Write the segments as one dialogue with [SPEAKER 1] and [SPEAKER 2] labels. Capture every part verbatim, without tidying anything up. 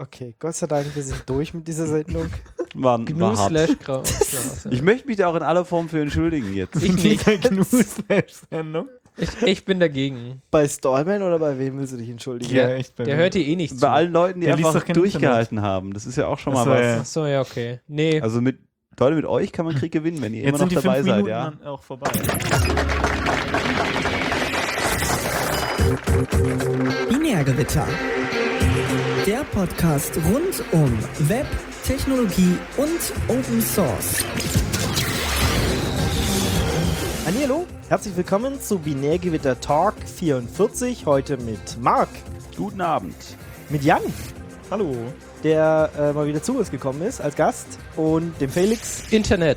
[SPEAKER 1] Okay, Gott sei Dank, wir sind durch mit dieser Sendung.
[SPEAKER 2] War,
[SPEAKER 3] Gnu
[SPEAKER 2] war hart.
[SPEAKER 3] slash grau.
[SPEAKER 2] Ich möchte mich da auch in aller Form für entschuldigen jetzt.
[SPEAKER 3] Ich nicht.
[SPEAKER 4] Gnu-Slash-Sendung.
[SPEAKER 3] Ich, ich bin dagegen.
[SPEAKER 1] Bei Stallman oder bei wem willst du dich entschuldigen?
[SPEAKER 4] Ja, echt. bei
[SPEAKER 3] Der
[SPEAKER 4] mir.
[SPEAKER 3] hört dir eh nicht zu.
[SPEAKER 2] Bei allen Leuten, die
[SPEAKER 4] Der liest
[SPEAKER 2] einfach
[SPEAKER 4] doch kein
[SPEAKER 2] durchgehalten haben. Das ist ja auch schon mal
[SPEAKER 4] Ach so,
[SPEAKER 2] was.
[SPEAKER 4] ja.
[SPEAKER 3] Achso, ja, okay. Nee.
[SPEAKER 2] Also mit Leute, mit euch kann man Krieg gewinnen, wenn ihr
[SPEAKER 4] Jetzt
[SPEAKER 2] immer noch
[SPEAKER 4] sind die
[SPEAKER 2] dabei
[SPEAKER 4] fünf
[SPEAKER 2] seid,
[SPEAKER 4] Minuten
[SPEAKER 2] ja.
[SPEAKER 4] dann auch vorbei.
[SPEAKER 5] Binärgewitter. Der Podcast rund um Web, Technologie und Open Source.
[SPEAKER 1] Hallo, herzlich willkommen zu Binärgewitter Talk vierundvierzig. Heute mit Marc,
[SPEAKER 2] Guten Abend.
[SPEAKER 1] mit Jan,
[SPEAKER 4] Hallo.
[SPEAKER 1] der äh, mal wieder zu uns gekommen ist als Gast, und dem Felix
[SPEAKER 3] Internet.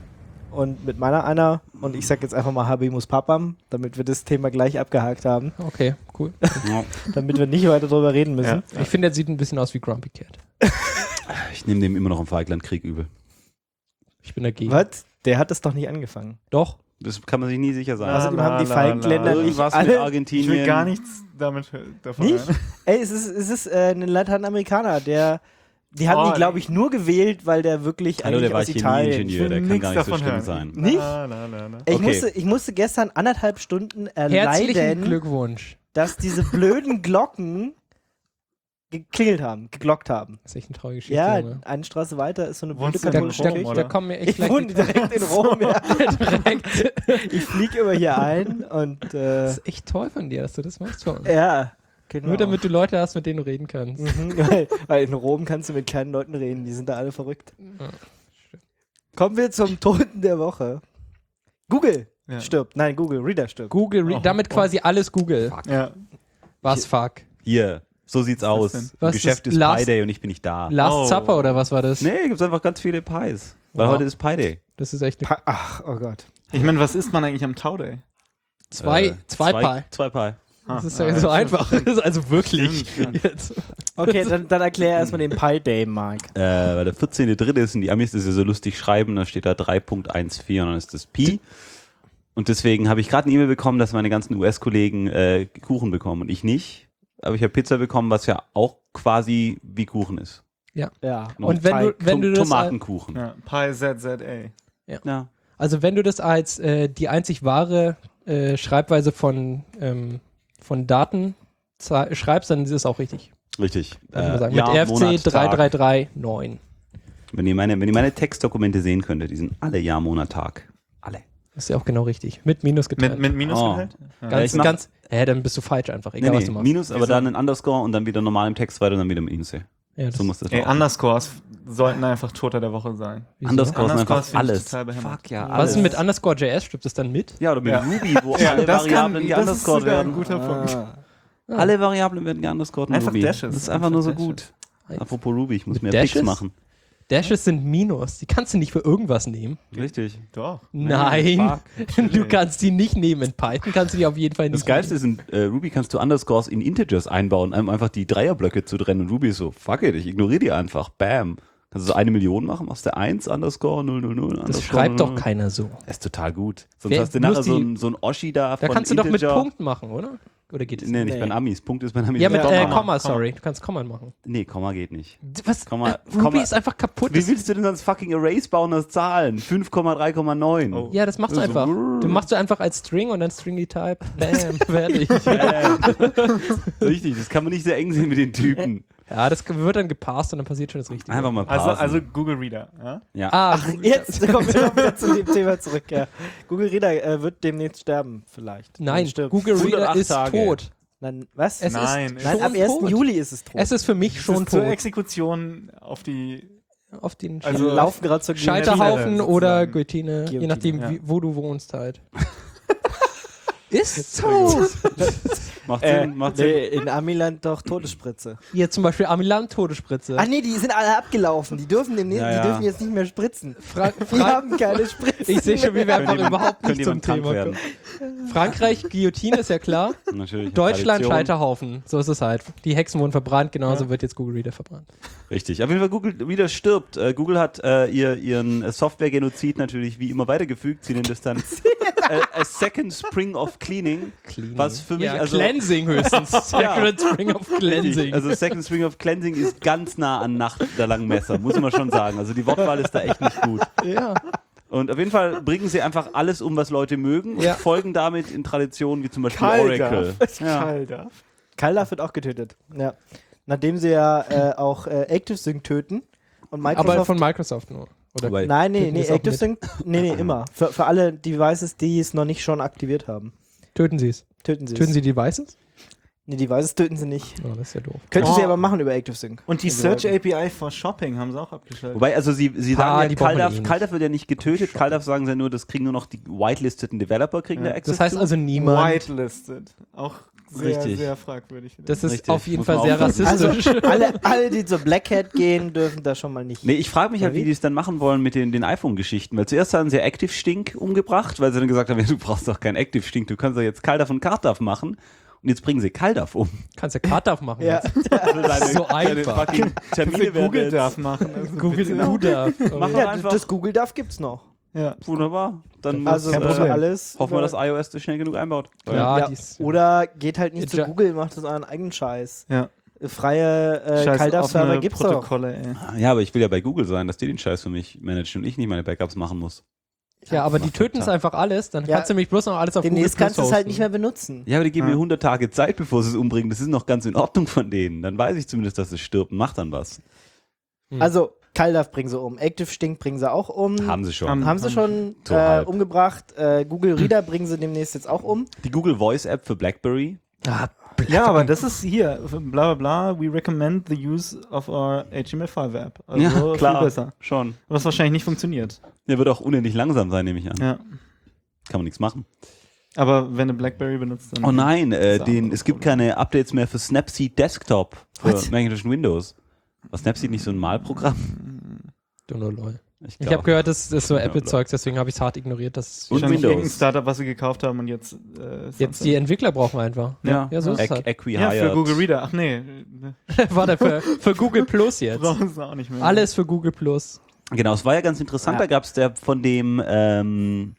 [SPEAKER 1] und mit meiner Anna. Und ich sag jetzt einfach mal Habemus Papam, damit wir das Thema gleich abgehakt haben,
[SPEAKER 3] Okay, cool.
[SPEAKER 2] Ja.
[SPEAKER 1] damit wir nicht weiter drüber reden müssen.
[SPEAKER 4] Ja.
[SPEAKER 3] Ich finde, er sieht ein bisschen aus wie Grumpy Cat.
[SPEAKER 2] Ich nehme dem immer noch im Feiglandkrieg übel.
[SPEAKER 3] Ich bin dagegen.
[SPEAKER 1] Was? Der hat das doch nicht angefangen.
[SPEAKER 3] Doch.
[SPEAKER 2] Das kann man sich nie sicher sein.
[SPEAKER 4] Na,
[SPEAKER 1] Außerdem
[SPEAKER 4] la,
[SPEAKER 1] haben die
[SPEAKER 4] la,
[SPEAKER 1] Falkländer
[SPEAKER 4] la.
[SPEAKER 1] nicht
[SPEAKER 2] Irgendwas mit
[SPEAKER 1] alle...
[SPEAKER 4] Ich
[SPEAKER 2] Argentinien.
[SPEAKER 4] will gar nichts damit davon
[SPEAKER 1] Nicht?
[SPEAKER 4] hören.
[SPEAKER 1] Ey, es ist, es ist äh, ein Lateinamerikaner, der... Die haben
[SPEAKER 4] Oh,
[SPEAKER 1] ihn, glaube ich, nur gewählt, weil der wirklich
[SPEAKER 2] Hallo,
[SPEAKER 1] eigentlich
[SPEAKER 2] der war
[SPEAKER 1] aus Italien...
[SPEAKER 2] Chemieingenieur, der kann
[SPEAKER 4] Nix
[SPEAKER 2] gar nicht so
[SPEAKER 4] davon
[SPEAKER 2] schlimm
[SPEAKER 4] hören.
[SPEAKER 2] sein.
[SPEAKER 1] Nicht?
[SPEAKER 4] Na, na, na, na.
[SPEAKER 1] Ich,
[SPEAKER 2] Okay.
[SPEAKER 1] musste, ich musste gestern anderthalb Stunden
[SPEAKER 3] Herzlichen
[SPEAKER 1] erleiden,
[SPEAKER 3] Glückwunsch.
[SPEAKER 1] dass diese blöden Glocken geklingelt haben, geglockt haben.
[SPEAKER 3] Das ist echt eine traurige Geschichte.
[SPEAKER 1] Ja,
[SPEAKER 3] Junge.
[SPEAKER 1] eine Straße weiter ist so eine blöde
[SPEAKER 4] Wohnst du in
[SPEAKER 3] Da,
[SPEAKER 1] katholische
[SPEAKER 3] da,
[SPEAKER 4] Rom,
[SPEAKER 1] Kirche.
[SPEAKER 4] oder?
[SPEAKER 3] da kommen wir echt
[SPEAKER 1] Ich wohne
[SPEAKER 3] gleich
[SPEAKER 1] direkt in Rom, ja.
[SPEAKER 3] direkt.
[SPEAKER 1] Ich fliege immer hier ein und äh,
[SPEAKER 3] Das ist echt toll von dir, dass du das machst für uns.
[SPEAKER 1] ja, genau.
[SPEAKER 3] Nur damit du Leute hast, mit denen du reden kannst.
[SPEAKER 1] Mhm, weil, weil in Rom kannst du mit kleinen Leuten reden, die sind da alle verrückt.
[SPEAKER 3] Ja.
[SPEAKER 1] Kommen wir zum Toten der Woche. Google
[SPEAKER 4] Ja.
[SPEAKER 1] stirbt. Nein, Google Reader stirbt.
[SPEAKER 3] Google, Re
[SPEAKER 4] Oh,
[SPEAKER 3] damit
[SPEAKER 4] oh.
[SPEAKER 3] quasi alles Google.
[SPEAKER 4] Ja.
[SPEAKER 3] Was fuck?
[SPEAKER 2] Hier, so sieht's aus.
[SPEAKER 4] denn?
[SPEAKER 2] Im
[SPEAKER 3] Was
[SPEAKER 2] Geschäft
[SPEAKER 3] ist
[SPEAKER 2] ist
[SPEAKER 3] Last-
[SPEAKER 2] Pi Day und ich bin nicht da.
[SPEAKER 3] Last
[SPEAKER 4] Oh.
[SPEAKER 3] Supper oder was war das?
[SPEAKER 2] Nee, gibt's einfach ganz viele Pies. Weil
[SPEAKER 3] Wow.
[SPEAKER 2] heute ist Pi Day.
[SPEAKER 3] Das ist echt eine
[SPEAKER 1] Pa- Ach, oh Gott.
[SPEAKER 4] Ich meine, was isst man eigentlich am Tau-Day?
[SPEAKER 3] zwei,
[SPEAKER 2] Äh,
[SPEAKER 3] zwei Pi.
[SPEAKER 2] Zwei Pi.
[SPEAKER 4] Ah,
[SPEAKER 3] Das ist ja
[SPEAKER 4] ah,
[SPEAKER 3] so
[SPEAKER 4] stimmt.
[SPEAKER 3] einfach. Das ist also wirklich.
[SPEAKER 4] Stimmt, stimmt.
[SPEAKER 3] Jetzt.
[SPEAKER 1] Okay, dann, dann erklär erstmal den Pi Day, Mark.
[SPEAKER 2] Äh, weil der vierzehnte dritte ist und die Amis das ja so lustig schreiben, da steht da drei Punkt vierzehn und dann ist das Pi. Und deswegen habe ich gerade eine E-Mail bekommen, dass meine ganzen U S-Kollegen äh, Kuchen bekommen und ich nicht. Aber ich habe Pizza bekommen, was ja auch quasi wie Kuchen ist.
[SPEAKER 1] Ja.
[SPEAKER 3] Und wenn du,
[SPEAKER 1] Teig.
[SPEAKER 3] wenn du das, al-
[SPEAKER 2] Tomatenkuchen.
[SPEAKER 4] Ja, Pi Z Z A.
[SPEAKER 2] Ja.
[SPEAKER 3] also wenn du das als äh, die einzig wahre äh, Schreibweise von ähm, von Daten za- schreibst, dann ist es auch richtig.
[SPEAKER 2] Richtig.
[SPEAKER 3] Muss man
[SPEAKER 2] Äh,
[SPEAKER 3] sagen.
[SPEAKER 2] Jahr,
[SPEAKER 3] Mit R F C
[SPEAKER 2] Monat,
[SPEAKER 3] drei
[SPEAKER 2] Tag.
[SPEAKER 3] drei drei neun.
[SPEAKER 2] Wenn ihr meine, wenn ihr meine Textdokumente sehen könntet, die sind alle Jahr, Monat, Tag. Alle.
[SPEAKER 3] Das ist ja auch genau richtig. Mit Minus geteilt.
[SPEAKER 4] Mit, mit Minus
[SPEAKER 2] Oh.
[SPEAKER 4] geteilt? Ja.
[SPEAKER 3] ganz,
[SPEAKER 2] ich mach-
[SPEAKER 3] ganz. Hä, dann bist du falsch einfach.
[SPEAKER 2] Nee,
[SPEAKER 3] Egal was
[SPEAKER 2] nee,
[SPEAKER 3] du machst.
[SPEAKER 2] Minus, aber
[SPEAKER 4] Wieso?
[SPEAKER 2] dann ein Underscore und dann wieder normal im Text weiter und dann wieder Minus.
[SPEAKER 3] Ja, das
[SPEAKER 2] So muss das
[SPEAKER 4] Ey,
[SPEAKER 2] laufen.
[SPEAKER 4] Underscores sollten einfach Toter der Woche sein.
[SPEAKER 3] wieso?
[SPEAKER 2] Underscores sind
[SPEAKER 4] Underscores
[SPEAKER 2] einfach
[SPEAKER 4] finde ich
[SPEAKER 2] alles.
[SPEAKER 4] total behämmert.
[SPEAKER 2] Fuck ja,
[SPEAKER 3] Was
[SPEAKER 2] alles.
[SPEAKER 3] ist denn mit Underscore J S? Stimmt das dann mit?
[SPEAKER 2] Ja, oder mit
[SPEAKER 4] Ja.
[SPEAKER 2] Ruby, wo
[SPEAKER 4] Ja,
[SPEAKER 2] alle
[SPEAKER 4] das kann-
[SPEAKER 2] Variablen
[SPEAKER 4] das ist
[SPEAKER 2] geunderscored
[SPEAKER 4] sogar ein
[SPEAKER 2] werden.
[SPEAKER 4] guter Punkt.
[SPEAKER 1] Ah.
[SPEAKER 2] Alle Variablen werden geunderscored in
[SPEAKER 4] Einfach
[SPEAKER 2] Ruby.
[SPEAKER 4] Dashes.
[SPEAKER 2] Das ist einfach nur so
[SPEAKER 4] Einfach
[SPEAKER 2] gut. Apropos Ruby, ich muss
[SPEAKER 3] Mit
[SPEAKER 2] mehr Picks
[SPEAKER 3] Dashes?
[SPEAKER 2] machen.
[SPEAKER 3] Dashes sind Minus. Die kannst du nicht für irgendwas nehmen.
[SPEAKER 2] Richtig.
[SPEAKER 4] Doch.
[SPEAKER 3] Nein.
[SPEAKER 2] Fuck.
[SPEAKER 3] Du kannst die nicht nehmen. In Python kannst du die auf jeden Fall nicht
[SPEAKER 2] Das Geilste ist, in äh, Ruby kannst du Underscores in Integers einbauen, um einfach die Dreierblöcke zu trennen. Und Ruby ist so, fuck it, ich ignoriere die einfach. Bam. Kannst du so eine Million machen, machst du eins Underscore null null null.
[SPEAKER 3] Das
[SPEAKER 2] Underscore
[SPEAKER 3] schreibt doch
[SPEAKER 2] null null.
[SPEAKER 3] keiner so.
[SPEAKER 2] Das ist total gut. Sonst
[SPEAKER 3] Wer-
[SPEAKER 2] hast du nachher
[SPEAKER 3] bloß
[SPEAKER 2] so
[SPEAKER 3] die-
[SPEAKER 2] ein, so ein Oschi da
[SPEAKER 3] Da
[SPEAKER 2] von
[SPEAKER 3] kannst du doch mit
[SPEAKER 2] Integer.
[SPEAKER 3] Punkt machen, oder? Oder geht es
[SPEAKER 2] Nee, nicht
[SPEAKER 1] Nee.
[SPEAKER 2] bei den Amis. Punkt ist bei den Amis.
[SPEAKER 3] Ja, mit
[SPEAKER 2] Komma.
[SPEAKER 3] äh,
[SPEAKER 4] Komma.
[SPEAKER 3] Komma, sorry. Du kannst Komma machen.
[SPEAKER 2] Nee, Komma geht nicht.
[SPEAKER 3] D- Was?
[SPEAKER 2] Komma-
[SPEAKER 3] äh, Ruby
[SPEAKER 2] Komma-
[SPEAKER 3] ist einfach kaputt.
[SPEAKER 2] Wie
[SPEAKER 3] Das-
[SPEAKER 2] willst du denn sonst fucking Erase bauen aus Zahlen? fünf Komma drei Komma neun.
[SPEAKER 4] Oh.
[SPEAKER 3] Ja, das machst du
[SPEAKER 2] Also,
[SPEAKER 3] einfach.
[SPEAKER 2] brrr.
[SPEAKER 3] Du machst du einfach als String und dann Stringy Type. Bam, fertig.
[SPEAKER 2] Richtig, das kann man nicht sehr eng sehen mit den Typen.
[SPEAKER 3] Ja, das wird dann gepasst und dann passiert schon das Richtige.
[SPEAKER 2] Einfach mal
[SPEAKER 4] Also,
[SPEAKER 2] parsen.
[SPEAKER 4] also Google Reader. Ja?
[SPEAKER 2] ja.
[SPEAKER 3] Ah,
[SPEAKER 1] Jetzt kommen wir doch wieder zu dem Thema zurück. Ja. Google Reader äh, wird demnächst sterben, vielleicht.
[SPEAKER 3] nein,
[SPEAKER 1] Stirbt.
[SPEAKER 3] Google Reader
[SPEAKER 2] hundertacht
[SPEAKER 3] ist
[SPEAKER 2] Tage.
[SPEAKER 3] tot.
[SPEAKER 1] Nein, was?
[SPEAKER 3] Es
[SPEAKER 4] Nein,
[SPEAKER 3] ist
[SPEAKER 1] Nein,
[SPEAKER 3] schon
[SPEAKER 1] ab ersten
[SPEAKER 3] tot.
[SPEAKER 1] Juli ist es tot.
[SPEAKER 3] Es ist für mich
[SPEAKER 4] Das
[SPEAKER 3] schon
[SPEAKER 4] ist zur
[SPEAKER 3] tot.
[SPEAKER 4] Exekution auf die.
[SPEAKER 3] Auf den
[SPEAKER 1] Wir
[SPEAKER 4] Also-
[SPEAKER 1] laufen gerade zur
[SPEAKER 3] Scheiterhaufen
[SPEAKER 4] Guillotine
[SPEAKER 3] oder
[SPEAKER 4] sozusagen.
[SPEAKER 3] Guillotine, je
[SPEAKER 1] Guillotine,
[SPEAKER 3] nachdem,
[SPEAKER 4] ja.
[SPEAKER 3] wie, wo du wohnst halt. Ist so.
[SPEAKER 2] Macht
[SPEAKER 1] Äh,
[SPEAKER 2] Sinn, macht Sinn.
[SPEAKER 1] nee, in Amiland doch Todesspritze.
[SPEAKER 3] Hier zum Beispiel Amiland Todesspritze.
[SPEAKER 1] Ach nee, die sind alle abgelaufen. Die dürfen, demnächst,
[SPEAKER 2] Ja,
[SPEAKER 1] die
[SPEAKER 2] ja.
[SPEAKER 1] dürfen jetzt nicht mehr spritzen.
[SPEAKER 3] Fra
[SPEAKER 1] Die
[SPEAKER 3] Fra
[SPEAKER 1] haben keine Spritzen.
[SPEAKER 3] ich sehe schon, wie wir einfach
[SPEAKER 2] Könnte jemand-
[SPEAKER 3] überhaupt
[SPEAKER 2] könnte
[SPEAKER 3] nicht zum
[SPEAKER 2] jemand krank
[SPEAKER 3] Thema
[SPEAKER 2] werden.
[SPEAKER 3] kommen. Frankreich, Guillotine ist ja klar.
[SPEAKER 2] Natürlich.
[SPEAKER 3] Deutschland,
[SPEAKER 2] Tradition.
[SPEAKER 3] Scheiterhaufen. So ist es halt. Die Hexen wurden verbrannt, genauso wird jetzt Google Reader verbrannt.
[SPEAKER 2] Richtig. Auf jeden Fall, Google wieder stirbt. Äh, Google hat äh, ihr, ihren äh, Software-Genozid natürlich wie immer weitergefügt. Sie nennen das dann äh, a second spring of cleaning.
[SPEAKER 3] Cleaning.
[SPEAKER 2] Was für mich,
[SPEAKER 3] Ja,
[SPEAKER 2] also
[SPEAKER 3] Cleansing Cleansing höchstens. Sacred Spring of Cleansing.
[SPEAKER 2] Also Second String of Cleansing ist ganz nah an Nacht der langen Messer, muss man schon sagen. Also die Wortwahl ist da echt nicht gut.
[SPEAKER 3] Ja.
[SPEAKER 2] Und auf jeden Fall bringen sie einfach alles um, was Leute mögen und
[SPEAKER 3] Ja.
[SPEAKER 2] folgen damit in Traditionen wie zum Beispiel Oracle. Ja.
[SPEAKER 4] Kalter.
[SPEAKER 1] Kaldaf wird auch getötet. Ja. Nachdem sie ja äh, auch äh, ActiveSync töten und Microsoft.
[SPEAKER 3] Aber von Microsoft nur. Oder?
[SPEAKER 2] Wobei-
[SPEAKER 1] Nein, nee,
[SPEAKER 3] Töten
[SPEAKER 1] nee,
[SPEAKER 3] es auch
[SPEAKER 1] ActiveSync, nee, nee, immer. Für, für alle Devices, die es noch nicht schon aktiviert haben.
[SPEAKER 3] Töten sie es.
[SPEAKER 1] Töten sie
[SPEAKER 3] Töten
[SPEAKER 1] es.
[SPEAKER 3] sie Devices?
[SPEAKER 1] Nee, Devices töten sie nicht.
[SPEAKER 3] Oh, das ist ja doof.
[SPEAKER 1] Könnten
[SPEAKER 4] Oh.
[SPEAKER 1] sie aber machen über ActiveSync.
[SPEAKER 4] Und die Search A P I for Shopping haben sie auch abgeschaltet.
[SPEAKER 2] Wobei, also sie, sie
[SPEAKER 3] Ah,
[SPEAKER 2] sagen
[SPEAKER 3] die
[SPEAKER 2] ja,
[SPEAKER 3] braucht man
[SPEAKER 2] Kaldaf,
[SPEAKER 3] eh nicht.
[SPEAKER 2] Kaldaf wird ja nicht getötet, Kaldaf sagen sie ja nur, das kriegen nur noch die whitelisteten Developer, kriegen
[SPEAKER 4] Ja.
[SPEAKER 2] da Access
[SPEAKER 3] Das heißt
[SPEAKER 2] zu.
[SPEAKER 3] also niemand.
[SPEAKER 4] Whitelisted. Auch sehr,
[SPEAKER 2] Richtig.
[SPEAKER 4] sehr fragwürdig.
[SPEAKER 3] Das ist
[SPEAKER 2] Richtig,
[SPEAKER 3] auf jeden
[SPEAKER 2] muss
[SPEAKER 3] Fall
[SPEAKER 2] man
[SPEAKER 3] sehr
[SPEAKER 2] aufpassen.
[SPEAKER 3] rassistisch.
[SPEAKER 1] Also alle, alle, die zur Black Hat gehen, dürfen da schon mal nicht.
[SPEAKER 2] Nee, ich frage mich halt,
[SPEAKER 1] Oder
[SPEAKER 2] wie
[SPEAKER 1] wie?
[SPEAKER 2] die es dann machen wollen mit den, den iPhone-Geschichten. Weil zuerst haben sie Active Stink umgebracht, weil sie dann gesagt haben, ja, du brauchst doch keinen Active Stink, du kannst doch jetzt Kaldaf und Kardaf machen. Und jetzt bringen sie Kaldaf um.
[SPEAKER 3] Kannst ja Kardaf machen.
[SPEAKER 1] Ja.
[SPEAKER 3] jetzt.
[SPEAKER 2] Also deine,
[SPEAKER 3] So
[SPEAKER 2] deine
[SPEAKER 3] einfach.
[SPEAKER 2] fucking Termine werden
[SPEAKER 4] Google
[SPEAKER 2] jetzt-
[SPEAKER 4] darf machen. Also
[SPEAKER 3] Google
[SPEAKER 4] bitte.
[SPEAKER 3] du darf.
[SPEAKER 2] Mach doch
[SPEAKER 1] Ja,
[SPEAKER 2] einfach.
[SPEAKER 1] das Google darf gibt's noch.
[SPEAKER 4] Ja.
[SPEAKER 2] Wunderbar. Dann
[SPEAKER 1] Also
[SPEAKER 2] muss,
[SPEAKER 4] kein
[SPEAKER 2] äh,
[SPEAKER 4] Problem.
[SPEAKER 1] alles.
[SPEAKER 2] hoffen wir, dass iOS das schnell genug einbaut. Weil-
[SPEAKER 3] Ja,
[SPEAKER 1] Ja.
[SPEAKER 3] die ist-
[SPEAKER 1] Oder geht halt nicht zu
[SPEAKER 3] Ja.
[SPEAKER 1] Google, macht das euren eigenen Scheiß.
[SPEAKER 4] Ja.
[SPEAKER 1] Freie äh,
[SPEAKER 4] Scheiß
[SPEAKER 1] Kaldaf-Server
[SPEAKER 4] offene
[SPEAKER 1] gibt's doch.
[SPEAKER 4] Protokolle, ey.
[SPEAKER 2] Ja, aber ich will ja bei Google sein, dass die den Scheiß für mich managen und ich nicht meine Backups machen muss.
[SPEAKER 3] Ja, aber die
[SPEAKER 2] macht
[SPEAKER 3] töten es
[SPEAKER 2] total.
[SPEAKER 3] einfach alles, dann
[SPEAKER 1] Ja.
[SPEAKER 3] kannst du nämlich bloß noch alles auf Google
[SPEAKER 1] Demnächst
[SPEAKER 3] Plus
[SPEAKER 1] kannst du es halt
[SPEAKER 3] hosten.
[SPEAKER 1] nicht mehr benutzen.
[SPEAKER 2] Ja, aber die geben
[SPEAKER 4] Ja.
[SPEAKER 2] mir hundert Tage Zeit, bevor sie es umbringen. Das ist noch ganz in Ordnung von denen. Dann weiß ich zumindest, dass es stirbt und macht dann was.
[SPEAKER 3] Hm.
[SPEAKER 1] Also, Kaldaf bringen sie um. Active Stink bringen sie auch um.
[SPEAKER 2] Haben sie schon.
[SPEAKER 4] Haben-
[SPEAKER 1] Haben sie schon
[SPEAKER 2] So
[SPEAKER 1] äh,
[SPEAKER 2] halb.
[SPEAKER 1] umgebracht. Äh, Google Reader bringen sie demnächst jetzt auch um.
[SPEAKER 2] Die Google Voice App für BlackBerry.
[SPEAKER 3] Ah,
[SPEAKER 4] Ja, aber das ist hier, bla bla bla, we recommend the use of our H T M L five App. Also
[SPEAKER 2] ja,
[SPEAKER 4] viel
[SPEAKER 2] klar.
[SPEAKER 4] besser.
[SPEAKER 2] Schon.
[SPEAKER 4] Was wahrscheinlich nicht funktioniert.
[SPEAKER 2] Der wird auch unendlich langsam sein, nehme ich an.
[SPEAKER 4] Ja.
[SPEAKER 2] Kann man nichts machen.
[SPEAKER 4] Aber wenn du BlackBerry benutzt, dann...
[SPEAKER 2] Oh nein, äh,
[SPEAKER 4] Das ist ein
[SPEAKER 2] den,
[SPEAKER 4] anderes
[SPEAKER 2] es gibt
[SPEAKER 4] Problem.
[SPEAKER 2] keine Updates mehr für Snapseed Desktop für
[SPEAKER 1] Was?
[SPEAKER 2] Macintosh und Windows. War Snapseed nicht so ein Malprogramm?
[SPEAKER 3] du nur lol. Ich
[SPEAKER 2] glaub.
[SPEAKER 3] habe gehört, das ist so
[SPEAKER 2] Ja,
[SPEAKER 3] Apple-Zeugs, deswegen habe ich es hart ignoriert. Dass
[SPEAKER 2] Und
[SPEAKER 4] Wahrscheinlich
[SPEAKER 2] Windows.
[SPEAKER 4] irgendein Startup, was sie gekauft haben und jetzt... Äh,
[SPEAKER 3] jetzt die Entwickler brauchen wir einfach.
[SPEAKER 2] Ja,
[SPEAKER 3] Ja, so ist es
[SPEAKER 2] Ac-
[SPEAKER 3] halt.
[SPEAKER 2] Acquihired.
[SPEAKER 4] Ja, für Google Reader. Ach nee,
[SPEAKER 3] War der für, für Google Plus jetzt.
[SPEAKER 4] brauchen sie auch nicht mehr.
[SPEAKER 3] Alles für Google Plus.
[SPEAKER 2] Genau, es war ja ganz interessant,
[SPEAKER 1] Ja.
[SPEAKER 2] da gab es der von dem ähm,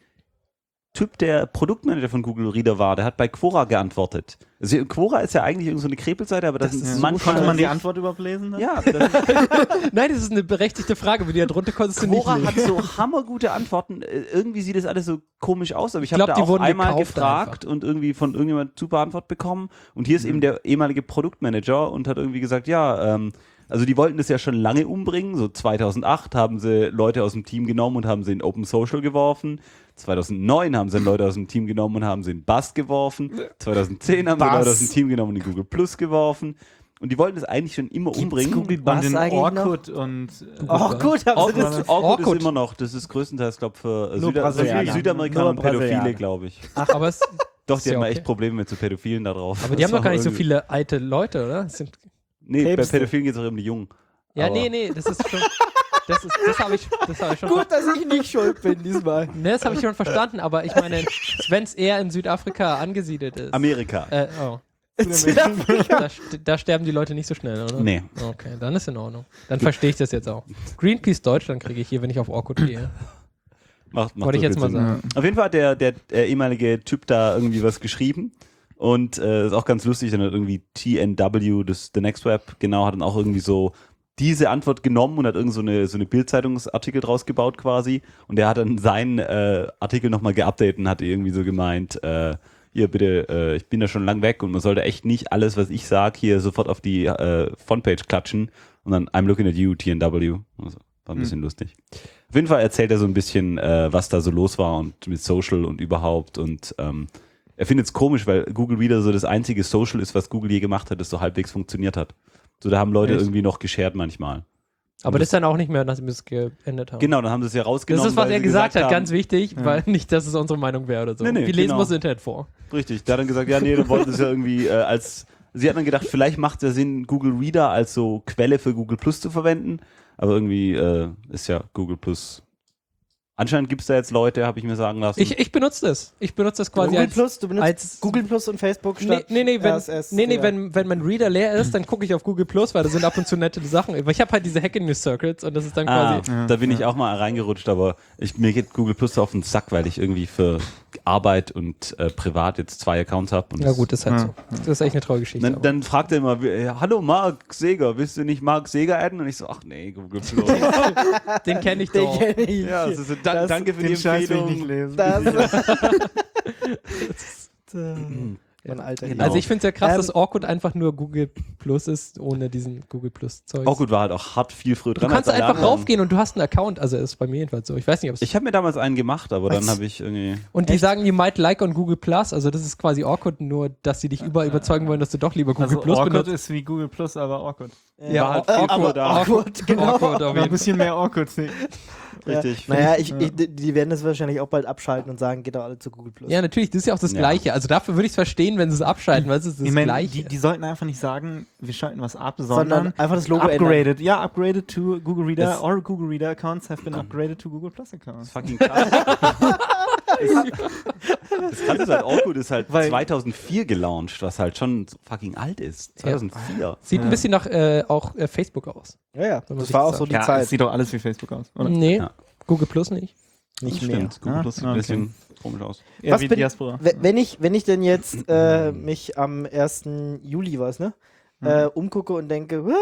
[SPEAKER 2] Typ, der Produktmanager von Google Reader war, der hat bei Quora geantwortet. Also Quora ist ja eigentlich irgend so eine Krepelseite, aber das,
[SPEAKER 1] Das
[SPEAKER 2] ist
[SPEAKER 1] ist
[SPEAKER 4] Ja.
[SPEAKER 2] manchmal...
[SPEAKER 4] Konnte man die Antwort überhaupt lesen? Dann?
[SPEAKER 2] Ja, das,
[SPEAKER 3] Nein, das ist eine berechtigte Frage, aber die darunter konntest du nicht
[SPEAKER 2] Quora
[SPEAKER 3] lesen.
[SPEAKER 2] hat so hammergute Antworten. Äh, Irgendwie sieht das alles so komisch aus, aber ich,
[SPEAKER 3] Ich
[SPEAKER 2] habe
[SPEAKER 3] glaub,
[SPEAKER 2] da
[SPEAKER 3] die
[SPEAKER 2] auch
[SPEAKER 3] wurden
[SPEAKER 2] einmal
[SPEAKER 3] gekauft
[SPEAKER 2] gefragt und irgendwie von irgendjemand super Antwort bekommen. Und hier ist eben der ehemalige Produktmanager und hat irgendwie gesagt, ja, ähm, also die wollten das ja schon lange umbringen. So zweitausendacht haben sie Leute aus dem Team genommen und haben sie in Open Social geworfen. zweitausendneun haben sie Leute aus dem Team genommen und haben sie in Bust geworfen. zweitauszehn haben sie
[SPEAKER 1] Buzz.
[SPEAKER 2] Leute aus dem Team genommen und in Google Plus geworfen. Und die wollten das eigentlich schon immer umbringen.
[SPEAKER 1] Google
[SPEAKER 4] Und
[SPEAKER 1] Buzz
[SPEAKER 4] den
[SPEAKER 1] eigentlich
[SPEAKER 4] Orkut und... Äh,
[SPEAKER 1] Oh, gut, haben sie das.
[SPEAKER 2] Orkut, Orkut
[SPEAKER 3] Orkut.
[SPEAKER 2] ist immer noch, das ist größtenteils, glaube ich, für
[SPEAKER 1] Nur
[SPEAKER 2] Süda
[SPEAKER 1] Brasilianer.
[SPEAKER 2] Südamerikaner
[SPEAKER 1] Nur
[SPEAKER 2] und Pädophile,
[SPEAKER 1] Brasilianer.
[SPEAKER 2] glaube ich.
[SPEAKER 3] Aber, es,
[SPEAKER 2] Doch,
[SPEAKER 3] Ist
[SPEAKER 2] die
[SPEAKER 3] ja
[SPEAKER 2] haben
[SPEAKER 3] okay.
[SPEAKER 2] echt Probleme mit so Pädophilen da drauf.
[SPEAKER 3] aber die
[SPEAKER 2] Das
[SPEAKER 3] haben doch gar
[SPEAKER 2] war
[SPEAKER 3] nicht so
[SPEAKER 2] irgendwie-
[SPEAKER 3] viele alte Leute, oder? Das sind,
[SPEAKER 2] Nee, bei
[SPEAKER 1] Päpste.
[SPEAKER 2] Pädophilen geht es auch um die Jungen.
[SPEAKER 3] ja,
[SPEAKER 2] Aber-
[SPEAKER 3] nee, nee, das ist schon. Das, ist- das habe ich, das hab ich schon
[SPEAKER 1] Gut, dass ich nicht schuld bin diesmal.
[SPEAKER 3] Ne, das habe ich schon verstanden, aber ich meine, wenn es eher in Südafrika angesiedelt ist.
[SPEAKER 2] Amerika.
[SPEAKER 3] Äh, oh.
[SPEAKER 1] Südafrika.
[SPEAKER 3] Da, st- da sterben die Leute nicht so schnell, oder?
[SPEAKER 2] Nee.
[SPEAKER 3] Okay, dann ist in Ordnung. Dann verstehe ich das jetzt auch. Greenpeace Deutschland kriege ich hier, wenn ich auf Orkut gehe.
[SPEAKER 2] Macht, macht
[SPEAKER 3] Wollte ich
[SPEAKER 2] so
[SPEAKER 3] jetzt
[SPEAKER 2] viel
[SPEAKER 3] mal
[SPEAKER 2] Sinn.
[SPEAKER 3] sagen.
[SPEAKER 2] Auf jeden Fall hat der, der, der ehemalige Typ da irgendwie was geschrieben. Und äh, ist auch ganz lustig, dann hat irgendwie T N W, das The Next Web, genau, hat dann auch irgendwie so diese Antwort genommen und hat irgend so eine, so eine Bild-Zeitungsartikel draus gebaut quasi. Und der hat dann seinen äh, Artikel nochmal geupdatet und hat irgendwie so gemeint, äh, hier bitte, äh, ich bin da schon lang weg und man sollte echt nicht alles, was ich sage, hier sofort auf die äh, Frontpage klatschen und dann I'm looking at you, T N W. Also, war ein bisschen lustig. Auf jeden Fall erzählt er so ein bisschen, äh, was da so los war und mit Social und überhaupt und ähm, er findet es komisch, weil Google Reader so das einzige Social ist, was Google je gemacht hat, das so halbwegs funktioniert hat. So, da haben Leute
[SPEAKER 4] Echt?
[SPEAKER 2] irgendwie noch geshared manchmal.
[SPEAKER 3] Aber das ist dann auch nicht mehr, nachdem wir es geendet haben.
[SPEAKER 2] Genau, dann haben sie es ja
[SPEAKER 3] Das
[SPEAKER 2] rausgenommen.
[SPEAKER 3] ist, was
[SPEAKER 2] weil
[SPEAKER 3] er
[SPEAKER 2] sie
[SPEAKER 3] gesagt hat,
[SPEAKER 2] haben,
[SPEAKER 3] ganz wichtig, weil nicht, dass es unsere Meinung wäre oder so.
[SPEAKER 2] Nee, nee,
[SPEAKER 3] wir lesen
[SPEAKER 2] genau.
[SPEAKER 3] was im Internet vor.
[SPEAKER 2] Richtig, der hat dann gesagt, ja, nee, dann wollten sie es ja irgendwie äh, als, sie hat dann gedacht, vielleicht macht es ja Sinn, Google Reader als so Quelle für Google Plus zu verwenden, aber irgendwie äh, ist ja Google Plus Anscheinend gibt es da jetzt Leute, habe ich mir sagen lassen.
[SPEAKER 3] Ich, ich benutze das. Ich benutze das quasi
[SPEAKER 1] Google
[SPEAKER 3] als,
[SPEAKER 1] Plus, du benutzt
[SPEAKER 3] als
[SPEAKER 1] Google Plus und Facebook
[SPEAKER 3] Nee,
[SPEAKER 1] statt
[SPEAKER 3] nee, nee, wenn,
[SPEAKER 1] R S S,
[SPEAKER 3] nee, nee
[SPEAKER 1] ja.
[SPEAKER 3] wenn, wenn mein Reader leer ist, dann gucke ich auf Google Plus, weil da sind ab und zu nette Sachen. Weil ich habe halt diese Hacker News Circles und das ist dann
[SPEAKER 2] ah,
[SPEAKER 3] quasi.
[SPEAKER 2] da bin ich auch mal reingerutscht, aber ich, mir geht Google Plus auf den Sack, weil ich irgendwie für Arbeit und äh, privat jetzt zwei Accounts habe.
[SPEAKER 3] Ja gut, das ist halt
[SPEAKER 4] Ja.
[SPEAKER 3] so. Das ist echt eine traurige Geschichte.
[SPEAKER 2] Dann,
[SPEAKER 3] aber.
[SPEAKER 2] dann fragt er immer, äh, hallo Mark Seger, willst du nicht Mark Seger adden? Und ich so, ach nee, Google Plus.
[SPEAKER 3] Den kenne ich
[SPEAKER 1] Den
[SPEAKER 3] doch.
[SPEAKER 1] kenn ich.
[SPEAKER 2] ja, das ist, da,
[SPEAKER 1] Das-
[SPEAKER 2] danke für die
[SPEAKER 4] Den Scheiß will ich nicht
[SPEAKER 2] Empfehlung.
[SPEAKER 4] lesen.
[SPEAKER 1] Das, mein alter
[SPEAKER 2] Genau.
[SPEAKER 3] Also ich finde es ja krass,
[SPEAKER 1] Ähm,
[SPEAKER 3] dass Orkut einfach nur Google Plus ist, ohne diesen Google Plus Zeug.
[SPEAKER 2] Auch gut, war halt auch hart viel früher
[SPEAKER 3] Du
[SPEAKER 2] dran.
[SPEAKER 3] kannst
[SPEAKER 2] als alle
[SPEAKER 3] einfach
[SPEAKER 2] anderen.
[SPEAKER 3] raufgehen und du hast einen Account, also ist bei mir jedenfalls so. Ich weiß nicht, ob es
[SPEAKER 2] Ich habe mir damals einen gemacht, aber dann
[SPEAKER 1] Was?
[SPEAKER 2] habe ich irgendwie...
[SPEAKER 3] Und die
[SPEAKER 1] Echt?
[SPEAKER 3] sagen, you might like on Google Plus, also das ist quasi Orkut, nur dass sie dich überall überzeugen wollen, dass du doch lieber Google
[SPEAKER 4] Also
[SPEAKER 3] Plus
[SPEAKER 4] awkward
[SPEAKER 3] benutzt.
[SPEAKER 4] ist wie Google Plus, aber awkward.
[SPEAKER 3] Ja,
[SPEAKER 2] War halt
[SPEAKER 3] äh,
[SPEAKER 2] viel
[SPEAKER 3] aber
[SPEAKER 2] früher da.
[SPEAKER 1] Awkward, genau.
[SPEAKER 3] Awkward auf
[SPEAKER 4] Aber ein
[SPEAKER 3] jeden Fall.
[SPEAKER 4] bisschen mehr awkward. sehen.
[SPEAKER 2] Richtig.
[SPEAKER 1] Naja, ich, ich, die die werden das wahrscheinlich auch bald abschalten und sagen, geht doch alle zu Google Plus.
[SPEAKER 3] Ja, natürlich, das ist ja auch das
[SPEAKER 2] Ja.
[SPEAKER 3] Gleiche. Also dafür würde ich es verstehen, wenn sie es abschalten, weil es ist das
[SPEAKER 4] Ich meine,
[SPEAKER 3] Gleiche.
[SPEAKER 4] die, die sollten einfach nicht sagen, wir schalten was ab,
[SPEAKER 1] sondern
[SPEAKER 4] sondern
[SPEAKER 1] einfach das Logo ändern.
[SPEAKER 4] upgraded. Ja, upgraded to Google Reader.
[SPEAKER 2] Das-
[SPEAKER 4] Or Google Reader accounts have been upgraded to Google Plus accounts.
[SPEAKER 2] Fucking krass. Das Krasse ist halt, Orkut ist halt
[SPEAKER 4] Weil-
[SPEAKER 2] zweitausendvier gelauncht, was halt schon so fucking alt ist. zweitausendvier.
[SPEAKER 3] Sieht ein bisschen nach äh, auch äh, Facebook aus.
[SPEAKER 1] Ja, ja,
[SPEAKER 3] Wenn man
[SPEAKER 1] das
[SPEAKER 3] sich
[SPEAKER 1] war
[SPEAKER 3] das
[SPEAKER 1] auch so die
[SPEAKER 4] Ja, es
[SPEAKER 1] Zeit.
[SPEAKER 4] sieht doch alles wie Facebook aus, oder?
[SPEAKER 3] Nee,
[SPEAKER 2] Ja.
[SPEAKER 3] Google Plus nicht.
[SPEAKER 1] Nicht
[SPEAKER 2] Das
[SPEAKER 1] mehr.
[SPEAKER 2] stimmt. Google
[SPEAKER 4] Ah,
[SPEAKER 2] Plus sieht
[SPEAKER 4] okay.
[SPEAKER 2] ein bisschen komisch aus.
[SPEAKER 4] Ja,
[SPEAKER 1] Was
[SPEAKER 4] wie
[SPEAKER 1] bin-
[SPEAKER 4] Diaspora.
[SPEAKER 1] We- Wenn ich, wenn ich denn jetzt äh, mich am ersten Juli was, ne? Äh, umgucke und denke, "What?"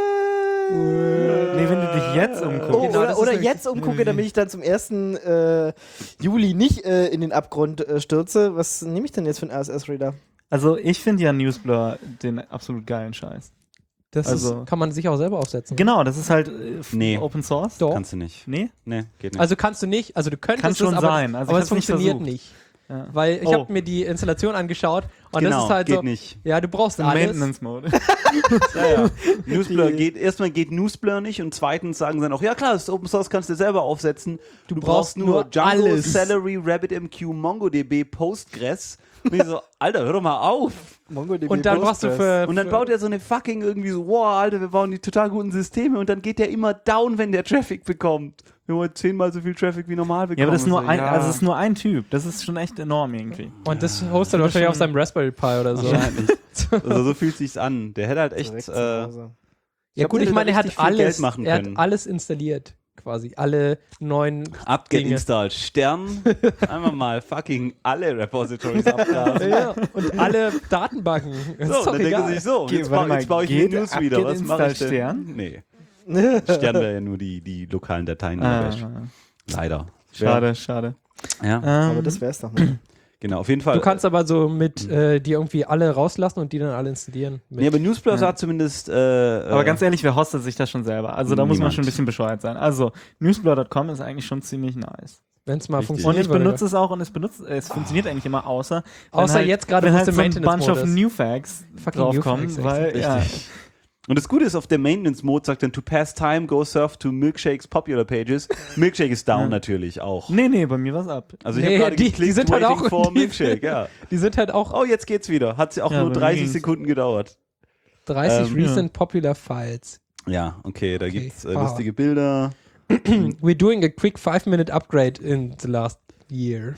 [SPEAKER 4] Nee, wenn du dich jetzt umguckst.
[SPEAKER 1] Oh,
[SPEAKER 3] Genau, das
[SPEAKER 1] oder
[SPEAKER 3] ist
[SPEAKER 1] oder
[SPEAKER 3] wirklich-
[SPEAKER 1] jetzt umgucke, damit ich dann zum ersten äh, Juli nicht äh, in den Abgrund äh, stürze. Was nehme ich denn jetzt für einen R S S-Reader?
[SPEAKER 4] Also ich finde ja Newsblur den absolut geilen Scheiß.
[SPEAKER 3] Das
[SPEAKER 4] Also-
[SPEAKER 3] ist, kann man sich auch selber aufsetzen.
[SPEAKER 4] Genau, das ist halt äh, f-
[SPEAKER 2] Nee.
[SPEAKER 4] Open Source.
[SPEAKER 3] Doch.
[SPEAKER 2] Kannst du nicht.
[SPEAKER 4] Nee?
[SPEAKER 2] Nee, geht nicht.
[SPEAKER 3] Also kannst du nicht, also du könntest
[SPEAKER 4] Kann
[SPEAKER 3] es,
[SPEAKER 4] schon
[SPEAKER 3] aber,
[SPEAKER 4] sein. Also
[SPEAKER 3] aber
[SPEAKER 4] ich
[SPEAKER 3] es
[SPEAKER 4] hab's nicht
[SPEAKER 3] funktioniert
[SPEAKER 4] versucht.
[SPEAKER 3] nicht.
[SPEAKER 4] Ja.
[SPEAKER 3] Weil ich
[SPEAKER 4] Oh.
[SPEAKER 3] habe mir die Installation angeschaut und
[SPEAKER 2] genau,
[SPEAKER 3] das ist halt
[SPEAKER 2] geht
[SPEAKER 3] so,
[SPEAKER 2] nicht.
[SPEAKER 3] ja, du brauchst
[SPEAKER 4] Im
[SPEAKER 3] alles.
[SPEAKER 4] Maintenance Mode.
[SPEAKER 2] Ja, ja. Newsblur geht, erstmal geht Newsblur nicht und zweitens sagen sie dann auch, ja klar, das ist Open Source, kannst du selber aufsetzen. Du,
[SPEAKER 3] brauchst nur
[SPEAKER 2] Django,
[SPEAKER 3] alles.
[SPEAKER 2] Celery, RabbitMQ, MongoDB, Postgres. Und ich so, Alter, hör doch mal auf.
[SPEAKER 1] MongoDB
[SPEAKER 3] Und dann brauchst du für,
[SPEAKER 2] Und dann
[SPEAKER 3] für
[SPEAKER 2] baut er so eine fucking irgendwie so, wow, Alter, wir bauen die total guten Systeme und dann geht der immer down, wenn der Traffic bekommt. Wir wollen zehnmal so viel Traffic wie normal bekommen.
[SPEAKER 4] Ja, aber das ist nur
[SPEAKER 2] so,
[SPEAKER 4] ein,
[SPEAKER 2] ja.
[SPEAKER 4] also es ist nur ein Typ. Das ist schon echt enorm irgendwie.
[SPEAKER 3] und das hostet wahrscheinlich auf seinem Raspberry Pi oder so.
[SPEAKER 2] Wahrscheinlich. Also so fühlt sich's an. Der hätte halt echt,
[SPEAKER 1] Direkt zu
[SPEAKER 2] äh,
[SPEAKER 1] Hause.
[SPEAKER 3] Ja
[SPEAKER 2] glaub,
[SPEAKER 3] gut,
[SPEAKER 2] der
[SPEAKER 3] ich meine, er
[SPEAKER 2] hätte
[SPEAKER 3] hat
[SPEAKER 2] richtig viel
[SPEAKER 3] alles,
[SPEAKER 2] Geld machen
[SPEAKER 3] er hat
[SPEAKER 2] können.
[SPEAKER 3] alles installiert, quasi alle neuen
[SPEAKER 2] Upgrade
[SPEAKER 3] Dinge.
[SPEAKER 2] installed. Stern. Einmal mal fucking alle Repositories abgrasen.
[SPEAKER 3] Ja, und alle Datenbanken. Das
[SPEAKER 2] So,
[SPEAKER 3] ist doch
[SPEAKER 2] dann denkt er
[SPEAKER 3] egal.
[SPEAKER 2] sich so,
[SPEAKER 4] Ge-
[SPEAKER 2] jetzt,
[SPEAKER 4] warte
[SPEAKER 2] bau,
[SPEAKER 4] mal,
[SPEAKER 2] jetzt baue ich mir
[SPEAKER 4] geht
[SPEAKER 2] Newsreader. Was
[SPEAKER 4] Upgrade
[SPEAKER 2] mache ich denn?
[SPEAKER 4] Stern?
[SPEAKER 2] Nee. Stern wäre ja nur die, die lokalen Dateien.
[SPEAKER 4] Ah,
[SPEAKER 2] Bash. Leider.
[SPEAKER 4] schade, schade.
[SPEAKER 2] Ja,
[SPEAKER 4] Ähm,
[SPEAKER 1] Aber das wär's doch mal.
[SPEAKER 2] genau, auf jeden Fall.
[SPEAKER 3] Du kannst aber so mit äh, die irgendwie alle rauslassen und die dann alle installieren. Mit.
[SPEAKER 2] Nee, aber Newsblur
[SPEAKER 4] Ja.
[SPEAKER 2] sagt zumindest. Äh,
[SPEAKER 4] aber
[SPEAKER 2] äh,
[SPEAKER 4] ganz ehrlich, wer hostet sich das schon selber? Also da muss man
[SPEAKER 2] Niemand.
[SPEAKER 4] schon ein bisschen bescheuert sein. Also newsblur Punkt com ist eigentlich schon ziemlich nice.
[SPEAKER 3] Wenn es mal
[SPEAKER 2] Richtig.
[SPEAKER 4] Und
[SPEAKER 3] funktioniert.
[SPEAKER 4] ich benutze es auch und es benutzt, es funktioniert eigentlich immer außer wenn
[SPEAKER 3] Außer
[SPEAKER 4] halt,
[SPEAKER 3] jetzt gerade,
[SPEAKER 4] wenn
[SPEAKER 3] wo
[SPEAKER 4] halt
[SPEAKER 3] es
[SPEAKER 4] so
[SPEAKER 3] im
[SPEAKER 4] ein bunch of
[SPEAKER 3] Maintenance-Modus.
[SPEAKER 4] New Facts
[SPEAKER 3] Fucking
[SPEAKER 4] draufkommen,
[SPEAKER 3] New Facts,
[SPEAKER 4] weil ja,
[SPEAKER 2] Richtig. Und das Gute ist, auf der Maintenance-Mode sagt dann, to pass time, go surf to Milkshake's popular pages. Milkshake ist down
[SPEAKER 4] Ja.
[SPEAKER 2] natürlich auch.
[SPEAKER 4] nee, nee, bei mir war's ab.
[SPEAKER 2] Also ich
[SPEAKER 3] Nee,
[SPEAKER 2] habe gerade
[SPEAKER 3] die- die
[SPEAKER 2] geklickt,
[SPEAKER 3] sind halt
[SPEAKER 2] waiting
[SPEAKER 3] auch-
[SPEAKER 2] for
[SPEAKER 3] die-
[SPEAKER 2] Milkshake, ja.
[SPEAKER 3] Die sind halt auch
[SPEAKER 2] Oh, jetzt geht's wieder. Hat auch
[SPEAKER 4] Ja,
[SPEAKER 2] nur
[SPEAKER 4] bei mir
[SPEAKER 2] dreißig
[SPEAKER 4] ging's.
[SPEAKER 2] Sekunden gedauert.
[SPEAKER 3] dreißig
[SPEAKER 2] Ähm,
[SPEAKER 3] recent popular files.
[SPEAKER 2] Ja, okay, da
[SPEAKER 3] Okay.
[SPEAKER 2] gibt's äh,
[SPEAKER 3] Ah.
[SPEAKER 2] lustige Bilder.
[SPEAKER 3] We're doing a quick five-minute upgrade in the last year.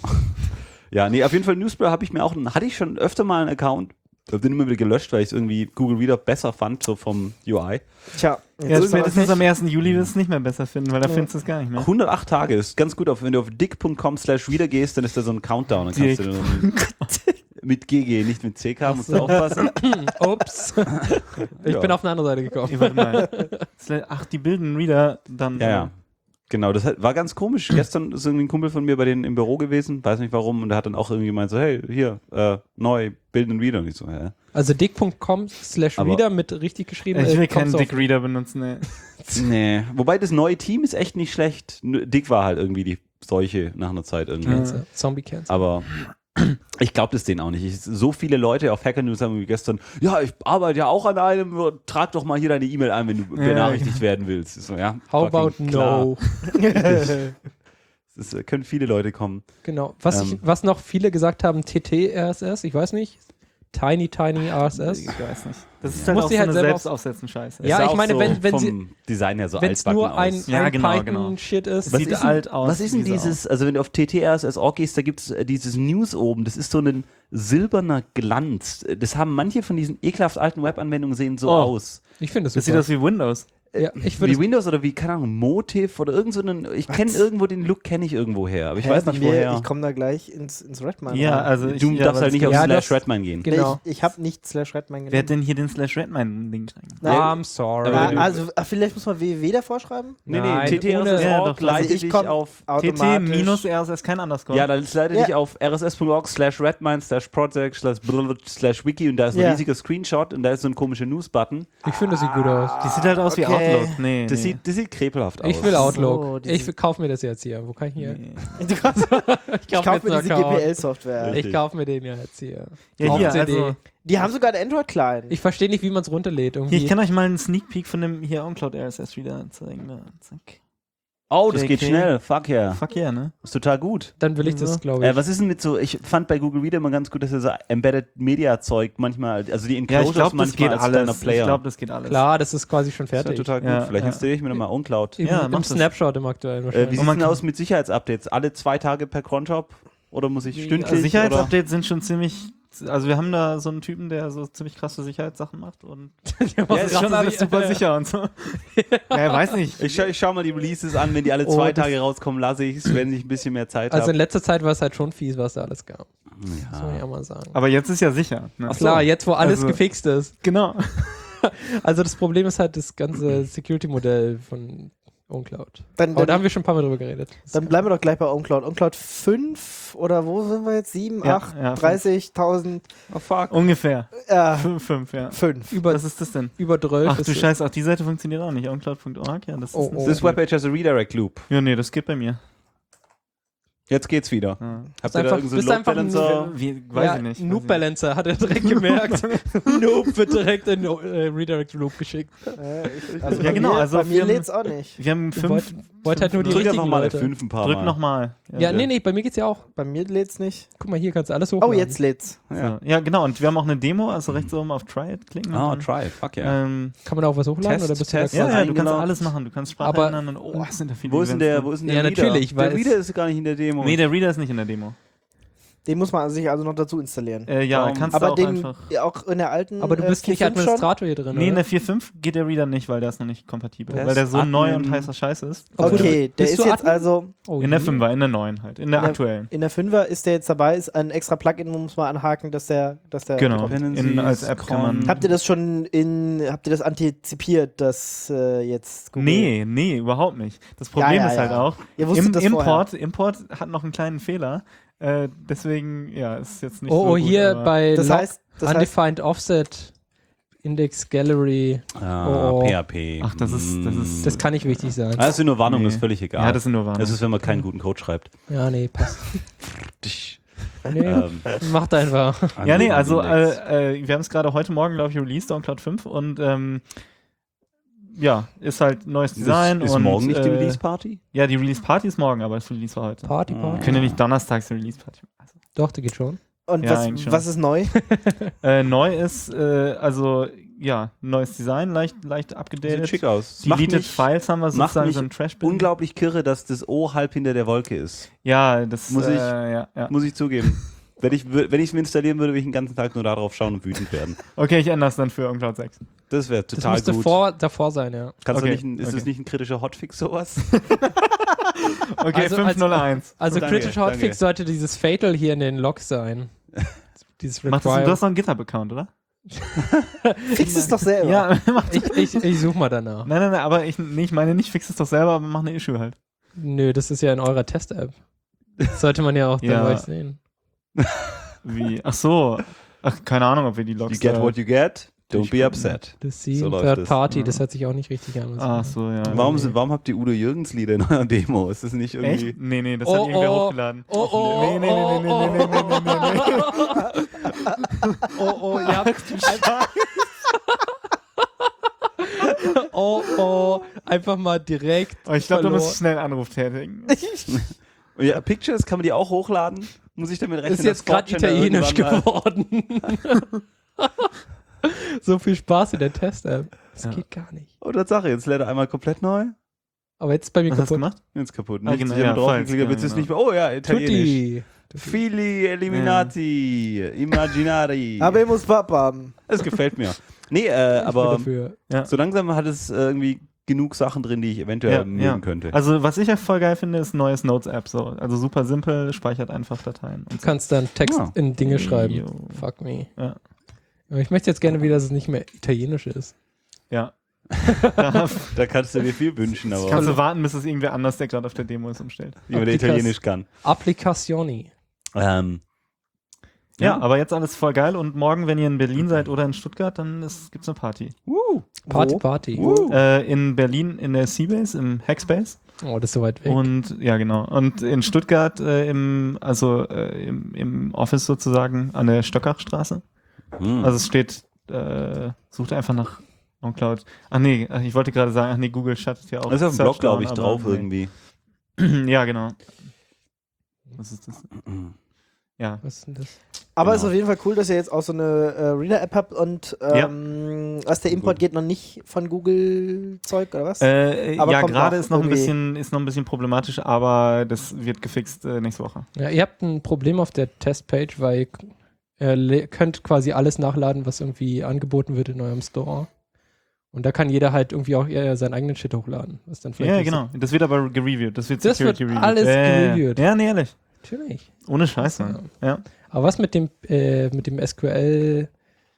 [SPEAKER 2] Ja, nee, auf jeden Fall Newsblur habe ich mir auch, hatte ich schon öfter mal einen Account. Ich habe den immer wieder gelöscht, weil ich es irgendwie Google Reader besser fand, so vom U I.
[SPEAKER 1] Tja,
[SPEAKER 4] Ja,
[SPEAKER 1] jetzt ist
[SPEAKER 4] spätestens
[SPEAKER 1] aber
[SPEAKER 4] am ersten Juli wirst du es nicht mehr besser finden, weil da
[SPEAKER 1] Ja.
[SPEAKER 4] findest du es gar nicht mehr.
[SPEAKER 2] hundertacht Tage ist ganz gut, auf, wenn du auf dick punkt com slash reader gehst, dann ist da so ein Countdown. Dann kannst du dann mit G G, nicht mit C K, musst du aufpassen.
[SPEAKER 3] Ups. Ich
[SPEAKER 2] Ja.
[SPEAKER 3] bin auf eine andere Seite gekommen.
[SPEAKER 4] Nee, warte mal. Ach, die bilden Reader dann.
[SPEAKER 2] Ja, ja. Genau, das hat, war ganz komisch. Gestern ist irgendwie ein Kumpel von mir bei denen im Büro gewesen, weiß nicht warum, und der hat dann auch irgendwie gemeint so, hey, hier, äh, neu, bilden Reader. Und ich so, hä?
[SPEAKER 3] Also dick punkt com slash
[SPEAKER 2] Aber-
[SPEAKER 3] reader mit richtig geschrieben.
[SPEAKER 4] Ich
[SPEAKER 3] äh,
[SPEAKER 4] will keinen
[SPEAKER 3] kommst du
[SPEAKER 4] Dick Reader benutzen, ey.
[SPEAKER 2] Nee. Wobei das neue Team ist echt nicht schlecht. Nur Dick war halt irgendwie die Seuche nach einer Zeit irgendwie.
[SPEAKER 3] auf Cancer. Zombie Cancer.
[SPEAKER 2] Aber ich glaube das denen auch nicht. Ich, so viele Leute auf Hacker News haben wie gestern, ja, ich arbeite ja auch an einem, trag doch mal hier deine E-Mail ein, wenn du
[SPEAKER 4] Ja,
[SPEAKER 2] benachrichtigt werden willst. Ich So, ja,
[SPEAKER 3] How about
[SPEAKER 2] fucking klar.
[SPEAKER 3] no?
[SPEAKER 2] Das ist, können viele Leute kommen.
[SPEAKER 3] Genau. Was,
[SPEAKER 2] Ähm.
[SPEAKER 3] ich, was noch viele gesagt haben, T T R S S, ich weiß nicht. Tiny, Tiny R S S.
[SPEAKER 4] Ich weiß nicht. Das ist
[SPEAKER 3] Ja.
[SPEAKER 4] halt
[SPEAKER 3] Muss
[SPEAKER 4] auch
[SPEAKER 3] die
[SPEAKER 4] so
[SPEAKER 3] halt
[SPEAKER 4] eine
[SPEAKER 3] selber
[SPEAKER 4] Selbstaufsetzen-Scheiße.
[SPEAKER 3] Ja,
[SPEAKER 2] Ist
[SPEAKER 3] ich
[SPEAKER 2] auch
[SPEAKER 3] meine,
[SPEAKER 2] so
[SPEAKER 3] wenn- wenn
[SPEAKER 2] vom
[SPEAKER 3] sie-
[SPEAKER 2] Design her so
[SPEAKER 3] Wenn es
[SPEAKER 2] altbacken
[SPEAKER 3] nur ein,
[SPEAKER 2] aus.
[SPEAKER 4] Ja,
[SPEAKER 3] ein
[SPEAKER 4] genau,
[SPEAKER 3] Python-Shit ist.
[SPEAKER 4] Das
[SPEAKER 2] Was
[SPEAKER 4] sieht
[SPEAKER 2] ist
[SPEAKER 4] alt aus.
[SPEAKER 2] Was ist denn
[SPEAKER 4] wie Sau.
[SPEAKER 2] dieses, also wenn du auf T T R S S Org gehst, da gibt es dieses News oben, das ist so ein silberner Glanz. Das haben manche von diesen ekelhaft alten Webanwendungen sehen so
[SPEAKER 4] Oh.
[SPEAKER 2] aus.
[SPEAKER 3] Ich finde das
[SPEAKER 4] Das sieht
[SPEAKER 3] super.
[SPEAKER 4] aus wie Windows.
[SPEAKER 3] Ja, ich würde
[SPEAKER 2] Wie Windows oder wie, keine Ahnung, Motiv oder irgend so einen, ich kenne irgendwo den Look, kenne ich irgendwo her, aber ich
[SPEAKER 1] Hä,
[SPEAKER 2] weiß
[SPEAKER 1] bei
[SPEAKER 2] nicht
[SPEAKER 1] mir,
[SPEAKER 2] woher.
[SPEAKER 1] Ich komme da gleich ins, ins Redmine
[SPEAKER 4] Ja,
[SPEAKER 1] rein.
[SPEAKER 4] also ich,
[SPEAKER 2] du
[SPEAKER 4] ja,
[SPEAKER 2] darfst
[SPEAKER 4] aber
[SPEAKER 2] halt nicht
[SPEAKER 4] das
[SPEAKER 2] auf
[SPEAKER 3] Ja,
[SPEAKER 2] Slash
[SPEAKER 3] das-
[SPEAKER 2] Redmine gehen.
[SPEAKER 3] Ge- genau.
[SPEAKER 1] Ich, ich habe nicht slash Redmine
[SPEAKER 4] Wer
[SPEAKER 1] genommen.
[SPEAKER 4] hat denn hier den Slash Redmine-Link rein?
[SPEAKER 1] Nein.
[SPEAKER 3] I'm sorry.
[SPEAKER 2] Aber
[SPEAKER 1] Ah,
[SPEAKER 2] du-
[SPEAKER 1] also ah, vielleicht muss man www davor schreiben?
[SPEAKER 2] Nee,
[SPEAKER 3] Nein,
[SPEAKER 2] nee, T T R S S
[SPEAKER 3] ohne-
[SPEAKER 4] Ja,
[SPEAKER 2] Org
[SPEAKER 4] doch,
[SPEAKER 2] leitet
[SPEAKER 1] also ich
[SPEAKER 2] dich
[SPEAKER 1] komm-
[SPEAKER 2] auf,
[SPEAKER 4] T T
[SPEAKER 1] Automatisch.
[SPEAKER 4] minus R S S, kein Underscore.
[SPEAKER 2] ja, dann leitet
[SPEAKER 1] Ja.
[SPEAKER 2] dich auf r s s punkt org slash redmine slash project slash blablabla slash wiki und da ist ein
[SPEAKER 1] Ja.
[SPEAKER 2] riesiger Screenshot und da ist so ein komischer News-Button.
[SPEAKER 3] Ich finde, das sieht gut aus.
[SPEAKER 4] Die sieht halt aus wie
[SPEAKER 1] Okay.
[SPEAKER 4] Outlook. Nee,
[SPEAKER 2] Das,
[SPEAKER 4] nee.
[SPEAKER 2] sieht, das sieht krepelhaft aus.
[SPEAKER 3] Ich will Outlook.
[SPEAKER 1] So, diese-
[SPEAKER 3] ich kaufe mir das jetzt hier. Wo kann ich hier?
[SPEAKER 4] Nee.
[SPEAKER 1] Du kannst, ich
[SPEAKER 3] kauf
[SPEAKER 1] kaufe
[SPEAKER 3] mir
[SPEAKER 1] mir
[SPEAKER 3] jetzt
[SPEAKER 1] diese
[SPEAKER 3] einen Account.
[SPEAKER 1] G P L-Software.
[SPEAKER 2] Richtig.
[SPEAKER 3] Ich kaufe mir den ja jetzt hier.
[SPEAKER 4] Ja,
[SPEAKER 3] Auf
[SPEAKER 4] hier,
[SPEAKER 3] C D.
[SPEAKER 4] also,
[SPEAKER 1] Die haben sogar einen Android-Client.
[SPEAKER 3] Ich verstehe nicht, wie man es runterlädt.
[SPEAKER 4] hier,
[SPEAKER 3] Irgendwie.
[SPEAKER 4] ich kann euch mal einen Sneak Peek von dem hier OnCloud R S S wieder zeigen. Da, zack.
[SPEAKER 2] Oh, das
[SPEAKER 4] J
[SPEAKER 2] geht
[SPEAKER 4] K.
[SPEAKER 2] schnell. Fuck yeah.
[SPEAKER 4] Fuck yeah, ne?
[SPEAKER 2] Ist total gut.
[SPEAKER 3] Dann will ich
[SPEAKER 4] So.
[SPEAKER 3] das, glaube ich.
[SPEAKER 2] Äh, was ist denn mit so, ich fand bei Google Reader immer ganz gut, dass er so Embedded Media Zeug manchmal, also die
[SPEAKER 4] Ja,
[SPEAKER 2] Enclosures
[SPEAKER 4] ich glaube, das
[SPEAKER 2] manchmal
[SPEAKER 4] geht
[SPEAKER 2] als kleiner
[SPEAKER 4] alles.
[SPEAKER 2] Player.
[SPEAKER 4] Ich glaube, das geht alles.
[SPEAKER 3] Klar, das ist quasi schon
[SPEAKER 2] das ist ja
[SPEAKER 3] fertig.
[SPEAKER 2] total gut.
[SPEAKER 4] Ja,
[SPEAKER 2] Vielleicht
[SPEAKER 4] ja.
[SPEAKER 2] installiere ich mir nochmal OwnCloud.
[SPEAKER 3] Im,
[SPEAKER 4] Ja,
[SPEAKER 3] im
[SPEAKER 4] mach das.
[SPEAKER 3] Snapshot im aktuellen
[SPEAKER 2] Äh, wie
[SPEAKER 3] wahrscheinlich.
[SPEAKER 2] sieht
[SPEAKER 4] Und man
[SPEAKER 2] denn
[SPEAKER 4] kann-
[SPEAKER 2] aus mit Sicherheitsupdates? Alle zwei Tage per Cronjob? Oder muss ich
[SPEAKER 3] Wie-
[SPEAKER 2] stündlich?
[SPEAKER 4] Also Sicherheitsupdates sind schon ziemlich. Also wir haben da so einen Typen, der so ziemlich krasse Sicherheitssachen macht und
[SPEAKER 3] Ja,
[SPEAKER 4] das ist schon alles super sicher und so. Ja, weiß nicht.
[SPEAKER 2] Ich, scha ich schau mal die Releases an, wenn die alle zwei
[SPEAKER 3] Oh, das-
[SPEAKER 2] Tage rauskommen, lasse ich es, wenn ich ein bisschen mehr Zeit
[SPEAKER 3] Also in
[SPEAKER 2] habe.
[SPEAKER 3] letzter Zeit war es halt schon fies, was da alles gab. Das muss ich
[SPEAKER 2] Ja.
[SPEAKER 3] auch mal sagen.
[SPEAKER 4] Aber jetzt ist ja sicher. Ne?
[SPEAKER 2] Ach so.
[SPEAKER 3] Klar, jetzt wo alles
[SPEAKER 4] Also-
[SPEAKER 3] gefixt ist.
[SPEAKER 4] Genau.
[SPEAKER 3] Also das Problem ist halt das ganze Security-Modell von OwnCloud.
[SPEAKER 1] Dann,
[SPEAKER 3] Aber da
[SPEAKER 1] dann,
[SPEAKER 3] haben wir schon ein paar Mal drüber geredet.
[SPEAKER 1] dann bleiben wir doch gleich bei OwnCloud. OwnCloud fünf oder wo sind wir jetzt? sieben,
[SPEAKER 4] Ja,
[SPEAKER 1] acht,
[SPEAKER 4] ja, fünf.
[SPEAKER 1] dreißigtausend?
[SPEAKER 2] Oh fuck.
[SPEAKER 4] Ungefähr.
[SPEAKER 1] Ja,
[SPEAKER 4] Fünf, fünf, ja.
[SPEAKER 1] fünf.
[SPEAKER 3] Über,
[SPEAKER 4] Was ist das denn?
[SPEAKER 3] über zwölf
[SPEAKER 4] Ach
[SPEAKER 3] ist
[SPEAKER 4] du
[SPEAKER 3] es.
[SPEAKER 4] Scheiße, auch die Seite funktioniert auch nicht. OwnCloud punkt org, ja, das ist
[SPEAKER 3] Oh, oh.
[SPEAKER 2] This webpage has a redirect loop.
[SPEAKER 4] Ja, nee, das geht bei mir.
[SPEAKER 2] Jetzt geht's wieder.
[SPEAKER 4] Ja.
[SPEAKER 2] Habt ihr da
[SPEAKER 3] einfach-
[SPEAKER 2] irgendeinen so
[SPEAKER 3] bist
[SPEAKER 2] Load
[SPEAKER 3] einfach ein-
[SPEAKER 2] Balancer?
[SPEAKER 4] Wie, weiß
[SPEAKER 3] ja,
[SPEAKER 4] ich nicht.
[SPEAKER 3] Noob
[SPEAKER 4] weiß
[SPEAKER 3] Balancer hat er direkt gemerkt. Noob wird direkt in äh, Redirect Loop geschickt.
[SPEAKER 1] Äh, ich, also
[SPEAKER 4] Ja,
[SPEAKER 1] bei
[SPEAKER 4] genau,
[SPEAKER 1] Mir,
[SPEAKER 4] also
[SPEAKER 1] bei mir
[SPEAKER 4] wir haben-
[SPEAKER 1] lädt's auch nicht.
[SPEAKER 4] ich. Wir haben
[SPEAKER 3] Ihr
[SPEAKER 4] fünf.
[SPEAKER 3] wollt, wollt halt nur die
[SPEAKER 2] Drück einfach
[SPEAKER 3] richtigen
[SPEAKER 2] mal
[SPEAKER 3] Leute.
[SPEAKER 2] fünf ein paar
[SPEAKER 4] Drück
[SPEAKER 2] Mal.
[SPEAKER 4] nochmal.
[SPEAKER 3] Ja, nee, nee, bei mir geht's ja auch.
[SPEAKER 1] Bei mir lädt's nicht.
[SPEAKER 3] Guck mal, hier kannst du alles hochladen.
[SPEAKER 1] Oh, jetzt lädt's.
[SPEAKER 2] Ja.
[SPEAKER 4] So. Ja, genau. Und wir haben auch eine Demo, also rechts oben auf Try It klicken.
[SPEAKER 2] Oh,
[SPEAKER 4] und dann,
[SPEAKER 2] try. Fuck yeah.
[SPEAKER 4] ähm,
[SPEAKER 3] Kann man da auch was hochladen?
[SPEAKER 2] Test,
[SPEAKER 3] oder bist
[SPEAKER 2] Test.
[SPEAKER 3] du
[SPEAKER 4] ja,
[SPEAKER 3] da
[SPEAKER 4] ja,
[SPEAKER 3] quasi-
[SPEAKER 4] du kannst
[SPEAKER 2] eingeloggt.
[SPEAKER 4] alles machen. Du kannst Sprache
[SPEAKER 3] Aber-
[SPEAKER 4] ändern und oh, es sind da viele
[SPEAKER 2] Wo ist denn der,
[SPEAKER 4] Events
[SPEAKER 2] wo ist denn
[SPEAKER 3] Ja,
[SPEAKER 2] der Reader?
[SPEAKER 3] natürlich, weil
[SPEAKER 2] der
[SPEAKER 3] es-
[SPEAKER 2] Reader ist gar nicht in der Demo.
[SPEAKER 4] Nee, der Reader ist nicht in der Demo.
[SPEAKER 1] Den muss man sich also noch dazu installieren.
[SPEAKER 4] Äh, ja,
[SPEAKER 2] Warum?
[SPEAKER 4] kannst
[SPEAKER 1] Aber
[SPEAKER 4] du auch
[SPEAKER 1] den
[SPEAKER 4] einfach.
[SPEAKER 1] ja, auch in der alten.
[SPEAKER 3] Aber du bist
[SPEAKER 1] äh,
[SPEAKER 3] nicht
[SPEAKER 1] vier Punkt fünf
[SPEAKER 3] Administrator hier drin,
[SPEAKER 4] Nee, in
[SPEAKER 3] oder?
[SPEAKER 4] der vier Punkt fünf geht der Reader nicht, weil der ist noch nicht kompatibel.
[SPEAKER 2] Der
[SPEAKER 4] weil der
[SPEAKER 2] ist
[SPEAKER 4] so neu
[SPEAKER 2] Admin.
[SPEAKER 4] und heißer Scheiß ist.
[SPEAKER 1] schon?
[SPEAKER 3] Obwohl,
[SPEAKER 1] Okay, der
[SPEAKER 3] bist
[SPEAKER 1] ist
[SPEAKER 3] du
[SPEAKER 1] jetzt
[SPEAKER 3] Admin?
[SPEAKER 1] also.
[SPEAKER 3] Oh,
[SPEAKER 4] In der
[SPEAKER 3] je.
[SPEAKER 4] fünfer, in der neuen halt. In der
[SPEAKER 1] In der-
[SPEAKER 4] aktuellen.
[SPEAKER 1] In der Fünfer ist der jetzt dabei, ist ein extra Plugin, muss man anhaken, dass der. Dass der
[SPEAKER 4] Genau.
[SPEAKER 1] kommt.
[SPEAKER 4] In, als App kann man.
[SPEAKER 1] Habt ihr das schon in. Habt ihr das antizipiert, dass äh, jetzt. Google-
[SPEAKER 4] Nee, nee, überhaupt nicht. Das Problem
[SPEAKER 1] Ja, ja,
[SPEAKER 4] ist halt
[SPEAKER 1] ja.
[SPEAKER 4] auch,
[SPEAKER 1] Ihr wusstet
[SPEAKER 4] im
[SPEAKER 1] das
[SPEAKER 4] Import, Import hat noch einen kleinen Fehler. Äh, deswegen, ja, ist jetzt nicht
[SPEAKER 3] Oh,
[SPEAKER 4] so
[SPEAKER 3] oh
[SPEAKER 4] gut,
[SPEAKER 3] hier
[SPEAKER 4] aber-
[SPEAKER 3] bei
[SPEAKER 1] Das
[SPEAKER 3] Log
[SPEAKER 1] heißt, das heißt,
[SPEAKER 3] Undefined Offset Index Gallery.
[SPEAKER 2] Ah,
[SPEAKER 3] Oh.
[SPEAKER 2] P H P.
[SPEAKER 4] Ach, das ist- das ist-
[SPEAKER 3] Das kann nicht wichtig sein.
[SPEAKER 2] Ah, das sind nur Warnungen,
[SPEAKER 4] Nee.
[SPEAKER 2] ist völlig egal.
[SPEAKER 4] Ja, das sind nur Warnungen.
[SPEAKER 2] Das ist, wenn man keinen guten Code schreibt.
[SPEAKER 3] Ja, nee, passt. Nee,
[SPEAKER 2] Ähm,
[SPEAKER 3] macht einfach.
[SPEAKER 4] Ja, nee, also
[SPEAKER 2] Index.
[SPEAKER 4] äh, äh, wir haben es gerade heute Morgen, glaube ich, released, OnCloud fünf und ähm, ja, ist halt neues Design.
[SPEAKER 2] ist, ist
[SPEAKER 4] und,
[SPEAKER 2] morgen nicht die
[SPEAKER 4] äh,
[SPEAKER 2] Release-Party?
[SPEAKER 4] Ja, die Release-Party ist morgen, aber das Release war heute.
[SPEAKER 3] Party,
[SPEAKER 4] Wir
[SPEAKER 3] Party.
[SPEAKER 4] können ja nicht donnerstags eine Release-Party machen. Also,
[SPEAKER 3] Doch, der geht schon.
[SPEAKER 1] Und
[SPEAKER 4] Ja,
[SPEAKER 1] was,
[SPEAKER 4] eigentlich schon.
[SPEAKER 1] was ist neu?
[SPEAKER 4] äh, neu ist, äh, also ja, neues Design, leicht, leicht
[SPEAKER 2] Sieht
[SPEAKER 4] abgedatet.
[SPEAKER 2] schick aus. Macht
[SPEAKER 4] Deleted
[SPEAKER 2] mich
[SPEAKER 4] Files haben wir
[SPEAKER 2] macht
[SPEAKER 4] sozusagen
[SPEAKER 2] mich
[SPEAKER 4] so ein Trash-Bin.
[SPEAKER 2] unglaublich kirre, dass das O halb hinter der Wolke ist.
[SPEAKER 4] Ja, das
[SPEAKER 2] Muss
[SPEAKER 4] äh,
[SPEAKER 2] ich-
[SPEAKER 4] ja, ja.
[SPEAKER 2] Muss ich zugeben. Wenn ich wür- wenn ich es mir installieren würde, würde ich den ganzen Tag nur darauf schauen und wütend werden.
[SPEAKER 4] Okay, ich ändere es dann für OnCloud sechs.
[SPEAKER 2] Das wäre
[SPEAKER 3] Das
[SPEAKER 2] total
[SPEAKER 3] müsste
[SPEAKER 2] gut.
[SPEAKER 3] vor, davor sein, ja.
[SPEAKER 2] Kannst
[SPEAKER 4] Okay,
[SPEAKER 2] du nicht, ein- ist
[SPEAKER 4] okay.
[SPEAKER 2] das nicht ein kritischer Hotfix sowas?
[SPEAKER 4] Okay,
[SPEAKER 3] Also
[SPEAKER 4] fünf null eins.
[SPEAKER 3] Also
[SPEAKER 2] Danke,
[SPEAKER 3] Critical
[SPEAKER 2] danke.
[SPEAKER 3] Hotfix sollte dieses Fatal hier in den Logs sein. Dieses
[SPEAKER 4] Mach das, du
[SPEAKER 3] Require.
[SPEAKER 4] hast noch einen GitHub-Account, oder?
[SPEAKER 1] Fix es doch selber.
[SPEAKER 4] Ja, mach
[SPEAKER 3] Ich, ich, ich suche mal danach.
[SPEAKER 4] Nein, nein, nein, aber ich, nee, ich meine nicht, fix es doch selber, aber mach eine Issue halt.
[SPEAKER 3] Nö, das ist ja in eurer Test-App. Das sollte man ja auch
[SPEAKER 4] Ja.
[SPEAKER 3] dann gleich sehen.
[SPEAKER 4] Wie? Ach so. Ach, keine Ahnung, ob wir die Logs
[SPEAKER 2] You get
[SPEAKER 4] da-
[SPEAKER 2] what you get, don't
[SPEAKER 4] Ich
[SPEAKER 2] be
[SPEAKER 4] bin-
[SPEAKER 2] upset.
[SPEAKER 3] Das Scene,
[SPEAKER 2] So läuft
[SPEAKER 3] Third
[SPEAKER 2] das.
[SPEAKER 3] Party,
[SPEAKER 4] Ja.
[SPEAKER 3] das hört sich auch nicht richtig an.
[SPEAKER 4] Ach so, ja.
[SPEAKER 2] Warum,
[SPEAKER 3] nee.
[SPEAKER 2] sind, warum habt ihr Udo Jürgens Lieder in eurer Demo? Ist das nicht irgendwie...
[SPEAKER 4] Echt? Nee, nee, das
[SPEAKER 3] Oh,
[SPEAKER 4] hat irgendwer
[SPEAKER 3] oh.
[SPEAKER 4] hochgeladen.
[SPEAKER 3] Oh, oh,
[SPEAKER 4] Nee, nee, nee, nee, nee, nee, nee, nee, nee, nee.
[SPEAKER 3] Oh, oh, ihr habt Oh, oh, einfach mal direkt
[SPEAKER 4] Oh, ich glaube, da
[SPEAKER 3] verloren.
[SPEAKER 4] muss ich schnell einen Anruf tätigen.
[SPEAKER 2] Ja, Pictures, kann man die auch hochladen? Muss ich damit rechnen,
[SPEAKER 3] Ist jetzt
[SPEAKER 2] dass
[SPEAKER 3] gerade
[SPEAKER 2] Fortran
[SPEAKER 3] italienisch
[SPEAKER 2] irgendwann mal-
[SPEAKER 3] geworden. So viel Spaß in der Test-App. Das
[SPEAKER 4] Ja.
[SPEAKER 3] geht gar nicht.
[SPEAKER 2] Oh, Tatsache, jetzt lädt er einmal komplett neu.
[SPEAKER 3] Aber jetzt ist bei mir
[SPEAKER 4] Was hast du
[SPEAKER 3] kaputt.
[SPEAKER 4] gemacht?
[SPEAKER 2] Jetzt kaputt.
[SPEAKER 4] Ah,
[SPEAKER 2] Nichts,
[SPEAKER 4] genau,
[SPEAKER 2] ich
[SPEAKER 4] ja,
[SPEAKER 2] habe drauf
[SPEAKER 4] falls,
[SPEAKER 2] geklickt, jetzt
[SPEAKER 4] genau,
[SPEAKER 2] ist nicht mehr. Oh ja, italienisch.
[SPEAKER 3] Tutti.
[SPEAKER 2] Fili Eliminati, Imaginari.
[SPEAKER 1] Habemus Papam.
[SPEAKER 2] Das gefällt mir. Nee, äh,
[SPEAKER 3] Ich bin
[SPEAKER 2] aber
[SPEAKER 3] dafür.
[SPEAKER 4] Ja.
[SPEAKER 2] so langsam hat es äh, irgendwie genug Sachen drin, die ich eventuell
[SPEAKER 4] Ja,
[SPEAKER 2] mögen
[SPEAKER 4] ja.
[SPEAKER 2] könnte.
[SPEAKER 4] Also, was ich ja voll geil finde, ist ein neues Notes-App. So. Also super simpel, speichert einfach Dateien.
[SPEAKER 3] Du
[SPEAKER 4] Und so.
[SPEAKER 3] kannst dann Text
[SPEAKER 2] Ja.
[SPEAKER 3] in Dinge schreiben.
[SPEAKER 4] Jo.
[SPEAKER 3] Fuck me.
[SPEAKER 4] Ja.
[SPEAKER 3] Aber ich möchte jetzt gerne wieder, dass es nicht mehr italienisch ist.
[SPEAKER 4] Ja. Da
[SPEAKER 2] Da kannst du dir viel wünschen, aber
[SPEAKER 4] kannst du warten, bis es irgendwer anders, der gerade auf der Demo ist, umstellt.
[SPEAKER 2] wie man der
[SPEAKER 3] Applikas-
[SPEAKER 2] Italienisch kann.
[SPEAKER 3] Applikazioni.
[SPEAKER 2] Ähm,
[SPEAKER 4] Ja, aber jetzt alles voll geil. Und morgen, wenn ihr in Berlin seid oder in Stuttgart, dann ist, gibt's eine Party.
[SPEAKER 2] uh,
[SPEAKER 3] Party,
[SPEAKER 1] Wo?
[SPEAKER 3] Party.
[SPEAKER 2] uh.
[SPEAKER 4] Äh, in Berlin in der Seabase, im Hackspace.
[SPEAKER 3] Oh, das ist so weit weg.
[SPEAKER 4] Und ja, genau. Und in Stuttgart äh, im, also äh, im, im Office sozusagen an der Stöckachstraße.
[SPEAKER 2] Hm.
[SPEAKER 4] Also es steht, äh, sucht einfach nach OnCloud. Ach nee, ich wollte gerade sagen, ach nee, Google schattet ja auch.
[SPEAKER 2] das ist auf dem
[SPEAKER 4] Search
[SPEAKER 2] Blog, glaube ich,
[SPEAKER 4] down,
[SPEAKER 2] drauf
[SPEAKER 4] aber
[SPEAKER 2] irgendwie.
[SPEAKER 4] nee. Ja, genau. Was ist das? Ja.
[SPEAKER 3] Was ist denn das?
[SPEAKER 1] Aber
[SPEAKER 2] Genau.
[SPEAKER 1] es ist auf jeden Fall cool, dass ihr jetzt auch so eine äh, Reader-App habt und ähm, was der Import geht noch nicht von Google-Zeug oder was?
[SPEAKER 4] Äh,
[SPEAKER 1] Aber
[SPEAKER 4] ja,
[SPEAKER 1] kommt
[SPEAKER 4] gerade
[SPEAKER 1] noch
[SPEAKER 4] ist noch ein
[SPEAKER 1] irgendwie.
[SPEAKER 4] bisschen, ist noch ein bisschen problematisch, aber das wird gefixt äh, nächste Woche.
[SPEAKER 3] Ja, ihr habt ein Problem auf der Testpage, weil ihr le- könnt quasi alles nachladen, was irgendwie angeboten wird in eurem Store. Und da kann jeder halt irgendwie auch eher seinen eigenen Shit hochladen. Was dann vielleicht
[SPEAKER 4] Ja,
[SPEAKER 3] nicht
[SPEAKER 4] genau. Das wird aber gereviewt. Das wird
[SPEAKER 3] Das
[SPEAKER 4] Security
[SPEAKER 3] wird
[SPEAKER 4] reviewed.
[SPEAKER 3] alles
[SPEAKER 4] ja, ja, ja.
[SPEAKER 3] gereviewt.
[SPEAKER 4] Ja, nee, ehrlich.
[SPEAKER 3] So, natürlich.
[SPEAKER 4] Ohne Scheiß, Mann. Ja.
[SPEAKER 3] Aber was mit dem, äh, mit dem S Q L?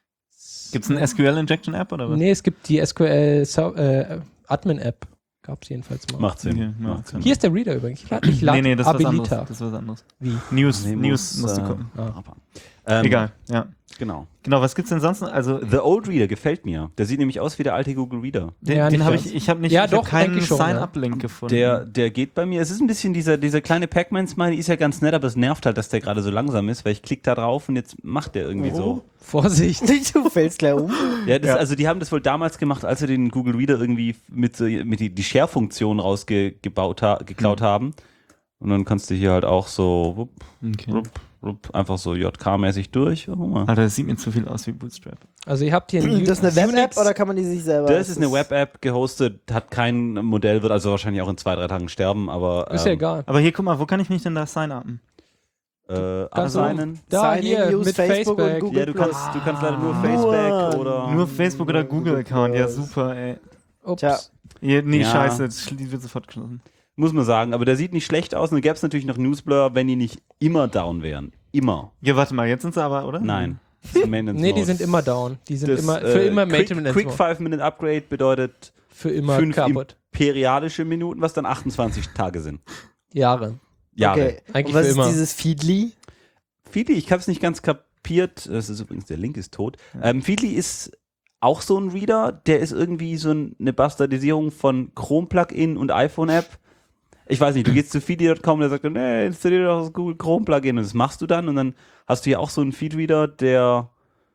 [SPEAKER 4] Gibt's eine S Q L-Injection-App oder was?
[SPEAKER 3] Nee, es gibt die S Q L Sau- äh, Admin-App. Gab es jedenfalls mal.
[SPEAKER 2] Macht Sinn.
[SPEAKER 4] Okay, ja,
[SPEAKER 2] Macht Sinn.
[SPEAKER 3] Hier ist der Reader übrigens. Ich lade ich lad
[SPEAKER 4] nee, nee, das ist was
[SPEAKER 3] Abilita.
[SPEAKER 4] anderes. Das ist was anderes.
[SPEAKER 3] Wie?
[SPEAKER 4] News,
[SPEAKER 2] Nee,
[SPEAKER 4] News
[SPEAKER 2] muss,
[SPEAKER 4] musst du
[SPEAKER 2] äh,
[SPEAKER 4] gucken.
[SPEAKER 3] Ah.
[SPEAKER 2] Ähm,
[SPEAKER 4] Egal, ja.
[SPEAKER 2] Genau.
[SPEAKER 4] Genau, was gibt's denn sonst noch? Also,
[SPEAKER 2] The Old Reader gefällt mir. Der sieht nämlich aus wie der alte Google Reader.
[SPEAKER 4] den,
[SPEAKER 3] Ja,
[SPEAKER 4] den
[SPEAKER 3] nicht
[SPEAKER 4] habe
[SPEAKER 3] ganz.
[SPEAKER 4] ich, ich habe nicht,
[SPEAKER 3] Ja,
[SPEAKER 4] ich
[SPEAKER 3] doch,
[SPEAKER 4] hab keinen
[SPEAKER 3] denke ich schon, ja.
[SPEAKER 4] Sign-Up-Link gefunden.
[SPEAKER 2] Der, der geht bei mir. Es ist ein bisschen dieser, dieser kleine Pac-Man-Smiley, ist ja ganz nett, aber es nervt halt, dass der gerade so langsam ist, weil ich klicke da drauf und jetzt macht der irgendwie so.
[SPEAKER 3] Vorsicht.
[SPEAKER 1] Du fällst gleich um.
[SPEAKER 2] Ja, das,
[SPEAKER 4] Ja.
[SPEAKER 2] also die haben das wohl damals gemacht, als sie den Google Reader irgendwie mit, so, mit die, die Share-Funktion rausgebaut ha geklaut
[SPEAKER 4] Hm.
[SPEAKER 2] haben. Und dann kannst du hier halt auch so wupp,
[SPEAKER 4] okay.
[SPEAKER 2] wupp, wupp, einfach so J K-mäßig durch. Oh, guck mal.
[SPEAKER 4] Alter, das sieht mir zu viel aus wie Bootstrap.
[SPEAKER 3] Also ihr habt hier ein
[SPEAKER 1] Das ist eine Web-App
[SPEAKER 3] Unix-
[SPEAKER 1] oder kann man die sich selber?
[SPEAKER 2] Das ist eine Web-App, gehostet, hat kein Modell, wird also wahrscheinlich auch in zwei, drei Tagen sterben, aber
[SPEAKER 3] Ist ja
[SPEAKER 2] ähm,
[SPEAKER 3] egal.
[SPEAKER 4] Aber hier, guck mal, wo kann ich mich denn da sign-upen?
[SPEAKER 2] äh,
[SPEAKER 3] Ganz
[SPEAKER 2] assignen.
[SPEAKER 3] Da,
[SPEAKER 1] Sign in,
[SPEAKER 3] hier,
[SPEAKER 1] use
[SPEAKER 3] mit
[SPEAKER 1] Facebook und
[SPEAKER 3] Facebook.
[SPEAKER 1] Google.
[SPEAKER 2] Ja, du kannst, du kannst leider nur
[SPEAKER 1] Nur-
[SPEAKER 2] Facebook oder
[SPEAKER 4] Nur Facebook oder Google-Account, ja
[SPEAKER 1] Plus.
[SPEAKER 4] super, ey.
[SPEAKER 3] Ups.
[SPEAKER 1] Tja.
[SPEAKER 4] Ja, nee,
[SPEAKER 2] Ja.
[SPEAKER 4] scheiße, das schli- wird sofort geschlossen.
[SPEAKER 2] muss man sagen, aber der sieht nicht schlecht aus und dann gäbe es natürlich noch Newsblur, wenn die nicht immer down wären. Immer.
[SPEAKER 4] Ja, warte mal, jetzt sind sie aber, oder?
[SPEAKER 2] Nein. Das ist ein Maintenance
[SPEAKER 3] Nee, die
[SPEAKER 2] Mode.
[SPEAKER 3] sind immer down. Die sind
[SPEAKER 2] Das,
[SPEAKER 3] immer für
[SPEAKER 2] äh,
[SPEAKER 3] immer
[SPEAKER 2] Quick,
[SPEAKER 3] Maintenance.
[SPEAKER 2] Quick
[SPEAKER 3] Mode.
[SPEAKER 2] five Minute Upgrade bedeutet
[SPEAKER 3] Für immer
[SPEAKER 2] fünf
[SPEAKER 3] kaputt.
[SPEAKER 2] imperialische Minuten, was dann achtundzwanzig Tage sind.
[SPEAKER 3] Jahre.
[SPEAKER 2] Jahre.
[SPEAKER 1] Okay.
[SPEAKER 3] Eigentlich
[SPEAKER 1] Und was
[SPEAKER 3] für
[SPEAKER 1] ist
[SPEAKER 3] immer.
[SPEAKER 1] dieses Feedly?
[SPEAKER 2] Feedly, ich habe es nicht ganz kapiert. Das ist übrigens, der Link ist tot. Ähm, Feedly ist auch so ein Reader, der ist irgendwie so ein, eine Bastardisierung von Chrome-Plugin und iPhone-App. Ich weiß nicht, du gehst zu feedly Punkt com und der sagt dann, nee, installier doch das Google Chrome-Plugin und das machst du dann und dann hast du hier auch so einen Feed-Reader, der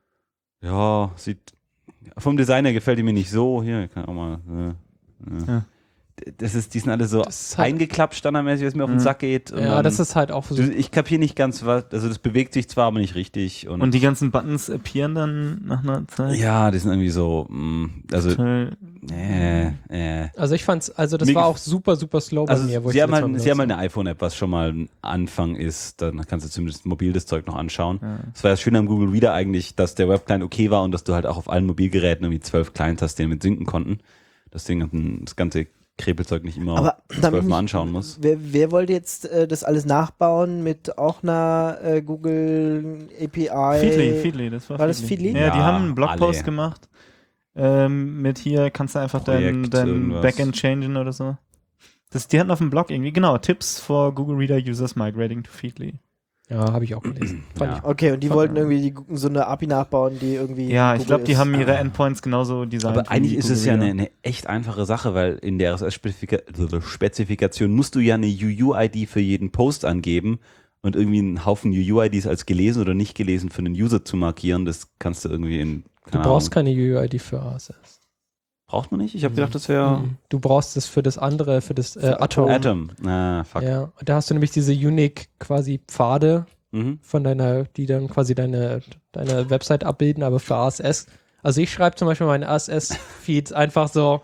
[SPEAKER 2] ja, sieht vom Designer gefällt mir nicht so. Hier, kann auch mal äh, äh.
[SPEAKER 4] Ja.
[SPEAKER 2] Das ist, die sind alle so
[SPEAKER 3] Das ist halt-
[SPEAKER 2] eingeklappt standardmäßig, was mir auf den
[SPEAKER 4] Mhm.
[SPEAKER 2] Sack geht. Und
[SPEAKER 3] Ja,
[SPEAKER 2] dann,
[SPEAKER 3] das ist halt auch so.
[SPEAKER 2] du, ich kapiere nicht ganz was, also das bewegt sich zwar, aber nicht richtig. Und,
[SPEAKER 4] Und die ganzen Buttons appearen dann nach einer Zeit.
[SPEAKER 2] ja, die sind irgendwie so, mh, also,
[SPEAKER 4] Toll.
[SPEAKER 2] äh, äh.
[SPEAKER 3] Also ich fand's, also das
[SPEAKER 2] Mir
[SPEAKER 3] war
[SPEAKER 2] gef-
[SPEAKER 3] auch super, super slow bei
[SPEAKER 2] Also
[SPEAKER 3] mir. Wo
[SPEAKER 2] sie
[SPEAKER 3] ich
[SPEAKER 2] haben,
[SPEAKER 3] das
[SPEAKER 2] halt,
[SPEAKER 3] mal
[SPEAKER 2] sie haben halt
[SPEAKER 3] benutzt
[SPEAKER 2] eine iPhone-App, was schon mal ein Anfang ist. Dann kannst du zumindest mobil das Zeug noch anschauen.
[SPEAKER 4] Ja.
[SPEAKER 2] Das war das Schöne am Google Reader eigentlich, dass der Webclient okay war und dass du halt auch auf allen Mobilgeräten irgendwie zwölf Clients hast, die damit synken konnten. Deswegen das ganze Krepelzeug nicht immer
[SPEAKER 1] Aber damit
[SPEAKER 2] zwölfmal
[SPEAKER 1] ich-
[SPEAKER 2] anschauen muss.
[SPEAKER 1] Wer, wer wollte jetzt äh, das alles nachbauen mit auch einer äh, Google A P I?
[SPEAKER 4] Feedly, Feedly, das war
[SPEAKER 1] War das Feedly?
[SPEAKER 4] Ja, die
[SPEAKER 2] Ja,
[SPEAKER 4] haben einen Blogpost
[SPEAKER 2] alle.
[SPEAKER 4] gemacht. Ähm, mit hier kannst du einfach dein,
[SPEAKER 2] Projekt,
[SPEAKER 4] dein
[SPEAKER 2] irgendwas.
[SPEAKER 4] Backend changen oder so. Das, die hatten auf dem Blog irgendwie, genau, Tipps for Google Reader Users migrating to Feedly.
[SPEAKER 3] Ja, habe ich auch gelesen. Fand
[SPEAKER 2] Ja.
[SPEAKER 3] ich
[SPEAKER 1] Okay, und die
[SPEAKER 4] Fuck,
[SPEAKER 1] wollten
[SPEAKER 4] ja.
[SPEAKER 1] irgendwie die, so eine A P I nachbauen, die irgendwie.
[SPEAKER 4] Ja, ich
[SPEAKER 1] Google
[SPEAKER 4] glaube, die
[SPEAKER 1] ist.
[SPEAKER 4] haben ihre Endpoints genauso designt.
[SPEAKER 2] Aber eigentlich
[SPEAKER 4] wie
[SPEAKER 2] ist es
[SPEAKER 4] Google
[SPEAKER 2] ja
[SPEAKER 4] Reader.
[SPEAKER 2] eine, eine echt einfache Sache, weil in der R S S-Spezifikation musst du ja eine U U I D für jeden Post angeben und irgendwie einen Haufen U U I Ds als gelesen oder nicht gelesen für einen User zu markieren. Das kannst du irgendwie in.
[SPEAKER 3] Du
[SPEAKER 2] keine
[SPEAKER 3] brauchst
[SPEAKER 2] Ahnung.
[SPEAKER 3] keine U U I D für A S S.
[SPEAKER 2] Braucht man nicht? Ich habe gedacht, das wäre.
[SPEAKER 3] Mhm. Du brauchst es für das andere, für das äh, Atom.
[SPEAKER 2] Atom. Ah, fuck.
[SPEAKER 3] Ja, da hast du nämlich diese Unique quasi Pfade,
[SPEAKER 2] Mhm.
[SPEAKER 3] von deiner, die dann quasi deine, deine Website abbilden, aber für A S S. Also ich schreibe zum Beispiel meine A S S-Feeds einfach so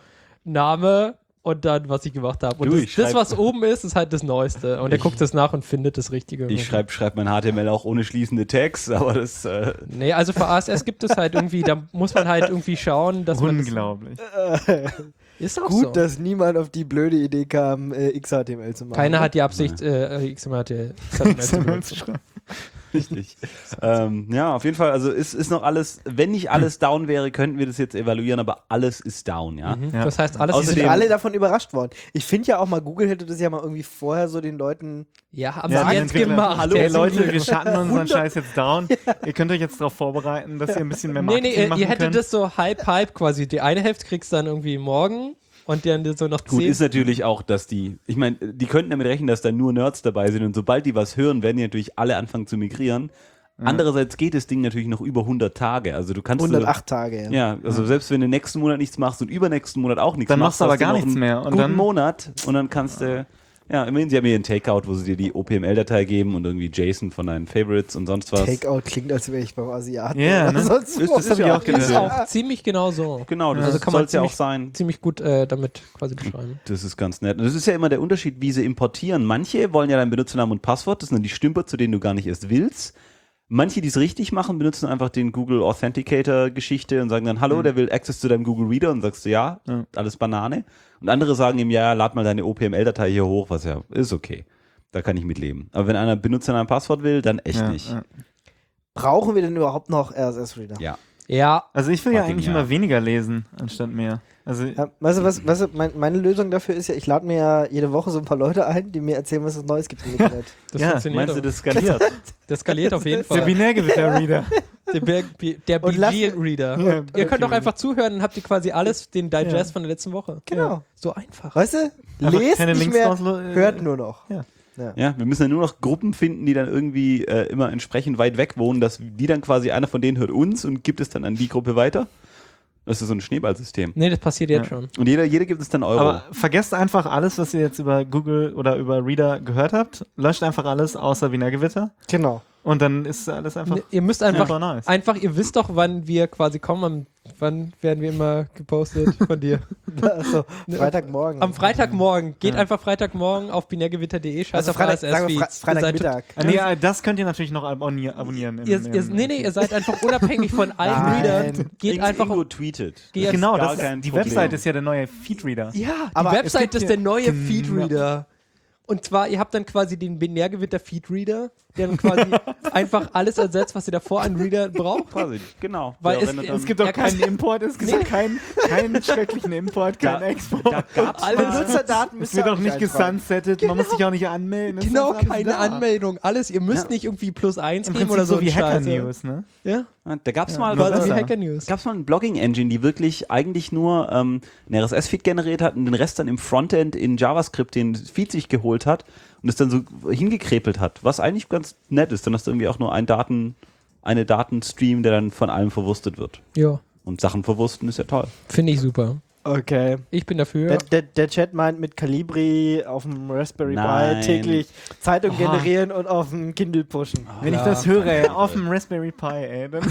[SPEAKER 3] Name und dann, was ich gemacht habe. Und
[SPEAKER 2] Du,
[SPEAKER 3] das,
[SPEAKER 2] ich
[SPEAKER 3] das,
[SPEAKER 2] schreib-
[SPEAKER 3] was oben ist, ist halt das Neueste. Und er guckt das nach und findet das Richtige.
[SPEAKER 2] Ich schreibe schreib mein H T M L auch ohne schließende Tags, aber das... Äh,
[SPEAKER 3] Nee, also für A S S gibt es halt irgendwie, da muss man halt irgendwie schauen, dass man.
[SPEAKER 4] Unglaublich.
[SPEAKER 3] Das, ist auch
[SPEAKER 1] Gut,
[SPEAKER 3] so.
[SPEAKER 1] dass niemand auf die blöde Idee kam, äh, X H T M L zu machen.
[SPEAKER 3] Keiner hat die Absicht, äh, X M L zu benutzen.
[SPEAKER 2] Richtig. ähm, ja, auf jeden Fall, also ist, ist noch alles, wenn nicht alles down wäre, könnten wir das jetzt evaluieren, aber alles ist down, ja.
[SPEAKER 3] Mhm.
[SPEAKER 4] Ja.
[SPEAKER 3] Das heißt, alles
[SPEAKER 1] Die
[SPEAKER 2] Außerdem-
[SPEAKER 1] sind alle davon überrascht worden. Ich finde ja auch mal, Google hätte das ja mal irgendwie vorher so den Leuten.
[SPEAKER 3] Ja, haben
[SPEAKER 4] Ja,
[SPEAKER 3] sie
[SPEAKER 4] die
[SPEAKER 3] jetzt
[SPEAKER 4] Entwickler,
[SPEAKER 3] gemacht.
[SPEAKER 4] Hallo,
[SPEAKER 3] Der
[SPEAKER 4] hey, Leute,
[SPEAKER 3] Single-
[SPEAKER 4] wir schatten unseren Scheiß jetzt down. Ihr könnt euch jetzt darauf vorbereiten, dass ihr ein bisschen mehr
[SPEAKER 3] Nee,
[SPEAKER 4] Marketing
[SPEAKER 3] nee, ihr,
[SPEAKER 4] machen
[SPEAKER 3] ihr hättet
[SPEAKER 4] könnt.
[SPEAKER 3] das so Hype, Hype quasi. Die eine Hälfte kriegst du dann irgendwie morgen und dann so noch
[SPEAKER 2] Gut,
[SPEAKER 3] zehn.
[SPEAKER 2] ist natürlich auch, dass die, ich meine, die könnten damit rechnen, dass da nur Nerds dabei sind und sobald die was hören, werden die natürlich alle anfangen zu migrieren. Andererseits geht das Ding natürlich noch über hundert Tage, also du kannst...
[SPEAKER 1] hundertacht Tage, ja.
[SPEAKER 2] Ja, also selbst wenn du nächsten Monat nichts machst und übernächsten Monat auch nichts
[SPEAKER 4] Dann
[SPEAKER 2] machst,
[SPEAKER 4] machst du aber
[SPEAKER 2] hast
[SPEAKER 4] gar
[SPEAKER 2] noch
[SPEAKER 4] nichts
[SPEAKER 2] einen
[SPEAKER 4] mehr. Und
[SPEAKER 2] guten
[SPEAKER 4] dann-
[SPEAKER 2] Monat und dann kannst du... Ja, immerhin, sie haben hier einen Takeout, wo sie dir die O P M L-Datei geben und irgendwie JSON von deinen Favorites und sonst was.
[SPEAKER 1] Takeout klingt, als wäre ich beim Asiaten.
[SPEAKER 4] Ja,
[SPEAKER 1] oder
[SPEAKER 4] ne?
[SPEAKER 1] sonst
[SPEAKER 2] Ist-
[SPEAKER 1] wo.
[SPEAKER 2] das hab ich auch
[SPEAKER 3] ist
[SPEAKER 2] gedacht.
[SPEAKER 3] auch ziemlich genau so.
[SPEAKER 2] Genau, das
[SPEAKER 3] Also kann man
[SPEAKER 2] soll es ja auch
[SPEAKER 3] ziemlich-
[SPEAKER 2] sein.
[SPEAKER 3] Ziemlich gut äh, damit quasi beschreiben.
[SPEAKER 2] Das ist ganz nett. Und das ist ja immer der Unterschied, wie sie importieren. Manche wollen ja deinen Benutzernamen und Passwort, das sind dann die Stümper, zu denen du gar nicht erst willst. Manche, die es richtig machen, benutzen einfach den Google Authenticator-Geschichte und sagen dann, hallo,
[SPEAKER 4] Mhm.
[SPEAKER 2] der will Access zu deinem Google Reader und sagst du, ja,
[SPEAKER 4] Ja.
[SPEAKER 2] alles Banane. Und andere sagen ihm, ja, lad mal deine O P M L-Datei hier hoch, was ja ist okay. Da kann ich mitleben. Aber wenn einer Benutzernamen und Passwort will, dann echt
[SPEAKER 4] Ja,
[SPEAKER 2] nicht.
[SPEAKER 4] ja.
[SPEAKER 1] Brauchen wir denn überhaupt noch R S S-Reader?
[SPEAKER 2] Ja.
[SPEAKER 3] Ja,
[SPEAKER 4] Also ich will ja
[SPEAKER 2] Fucking
[SPEAKER 4] eigentlich
[SPEAKER 2] ja.
[SPEAKER 4] immer weniger lesen, anstatt mehr. Also
[SPEAKER 1] Ja, weißt du, was, weißt du, mein, meine Lösung dafür ist ja, ich lade mir ja jede Woche so ein paar Leute ein, die mir erzählen, was es Neues gibt im Internet.
[SPEAKER 3] das
[SPEAKER 4] Ja,
[SPEAKER 3] funktioniert.
[SPEAKER 2] Meinst du,
[SPEAKER 3] auch.
[SPEAKER 2] das skaliert?
[SPEAKER 3] Das skaliert auf jeden
[SPEAKER 4] der
[SPEAKER 3] Fall.
[SPEAKER 4] Binärgewitter-Reader.
[SPEAKER 3] Der, B- der
[SPEAKER 1] Und lass-
[SPEAKER 3] B G-Reader.
[SPEAKER 4] Ja,
[SPEAKER 3] Ihr könnt doch
[SPEAKER 4] okay.
[SPEAKER 3] einfach zuhören und habt ihr quasi alles, den Digest
[SPEAKER 4] Ja.
[SPEAKER 3] von der letzten Woche.
[SPEAKER 1] Genau.
[SPEAKER 3] So einfach.
[SPEAKER 1] Weißt du?
[SPEAKER 4] Einfach
[SPEAKER 1] Lest
[SPEAKER 4] keine
[SPEAKER 1] nicht
[SPEAKER 4] Links
[SPEAKER 1] mehr,
[SPEAKER 4] rauslo- äh,
[SPEAKER 1] hört nur noch.
[SPEAKER 4] Ja.
[SPEAKER 2] Ja, wir müssen ja nur noch Gruppen finden, die dann irgendwie äh, immer entsprechend weit weg wohnen, dass die dann quasi, einer von denen hört uns und gibt es dann an die Gruppe weiter. Das ist so ein Schneeballsystem.
[SPEAKER 3] Nee, das passiert jetzt
[SPEAKER 4] Ja.
[SPEAKER 3] schon.
[SPEAKER 2] Und jeder, jeder gibt es dann Euro.
[SPEAKER 4] Aber vergesst einfach alles, was ihr jetzt über Google oder über Reader gehört habt. Löscht einfach alles außer Binärgewitter.
[SPEAKER 1] Genau.
[SPEAKER 4] Und dann ist alles einfach,
[SPEAKER 3] Nee, ihr müsst einfach,
[SPEAKER 4] einfach nice.
[SPEAKER 3] einfach, ihr wisst doch, wann wir quasi kommen. Am, wann werden wir immer gepostet von dir?
[SPEAKER 1] Also, Freitagmorgen.
[SPEAKER 3] Am Freitagmorgen. Geht
[SPEAKER 4] Ja.
[SPEAKER 3] einfach Freitagmorgen auf binärgewitter.de. Scheiß
[SPEAKER 1] Also
[SPEAKER 3] auf
[SPEAKER 1] Freitag, sagen wir Fre
[SPEAKER 3] R S S-Feeds. Ihr seid
[SPEAKER 1] Freitagmittag.
[SPEAKER 4] Ah, nee, ah, das könnt ihr natürlich noch abonnier abonnieren. im-
[SPEAKER 3] Ihr,
[SPEAKER 4] im-
[SPEAKER 3] ihr, nee, nee, ihr seid einfach unabhängig von allen
[SPEAKER 1] Nein.
[SPEAKER 3] Readern. Geht
[SPEAKER 2] Ingo
[SPEAKER 3] einfach
[SPEAKER 2] Ingo
[SPEAKER 3] auf.
[SPEAKER 2] tweetet.
[SPEAKER 3] Geht
[SPEAKER 4] Genau,
[SPEAKER 2] gar
[SPEAKER 4] das ist,
[SPEAKER 2] kein
[SPEAKER 4] die
[SPEAKER 2] Problem.
[SPEAKER 4] Website ist ja der neue Feedreader.
[SPEAKER 3] Ja, die
[SPEAKER 1] Aber es
[SPEAKER 3] Website
[SPEAKER 4] gibt
[SPEAKER 3] ist
[SPEAKER 4] hier-
[SPEAKER 3] der neue
[SPEAKER 4] Genau.
[SPEAKER 3] Feedreader. Und zwar, ihr habt dann quasi den Binärgewitter-Feedreader, der dann quasi einfach alles ersetzt, was ihr davor an Reader braucht.
[SPEAKER 2] Quasi, genau.
[SPEAKER 3] Weil
[SPEAKER 2] Ja,
[SPEAKER 3] es-
[SPEAKER 2] wenn er
[SPEAKER 3] es
[SPEAKER 2] dann-
[SPEAKER 4] Es gibt doch
[SPEAKER 3] Ja,
[SPEAKER 4] keinen Import, es gibt
[SPEAKER 3] Nee.
[SPEAKER 4] doch keinen, keinen schrecklichen Import, keinen
[SPEAKER 2] Da-
[SPEAKER 4] Export.
[SPEAKER 2] da gab's
[SPEAKER 3] Alles-
[SPEAKER 2] mal-
[SPEAKER 1] Benutzerdaten
[SPEAKER 4] Es
[SPEAKER 1] müsst
[SPEAKER 4] wird
[SPEAKER 1] ihr
[SPEAKER 4] auch nicht
[SPEAKER 1] eintragen.
[SPEAKER 4] gesunsettet, man muss sich auch nicht anmelden. es
[SPEAKER 3] Genau,
[SPEAKER 4] ist alles
[SPEAKER 3] keine
[SPEAKER 4] da.
[SPEAKER 3] Anmeldung, alles. Ihr müsst
[SPEAKER 2] Ja.
[SPEAKER 3] nicht irgendwie plus eins
[SPEAKER 4] Im
[SPEAKER 3] geben
[SPEAKER 4] Prinzip
[SPEAKER 3] oder so
[SPEAKER 4] so wie
[SPEAKER 3] ein Scheiße.
[SPEAKER 4] Hacker-News, ne?
[SPEAKER 3] Ja,
[SPEAKER 2] Da gab es
[SPEAKER 4] Ja,
[SPEAKER 2] mal
[SPEAKER 4] nur
[SPEAKER 2] was.
[SPEAKER 3] quasi wie
[SPEAKER 4] besser.
[SPEAKER 3] Hacker-News.
[SPEAKER 2] Gab es mal eine Blogging-Engine, die wirklich eigentlich nur ähm, einen R S S-Feed generiert hat und den Rest dann im Frontend in JavaScript den Feed sich geholt hat und es dann so hingekrepelt hat, was eigentlich ganz nett ist. Dann hast du irgendwie auch nur einen Daten, eine Datenstream, der dann von allem verwurstet wird.
[SPEAKER 3] Ja,
[SPEAKER 2] Und Sachen verwursten ist ja toll.
[SPEAKER 3] finde ich super.
[SPEAKER 1] Okay.
[SPEAKER 3] Ich bin dafür.
[SPEAKER 1] Der, der, der Chat meint mit Calibri auf dem Raspberry
[SPEAKER 2] Nein.
[SPEAKER 1] Pi täglich Zeitung
[SPEAKER 3] Aha.
[SPEAKER 1] generieren und auf dem Kindle pushen.
[SPEAKER 4] Wenn ich das höre, ey, auf dem Raspberry Pi, ey, dann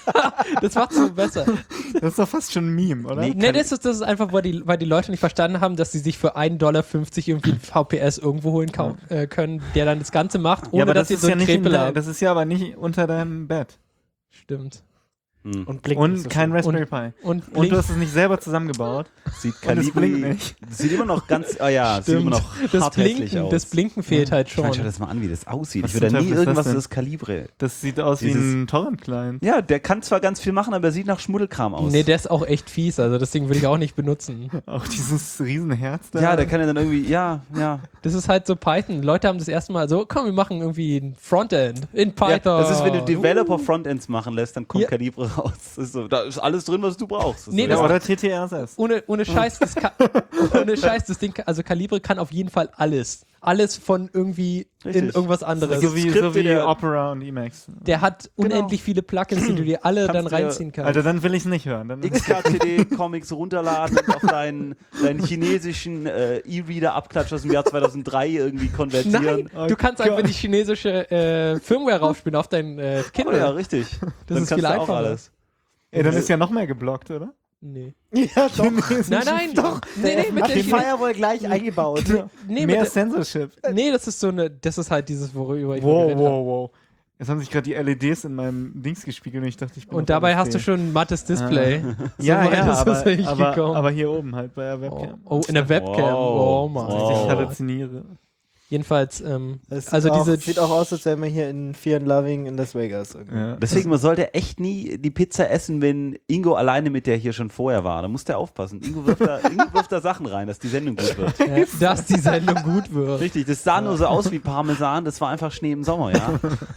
[SPEAKER 3] Das macht's so besser.
[SPEAKER 4] das ist doch fast schon ein Meme, oder?
[SPEAKER 2] Nee.
[SPEAKER 3] Nee, das ist, das ist einfach, weil die, weil die Leute nicht verstanden haben, dass sie sich für einen Dollar fünfzig irgendwie ein V P S irgendwo holen kau- äh, können, der dann das Ganze macht, ohne
[SPEAKER 4] ja, aber
[SPEAKER 3] dass
[SPEAKER 4] das
[SPEAKER 3] sie
[SPEAKER 4] ist
[SPEAKER 3] so
[SPEAKER 4] ja
[SPEAKER 3] einen
[SPEAKER 4] nicht in
[SPEAKER 3] Krepel
[SPEAKER 4] de,
[SPEAKER 3] haben.
[SPEAKER 4] das ist ja aber nicht unter deinem Bett.
[SPEAKER 3] Stimmt.
[SPEAKER 2] Hm.
[SPEAKER 1] Und blinkt nicht so
[SPEAKER 4] Und kein
[SPEAKER 1] schön.
[SPEAKER 4] Raspberry Pi.
[SPEAKER 3] Und,
[SPEAKER 4] Und
[SPEAKER 3] Blink-
[SPEAKER 4] du hast es nicht selber zusammengebaut.
[SPEAKER 2] Sieht
[SPEAKER 4] Und es blinkt
[SPEAKER 2] Calibri,
[SPEAKER 4] nicht.
[SPEAKER 2] sieht immer noch ganz, ah ja, sieht
[SPEAKER 3] Stimmt.
[SPEAKER 2] immer noch
[SPEAKER 3] das,
[SPEAKER 2] hart hässlich
[SPEAKER 3] Blinken,
[SPEAKER 2] aus.
[SPEAKER 3] das Blinken fehlt halt
[SPEAKER 2] Ich meine, schau
[SPEAKER 3] schon.
[SPEAKER 2] das mal an, wie das aussieht.
[SPEAKER 4] Was
[SPEAKER 2] Ich würde
[SPEAKER 4] zum
[SPEAKER 2] da nie
[SPEAKER 4] Teufel ist
[SPEAKER 2] irgendwas
[SPEAKER 4] das
[SPEAKER 2] für
[SPEAKER 4] denn?
[SPEAKER 2] das Calibre.
[SPEAKER 4] Das sieht aus
[SPEAKER 2] Dieses-
[SPEAKER 4] wie ein Torrent-Client.
[SPEAKER 2] Ja, der kann zwar ganz viel machen, aber er sieht nach Schmuddelkram aus.
[SPEAKER 3] Nee, der ist auch echt fies, also das Ding würde ich auch nicht benutzen.
[SPEAKER 4] Auch dieses Riesenherz da.
[SPEAKER 2] ja, der kann ja dann irgendwie, ja, ja.
[SPEAKER 3] Das ist halt so Python. Leute haben das erste Mal so, komm, wir machen irgendwie ein Frontend in
[SPEAKER 2] ja.
[SPEAKER 3] Python.
[SPEAKER 2] Das ist, wenn du Developer Frontends machen lässt, dann kommt
[SPEAKER 3] Ja.
[SPEAKER 2] Calibre raus. Das ist so, da ist alles drin, was du brauchst. Das
[SPEAKER 3] Nee,
[SPEAKER 2] ist
[SPEAKER 3] das-
[SPEAKER 2] so,
[SPEAKER 4] Ja, oder T T R S S.
[SPEAKER 3] Ohne, ohne Scheiß, das kann, ohne Scheiß, das Ding, kann- also Calibre kann auf jeden Fall alles. alles von irgendwie
[SPEAKER 2] Richtig.
[SPEAKER 3] in irgendwas anderes.
[SPEAKER 2] gibt
[SPEAKER 4] So wie,
[SPEAKER 2] Skripte,
[SPEAKER 4] so wie
[SPEAKER 2] der-
[SPEAKER 4] Opera und Emacs.
[SPEAKER 3] Der hat unendlich viele Plugins, die du dir alle
[SPEAKER 2] Kannst
[SPEAKER 3] dann
[SPEAKER 2] dir-
[SPEAKER 3] reinziehen kannst.
[SPEAKER 4] Alter, dann will ich es nicht hören. Dann
[SPEAKER 2] X K C D-Comics runterladen und auf deinen, deinen chinesischen äh, E-Reader-Abklatsch aus dem Jahr zweitausenddrei irgendwie konvertieren.
[SPEAKER 3] Nein, du kannst einfach die chinesische äh, Firmware raufspielen auf dein äh,
[SPEAKER 2] Oh
[SPEAKER 3] Kindle.
[SPEAKER 2] ja, richtig.
[SPEAKER 3] Das
[SPEAKER 2] Dann
[SPEAKER 3] ist
[SPEAKER 2] kannst
[SPEAKER 3] viel
[SPEAKER 2] du auch
[SPEAKER 3] einfacher.
[SPEAKER 2] alles.
[SPEAKER 4] Ey, dann ist ja noch mehr geblockt, oder?
[SPEAKER 3] Nee.
[SPEAKER 1] Ja, doch.
[SPEAKER 3] Nein, nein, doch. Nee, nee, mit
[SPEAKER 1] Hat
[SPEAKER 3] der
[SPEAKER 1] die
[SPEAKER 3] Chine-
[SPEAKER 1] Firewall gleich eingebaut.
[SPEAKER 3] nee,
[SPEAKER 4] mehr
[SPEAKER 3] mit der,
[SPEAKER 4] Censorship.
[SPEAKER 3] nee, das ist so eine, das ist halt dieses, worüber ich
[SPEAKER 4] Wow,
[SPEAKER 3] geredet habe.
[SPEAKER 4] wow, wow. Jetzt haben sich gerade die L E Ds in meinem Dings gespiegelt und ich dachte, ich bin
[SPEAKER 3] Und
[SPEAKER 4] auf
[SPEAKER 3] dabei
[SPEAKER 4] L S D.
[SPEAKER 3] hast du schon ein mattes Display. So
[SPEAKER 4] Ja,
[SPEAKER 3] weit
[SPEAKER 4] ja,
[SPEAKER 3] ist
[SPEAKER 4] aber,
[SPEAKER 3] das eigentlich
[SPEAKER 4] aber,
[SPEAKER 3] gekommen.
[SPEAKER 4] aber hier oben halt bei der
[SPEAKER 3] Oh,
[SPEAKER 4] Webcam.
[SPEAKER 3] oh, in der Webcam.
[SPEAKER 2] Wow.
[SPEAKER 3] Oh Mann.
[SPEAKER 2] Wow.
[SPEAKER 4] Ich halluziniere.
[SPEAKER 3] Jedenfalls, ähm,
[SPEAKER 1] Das
[SPEAKER 3] also
[SPEAKER 1] sieht auch,
[SPEAKER 3] diese
[SPEAKER 1] sieht auch aus, als wären wir hier in Fear and Loving in Las Vegas. irgendwie.
[SPEAKER 4] Ja.
[SPEAKER 2] Deswegen, man sollte echt nie die Pizza essen, wenn Ingo alleine mit der hier schon vorher war. Da muss der aufpassen. Ingo wirft da, Ingo wirft da Sachen rein, dass die Sendung gut wird.
[SPEAKER 3] äh, dass die Sendung gut wird.
[SPEAKER 2] Richtig, das sah nur so aus wie Parmesan, das war einfach Schnee im Sommer, ja.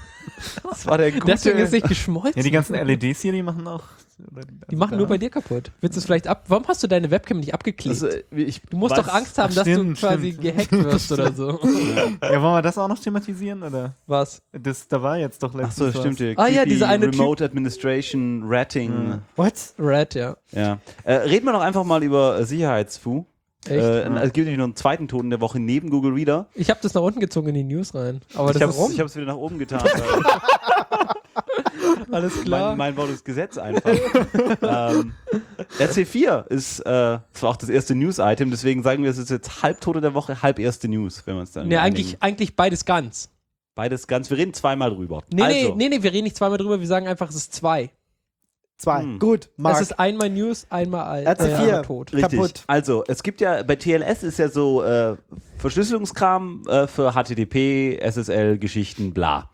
[SPEAKER 2] Das war der gute...
[SPEAKER 3] Deswegen ist nicht geschmolzen.
[SPEAKER 4] Ja, die ganzen L E Ds hier, die machen auch.
[SPEAKER 3] Die machen nur bei dir kaputt. Willst du es vielleicht ab? Warum hast du deine Webcam nicht abgeklebt?
[SPEAKER 2] Also, ich
[SPEAKER 3] du musst
[SPEAKER 2] weiß-
[SPEAKER 3] doch Angst haben,
[SPEAKER 4] Ach,
[SPEAKER 3] dass
[SPEAKER 4] stimmt,
[SPEAKER 3] du quasi
[SPEAKER 4] stimmt.
[SPEAKER 3] gehackt wirst oder so.
[SPEAKER 4] Ja, wollen wir das auch noch thematisieren? Oder?
[SPEAKER 3] Was?
[SPEAKER 4] Das, da war jetzt doch
[SPEAKER 2] Ach
[SPEAKER 4] letztens
[SPEAKER 2] so,
[SPEAKER 4] was.
[SPEAKER 2] stimmt. Der
[SPEAKER 3] Ah ja,
[SPEAKER 2] creepy
[SPEAKER 3] diese eine Typ-
[SPEAKER 2] Remote Administration, Ratting.
[SPEAKER 1] What?
[SPEAKER 3] Red, ja.
[SPEAKER 2] Ja. Äh, reden wir doch einfach mal über äh, Sicherheitsfu.
[SPEAKER 3] Echt?
[SPEAKER 2] Äh, Es gibt nämlich noch einen zweiten Ton in der Woche neben Google Reader.
[SPEAKER 3] Ich habe das nach unten gezogen in die News rein. Aber
[SPEAKER 2] Ich
[SPEAKER 3] das
[SPEAKER 2] habe
[SPEAKER 3] ist
[SPEAKER 2] es wieder nach oben getan. weil
[SPEAKER 3] alles klar.
[SPEAKER 2] mein, mein Wort ist Gesetz einfach. ähm, R C vier ist äh, zwar auch das erste News-Item, deswegen sagen wir, es ist jetzt Halbtote der Woche, halb erste News, wenn wir uns dann
[SPEAKER 3] nee,
[SPEAKER 2] einigen.
[SPEAKER 3] eigentlich, eigentlich beides ganz.
[SPEAKER 2] Beides ganz, wir reden zweimal drüber.
[SPEAKER 3] Nee,
[SPEAKER 2] also,
[SPEAKER 3] nee, nee, nee, wir reden nicht zweimal drüber, wir sagen einfach, es ist zwei.
[SPEAKER 1] Zwei.
[SPEAKER 2] Hm.
[SPEAKER 1] Gut, Mark.
[SPEAKER 3] Es ist einmal News, einmal alt.
[SPEAKER 1] R C vier.
[SPEAKER 3] einmal tot.
[SPEAKER 2] Richtig.
[SPEAKER 1] kaputt.
[SPEAKER 2] Also, es gibt ja, bei T L S ist ja so äh, Verschlüsselungskram äh, für H T T P, S S L-Geschichten, bla.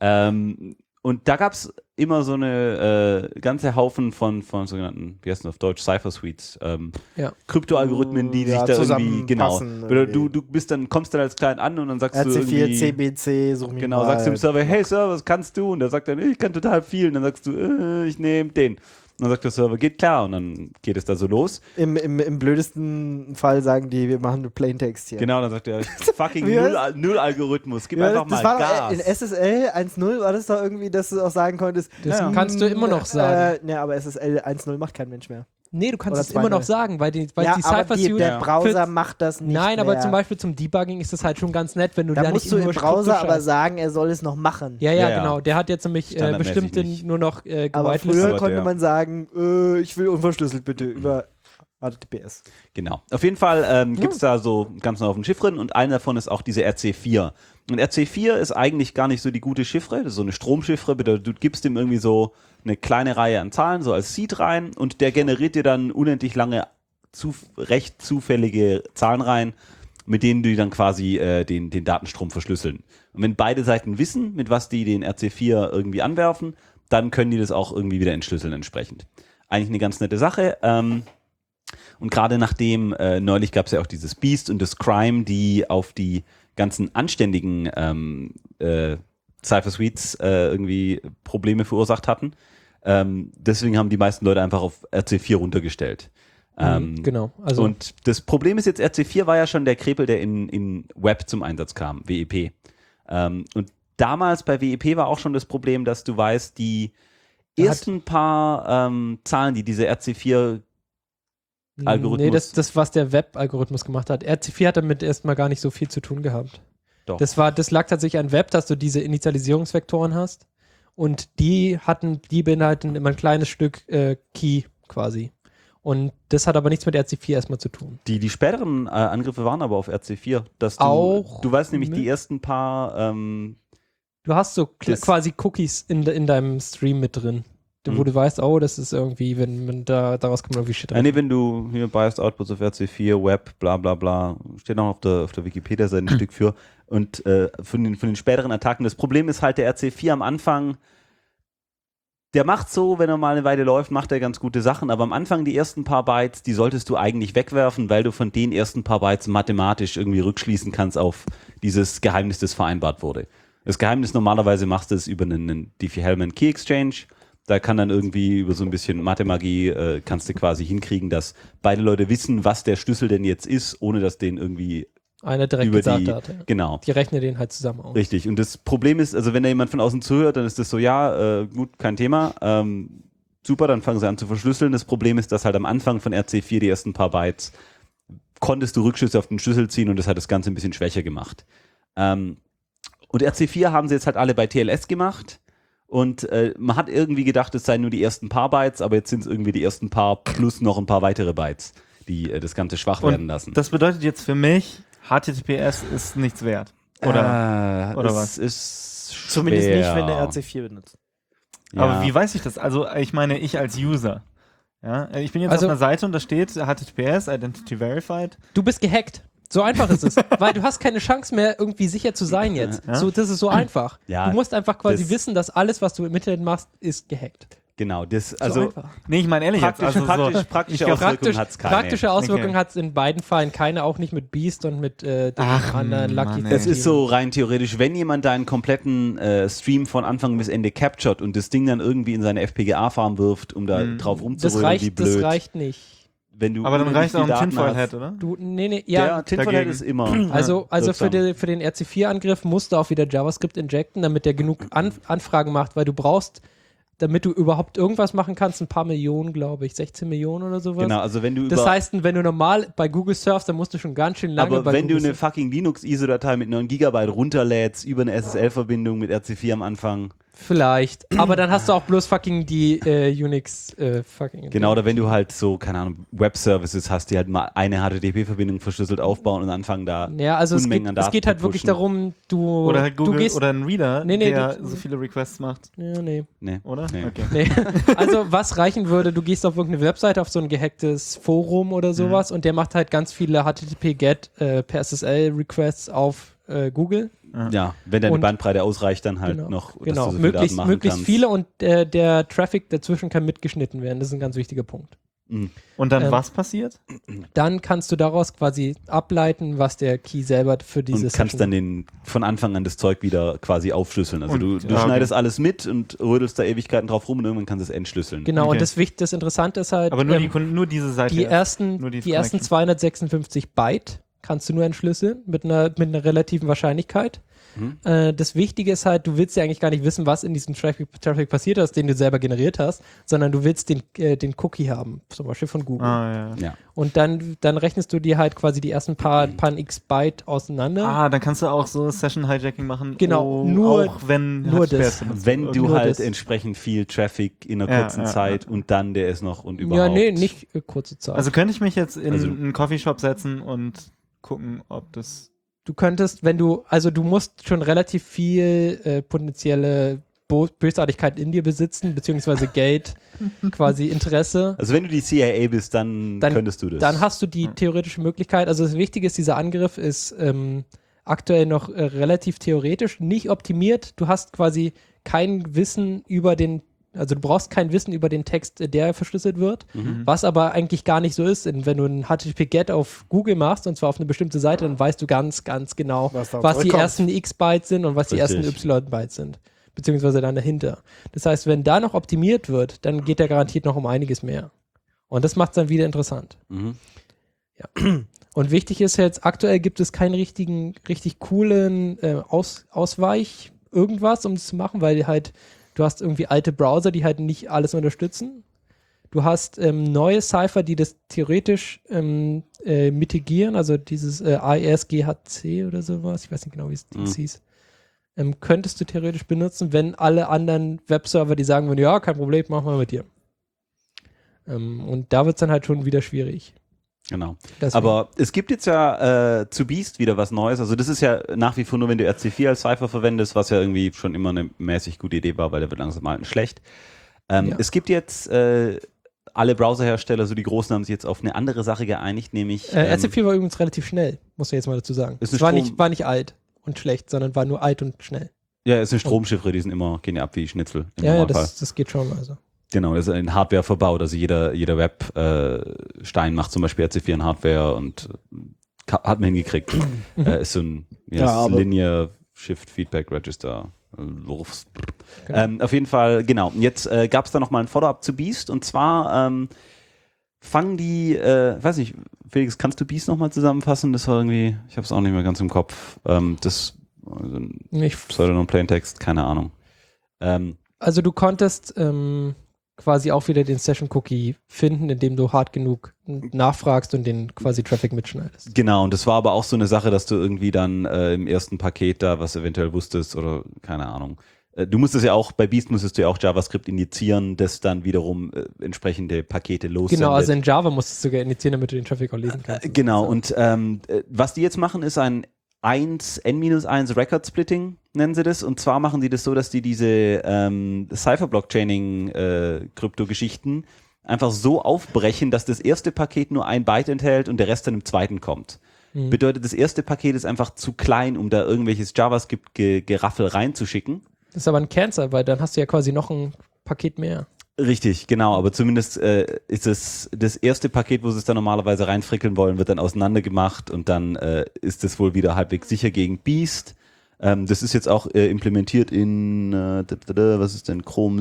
[SPEAKER 2] Ähm, und da gab es immer so eine äh, ganze Haufen von, von sogenannten, wie heißt das auf Deutsch, Cypher-Suites, ähm,
[SPEAKER 3] Ja.
[SPEAKER 2] Kryptoalgorithmen, die
[SPEAKER 1] Ja,
[SPEAKER 2] sich da irgendwie, genau.
[SPEAKER 1] zusammenpassen
[SPEAKER 2] Oder
[SPEAKER 1] irgendwie.
[SPEAKER 2] du, du bist dann, kommst dann als Client an und dann sagst
[SPEAKER 1] R
[SPEAKER 2] du
[SPEAKER 1] C vier,
[SPEAKER 2] irgendwie,
[SPEAKER 1] C B C, such mich
[SPEAKER 2] genau,
[SPEAKER 1] mal.
[SPEAKER 2] sagst du dem Server, hey Server, was kannst du? Und der sagt dann, ich kann total viel. Und dann sagst du, äh, ich nehme den. Und dann sagt der Server, geht klar. Und dann geht es da so los.
[SPEAKER 1] Im, im, Im blödesten Fall sagen die, wir machen nur Plaintext hier.
[SPEAKER 2] Genau, dann sagt er, fucking
[SPEAKER 1] Wie
[SPEAKER 2] Null,
[SPEAKER 1] heißt-
[SPEAKER 2] Null-Algorithmus, gib
[SPEAKER 1] Ja,
[SPEAKER 2] einfach
[SPEAKER 1] das
[SPEAKER 2] mal
[SPEAKER 1] war doch,
[SPEAKER 2] Gas.
[SPEAKER 1] äh, in S S L eins Punkt null war das doch irgendwie, dass du auch sagen konntest.
[SPEAKER 3] Das
[SPEAKER 2] Ja.
[SPEAKER 3] kannst du immer noch sagen.
[SPEAKER 1] Äh, ne, aber S S L eins Punkt null macht kein Mensch mehr.
[SPEAKER 3] Nee, du kannst
[SPEAKER 1] Oder
[SPEAKER 3] es immer noch
[SPEAKER 1] zwei null.
[SPEAKER 3] sagen, weil die, weil
[SPEAKER 1] ja,
[SPEAKER 3] die
[SPEAKER 1] aber die,
[SPEAKER 3] Cypher-Suite.
[SPEAKER 1] der Browser
[SPEAKER 3] für-
[SPEAKER 1] macht das nicht
[SPEAKER 3] Nein, aber
[SPEAKER 1] mehr.
[SPEAKER 3] zum Beispiel zum Debugging ist das halt schon ganz nett, wenn du
[SPEAKER 1] da
[SPEAKER 3] da
[SPEAKER 1] musst
[SPEAKER 3] nicht
[SPEAKER 1] du im
[SPEAKER 3] nur
[SPEAKER 1] Browser
[SPEAKER 3] Krypto
[SPEAKER 1] aber
[SPEAKER 3] scheißt.
[SPEAKER 1] sagen, er soll es noch machen.
[SPEAKER 3] Ja, ja,
[SPEAKER 2] Ja, ja.
[SPEAKER 3] genau. Der hat jetzt nämlich äh,
[SPEAKER 2] Standardmäßig
[SPEAKER 3] bestimmte
[SPEAKER 2] nicht.
[SPEAKER 3] nur noch äh,
[SPEAKER 1] Aber
[SPEAKER 3] gewitelistet.
[SPEAKER 1] früher
[SPEAKER 2] Aber
[SPEAKER 1] konnte
[SPEAKER 2] der-
[SPEAKER 1] man sagen, äh, ich will unverschlüsselt bitte über H T T P S.
[SPEAKER 2] Genau. Auf jeden Fall ähm, gibt es da so ganz einen Haufen Chiffren und einer davon ist auch diese R C vier. Und R C vier ist eigentlich gar nicht so die gute Chiffre, das ist so eine Stromchiffre, bedeutet, du gibst dem irgendwie so eine kleine Reihe an Zahlen, so als Seed rein und der generiert dir dann unendlich lange, zu, recht zufällige Zahlen rein, mit denen die dann quasi äh, den, den Datenstrom verschlüsseln. Und wenn beide Seiten wissen, mit was die den R C vier irgendwie anwerfen, dann können die das auch irgendwie wieder entschlüsseln entsprechend. Eigentlich eine ganz nette Sache. Ähm, und gerade nachdem, äh, neulich gab es ja auch dieses Beast und das Crime, die auf die ganzen anständigen ähm, äh, Cypher-Suites äh, irgendwie Probleme verursacht hatten. Ähm, deswegen haben die meisten Leute einfach auf R C vier runtergestellt. Ähm,
[SPEAKER 3] Mhm, genau. Also
[SPEAKER 2] und das Problem ist jetzt, R C vier war ja schon der Krepel, der in, in Web zum Einsatz kam, W E P. Ähm, und damals bei W E P war auch schon das Problem, dass du weißt, die
[SPEAKER 3] Da hat-
[SPEAKER 2] ersten paar ähm, Zahlen, die diese R C vier Algorithmus.
[SPEAKER 3] Nee, das, das, was der Web-Algorithmus gemacht hat. R C vier hat damit erstmal gar nicht so viel zu tun gehabt.
[SPEAKER 2] Doch.
[SPEAKER 3] Das war, das lag tatsächlich an Web, dass du diese Initialisierungsvektoren hast. Und die hatten, die beinhalten immer ein kleines Stück äh, Key quasi. Und das hat aber nichts mit R C vier erstmal zu tun.
[SPEAKER 2] Die, die späteren äh, Angriffe waren aber auf R C vier. Dass du,
[SPEAKER 3] Auch
[SPEAKER 2] du weißt nämlich,
[SPEAKER 3] mit-
[SPEAKER 2] die ersten paar, ähm,
[SPEAKER 3] Du hast so kl-
[SPEAKER 2] Das-
[SPEAKER 3] quasi Cookies in, de, in deinem Stream mit drin. Wo
[SPEAKER 2] Mhm.
[SPEAKER 3] du weißt, oh, das ist irgendwie, wenn, wenn da, daraus kommt irgendwie Shit
[SPEAKER 2] äh, nee, wenn du hier Biased Outputs auf R C vier, Web, bla bla bla, steht auch auf der, auf der Wikipedia-Seite ein Stück für. Und äh, von, den, von den späteren Attacken, das Problem ist halt, der R C vier am Anfang, der macht so, wenn er mal eine Weile läuft, macht er ganz gute Sachen, aber am Anfang die ersten paar Bytes, die solltest du eigentlich wegwerfen, weil du von den ersten paar Bytes mathematisch irgendwie rückschließen kannst auf dieses Geheimnis, das vereinbart wurde. Das Geheimnis normalerweise machst du es über einen, einen Diffie-Hellman Key Exchange. Da kann dann irgendwie über so ein bisschen Mathemagie äh, kannst du quasi hinkriegen, dass beide Leute wissen, was der Schlüssel denn jetzt ist, ohne dass denen irgendwie
[SPEAKER 3] Einer direkt
[SPEAKER 2] über
[SPEAKER 3] gesagt
[SPEAKER 2] die,
[SPEAKER 3] hat. Ja.
[SPEAKER 2] Genau.
[SPEAKER 3] Die rechnen den halt zusammen aus.
[SPEAKER 2] Richtig. Und das Problem ist, also wenn da jemand von außen zuhört, dann ist das so, ja, äh, gut, kein Thema. Ähm, super, dann fangen sie an zu verschlüsseln. Das Problem ist, dass halt am Anfang von R C vier die ersten paar Bytes konntest du Rückschlüsse auf den Schlüssel ziehen und das hat das Ganze ein bisschen schwächer gemacht. Ähm, und R C vier haben sie jetzt halt alle bei T L S gemacht und äh, man hat irgendwie gedacht, es seien nur die ersten paar Bytes, aber jetzt sind es irgendwie die ersten paar plus noch ein paar weitere Bytes, die äh, das Ganze schwach
[SPEAKER 4] Und
[SPEAKER 2] werden lassen.
[SPEAKER 4] das bedeutet jetzt für mich, H T T P S ist nichts wert. Oder?
[SPEAKER 2] äh,
[SPEAKER 4] oder
[SPEAKER 2] es
[SPEAKER 4] was?
[SPEAKER 2] Ist
[SPEAKER 1] Zumindest
[SPEAKER 2] schwer.
[SPEAKER 1] nicht, wenn der R C vier benutzt.
[SPEAKER 2] Ja.
[SPEAKER 4] Aber wie weiß ich das? Also ich meine, ich als User. Ja, ich bin jetzt
[SPEAKER 3] Also-
[SPEAKER 4] auf einer Seite und da steht H T T P S, Identity Verified.
[SPEAKER 3] Du bist gehackt. So einfach ist es. Weil du hast keine Chance mehr, irgendwie sicher zu sein jetzt.
[SPEAKER 4] Ja.
[SPEAKER 3] So, das ist so einfach.
[SPEAKER 2] Ja,
[SPEAKER 3] du musst einfach quasi
[SPEAKER 2] das-
[SPEAKER 3] wissen, dass alles, was du im Internet machst, ist gehackt.
[SPEAKER 2] Genau, das,
[SPEAKER 3] So
[SPEAKER 2] also
[SPEAKER 3] einfach.
[SPEAKER 4] Nee, ich meine ehrlich jetzt.
[SPEAKER 2] praktische,
[SPEAKER 4] Also
[SPEAKER 2] praktisch,
[SPEAKER 4] so,
[SPEAKER 2] praktische
[SPEAKER 4] ich glaub,
[SPEAKER 2] Auswirkungen
[SPEAKER 3] Praktisch,
[SPEAKER 2] hat es keine.
[SPEAKER 3] praktische Auswirkungen
[SPEAKER 4] Okay.
[SPEAKER 3] hat es in beiden Fällen keine, auch nicht mit Beast und mit äh, den
[SPEAKER 4] Ach,
[SPEAKER 3] anderen Lucky
[SPEAKER 4] Mann, ey.
[SPEAKER 2] Das ist so rein theoretisch, wenn jemand deinen kompletten äh, Stream von Anfang bis Ende captured und das Ding dann irgendwie in seine F P G A-Farm wirft, um da
[SPEAKER 4] Mhm.
[SPEAKER 2] drauf
[SPEAKER 3] Das
[SPEAKER 2] rumzurühren, wie
[SPEAKER 3] reicht,
[SPEAKER 2] blöd.
[SPEAKER 3] das reicht nicht.
[SPEAKER 2] Wenn du
[SPEAKER 4] aber dann
[SPEAKER 2] unendlich
[SPEAKER 4] reicht auch
[SPEAKER 2] viel
[SPEAKER 4] ein
[SPEAKER 2] Daten
[SPEAKER 4] Tinfoil-Head,
[SPEAKER 2] hast.
[SPEAKER 4] oder?
[SPEAKER 3] Du, nee, nee,
[SPEAKER 2] Ja,
[SPEAKER 3] ja.
[SPEAKER 2] Tinfoil-Head
[SPEAKER 4] dagegen.
[SPEAKER 2] ist immer.
[SPEAKER 3] Also, also für,
[SPEAKER 2] wirksam.
[SPEAKER 3] die, für den R C vier Angriff musst du auch wieder JavaScript injecten, damit der genug An Anfragen macht, weil du brauchst, damit du überhaupt irgendwas machen kannst, ein paar Millionen, glaube ich, sechzehn Millionen oder sowas.
[SPEAKER 2] Genau, also wenn du über.
[SPEAKER 3] Das heißt, wenn du normal bei Google surfst, dann musst du schon ganz schön lange
[SPEAKER 2] aber
[SPEAKER 3] bei
[SPEAKER 2] wenn
[SPEAKER 3] Google
[SPEAKER 2] du eine
[SPEAKER 3] surfen.
[SPEAKER 2] fucking Linux-I S O-Datei mit neun Gigabyte runterlädst über eine S S L-Verbindung mit R C vier am Anfang.
[SPEAKER 3] Vielleicht. Aber dann hast du auch bloß fucking die äh, Unix äh, fucking.
[SPEAKER 2] Genau, oder wenn du halt so, keine Ahnung, Web-Services hast, die halt mal eine H T T P-Verbindung verschlüsselt aufbauen und anfangen da.
[SPEAKER 3] Ja, also es
[SPEAKER 2] Unmengen
[SPEAKER 3] geht,
[SPEAKER 2] an
[SPEAKER 3] es
[SPEAKER 2] Daten
[SPEAKER 3] geht halt
[SPEAKER 2] zu
[SPEAKER 3] wirklich
[SPEAKER 2] pushen.
[SPEAKER 3] darum, du,
[SPEAKER 4] Oder halt
[SPEAKER 3] du
[SPEAKER 4] Google
[SPEAKER 3] gehst.
[SPEAKER 4] oder ein Reader,
[SPEAKER 3] Nee, nee,
[SPEAKER 4] der
[SPEAKER 3] du-
[SPEAKER 4] so viele Requests macht,
[SPEAKER 3] Ja, nee.
[SPEAKER 2] Nee.
[SPEAKER 4] oder?
[SPEAKER 2] Nee.
[SPEAKER 4] Okay.
[SPEAKER 3] Nee. Also was reichen würde, du gehst auf irgendeine Webseite, auf so ein gehacktes Forum oder sowas und der macht halt ganz viele H T T P-Get äh, per S S L-Requests auf äh, Google.
[SPEAKER 2] Ja, wenn deine
[SPEAKER 3] Und-
[SPEAKER 2] Bandbreite ausreicht, dann halt
[SPEAKER 3] Genau,
[SPEAKER 2] noch, dass
[SPEAKER 3] genau.
[SPEAKER 2] du so viel
[SPEAKER 3] möglichst
[SPEAKER 2] Daten machen
[SPEAKER 3] möglichst
[SPEAKER 2] kannst.
[SPEAKER 3] viele und äh, der Traffic dazwischen kann mitgeschnitten werden. Das ist ein ganz wichtiger Punkt.
[SPEAKER 2] Mhm.
[SPEAKER 4] Und dann
[SPEAKER 3] Ähm,
[SPEAKER 4] was passiert?
[SPEAKER 3] Dann kannst du daraus quasi ableiten, was der Key selber für diese
[SPEAKER 2] Und kannst dann den, von Anfang an das Zeug wieder quasi aufschlüsseln. Also
[SPEAKER 4] Und-
[SPEAKER 2] du, du
[SPEAKER 4] ja, okay.
[SPEAKER 2] schneidest alles mit und rödelst da Ewigkeiten drauf rum und irgendwann kannst du es entschlüsseln.
[SPEAKER 3] Genau,
[SPEAKER 4] Okay.
[SPEAKER 3] und das, Wicht- das Interessante ist halt,
[SPEAKER 4] Aber nur,
[SPEAKER 3] ähm,
[SPEAKER 4] die, nur diese Seite.
[SPEAKER 3] die
[SPEAKER 4] erst.
[SPEAKER 3] ersten,
[SPEAKER 4] nur die
[SPEAKER 3] die ersten
[SPEAKER 4] Connection.
[SPEAKER 3] zweihundertsechsundfünfzig Byte kannst du nur entschlüsseln mit einer, mit einer relativen Wahrscheinlichkeit.
[SPEAKER 2] Mhm.
[SPEAKER 3] Äh, das Wichtige ist halt, du willst ja eigentlich gar nicht wissen, was in diesem Traffic, Traffic passiert ist, den du selber generiert hast, sondern du willst den, äh, den Cookie haben, zum Beispiel von Google.
[SPEAKER 4] Ah, ja.
[SPEAKER 2] Ja.
[SPEAKER 3] Und dann, dann rechnest du dir halt quasi die ersten paar, paar x Byte auseinander.
[SPEAKER 4] Ah, dann kannst du auch so Session-Hijacking machen.
[SPEAKER 3] Genau,
[SPEAKER 4] oh,
[SPEAKER 3] nur-
[SPEAKER 4] auch wenn
[SPEAKER 3] nur
[SPEAKER 4] H T T P S
[SPEAKER 3] das.
[SPEAKER 4] benutzt
[SPEAKER 2] Wenn
[SPEAKER 4] wird.
[SPEAKER 2] du
[SPEAKER 3] Nur
[SPEAKER 2] halt
[SPEAKER 3] das.
[SPEAKER 2] entsprechend viel Traffic in einer
[SPEAKER 4] Ja,
[SPEAKER 2] kurzen
[SPEAKER 4] ja,
[SPEAKER 2] Zeit
[SPEAKER 4] ja.
[SPEAKER 2] und dann der ist noch und
[SPEAKER 3] ja,
[SPEAKER 2] überhaupt.
[SPEAKER 3] nee, nicht äh, kurze Zeit.
[SPEAKER 4] Also könnte ich mich jetzt in
[SPEAKER 2] Also-
[SPEAKER 4] einen Coffeeshop setzen und gucken, ob das.
[SPEAKER 3] Du könntest, wenn du, also du musst schon relativ viel äh, potenzielle Bo Bösartigkeit in dir besitzen, beziehungsweise Geld, quasi Interesse.
[SPEAKER 2] Also wenn du die C I A bist, dann,
[SPEAKER 3] Dann-
[SPEAKER 2] könntest du das.
[SPEAKER 3] Dann hast du die theoretische Möglichkeit, also das Wichtige ist, dieser Angriff ist ähm, aktuell noch äh, relativ theoretisch, nicht optimiert. Du hast quasi kein Wissen über den, also du brauchst kein Wissen über den Text, äh, der verschlüsselt wird,
[SPEAKER 2] Mhm.
[SPEAKER 3] was aber eigentlich gar nicht so ist. Denn wenn du ein H T T P-Get auf Google machst, und zwar auf eine bestimmte Seite, dann weißt du ganz, ganz genau,
[SPEAKER 1] Was da
[SPEAKER 3] was die
[SPEAKER 1] zurückkommt.
[SPEAKER 3] ersten X-Bytes sind und was die
[SPEAKER 2] Richtig.
[SPEAKER 3] ersten Y-Bytes sind. Beziehungsweise dann dahinter. Das heißt, wenn da noch optimiert wird, dann geht der garantiert noch um einiges mehr. Und das macht es dann wieder interessant.
[SPEAKER 2] Mhm.
[SPEAKER 3] Und wichtig ist jetzt, aktuell gibt es keinen richtigen, richtig coolen äh, Aus, Ausweich, irgendwas, um das zu machen, weil halt, du hast irgendwie alte Browser, die halt nicht alles unterstützen. Du hast ähm, neue Cipher, die das theoretisch ähm, äh, mitigieren, also dieses äh, I S G H C oder sowas, ich weiß nicht genau, wie es
[SPEAKER 2] Mhm.
[SPEAKER 3] das hieß, ähm, könntest du theoretisch benutzen, wenn alle anderen Webserver, die sagen würden, ja, kein Problem, machen wir mit dir. Ähm, und da wird es dann halt schon wieder schwierig.
[SPEAKER 2] Genau.
[SPEAKER 3] Deswegen.
[SPEAKER 2] Aber es gibt jetzt ja äh, zu Beast wieder was Neues. Also das ist ja nach wie vor nur, wenn du R C vier als Cipher verwendest, was ja irgendwie schon immer eine mäßig gute Idee war, weil der wird langsam mal schlecht. Ähm,
[SPEAKER 3] Ja.
[SPEAKER 2] Es gibt jetzt äh, alle Browserhersteller, so die großen, haben sich jetzt auf eine andere Sache geeinigt, nämlich
[SPEAKER 3] Äh,
[SPEAKER 2] ähm,
[SPEAKER 3] R C vier war übrigens relativ schnell, muss man jetzt mal dazu sagen.
[SPEAKER 2] Ist
[SPEAKER 3] Es
[SPEAKER 2] eine
[SPEAKER 3] war
[SPEAKER 2] Strom-
[SPEAKER 3] nicht, war nicht alt und schlecht, sondern war nur alt und schnell.
[SPEAKER 2] ja, es sind Stromchiffre, die sind immer, gehen ja ab wie Schnitzel im
[SPEAKER 3] Ja, ja,
[SPEAKER 2] Normalfall.
[SPEAKER 3] das, das geht schon. Also.
[SPEAKER 2] Genau, das ist in Hardware verbaut. Also jeder, jeder Web-Stein macht zum Beispiel R C vier in Hardware und ka- hat man hingekriegt. äh, ist so ein ja,
[SPEAKER 1] Ja,
[SPEAKER 2] ist
[SPEAKER 1] aber-
[SPEAKER 2] Linear Shift Feedback Register. äh, Wurfs.
[SPEAKER 3] Genau.
[SPEAKER 2] Ähm, auf jeden Fall, genau. Und jetzt äh, gab es da nochmal ein Follow-up zu Beast und zwar ähm, fangen die, äh, weiß nicht, Felix, kannst du Beast nochmal zusammenfassen? Das war irgendwie, ich habe es auch nicht mehr ganz im Kopf. Ähm, das also, Pseudonym Plaintext, keine Ahnung. Ähm,
[SPEAKER 3] also du konntest ähm, quasi auch wieder den Session-Cookie finden, indem du hart genug nachfragst und den quasi Traffic mitschneidest.
[SPEAKER 2] Genau, und das war aber auch so eine Sache, dass du irgendwie dann äh, im ersten Paket da was eventuell wusstest oder keine Ahnung. Äh, du musstest ja auch, bei Beast musstest du ja auch JavaScript injizieren, das dann wiederum äh, entsprechende Pakete lossendet.
[SPEAKER 3] Genau, also in Java musstest du sogar injizieren, damit du den Traffic auch lesen kannst.
[SPEAKER 2] Äh, genau,
[SPEAKER 3] so.
[SPEAKER 2] und ähm, was die jetzt machen, ist ein eins, N minus eins Record Splitting, nennen sie das. Und zwar machen die das so, dass die diese ähm, Cypher-Blockchaining-Krypto-Geschichten äh, einfach so aufbrechen, dass das erste Paket nur ein Byte enthält und der Rest dann im zweiten kommt. Mhm. Bedeutet, das erste Paket ist einfach zu klein, um da irgendwelches JavaScript-Geraffel reinzuschicken.
[SPEAKER 3] Das ist aber ein Cancer, weil dann hast du ja quasi noch ein Paket mehr.
[SPEAKER 2] Richtig, genau, aber zumindest äh, ist es das erste Paket, wo sie es dann normalerweise reinfrickeln wollen, wird dann auseinandergemacht und dann äh, ist es wohl wieder halbwegs sicher gegen Beast. Ähm, das ist jetzt auch äh, implementiert in, äh, was ist denn, Chrome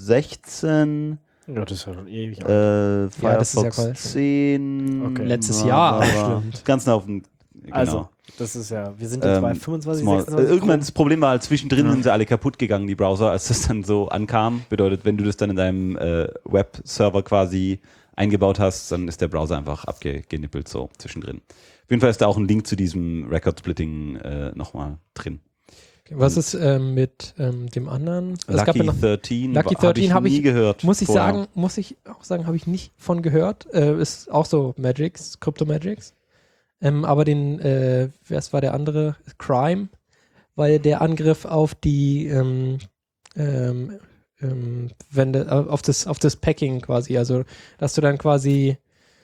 [SPEAKER 2] sechzehn?
[SPEAKER 1] Ja, das ist ja schon ewig.
[SPEAKER 2] Äh, Firefox
[SPEAKER 3] ja, ja
[SPEAKER 2] zehn.
[SPEAKER 3] Okay. Letztes Jahr,
[SPEAKER 2] stimmt. Ganz nah auf dem, genau.
[SPEAKER 1] Also, das ist ja, wir sind jetzt ähm, bei fünfundzwanzig, sechsundzwanzig.
[SPEAKER 2] Äh, irgendwann das Problem war, zwischendrin ja. sind sie alle kaputt gegangen, die Browser, als das dann so ankam. Bedeutet, wenn du das dann in deinem äh, Webserver quasi eingebaut hast, dann ist der Browser einfach abgenippelt so zwischendrin. Auf jeden Fall ist da auch ein Link zu diesem Record-Splitting äh, nochmal drin.
[SPEAKER 3] Okay, was ist ähm, mit ähm, dem anderen?
[SPEAKER 2] Also Lucky
[SPEAKER 3] ja
[SPEAKER 2] dreizehn,
[SPEAKER 3] Lucky dreizehn habe ich nie
[SPEAKER 2] hab ich,
[SPEAKER 3] gehört. Muss ich
[SPEAKER 2] vorher.
[SPEAKER 3] sagen, muss ich auch sagen, habe ich nicht von gehört. Äh, ist auch so Magics, Crypto Magics. Ähm, aber den, äh, was war der andere? Crime, weil der Angriff auf die, ähm, ähm, ähm, wenn de, auf das, auf das Packing quasi, also dass du dann quasi,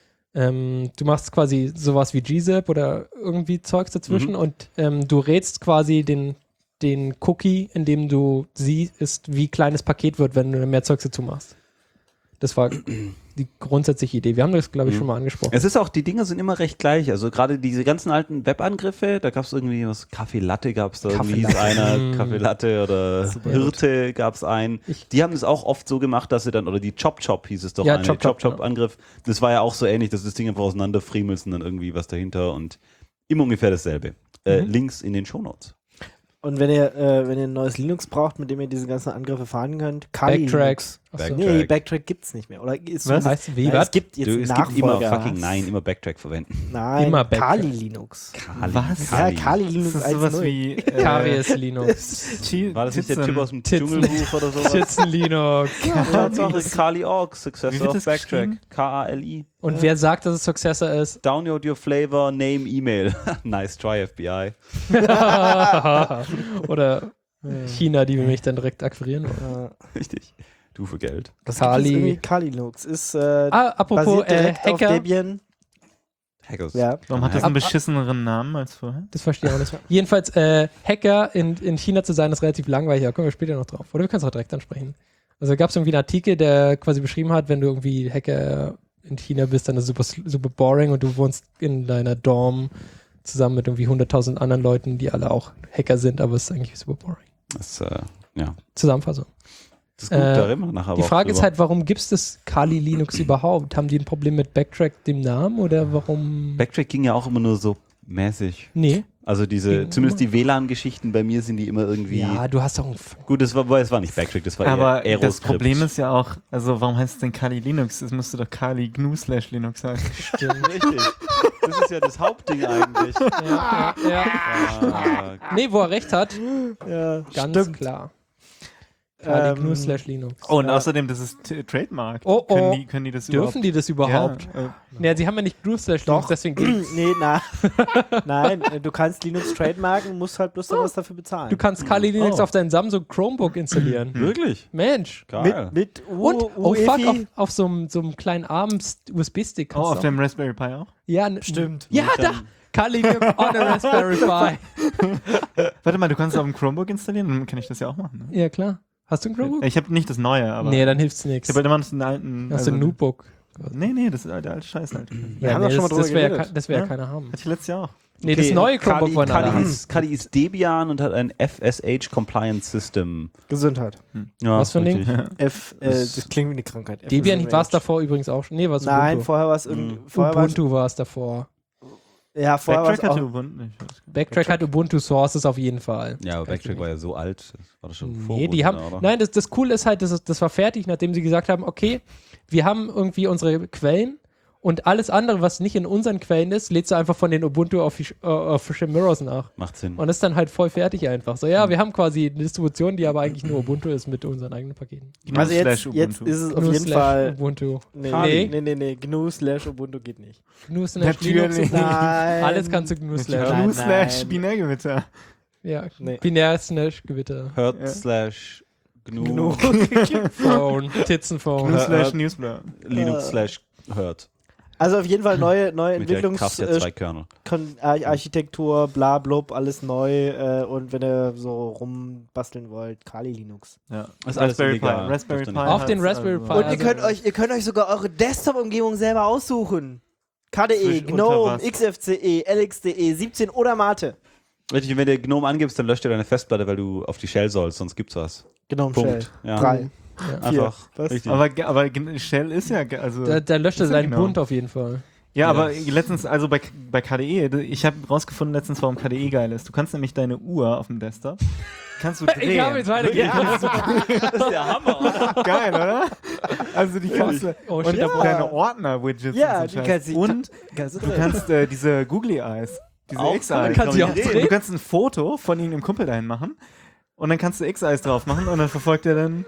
[SPEAKER 3] ähm, du machst quasi sowas wie G-Zip oder irgendwie Zeugs dazwischen mhm. und ähm, du rätst quasi den den Cookie, in dem du siehst, wie klein das Paket wird, wenn du mehr Zeugs dazu machst. Das war die grundsätzliche Idee. Wir haben das, glaube ich, mhm. schon mal angesprochen.
[SPEAKER 2] Es ist auch, die Dinge sind immer recht gleich. Also gerade diese ganzen alten Webangriffe, da gab es irgendwie was, Kaffee Latte gab es da
[SPEAKER 1] Kaffee
[SPEAKER 2] irgendwie einer, Kaffee Latte oder Super Hirte gab es einen. Ich die haben es auch oft so gemacht, dass sie dann, oder die Chop Chop hieß es doch,
[SPEAKER 3] ja,
[SPEAKER 2] eine
[SPEAKER 3] Chop Chop,
[SPEAKER 2] Chop Angriff. Ja. Das war ja auch so ähnlich, dass das Ding einfach auseinanderfriemelst und dann irgendwie was dahinter und immer ungefähr dasselbe. Mhm. Äh, Links in den Shownotes.
[SPEAKER 1] Und wenn ihr, äh, wenn ihr ein neues Linux braucht, mit dem ihr diese ganzen Angriffe fahren könnt, Kali
[SPEAKER 3] Backtracks.
[SPEAKER 1] Backtrack. Nee, Backtrack gibt's nicht mehr. Oder ist
[SPEAKER 3] was? Heißt wie?
[SPEAKER 1] Ja, es gibt jetzt
[SPEAKER 2] du, es
[SPEAKER 1] Nachfolger.
[SPEAKER 2] gibt immer fucking nein, immer Backtrack verwenden.
[SPEAKER 1] Nein,
[SPEAKER 3] immer Backtrack.
[SPEAKER 1] Kali Linux.
[SPEAKER 2] Kali.
[SPEAKER 4] Was?
[SPEAKER 1] Ja, Kali Linux
[SPEAKER 4] das ist sowas wie äh,
[SPEAKER 3] Karies Linux.
[SPEAKER 2] War das nicht der Typ aus dem
[SPEAKER 3] Titzen.
[SPEAKER 2] Dschungelbuch oder sowas?
[SPEAKER 3] Titzen Linux.
[SPEAKER 2] Ja, Tatsache, Kali Org, Successor of Backtrack. K A L I.
[SPEAKER 3] Und ja. wer sagt, dass es Successor ist?
[SPEAKER 2] Download your flavor, name, email. Nice try, F B I.
[SPEAKER 3] Oder China, die mich dann direkt akquirieren wollen.
[SPEAKER 2] Richtig. Du für Geld.
[SPEAKER 1] Das
[SPEAKER 3] Kali.
[SPEAKER 1] Kali Linux ist äh,
[SPEAKER 3] ah, apropos äh, Hacker.
[SPEAKER 1] Auf Debian.
[SPEAKER 2] Hackers.
[SPEAKER 1] Ja.
[SPEAKER 4] Warum hat das einen beschisseneren Namen als vorher?
[SPEAKER 3] Das verstehe ich auch nicht. Jedenfalls, äh, Hacker in, in China zu sein, ist relativ langweilig. Da kommen wir später noch drauf. Oder wir können es auch direkt ansprechen. Also gab es irgendwie einen Artikel, der quasi beschrieben hat, wenn du irgendwie Hacker in China bist, dann ist es super, super boring und du wohnst in deiner Dorm zusammen mit irgendwie hunderttausend anderen Leuten, die alle auch Hacker sind, aber es ist eigentlich super boring.
[SPEAKER 2] Das, äh, ja.
[SPEAKER 3] Zusammenfassung.
[SPEAKER 2] Das ist gut, äh, da reden wir nachher
[SPEAKER 3] Die Frage ist halt, warum gibt es das Kali Linux überhaupt? Haben die ein Problem mit Backtrack, dem Namen, oder warum?
[SPEAKER 2] Backtrack ging ja auch immer nur so mäßig.
[SPEAKER 3] Nee.
[SPEAKER 2] Also diese, zumindest die W L A N-Geschichten bei mir sind die immer irgendwie...
[SPEAKER 3] Ja, du hast auch ein...
[SPEAKER 2] Gut, das war, das war nicht Backtrack, das war
[SPEAKER 4] aber
[SPEAKER 2] eher
[SPEAKER 4] das Problem ist ja auch, also warum heißt es denn Kali Linux? Es müsste doch Kali G N U slash Linux sein.
[SPEAKER 2] Stimmt, richtig. Das ist ja das Hauptding eigentlich.
[SPEAKER 3] Ja, ja, ja.
[SPEAKER 2] Ah,
[SPEAKER 3] nee, wo er recht hat,
[SPEAKER 1] ja,
[SPEAKER 3] ganz
[SPEAKER 1] stimmt.
[SPEAKER 3] klar. Kali G N U slash Linux.
[SPEAKER 4] Oh, und
[SPEAKER 1] ja.
[SPEAKER 4] außerdem, das ist t- Trademark.
[SPEAKER 3] Oh, oh.
[SPEAKER 4] Können die, können die das
[SPEAKER 3] Dürfen
[SPEAKER 4] überhaupt?
[SPEAKER 3] die das überhaupt?
[SPEAKER 4] Ja, äh,
[SPEAKER 3] Naja, sie haben ja nicht G N U slash Linux, deswegen geht's.
[SPEAKER 1] Nee, na. Nein, du kannst Linux trademarken, musst halt bloß dann was dafür bezahlen.
[SPEAKER 3] Du kannst Kali Linux
[SPEAKER 2] Oh.
[SPEAKER 3] auf deinen Samsung Chromebook installieren.
[SPEAKER 2] Wirklich?
[SPEAKER 3] Mensch.
[SPEAKER 2] Geil.
[SPEAKER 1] Mit, mit U,
[SPEAKER 3] Und, oh fuck, auf,
[SPEAKER 1] UEFI.
[SPEAKER 3] auf so einem so einem kleinen Arms-U S B-Stick.
[SPEAKER 4] oh, auf dem Raspberry Pi auch?
[SPEAKER 3] Ja, n-
[SPEAKER 1] Stimmt.
[SPEAKER 3] Ja, da! Kali Linux on a Raspberry Pi.
[SPEAKER 4] Warte mal, du kannst es auf dem Chromebook installieren? Dann kann ich das ja auch machen. Ne?
[SPEAKER 3] Ja, klar. Hast du ein Chromebook?
[SPEAKER 4] Ich habe nicht das neue, aber
[SPEAKER 3] Nee, dann hilft's
[SPEAKER 4] ich
[SPEAKER 3] nichts.
[SPEAKER 4] habe halt immer noch den alten.
[SPEAKER 3] Hast du ein Notebook?
[SPEAKER 4] Nee, nee, das ist der alte Scheiß halt.
[SPEAKER 1] Wir haben doch
[SPEAKER 3] nee,
[SPEAKER 1] schon mal
[SPEAKER 3] das, das
[SPEAKER 1] drüber
[SPEAKER 3] will ja,
[SPEAKER 1] geredet.
[SPEAKER 3] ke- das will ja
[SPEAKER 4] Ja?
[SPEAKER 3] keiner haben.
[SPEAKER 4] Hatte ich letztes Jahr auch.
[SPEAKER 3] Nee, das neue Chromebook
[SPEAKER 2] Kali,
[SPEAKER 3] war
[SPEAKER 2] Kali,
[SPEAKER 3] Kali
[SPEAKER 2] ist, Kali ist Debian und hat ein F S H-Compliance System.
[SPEAKER 1] Gesundheit.
[SPEAKER 2] Ja,
[SPEAKER 3] Was für ein Ding?
[SPEAKER 2] richtig.
[SPEAKER 1] F, äh, das klingt wie eine Krankheit. F
[SPEAKER 3] Debian
[SPEAKER 1] ist
[SPEAKER 3] war es
[SPEAKER 1] Rage.
[SPEAKER 3] davor übrigens auch schon. Nee, war es
[SPEAKER 1] Nein,
[SPEAKER 3] Ubuntu.
[SPEAKER 1] vorher war es irgendwie. Vorher war's-
[SPEAKER 3] Ubuntu war es davor.
[SPEAKER 1] Ja, vorher war es
[SPEAKER 4] Backtrack
[SPEAKER 1] auch.
[SPEAKER 4] hatte Ubuntu nicht.
[SPEAKER 3] Backtrack hat Ubuntu Sources auf jeden Fall.
[SPEAKER 2] Ja, aber Backtrack war ja so alt. Das war das schon vor
[SPEAKER 3] Nee, die haben.
[SPEAKER 2] Ubuntu, oder?
[SPEAKER 3] Nein, das, das Coole ist halt, das, ist, das war fertig, nachdem sie gesagt haben, okay, wir haben irgendwie unsere Quellen und alles andere, was nicht in unseren Quellen ist, lädst du einfach von den Ubuntu Offic- äh, Official Mirrors nach.
[SPEAKER 2] Macht Sinn.
[SPEAKER 3] Und ist dann halt voll fertig einfach. So, ja, wir haben quasi eine Distribution, die aber eigentlich nur Ubuntu ist mit unseren eigenen Paketen.
[SPEAKER 1] Also jetzt,
[SPEAKER 4] Slash
[SPEAKER 1] jetzt
[SPEAKER 4] Ubuntu.
[SPEAKER 1] ist es auf
[SPEAKER 3] GNU
[SPEAKER 1] jeden
[SPEAKER 3] slash
[SPEAKER 1] Fall.
[SPEAKER 3] Ubuntu.
[SPEAKER 1] Nee,
[SPEAKER 3] Kali.
[SPEAKER 1] nee, nee, nee. G N U slash Ubuntu geht nicht.
[SPEAKER 3] G N U slash
[SPEAKER 4] Natürlich.
[SPEAKER 3] Linux.
[SPEAKER 1] Nein.
[SPEAKER 3] Alles kannst du G N U slash.
[SPEAKER 1] Nein,
[SPEAKER 4] GNU slash
[SPEAKER 1] nein.
[SPEAKER 4] Binärgewitter.
[SPEAKER 3] Ja,
[SPEAKER 1] Nee.
[SPEAKER 3] binär slash Gewitter.
[SPEAKER 2] Hurt
[SPEAKER 4] Ja.
[SPEAKER 2] slash GNU,
[SPEAKER 1] G N U.
[SPEAKER 3] Phone, Titzenphone.
[SPEAKER 4] GNU
[SPEAKER 2] Äh,
[SPEAKER 4] slash
[SPEAKER 2] äh,
[SPEAKER 4] Newsblur.
[SPEAKER 2] Linux slash Hurt.
[SPEAKER 1] Also auf jeden Fall neue, neue
[SPEAKER 2] Mit der Kraft der zwei
[SPEAKER 1] Entwicklungsarchitektur,
[SPEAKER 2] Kernel.
[SPEAKER 1] bla blub, alles neu. Äh, und wenn ihr so rumbasteln wollt, Kali Linux.
[SPEAKER 4] Ja.
[SPEAKER 2] Ist alles
[SPEAKER 4] Raspberry Pi.
[SPEAKER 2] illegal.
[SPEAKER 4] Raspberry Pi.
[SPEAKER 2] Dürfte nicht.
[SPEAKER 3] Auf den
[SPEAKER 4] hat's,
[SPEAKER 3] Raspberry
[SPEAKER 4] also-
[SPEAKER 3] Pi.
[SPEAKER 1] Und
[SPEAKER 3] also-
[SPEAKER 1] ihr könnt euch, ihr könnt euch sogar eure Desktop-Umgebung selber aussuchen. K D E,
[SPEAKER 4] Zwischen- unter
[SPEAKER 1] GNOME,
[SPEAKER 4] was?
[SPEAKER 1] X F C E, L X D E, siebzehn oder Mate.
[SPEAKER 2] Richtig, und wenn du GNOME angibst, dann löscht er deine Festplatte, weil du auf die Shell sollst, sonst gibt's was.
[SPEAKER 1] GNOME
[SPEAKER 2] Punkt.
[SPEAKER 1] Shell.
[SPEAKER 2] Ja.
[SPEAKER 1] Drei.
[SPEAKER 2] Einfach.
[SPEAKER 1] Was?
[SPEAKER 2] Richtig.
[SPEAKER 4] Aber, aber G- Shell ist ja, ge- also.
[SPEAKER 3] Da, da löscht er
[SPEAKER 4] Ist ja
[SPEAKER 3] seinen
[SPEAKER 4] genau.
[SPEAKER 3] Bund auf jeden Fall.
[SPEAKER 4] Ja,
[SPEAKER 2] Ja.
[SPEAKER 4] aber letztens, also bei, bei K D E, ich habe rausgefunden letztens, warum K D E geil ist. Du kannst nämlich deine Uhr auf dem Desktop, kannst du drehen.
[SPEAKER 3] Ich habe jetzt weitergehen.
[SPEAKER 2] Das ist der Hammer, oder?
[SPEAKER 4] Geil, oder? Also die kannst du,
[SPEAKER 3] Oh,
[SPEAKER 4] und
[SPEAKER 3] shit, da brauch-
[SPEAKER 4] deine Ordner-Widgets
[SPEAKER 1] Ja,
[SPEAKER 4] und so
[SPEAKER 1] die
[SPEAKER 4] ein
[SPEAKER 1] kannst
[SPEAKER 4] Scheiß.
[SPEAKER 1] du-
[SPEAKER 4] Und
[SPEAKER 1] Kannst du
[SPEAKER 4] du
[SPEAKER 1] drehen.
[SPEAKER 4] kannst äh, diese Googly Eyes, diese
[SPEAKER 2] Auch
[SPEAKER 4] X-Eyes.
[SPEAKER 2] cool,
[SPEAKER 3] kannst du auch
[SPEAKER 2] drehen.
[SPEAKER 3] drehen.
[SPEAKER 4] Du kannst ein Foto von irgendeinem Kumpel dahin machen und dann kannst du X-Eyes drauf machen und dann verfolgt er dann.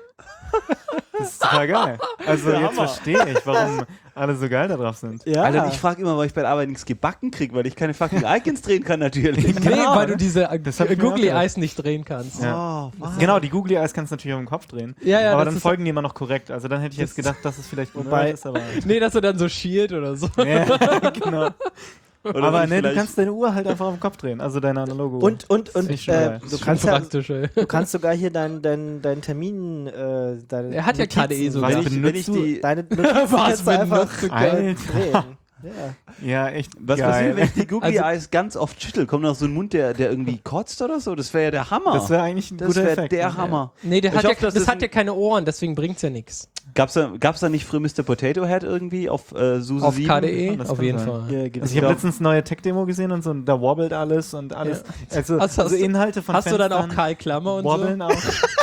[SPEAKER 4] Das ist total geil. Also
[SPEAKER 2] Der
[SPEAKER 4] jetzt
[SPEAKER 2] Hammer.
[SPEAKER 4] verstehe ich, warum alle so geil da drauf sind.
[SPEAKER 1] Ja.
[SPEAKER 2] Alter, ich frage immer, weil ich bei der Arbeit nichts gebacken kriege, weil ich keine fucking Icons drehen kann, natürlich.
[SPEAKER 3] Nee,
[SPEAKER 4] Genau,
[SPEAKER 3] weil du
[SPEAKER 4] ne?
[SPEAKER 3] diese äh,
[SPEAKER 4] Das hab ich mir
[SPEAKER 3] Googly
[SPEAKER 4] auch gedacht.
[SPEAKER 3] Eyes nicht drehen kannst.
[SPEAKER 4] Ja.
[SPEAKER 2] Oh, was?
[SPEAKER 4] Genau, die Googly Eyes kannst du natürlich auf dem Kopf drehen.
[SPEAKER 3] Ja, ja,
[SPEAKER 4] aber
[SPEAKER 3] das
[SPEAKER 4] dann
[SPEAKER 3] ist-
[SPEAKER 4] folgen die immer noch korrekt. Also dann hätte ich jetzt gedacht, dass es vielleicht ein
[SPEAKER 1] Wobei-
[SPEAKER 4] Nerd ist, aber.
[SPEAKER 3] Nee, dass du dann so Shield oder so.
[SPEAKER 4] Ja, genau.
[SPEAKER 2] Oder
[SPEAKER 4] aber
[SPEAKER 2] sich
[SPEAKER 4] ne, du
[SPEAKER 2] vielleicht-
[SPEAKER 4] kannst deine Uhr halt einfach auf dem Kopf drehen. Also deine analoge Uhr.
[SPEAKER 1] Und, und,
[SPEAKER 4] Finde
[SPEAKER 1] und
[SPEAKER 4] ich schon
[SPEAKER 1] äh,
[SPEAKER 4] geil.
[SPEAKER 1] du,
[SPEAKER 3] Schon
[SPEAKER 1] kannst ja,
[SPEAKER 3] praktisch, ey.
[SPEAKER 1] du kannst sogar hier deinen dein, dein Termin, äh, deine
[SPEAKER 3] Er hat ja K D E
[SPEAKER 1] Notizen-
[SPEAKER 3] sogar.
[SPEAKER 2] Wenn
[SPEAKER 4] Was
[SPEAKER 2] ich, wenn
[SPEAKER 4] benutzt
[SPEAKER 2] ich
[SPEAKER 4] du?
[SPEAKER 2] die,
[SPEAKER 1] Deine Notizen
[SPEAKER 3] Was
[SPEAKER 1] kannst du einfach
[SPEAKER 3] benutzt du?
[SPEAKER 4] Alter.
[SPEAKER 1] drehen. Ja.
[SPEAKER 4] Ja, echt.
[SPEAKER 2] was
[SPEAKER 4] geil.
[SPEAKER 2] passiert, wenn ich die Googly
[SPEAKER 3] Also-
[SPEAKER 2] Eyes ganz oft schüttel? Kommt noch so ein Mund, der, der irgendwie kotzt oder so? Das wäre ja der Hammer.
[SPEAKER 4] Das wäre eigentlich ein
[SPEAKER 2] Das
[SPEAKER 4] guter
[SPEAKER 2] wäre
[SPEAKER 4] Effekt.
[SPEAKER 2] der
[SPEAKER 4] ne?
[SPEAKER 2] Hammer.
[SPEAKER 3] Nee, der
[SPEAKER 2] Ich
[SPEAKER 3] hat
[SPEAKER 2] hoffe,
[SPEAKER 3] ja,
[SPEAKER 2] dass
[SPEAKER 3] das
[SPEAKER 2] das
[SPEAKER 3] hat
[SPEAKER 2] ein-
[SPEAKER 3] ja keine Ohren, deswegen bringt's ja nichts.
[SPEAKER 2] Gab's da, gab's da nicht früher Mister Potato Head irgendwie auf äh, SUSE
[SPEAKER 3] Auf
[SPEAKER 2] sieben?
[SPEAKER 3] K D E,
[SPEAKER 4] das
[SPEAKER 3] auf
[SPEAKER 4] kann
[SPEAKER 3] jeden
[SPEAKER 4] sein.
[SPEAKER 3] Fall.
[SPEAKER 1] Ja,
[SPEAKER 4] Also
[SPEAKER 1] gibt's
[SPEAKER 4] ich habe
[SPEAKER 2] glaub-
[SPEAKER 4] letztens eine neue Tech-Demo gesehen und so, und da wobbelt alles und alles. Also,
[SPEAKER 3] Hast-
[SPEAKER 4] also
[SPEAKER 3] hast du-
[SPEAKER 4] Inhalte von
[SPEAKER 3] Hast du dann auch
[SPEAKER 4] Fenstern
[SPEAKER 3] Karl Klammer und
[SPEAKER 4] wobbeln
[SPEAKER 3] so?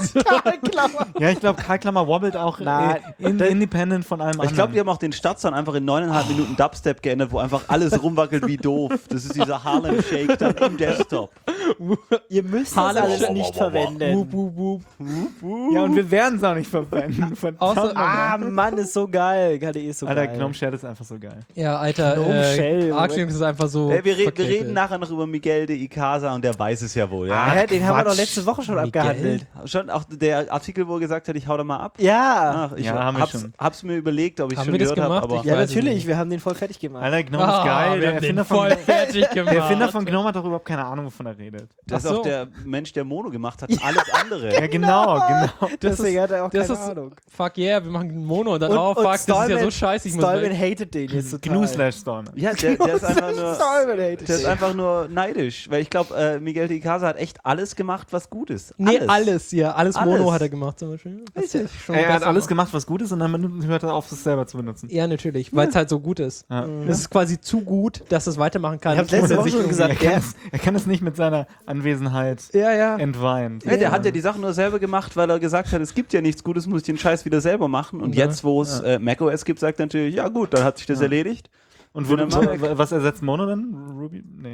[SPEAKER 4] auch. Ja, ich glaube, Karl Klammer wobbelt auch
[SPEAKER 1] Nein,
[SPEAKER 4] äh, in, independent von allem anderen.
[SPEAKER 2] Ich glaube, die haben auch den Startsound einfach in neuneinhalb Minuten Dubstep geändert, wo einfach alles rumwackelt wie doof. Das ist dieser Harlem Shake dann im Desktop.
[SPEAKER 1] Ihr müsst das
[SPEAKER 3] Harlem
[SPEAKER 1] alles
[SPEAKER 3] Shake.
[SPEAKER 1] nicht verwenden.
[SPEAKER 3] Wup, wup, wup.
[SPEAKER 4] Ja, und wir werden es auch nicht verwenden. Verdammt
[SPEAKER 3] Außer-
[SPEAKER 4] nochmal.
[SPEAKER 1] Ah, Mann, ist so geil. K D E ist so
[SPEAKER 4] Alter,
[SPEAKER 1] geil.
[SPEAKER 4] Gnome Shell ist einfach so geil.
[SPEAKER 3] Ja, Alter,
[SPEAKER 1] Gnome Shell,
[SPEAKER 3] äh, Arc Linux ist einfach so.
[SPEAKER 2] Ey, wir, re wir
[SPEAKER 3] verkettet.
[SPEAKER 2] reden nachher noch über Miguel de Icaza und der weiß es ja wohl. Ja?
[SPEAKER 1] Ah, den haben wir doch
[SPEAKER 4] Quatsch.
[SPEAKER 1] letzte Woche schon
[SPEAKER 3] Miguel?
[SPEAKER 1] abgehandelt.
[SPEAKER 2] Schon auch der Artikel, wo er gesagt hat, ich hau da mal ab.
[SPEAKER 1] Ja.
[SPEAKER 2] Ach, ich
[SPEAKER 4] Ja, haben wir
[SPEAKER 2] hab's,
[SPEAKER 4] schon.
[SPEAKER 2] hab's mir überlegt, ob ich
[SPEAKER 3] Haben
[SPEAKER 2] schon
[SPEAKER 3] wir das
[SPEAKER 2] gehört habe,
[SPEAKER 3] gemacht?
[SPEAKER 2] aber
[SPEAKER 3] Ich
[SPEAKER 1] Ja,
[SPEAKER 3] weiß es
[SPEAKER 1] natürlich.
[SPEAKER 3] nicht.
[SPEAKER 1] Wir haben den voll fertig gemacht.
[SPEAKER 4] Alter, Gnome
[SPEAKER 3] Ah,
[SPEAKER 4] ist geil.
[SPEAKER 3] wir
[SPEAKER 4] Der
[SPEAKER 3] haben den
[SPEAKER 4] Erfinder, von,
[SPEAKER 3] voll fertig gemacht.
[SPEAKER 4] der Erfinder von Gnome hat doch überhaupt keine Ahnung, wovon er redet.
[SPEAKER 2] das
[SPEAKER 3] Ach
[SPEAKER 2] ist
[SPEAKER 3] so.
[SPEAKER 2] auch der Mensch, der Mono gemacht hat. Alles andere.
[SPEAKER 4] Ja, genau, genau.
[SPEAKER 3] Das
[SPEAKER 1] Deswegen
[SPEAKER 3] ist,
[SPEAKER 1] hat er auch
[SPEAKER 3] das
[SPEAKER 1] keine
[SPEAKER 3] ist,
[SPEAKER 1] Ahnung.
[SPEAKER 3] fuck yeah, wir machen einen Mono und dann,
[SPEAKER 1] Und-
[SPEAKER 3] oh
[SPEAKER 1] und
[SPEAKER 3] fuck, das ist ja
[SPEAKER 1] Stallman-
[SPEAKER 3] so scheiße, ich muss
[SPEAKER 1] Stallman
[SPEAKER 3] weg.
[SPEAKER 1] hatet den jetzt total.
[SPEAKER 4] Gnu slash Storm.
[SPEAKER 2] Ja, der, der ist einfach nur.
[SPEAKER 1] Stallman hatet
[SPEAKER 2] Der ist
[SPEAKER 1] den.
[SPEAKER 2] einfach nur neidisch, weil ich glaube, äh, Miguel de Icaza hat echt alles gemacht, was gut ist.
[SPEAKER 3] Nee, alles, ja, alles,
[SPEAKER 2] Alles.
[SPEAKER 3] Mono hat er gemacht zum Beispiel. Das ist ja schon
[SPEAKER 4] Er hat
[SPEAKER 3] besser.
[SPEAKER 4] alles gemacht, was gut ist, und dann hört er auf, es selber zu benutzen.
[SPEAKER 3] Ja, natürlich, weil es halt so gut ist.
[SPEAKER 4] Ja.
[SPEAKER 3] Das ist quasi zu gut, dass es weitermachen kann.
[SPEAKER 1] Ich hab's letzte
[SPEAKER 3] ohne
[SPEAKER 1] Woche
[SPEAKER 3] sich
[SPEAKER 1] schon
[SPEAKER 3] irgendwie-
[SPEAKER 1] gesagt.
[SPEAKER 4] Er kann,
[SPEAKER 1] Ja.
[SPEAKER 4] es, er kann es nicht mit seiner Anwesenheit
[SPEAKER 3] Ja, ja.
[SPEAKER 4] entweihen.
[SPEAKER 2] Ja, der hat ja die Sachen nur selber gemacht, weil er gesagt hat, es gibt ja nichts Gutes, muss ich den Scheiß wieder selber machen. Und
[SPEAKER 3] Ja.
[SPEAKER 2] jetzt, wo es äh, macOS gibt, sagt er natürlich, ja gut, dann hat sich das
[SPEAKER 4] Ja.
[SPEAKER 2] erledigt.
[SPEAKER 4] Und
[SPEAKER 2] Bin
[SPEAKER 4] wo,
[SPEAKER 2] dann mal
[SPEAKER 4] wo, was ersetzt Mono denn? Ruby? Nee.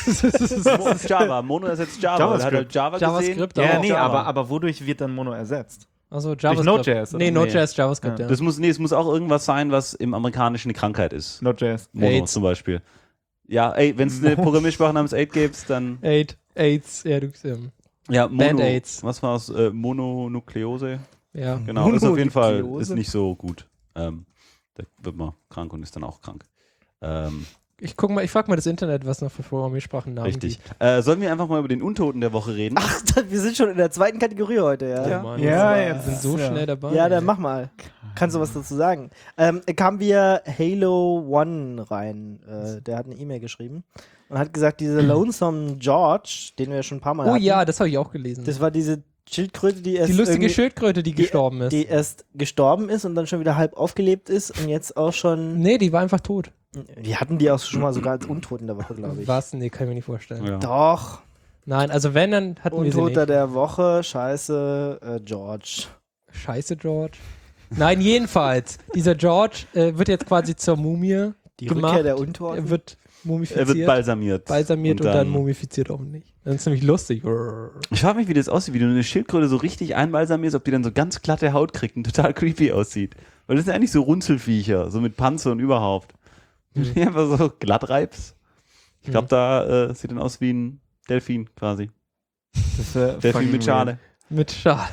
[SPEAKER 2] Mo ist Java. Mono ersetzt Java. Er hat
[SPEAKER 4] JavaScript.
[SPEAKER 2] halt Java gesehen.
[SPEAKER 3] JavaScript
[SPEAKER 4] Ja,
[SPEAKER 3] auch.
[SPEAKER 4] nee,
[SPEAKER 2] Java.
[SPEAKER 4] aber, aber wodurch wird dann Mono ersetzt?
[SPEAKER 3] Also JavaScript.
[SPEAKER 4] Node.js, oder?
[SPEAKER 3] Nee, Node.js, JavaScript,
[SPEAKER 4] Ja.
[SPEAKER 3] ja.
[SPEAKER 2] Das muss, nee, es muss auch irgendwas sein, was im Amerikanischen eine Krankheit ist.
[SPEAKER 4] Node.js.
[SPEAKER 2] Mono
[SPEAKER 3] AIDS.
[SPEAKER 2] zum Beispiel. Ja, ey, wenn es eine Programmiersprache namens eight gibt, dann
[SPEAKER 3] Eight, AIDS, ja, du, ähm,
[SPEAKER 2] ja, Mono.
[SPEAKER 3] Band-Aids.
[SPEAKER 2] Was war's? Äh, Mononukleose.
[SPEAKER 3] ja.
[SPEAKER 2] Genau, ist auf jeden Fall
[SPEAKER 1] Mononukleose.
[SPEAKER 2] ist nicht so gut. Ähm, da wird man krank und ist dann auch krank. Ähm,
[SPEAKER 3] Ich guck mal, ich frag mal das Internet, was noch für Programmiersprachen Namen
[SPEAKER 2] richtig.
[SPEAKER 3] gibt.
[SPEAKER 2] Äh, sollen wir einfach mal über den Untoten der Woche reden?
[SPEAKER 1] Ach, wir sind schon in der zweiten Kategorie heute, ja.
[SPEAKER 3] Oh
[SPEAKER 1] Ja,
[SPEAKER 3] Mann,
[SPEAKER 4] Ja,
[SPEAKER 3] wir
[SPEAKER 4] jetzt
[SPEAKER 3] sind so
[SPEAKER 4] ja.
[SPEAKER 3] schnell dabei.
[SPEAKER 1] ja dann mach mal. Kannst du was dazu sagen? Ähm, kam wir Halo One rein. Äh, der hat eine E-Mail geschrieben und hat gesagt, diese Lonesome George, den wir ja schon ein paar Mal
[SPEAKER 3] Oh
[SPEAKER 1] hatten,
[SPEAKER 3] ja, das habe ich auch gelesen.
[SPEAKER 1] das war diese Schildkröte, die erst
[SPEAKER 3] die lustige
[SPEAKER 1] irgendwie-
[SPEAKER 3] Schildkröte, die gestorben ist.
[SPEAKER 1] die erst gestorben ist und dann schon wieder halb aufgelebt ist und jetzt auch schon,
[SPEAKER 3] nee, die war einfach tot.
[SPEAKER 1] die hatten die auch schon mal sogar als Untoten der Woche, glaube ich.
[SPEAKER 3] Was? Nee, kann ich mir nicht vorstellen.
[SPEAKER 2] Ja.
[SPEAKER 1] Doch,
[SPEAKER 3] Nein, also wenn, dann hatten wir sie
[SPEAKER 1] Untoter
[SPEAKER 3] nicht.
[SPEAKER 1] der Woche, scheiße, äh, George.
[SPEAKER 3] Scheiße, George. Nein, jedenfalls. Dieser George äh, wird jetzt quasi zur Mumie
[SPEAKER 1] Die
[SPEAKER 3] gemacht.
[SPEAKER 1] Rückkehr der Untoten.
[SPEAKER 3] Er wird mumifiziert.
[SPEAKER 2] Er wird balsamiert.
[SPEAKER 3] balsamiert und dann, mumifiziert hoffentlich. Das ist nämlich lustig.
[SPEAKER 2] Ich frage mich, wie das aussieht, wie du eine Schildkröte so richtig einbalsamierst, ob die dann so ganz glatte Haut kriegt und total creepy aussieht. Weil das sind eigentlich so Runzelviecher, so mit Panzer und überhaupt. Wenn du die einfach so glatt reibst. Ich glaube, da äh, sieht dann aus wie ein Delfin quasi.
[SPEAKER 4] Das wär
[SPEAKER 2] Delfin
[SPEAKER 4] fucking
[SPEAKER 2] mit Schale.
[SPEAKER 3] Mit Schal.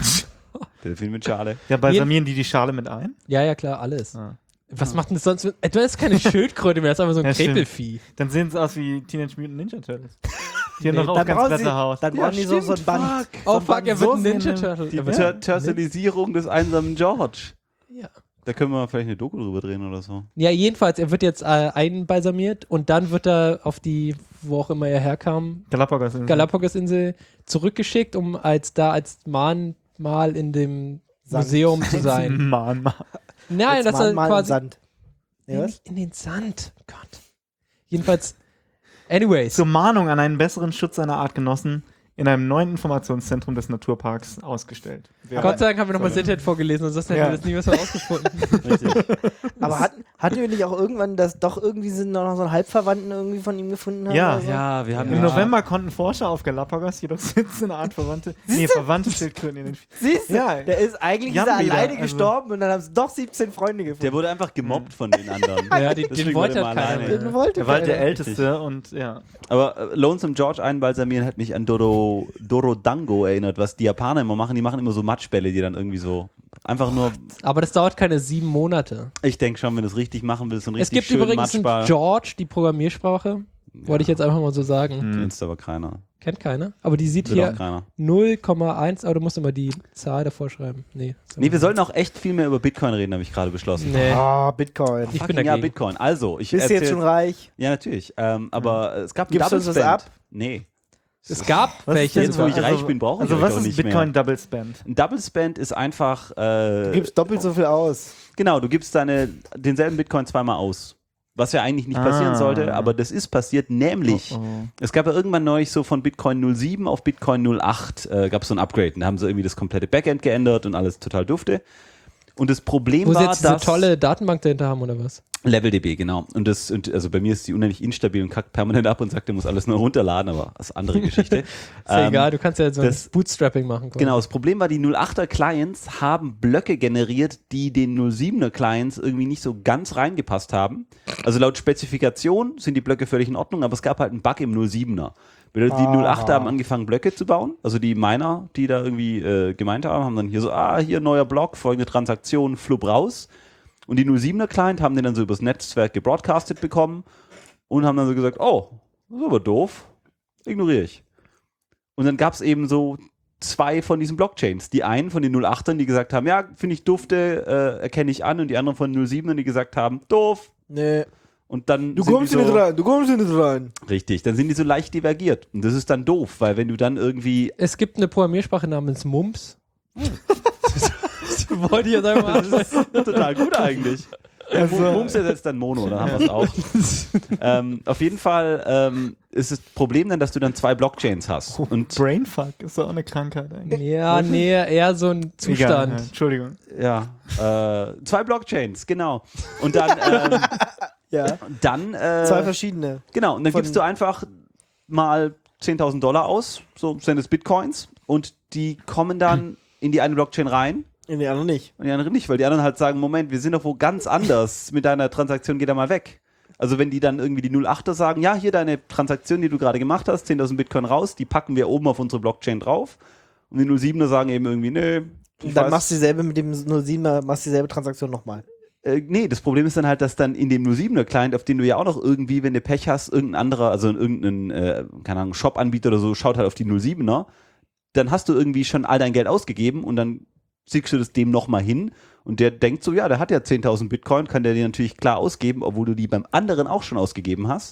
[SPEAKER 2] Delfin mit Schale.
[SPEAKER 4] weird. Ja, balsamieren die die Schale mit ein?
[SPEAKER 3] Ja, ja, klar, alles.
[SPEAKER 4] Ah.
[SPEAKER 3] Was macht denn das sonst mit. Äh, Du hast keine Schildkröte mehr, das ist einfach so ein
[SPEAKER 4] Ja, stimmt.
[SPEAKER 3] Krepelvieh.
[SPEAKER 4] Dann sehen sie aus wie Teenage Mutant Ninja Turtles. Die haben
[SPEAKER 3] Nee,
[SPEAKER 4] doch auch
[SPEAKER 1] Dann
[SPEAKER 4] ganz
[SPEAKER 1] brauchen
[SPEAKER 4] glatte
[SPEAKER 1] sie,
[SPEAKER 4] Haut.
[SPEAKER 1] dann brauchen die so, so ein Band.
[SPEAKER 3] Oh
[SPEAKER 1] so ein
[SPEAKER 3] fuck,
[SPEAKER 1] Band
[SPEAKER 3] er wird
[SPEAKER 1] so
[SPEAKER 3] ein Ninja
[SPEAKER 1] sehen-
[SPEAKER 3] Turtle.
[SPEAKER 4] die
[SPEAKER 3] Er wird-
[SPEAKER 2] Tur Turtleisierung des einsamen George.
[SPEAKER 3] Ja.
[SPEAKER 2] Da können wir vielleicht eine Doku drüber drehen oder so.
[SPEAKER 3] Ja, jedenfalls, er wird jetzt äh, einbalsamiert und dann wird er auf die, wo auch immer er herkam,
[SPEAKER 4] Galapagos.
[SPEAKER 3] Galapagos-Insel zurückgeschickt, um als da als Mahnmal in dem
[SPEAKER 1] Sand.
[SPEAKER 3] Museum zu sein.
[SPEAKER 4] Mann, Mann.
[SPEAKER 3] Nein,
[SPEAKER 1] Jetzt
[SPEAKER 3] dass
[SPEAKER 1] mal,
[SPEAKER 3] er
[SPEAKER 1] mal im
[SPEAKER 3] quasi
[SPEAKER 1] Sand. Ja, was?
[SPEAKER 3] in den Sand. Oh Gott. Jedenfalls, anyways.
[SPEAKER 4] Zur Mahnung an einen besseren Schutz seiner Artgenossen in einem neuen Informationszentrum des Naturparks ausgestellt. Wer-
[SPEAKER 3] Gott sei Dank haben wir nochmal Sintet vorgelesen, sonst hätten
[SPEAKER 4] Ja.
[SPEAKER 3] wir das nie was herausgefunden.
[SPEAKER 2] Richtig.
[SPEAKER 1] Aber hatten, hatten wir nicht auch irgendwann, dass doch irgendwie sind noch so einen Halbverwandten irgendwie von ihm gefunden haben?
[SPEAKER 4] Ja.
[SPEAKER 1] oder so?
[SPEAKER 2] Ja, wir haben
[SPEAKER 4] Im
[SPEAKER 2] ja.
[SPEAKER 4] November konnten Forscher auf Galapagos jedoch sitzen Artverwandte, nee, verwandte Schildkröten in den
[SPEAKER 1] Siehst du,
[SPEAKER 4] Ja.
[SPEAKER 1] der ist eigentlich
[SPEAKER 4] Jan
[SPEAKER 1] ist er
[SPEAKER 4] wieder,
[SPEAKER 1] alleine
[SPEAKER 4] also-
[SPEAKER 1] gestorben und dann haben sie doch siebzehn Freunde gefunden.
[SPEAKER 2] Der wurde einfach gemobbt von den anderen.
[SPEAKER 3] Ja, den-
[SPEAKER 2] Deswegen
[SPEAKER 3] den wollte
[SPEAKER 2] wurde er
[SPEAKER 3] halt
[SPEAKER 2] mal
[SPEAKER 3] keiner
[SPEAKER 2] alleine.
[SPEAKER 3] mehr.
[SPEAKER 1] Den wollte
[SPEAKER 4] Er war halt der
[SPEAKER 1] keiner.
[SPEAKER 4] Älteste und ja.
[SPEAKER 2] Aber äh, Lonesome George einbalsamieren hat mich an Doro, Dorodango erinnert, was die Japaner immer machen. Die machen immer so Matschbälle, die dann irgendwie so einfach nur.
[SPEAKER 3] Aber das dauert keine sieben Monate.
[SPEAKER 2] Ich denke schon, wenn du es richtig machen willst, so einen
[SPEAKER 3] Es
[SPEAKER 2] richtig
[SPEAKER 3] gibt
[SPEAKER 2] schönen
[SPEAKER 3] übrigens einen
[SPEAKER 2] Matschball.
[SPEAKER 3] George, die Programmiersprache. Wollte ich jetzt einfach mal so sagen.
[SPEAKER 4] Hm.
[SPEAKER 2] Kennst aber keiner.
[SPEAKER 3] Kennt keiner. Aber die sieht
[SPEAKER 2] Will auch
[SPEAKER 3] hier
[SPEAKER 2] keiner.
[SPEAKER 3] null Komma eins, aber du musst immer die Zahl davor schreiben. Nee. so.
[SPEAKER 2] Nee, wir sollten auch echt viel mehr über Bitcoin reden, habe ich gerade beschlossen.
[SPEAKER 3] Nee.
[SPEAKER 1] Ah, Bitcoin.
[SPEAKER 3] Ich bin
[SPEAKER 2] Fucking
[SPEAKER 3] dagegen.
[SPEAKER 2] ja, Bitcoin. Also, ich
[SPEAKER 1] Bist du jetzt
[SPEAKER 2] erzähl-
[SPEAKER 1] schon reich?
[SPEAKER 2] Ja, natürlich. Ähm, aber es gab einen
[SPEAKER 1] Gibst du
[SPEAKER 2] Double
[SPEAKER 1] uns das
[SPEAKER 2] Spend.
[SPEAKER 1] ab?
[SPEAKER 2] Nee.
[SPEAKER 3] Es gab
[SPEAKER 4] Was ist
[SPEAKER 3] welche.
[SPEAKER 4] denn
[SPEAKER 2] Jetzt, wo ich
[SPEAKER 4] Also-
[SPEAKER 2] reich bin, brauche ich
[SPEAKER 4] Also
[SPEAKER 2] euch
[SPEAKER 4] was
[SPEAKER 2] doch
[SPEAKER 4] ist
[SPEAKER 2] nicht
[SPEAKER 4] Bitcoin
[SPEAKER 2] mehr.
[SPEAKER 4] Double Spend?
[SPEAKER 2] Ein Double Spend ist einfach. Äh,
[SPEAKER 1] Du gibst doppelt so viel aus.
[SPEAKER 2] Genau, du gibst deine, denselben Bitcoin zweimal aus. Was ja eigentlich nicht passieren
[SPEAKER 4] Ah.
[SPEAKER 2] sollte, aber das ist passiert, nämlich,
[SPEAKER 4] Oh, oh.
[SPEAKER 2] es gab ja irgendwann neulich so von Bitcoin null Komma sieben auf Bitcoin null Komma acht äh, gab es so ein Upgrade und da haben sie irgendwie das komplette Backend geändert und alles total dufte. Und das Problem
[SPEAKER 3] Wo sie
[SPEAKER 2] war,
[SPEAKER 3] jetzt diese
[SPEAKER 2] dass
[SPEAKER 3] tolle Datenbank dahinter haben, oder was?
[SPEAKER 2] LevelDB, genau. Und das, und also bei mir ist die unheimlich instabil und kackt permanent ab und sagt, der muss alles nur runterladen, aber das ist eine andere Geschichte.
[SPEAKER 3] Ist ja
[SPEAKER 2] Ähm,
[SPEAKER 3] egal, du kannst ja so ein
[SPEAKER 2] das-
[SPEAKER 3] Bootstrapping machen. quasi.
[SPEAKER 2] Genau, das Problem war, die null Komma achter Clients haben Blöcke generiert, die den null Komma siebener Clients irgendwie nicht so ganz reingepasst haben. Also laut Spezifikation sind die Blöcke völlig in Ordnung, aber es gab halt einen Bug im null Komma siebener. Bedeutet, die null Komma achter haben angefangen, Blöcke zu bauen. Also die Miner, die da irgendwie äh, gemeint haben, haben dann hier so, ah, hier neuer Block, folgende Transaktion, flupp raus. Und die null Komma siebener Client haben den dann so übers Netzwerk gebroadcastet bekommen und haben dann so gesagt, oh, das ist aber doof, ignoriere ich. Und dann gab es eben so zwei von diesen Blockchains. Die einen von den null Komma achtern, die gesagt haben, ja, finde ich dufte, äh, erkenne ich an. Und die anderen von den null Komma siebenern, die gesagt haben, doof.
[SPEAKER 1] Nee.
[SPEAKER 2] Und dann
[SPEAKER 1] Du
[SPEAKER 2] sind
[SPEAKER 1] kommst
[SPEAKER 2] die
[SPEAKER 1] hier
[SPEAKER 2] so,
[SPEAKER 1] nicht rein, du kommst hier nicht rein.
[SPEAKER 2] Richtig, dann sind die so leicht divergiert. Und das ist dann doof, weil wenn du dann irgendwie
[SPEAKER 3] Es gibt eine Programmiersprache namens Mumps. das wollte ich jetzt einfach mal ansprechen.
[SPEAKER 2] total gut eigentlich.
[SPEAKER 4] Also-
[SPEAKER 2] Mums ersetzt dann Mono, dann haben wir es auch. ähm, auf jeden Fall ähm, ist das Problem dann, dass du dann zwei Blockchains hast. Und
[SPEAKER 4] Brainfuck ist doch auch eine Krankheit eigentlich.
[SPEAKER 3] Ja, nee, eher so ein
[SPEAKER 4] Egal,
[SPEAKER 3] Zustand.
[SPEAKER 4] ja, Entschuldigung.
[SPEAKER 2] ja, äh, zwei Blockchains, genau. Und dann, ähm,
[SPEAKER 1] Ja.
[SPEAKER 2] dann äh,
[SPEAKER 1] Zwei verschiedene.
[SPEAKER 2] genau, und dann
[SPEAKER 1] von-
[SPEAKER 2] gibst du einfach mal zehntausend Dollar aus, so sind es Bitcoins, und die kommen dann in die eine Blockchain rein.
[SPEAKER 1] In die anderen nicht.
[SPEAKER 2] Und die anderen nicht, weil die anderen halt sagen, Moment, wir sind doch wo ganz anders mit deiner Transaktion, geh da mal weg. Also wenn die dann irgendwie die null Komma achter sagen, ja, hier deine Transaktion, die du gerade gemacht hast, zehntausend Bitcoin raus, die packen wir oben auf unsere Blockchain drauf. Und die null Komma siebener sagen eben irgendwie, nee. ich
[SPEAKER 1] Und dann
[SPEAKER 2] weiß-
[SPEAKER 1] machst du dieselbe mit dem null Komma siebener, machst dieselbe Transaktion nochmal.
[SPEAKER 2] Äh, nee, das Problem ist dann halt, dass dann in dem null Komma siebener Client, auf den du ja auch noch irgendwie, wenn du Pech hast, irgendein anderer, also irgendein, äh, keine Ahnung, Shop-Anbieter oder so, schaut halt auf die null Komma siebener, dann hast du irgendwie schon all dein Geld ausgegeben und dann schickst du das dem nochmal hin und der denkt so, ja, der hat ja zehntausend Bitcoin, kann der dir natürlich klar ausgeben, obwohl du die beim anderen auch schon ausgegeben hast.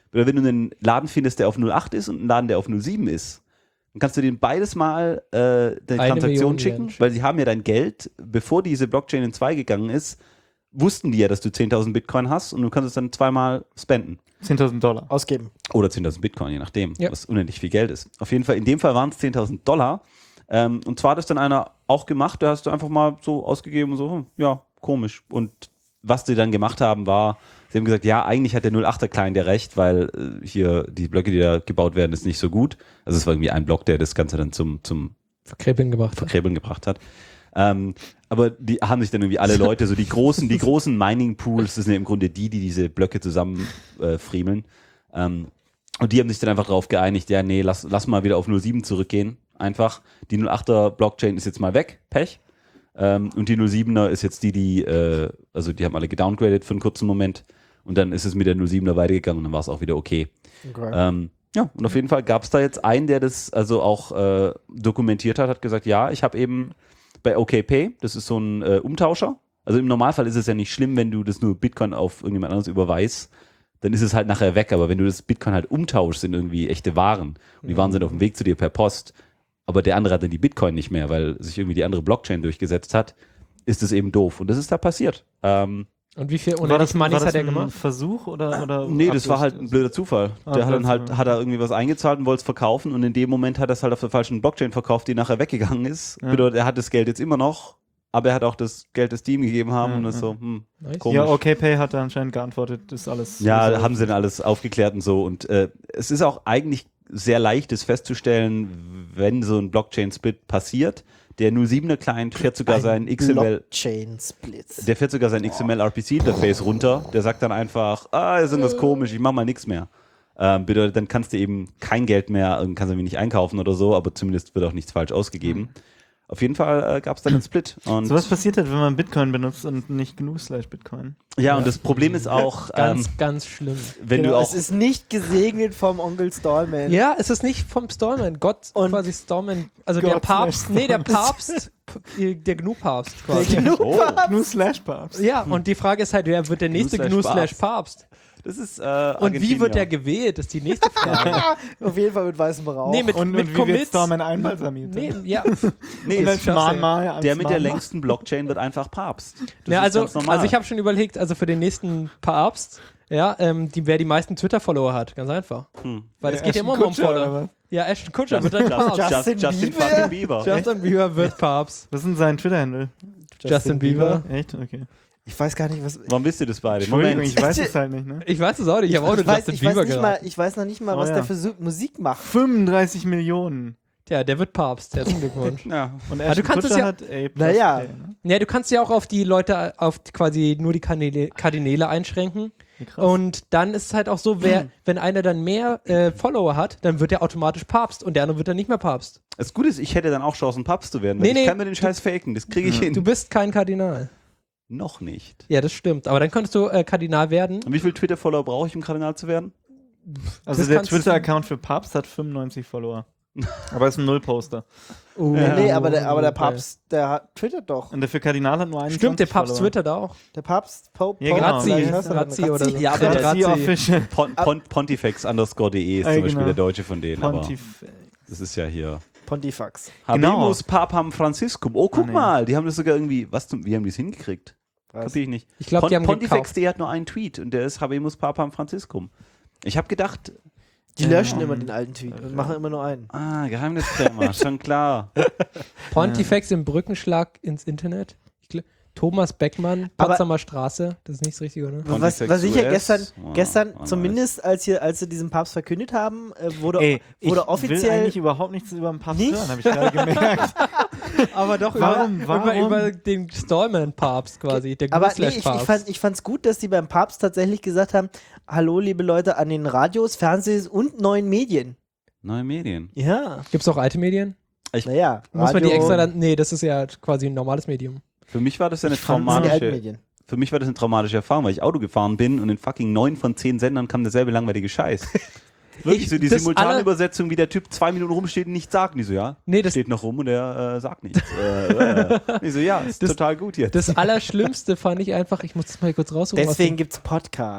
[SPEAKER 2] Oder wenn du einen Laden findest, der auf null Komma acht ist und einen Laden, der auf null Komma sieben ist, dann kannst du denen beides mal äh, deine
[SPEAKER 3] Eine
[SPEAKER 2] Transaktion
[SPEAKER 3] Million
[SPEAKER 2] schicken,
[SPEAKER 3] Yen.
[SPEAKER 2] weil sie haben ja dein Geld, bevor diese Blockchain in zwei gegangen ist, wussten die ja, dass du zehntausend Bitcoin hast und du kannst es dann zweimal spenden.
[SPEAKER 4] zehntausend Dollar.
[SPEAKER 1] Ausgeben.
[SPEAKER 2] Oder zehntausend Bitcoin, je nachdem,
[SPEAKER 3] Ja.
[SPEAKER 2] was unendlich viel Geld ist. Auf jeden Fall, in dem Fall waren es zehntausend Dollar. Ähm, und zwar hat das dann einer auch gemacht, da hast du einfach mal so ausgegeben und so, hm, ja, komisch. Und was die dann gemacht haben, war, sie haben gesagt, ja, eigentlich hat der null Komma achter Client ja recht, weil äh, hier die Blöcke, die da gebaut werden, ist nicht so gut. Also es war irgendwie ein Block, der das Ganze dann zum, zum
[SPEAKER 3] Verkrebeln gebracht.
[SPEAKER 2] Verkrebeln gebracht hat. Ähm, aber die haben sich dann irgendwie alle Leute, so die großen, die großen Mining-Pools, das sind ja im Grunde die, die diese Blöcke zusammen äh, friemeln. Ähm, und die haben sich dann einfach darauf geeinigt, ja, nee, lass, lass mal wieder auf null Komma sieben zurückgehen. Einfach. Die null Komma achter Blockchain ist jetzt mal weg, Pech. Ähm, und die null Komma siebener ist jetzt die, die, äh, also die haben alle gedowngradet für einen kurzen Moment. Und dann ist es mit der null Komma siebener weitergegangen und dann war es auch wieder okay.
[SPEAKER 1] Okay.
[SPEAKER 2] Ähm, ja, und auf jeden Fall gab es da jetzt einen, der das also auch äh, dokumentiert hat, hat gesagt, ja, ich habe eben bei OKPay, das ist so ein äh, Umtauscher. Also im Normalfall ist es ja nicht schlimm, wenn du das nur Bitcoin auf irgendjemand anderes überweist, dann ist es halt nachher weg. Aber wenn du das Bitcoin halt umtauschst in irgendwie echte Waren und die Waren sind auf dem Weg zu dir per Post, aber der andere hat dann die Bitcoin nicht mehr, weil sich irgendwie die andere Blockchain durchgesetzt hat, ist es eben doof. Und das ist da passiert. Ähm,
[SPEAKER 3] Und wie viel
[SPEAKER 4] War
[SPEAKER 3] unendlich
[SPEAKER 4] das,
[SPEAKER 3] Moneys
[SPEAKER 4] war das
[SPEAKER 3] hat er
[SPEAKER 4] ein
[SPEAKER 3] gemacht?
[SPEAKER 4] Versuch oder, oder
[SPEAKER 2] nee, das war
[SPEAKER 4] Absicht?
[SPEAKER 2] halt ein blöder Zufall.
[SPEAKER 4] Ah,
[SPEAKER 2] Der hat dann
[SPEAKER 4] blöder
[SPEAKER 2] halt,
[SPEAKER 4] Zufall.
[SPEAKER 2] hat er irgendwie was eingezahlt und wollte es verkaufen und in dem Moment hat er es halt auf der falschen Blockchain verkauft, die nachher weggegangen ist.
[SPEAKER 4] Ja.
[SPEAKER 2] Bedeutet, er hat das Geld jetzt immer noch, aber er hat auch das Geld, das die ihm gegeben haben
[SPEAKER 4] Ja,
[SPEAKER 2] und das
[SPEAKER 4] ja.
[SPEAKER 2] so, hm,
[SPEAKER 3] Nice.
[SPEAKER 2] komisch.
[SPEAKER 4] Ja, OKPay hat da anscheinend geantwortet, das ist alles.
[SPEAKER 2] Ja,
[SPEAKER 4] resolved.
[SPEAKER 2] haben sie dann alles aufgeklärt und so. Und äh, es ist auch eigentlich sehr leicht, das festzustellen, wenn so ein Blockchain-Split passiert. Der null Komma siebener Client fährt sogar sein X M L,
[SPEAKER 1] Blockchain-Split.
[SPEAKER 2] der fährt sogar sein X M L R P C-Interface runter. Der sagt dann einfach, ah, ist irgendwas komisch, ich mach mal nichts mehr. Ähm, bedeutet, dann kannst du eben kein Geld mehr, kannst du irgendwie nicht einkaufen oder so, aber zumindest wird auch nichts falsch ausgegeben. Auf jeden Fall äh, gab es dann einen Split. Und
[SPEAKER 4] So was passiert halt, wenn man Bitcoin benutzt und nicht genug slash Bitcoin.
[SPEAKER 2] ja, und das Problem ist auch, ähm,
[SPEAKER 3] Ganz, ganz schlimm.
[SPEAKER 2] wenn
[SPEAKER 1] Genau,
[SPEAKER 2] du auch
[SPEAKER 1] es ist nicht gesegnet vom Onkel Stallman.
[SPEAKER 3] Ja, es ist nicht vom Stallman. Gott
[SPEAKER 1] Und-
[SPEAKER 3] quasi Stallman. Also
[SPEAKER 4] Gott
[SPEAKER 3] der Papst,
[SPEAKER 4] slash
[SPEAKER 3] nee, der Papst, p- der G N U-Papst quasi.
[SPEAKER 1] Genug.
[SPEAKER 2] oh,
[SPEAKER 4] Gnu slash Papst.
[SPEAKER 3] Ja, und die Frage ist halt, wer wird der nächste
[SPEAKER 2] Gnu
[SPEAKER 3] G N
[SPEAKER 2] slash
[SPEAKER 3] U-Papst?
[SPEAKER 2] das ist äh,
[SPEAKER 3] Und wie wird
[SPEAKER 2] Argentinier.
[SPEAKER 3] der gewählt, ist die nächste Frage.
[SPEAKER 1] Auf jeden Fall mit weißem Rauch.
[SPEAKER 3] Nee, mit,
[SPEAKER 4] Und,
[SPEAKER 3] mit
[SPEAKER 4] und wie wird
[SPEAKER 3] Commits.
[SPEAKER 4] Stallman einbalsamiert?
[SPEAKER 3] Nee, ja.
[SPEAKER 2] Nee,
[SPEAKER 4] Und
[SPEAKER 2] es-
[SPEAKER 4] als
[SPEAKER 3] schaff's,
[SPEAKER 4] Mahnmal, als
[SPEAKER 2] der mit der
[SPEAKER 4] Mahnmal.
[SPEAKER 2] längsten Blockchain wird einfach Papst. Das
[SPEAKER 3] ja
[SPEAKER 2] ist
[SPEAKER 3] also,
[SPEAKER 2] ganz normal.
[SPEAKER 3] also ich habe schon überlegt, also für den nächsten Papst, ja, ähm, die, wer die meisten Twitter-Follower hat, ganz einfach.
[SPEAKER 2] Hm.
[SPEAKER 3] Weil es
[SPEAKER 4] Der
[SPEAKER 3] geht ja immer
[SPEAKER 4] Ashton
[SPEAKER 3] um
[SPEAKER 4] Kutscher, oder
[SPEAKER 3] Follower.
[SPEAKER 4] was?
[SPEAKER 3] Ja, Ashton Kutscher wird dann
[SPEAKER 2] Justin,
[SPEAKER 3] Papst.
[SPEAKER 1] Justin
[SPEAKER 2] Justin, Justin
[SPEAKER 1] Bieber?
[SPEAKER 2] fucking Bieber.
[SPEAKER 3] Justin Bieber wird Papst.
[SPEAKER 4] Was ist denn sein Twitter-Handle?
[SPEAKER 3] Justin Bieber.
[SPEAKER 4] Echt? Okay.
[SPEAKER 1] Ich weiß gar nicht, was.
[SPEAKER 2] Warum wisst ihr das beide?
[SPEAKER 4] Entschuldigung,
[SPEAKER 2] Moment.
[SPEAKER 4] ich weiß es halt nicht, ne?
[SPEAKER 3] Ich weiß es auch nicht, ich habe auch nur
[SPEAKER 1] Ich weiß,
[SPEAKER 3] Justin
[SPEAKER 1] ich, weiß
[SPEAKER 3] Bieber
[SPEAKER 1] nicht mal,
[SPEAKER 3] geraten.
[SPEAKER 1] ich weiß noch nicht mal,
[SPEAKER 4] Oh
[SPEAKER 1] was
[SPEAKER 4] ja.
[SPEAKER 1] der für Su- Musik macht.
[SPEAKER 4] fünfunddreißig Millionen.
[SPEAKER 3] Ja, der wird Papst, herzlichen Glückwunsch.
[SPEAKER 2] Ja.
[SPEAKER 4] Und
[SPEAKER 3] Ah, du kannst es
[SPEAKER 4] Kutscher
[SPEAKER 3] ja-
[SPEAKER 4] hat A plus
[SPEAKER 1] Naja.
[SPEAKER 4] K, ne?
[SPEAKER 3] Ja, du kannst ja auch auf die Leute, auf die quasi nur die Kardinäle, Kardinäle einschränken.
[SPEAKER 4] Wie krass.
[SPEAKER 3] Und dann ist es halt auch so, wer, wenn einer dann mehr äh, Follower hat, dann wird er automatisch Papst und der andere wird dann nicht mehr Papst.
[SPEAKER 2] Das Gute ist, ich hätte dann auch Chancen, Papst zu werden. Weil
[SPEAKER 3] Nee,
[SPEAKER 2] ich
[SPEAKER 3] nee,
[SPEAKER 2] kann mir den Scheiß faken. Das kriege ich hin.
[SPEAKER 3] Du bist kein Kardinal.
[SPEAKER 2] Noch nicht.
[SPEAKER 3] Ja, das stimmt. Aber dann könntest du äh, Kardinal werden.
[SPEAKER 2] Und wie viel Twitter-Follower brauche ich, um Kardinal zu werden?
[SPEAKER 4] Also
[SPEAKER 3] das
[SPEAKER 4] der
[SPEAKER 3] kannst du-
[SPEAKER 4] Twitter-Account für Papst hat fünfundneunzig Follower. Aber ist ein Null-Poster.
[SPEAKER 3] Uh,
[SPEAKER 1] Nee, nee, aber der, aber der
[SPEAKER 3] okay.
[SPEAKER 1] Papst, der hat, twittert doch.
[SPEAKER 4] Und der für Kardinal hat nur einen.
[SPEAKER 3] Stimmt, der Papst twittert auch.
[SPEAKER 1] Der Papst, Pope,
[SPEAKER 4] Ja, genau.
[SPEAKER 3] Razzi,
[SPEAKER 4] Wie
[SPEAKER 1] heißt er denn?
[SPEAKER 3] Razzi oder so.
[SPEAKER 1] Ja,
[SPEAKER 2] aber der
[SPEAKER 3] Razzi.
[SPEAKER 4] Official.
[SPEAKER 2] Pon, Pon, Pontifex underscore de ist
[SPEAKER 4] Ja,
[SPEAKER 2] zum Beispiel
[SPEAKER 4] genau.
[SPEAKER 2] der Deutsche von denen. Aber
[SPEAKER 4] Pontif.
[SPEAKER 2] das ist ja hier.
[SPEAKER 1] Pontifax.
[SPEAKER 4] Genau.
[SPEAKER 2] Habemus Papam Franciscum. Oh, guck
[SPEAKER 4] Ah, nee.
[SPEAKER 2] mal. Die haben das sogar irgendwie. Was zum, wie haben die es hingekriegt?
[SPEAKER 1] Was?
[SPEAKER 2] Kapier ich nicht.
[SPEAKER 3] Ich glaube, die haben
[SPEAKER 2] Pontifex
[SPEAKER 3] gekauft.
[SPEAKER 2] de hat nur einen Tweet und der ist Habemus Papam Franciscum. Ich habe gedacht,
[SPEAKER 1] Die löschen
[SPEAKER 4] Ähm,
[SPEAKER 1] immer den alten Tweet und machen immer nur einen.
[SPEAKER 2] ah, Geheimniskrämer, schon klar.
[SPEAKER 3] Pontifex im Brückenschlag ins Internet. Ich gl- Thomas Beckmann,
[SPEAKER 1] Aber-
[SPEAKER 3] Potsdamer Straße. Das ist nicht das Richtige, oder?
[SPEAKER 1] Was,
[SPEAKER 2] Pontifex
[SPEAKER 1] was ich ja
[SPEAKER 2] U S?
[SPEAKER 1] gestern,
[SPEAKER 2] Wow,
[SPEAKER 1] gestern
[SPEAKER 2] wow,
[SPEAKER 1] zumindest als, hier, als sie diesen Papst verkündet haben, äh, wurde,
[SPEAKER 4] Ey, ich
[SPEAKER 1] wurde
[SPEAKER 4] will
[SPEAKER 1] offiziell.
[SPEAKER 4] eigentlich überhaupt nichts über den Papst
[SPEAKER 1] Nicht?
[SPEAKER 4] hören, habe ich gerade gemerkt.
[SPEAKER 3] Aber doch
[SPEAKER 4] Warum?
[SPEAKER 3] über,
[SPEAKER 4] Warum?
[SPEAKER 3] Über, über den Stallman-Papst quasi. Der
[SPEAKER 1] Aber nee, ich, ich,
[SPEAKER 3] Papst.
[SPEAKER 1] fand, ich fand's gut, dass die beim Papst tatsächlich gesagt haben: Hallo, liebe Leute an den Radios, Fernsehs und neuen Medien.
[SPEAKER 2] Neue Medien.
[SPEAKER 1] Ja,
[SPEAKER 3] Gibt es auch alte Medien?
[SPEAKER 1] naja.
[SPEAKER 3] Muss man die
[SPEAKER 1] Radio-
[SPEAKER 3] extra dann. Nee, das ist ja quasi ein normales Medium.
[SPEAKER 2] Für mich war das ja eine
[SPEAKER 1] Ich fand, das sind die alten
[SPEAKER 2] traumatische.
[SPEAKER 1] Medien.
[SPEAKER 2] Für mich war das eine traumatische Erfahrung, weil ich Auto gefahren bin und in fucking neun von zehn Sendern kam derselbe langweilige Scheiß. Wirklich
[SPEAKER 3] Ich-
[SPEAKER 2] so die
[SPEAKER 3] das
[SPEAKER 2] Simultanübersetzung, wie der Typ zwei Minuten rumsteht und nichts sagt. Und die so, ja,
[SPEAKER 3] Nee, das,
[SPEAKER 2] steht noch rum und er äh, sagt nichts. äh, äh. Ich so, ja, ist
[SPEAKER 3] Das-
[SPEAKER 2] total gut jetzt.
[SPEAKER 3] das Allerschlimmste fand ich einfach, ich muss das mal kurz raussuchen. was
[SPEAKER 1] Deswegen gibt's Podcasts.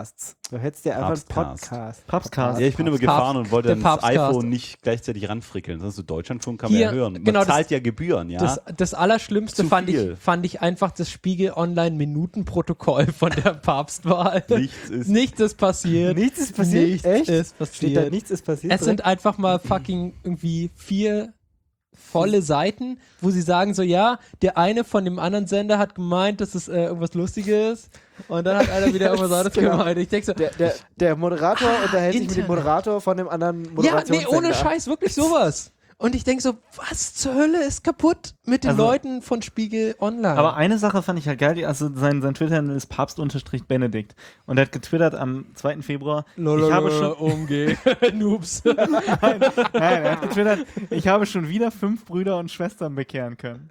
[SPEAKER 1] Du hättest ja einfach einen
[SPEAKER 2] Papstcast.
[SPEAKER 1] Podcast.
[SPEAKER 4] Papstcast.
[SPEAKER 2] Ja, ich bin immer
[SPEAKER 3] Papst-
[SPEAKER 2] gefahren und wollte
[SPEAKER 3] der
[SPEAKER 2] dann das
[SPEAKER 3] Papstcast.
[SPEAKER 2] iPhone nicht gleichzeitig ranfrickeln. Sonst so Deutschlandfunk kann man
[SPEAKER 3] Hier,
[SPEAKER 2] ja hören. Man
[SPEAKER 3] genau, das-
[SPEAKER 2] zahlt ja Gebühren, ja.
[SPEAKER 3] Das, das Allerschlimmste
[SPEAKER 2] Zu
[SPEAKER 3] fand ich,
[SPEAKER 2] viel.
[SPEAKER 3] fand ich einfach das Spiegel Online-Minutenprotokoll von der Papstwahl.
[SPEAKER 2] Nichts ist-
[SPEAKER 3] Nichts ist passiert.
[SPEAKER 1] Nichts ist passiert?
[SPEAKER 3] Nichts
[SPEAKER 1] Echt?
[SPEAKER 3] ist
[SPEAKER 1] Steht da
[SPEAKER 3] passiert.
[SPEAKER 1] nichts ist passiert?
[SPEAKER 3] Es sind einfach mal fucking irgendwie vier volle Seiten, wo sie sagen so, ja, der eine von dem anderen Sender hat gemeint, dass es äh, irgendwas Lustiges und dann hat einer wieder irgendwas anderes
[SPEAKER 1] Genau.
[SPEAKER 3] gemeint. Ich denke so,
[SPEAKER 1] der, der, der Moderator unterhält sich mit dem
[SPEAKER 3] Internet.
[SPEAKER 1] Moderator von dem anderen
[SPEAKER 3] ja,
[SPEAKER 1] Moderationssender.
[SPEAKER 3] nee, ohne Scheiß, wirklich sowas. Und ich denke so, was zur Hölle ist kaputt mit den
[SPEAKER 4] Also-
[SPEAKER 3] Leuten von Spiegel Online?
[SPEAKER 4] Aber eine Sache fand ich halt geil, die- also sein, sein Twitter-Handle ist Papst-Benedikt. Und er hat getwittert am zweiten Februar, ich habe schon,
[SPEAKER 3] umgehen. Noobs.
[SPEAKER 4] nein, er hat getwittert, ich habe schon wieder fünf Brüder und Schwestern bekehren können.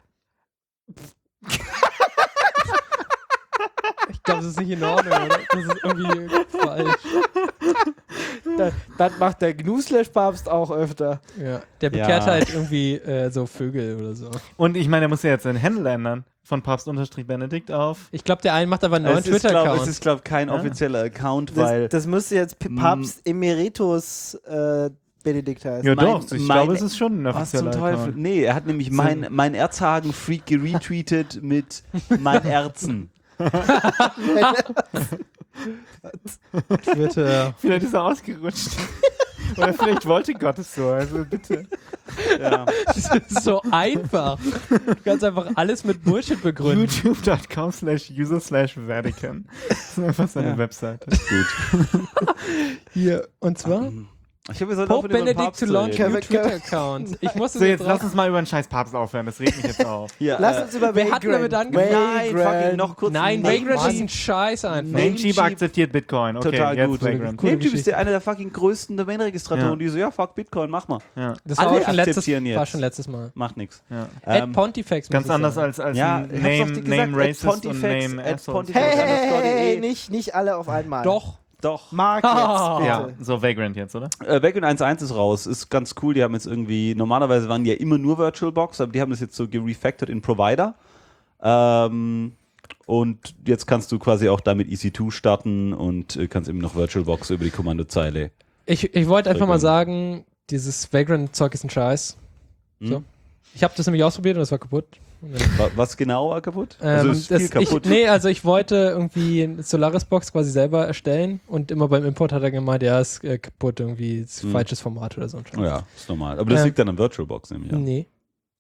[SPEAKER 3] Ich glaube, das ist nicht in Ordnung, oder? Das ist irgendwie falsch.
[SPEAKER 1] Das, das macht der Gnu-Slash-Papst auch öfter.
[SPEAKER 3] Ja, der bekehrt
[SPEAKER 2] Ja.
[SPEAKER 3] halt irgendwie äh, so Vögel oder so.
[SPEAKER 4] Und ich meine, er muss ja jetzt seinen Handle ändern, von Papst-Benedikt auf.
[SPEAKER 3] Ich glaube, der eine macht aber einen neuen
[SPEAKER 2] Es ist, glaub,
[SPEAKER 3] Twitter-Account.
[SPEAKER 2] es ist, glaube ich, kein
[SPEAKER 4] Ah.
[SPEAKER 2] offizieller Account,
[SPEAKER 1] Das,
[SPEAKER 2] weil
[SPEAKER 1] das müsste jetzt P-
[SPEAKER 2] Mm.
[SPEAKER 1] Papst Emeritus äh, Benedikt heißen.
[SPEAKER 4] Ja
[SPEAKER 2] mein-
[SPEAKER 4] doch, ich
[SPEAKER 2] mein-
[SPEAKER 4] glaube, es ist schon ein
[SPEAKER 2] was zum
[SPEAKER 4] offizieller
[SPEAKER 2] Teufel?
[SPEAKER 4] Account.
[SPEAKER 2] Nee, er hat nämlich mein, mein Erzhagen-Freak geretweetet mit mein Erzen.
[SPEAKER 3] Twitter.
[SPEAKER 4] Vielleicht ist er ausgerutscht. Oder vielleicht wollte Gott es so, also bitte.
[SPEAKER 2] Ja.
[SPEAKER 3] Das ist so einfach. Du kannst einfach alles mit Bullshit begründen.
[SPEAKER 4] YouTube.com slash user slash Vatican. Das ist einfach seine
[SPEAKER 2] Ja.
[SPEAKER 4] Webseite.
[SPEAKER 2] Gut.
[SPEAKER 3] Hier, und zwar?
[SPEAKER 2] Ich habe gesagt,
[SPEAKER 3] Pope Benedict to launch
[SPEAKER 1] Können
[SPEAKER 3] new
[SPEAKER 1] wir- können wir-
[SPEAKER 3] Twitter-Account. Ich muss
[SPEAKER 4] So,
[SPEAKER 3] das
[SPEAKER 4] jetzt lass
[SPEAKER 3] drauf-
[SPEAKER 4] uns mal über den scheiß Papst aufhören, das regt mich jetzt auf.
[SPEAKER 2] Hier,
[SPEAKER 1] Lass
[SPEAKER 2] äh,
[SPEAKER 1] uns über
[SPEAKER 3] wir hatten damit
[SPEAKER 1] Vagrant-
[SPEAKER 3] angefangen.
[SPEAKER 2] Nein,
[SPEAKER 1] Vagrant-
[SPEAKER 2] fucking noch kurz.
[SPEAKER 3] Nein,
[SPEAKER 2] Mann.
[SPEAKER 3] Vagrant ist ein Scheiß einfach.
[SPEAKER 2] Namecheap
[SPEAKER 4] Namecheap akzeptiert Bitcoin. Okay,
[SPEAKER 2] Total
[SPEAKER 4] jetzt
[SPEAKER 2] gut.
[SPEAKER 4] Vagrant.
[SPEAKER 3] Cool.
[SPEAKER 2] Namecheap ist der einer der fucking größten Domain-Registratoren,
[SPEAKER 4] Ja.
[SPEAKER 2] die so, ja, fuck Bitcoin, mach mal.
[SPEAKER 4] Ja,
[SPEAKER 3] Das war,
[SPEAKER 2] Alle
[SPEAKER 3] auch schon letztes,
[SPEAKER 2] akzeptieren jetzt.
[SPEAKER 3] war schon letztes Mal.
[SPEAKER 2] Macht nix.
[SPEAKER 4] ja.
[SPEAKER 3] At
[SPEAKER 2] Ähm,
[SPEAKER 3] Pontifex. muss
[SPEAKER 4] Ganz
[SPEAKER 3] ich
[SPEAKER 4] anders
[SPEAKER 3] sagen.
[SPEAKER 4] als, als
[SPEAKER 2] Ja,
[SPEAKER 4] ein
[SPEAKER 2] ich hab's doch
[SPEAKER 4] Name,
[SPEAKER 2] dir gesagt,
[SPEAKER 4] Name
[SPEAKER 2] at
[SPEAKER 4] Racist und
[SPEAKER 2] Pontifex,
[SPEAKER 4] Name
[SPEAKER 2] at
[SPEAKER 4] Asshole.
[SPEAKER 2] Pontifex.
[SPEAKER 1] Hey, hey, hey, hey,
[SPEAKER 2] .de.
[SPEAKER 1] nicht, nicht alle auf einmal.
[SPEAKER 3] Doch.
[SPEAKER 2] Doch.
[SPEAKER 1] Mark jetzt,
[SPEAKER 3] Ah.
[SPEAKER 1] bitte.
[SPEAKER 4] Ja, so Vagrant jetzt, oder?
[SPEAKER 2] Äh, Vagrant eins Punkt eins ist raus. Ist ganz cool. Die haben jetzt irgendwie, normalerweise waren die ja immer nur VirtualBox, aber die haben das jetzt so gerefactored in Provider. Ähm, und jetzt kannst du quasi auch damit E C zwei starten und äh, kannst eben noch VirtualBox über die Kommandozeile.
[SPEAKER 3] Ich, ich wollte einfach
[SPEAKER 2] Sehr
[SPEAKER 3] mal
[SPEAKER 2] gut.
[SPEAKER 3] sagen, dieses Vagrant-Zeug ist ein Scheiß.
[SPEAKER 2] Hm?
[SPEAKER 3] So. Ich habe das nämlich ausprobiert und es war kaputt. Und dann-
[SPEAKER 2] Wa- Was genau war kaputt?
[SPEAKER 3] Ähm,
[SPEAKER 2] also ist
[SPEAKER 3] das,
[SPEAKER 2] viel kaputt.
[SPEAKER 3] Ich, nee, also ich wollte irgendwie eine Solaris-Box quasi selber erstellen und immer beim Import hat er gemeint, ja, ist äh, kaputt, irgendwie ist
[SPEAKER 2] Hm.
[SPEAKER 3] falsches Format oder so. ein Scheiß.
[SPEAKER 2] Oh ja, ist normal. Aber das
[SPEAKER 3] Ähm,
[SPEAKER 2] liegt dann am VirtualBox nämlich. Ja.
[SPEAKER 3] Nee.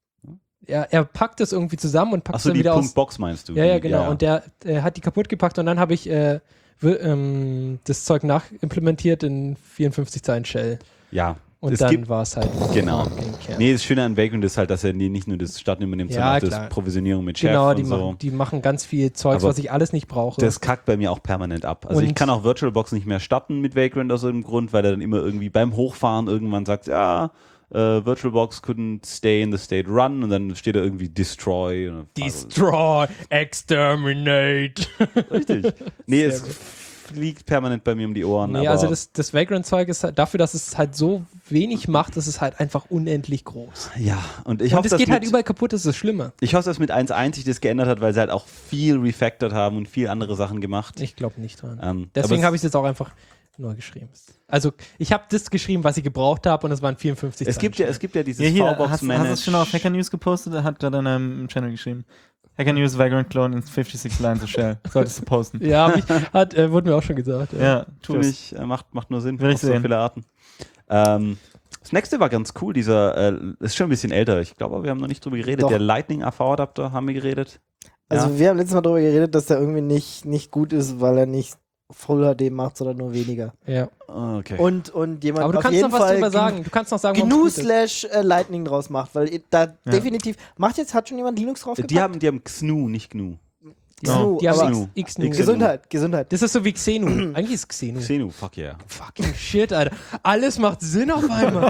[SPEAKER 3] Ja, er packt es irgendwie zusammen und packt es
[SPEAKER 2] Achso,
[SPEAKER 3] dann
[SPEAKER 2] die
[SPEAKER 3] wieder
[SPEAKER 2] Punkt
[SPEAKER 3] aus.
[SPEAKER 2] Box meinst du?
[SPEAKER 3] Ja, ja,
[SPEAKER 2] Die-
[SPEAKER 3] genau. Und der äh, hat die kaputt gepackt und dann habe ich äh, wir- ähm, das Zeug nachimplementiert in vierundfünfzig Zeilen Shell.
[SPEAKER 2] Ja,
[SPEAKER 3] Und
[SPEAKER 2] es
[SPEAKER 3] dann
[SPEAKER 2] gibt,
[SPEAKER 3] war es halt.
[SPEAKER 2] genau.
[SPEAKER 3] fucking Kern.
[SPEAKER 2] Nee, das Schöne an Vagrant ist halt, dass er nie- nicht nur das Starten übernimmt,
[SPEAKER 3] Ja,
[SPEAKER 2] sondern auch
[SPEAKER 3] klar.
[SPEAKER 2] das Provisionierung mit Chef
[SPEAKER 3] Genau,
[SPEAKER 2] und
[SPEAKER 3] die,
[SPEAKER 2] so.
[SPEAKER 3] machen, die machen ganz viel Zeugs,
[SPEAKER 2] Aber
[SPEAKER 3] was ich alles nicht brauche.
[SPEAKER 2] Das kackt bei mir auch permanent ab. Also
[SPEAKER 3] Und-
[SPEAKER 2] ich kann auch VirtualBox nicht mehr starten mit Vagrant aus irgendeinem Grund, weil er dann immer irgendwie beim Hochfahren irgendwann sagt, ja, äh, VirtualBox couldn't stay in the state run und dann steht da irgendwie Destroy. Und dann-
[SPEAKER 3] Destroy, exterminate.
[SPEAKER 2] Richtig. Nee,
[SPEAKER 3] Sehr
[SPEAKER 2] es
[SPEAKER 3] gut.
[SPEAKER 2] fliegt permanent bei mir um die Ohren.
[SPEAKER 3] Nee,
[SPEAKER 2] aber
[SPEAKER 3] also das, das Vagrant-Zeug ist halt, dafür, dass es halt so wenig macht, ist es halt einfach unendlich groß.
[SPEAKER 2] ja, und ich
[SPEAKER 3] Und
[SPEAKER 2] hoffe,
[SPEAKER 3] es
[SPEAKER 2] dass
[SPEAKER 3] geht halt
[SPEAKER 2] mit,
[SPEAKER 3] überall kaputt, das ist das Schlimme.
[SPEAKER 2] ich hoffe, dass mit eins Punkt eins sich das geändert hat, weil sie halt auch viel refactored haben und viel andere Sachen gemacht.
[SPEAKER 3] Ich glaube nicht dran.
[SPEAKER 2] Ähm,
[SPEAKER 3] Deswegen
[SPEAKER 2] aber
[SPEAKER 3] habe ich es jetzt auch einfach neu geschrieben. Also ich habe das geschrieben, was ich gebraucht habe und es waren vierundfünfzig
[SPEAKER 2] es
[SPEAKER 3] Zeilen
[SPEAKER 2] gibt ja,
[SPEAKER 3] schnell.
[SPEAKER 2] es gibt ja dieses
[SPEAKER 4] Ja, hier,
[SPEAKER 2] V-Box
[SPEAKER 4] hast, hast du
[SPEAKER 2] Manage.
[SPEAKER 4] es schon auf Hacker News gepostet? Er hat gerade in einem Channel geschrieben. Hacker News Vagrant Clone in fifty-six lines of shell. Solltest du posten.
[SPEAKER 3] Ja, hab ich, hat, äh, wurde mir auch schon gesagt. Ja.
[SPEAKER 4] Ja, tu
[SPEAKER 2] Finde
[SPEAKER 4] es.
[SPEAKER 2] ich, äh, macht, macht nur Sinn.
[SPEAKER 4] Will ich
[SPEAKER 2] auf so
[SPEAKER 4] sehen.
[SPEAKER 2] viele Arten. Ähm, das nächste war ganz cool, dieser, äh, ist schon ein bisschen älter. Ich glaube, wir haben noch nicht drüber geredet.
[SPEAKER 1] Doch.
[SPEAKER 2] Der Lightning A V-Adapter haben wir geredet.
[SPEAKER 1] Also
[SPEAKER 2] Ja.
[SPEAKER 1] wir haben letztes Mal darüber geredet, dass der irgendwie nicht, nicht gut ist, weil er nicht Full H D macht, sondern nur weniger.
[SPEAKER 3] Ja.
[SPEAKER 2] Ah, okay.
[SPEAKER 1] Und, und jemand
[SPEAKER 3] Aber du
[SPEAKER 1] auf
[SPEAKER 3] kannst
[SPEAKER 1] jeden
[SPEAKER 3] noch was
[SPEAKER 1] Fall
[SPEAKER 3] drüber
[SPEAKER 1] G-
[SPEAKER 3] sagen. Du kannst noch sagen,
[SPEAKER 1] G N U
[SPEAKER 3] warum es gut ist.
[SPEAKER 1] slash äh, Lightning draus macht, weil da definitiv, macht jetzt, hat schon jemand Linux drauf
[SPEAKER 2] die haben, die haben X N U, nicht G N U.
[SPEAKER 3] Die,
[SPEAKER 1] Xenu,
[SPEAKER 3] die haben
[SPEAKER 1] aber-
[SPEAKER 3] X, X, Xenu.
[SPEAKER 2] Xenu.
[SPEAKER 1] Gesundheit, Gesundheit.
[SPEAKER 3] Das ist so wie Xenu. Eigentlich ist Xenu.
[SPEAKER 2] Xenu, fuck yeah.
[SPEAKER 3] Fucking shit, Alter. Alles macht Sinn auf einmal.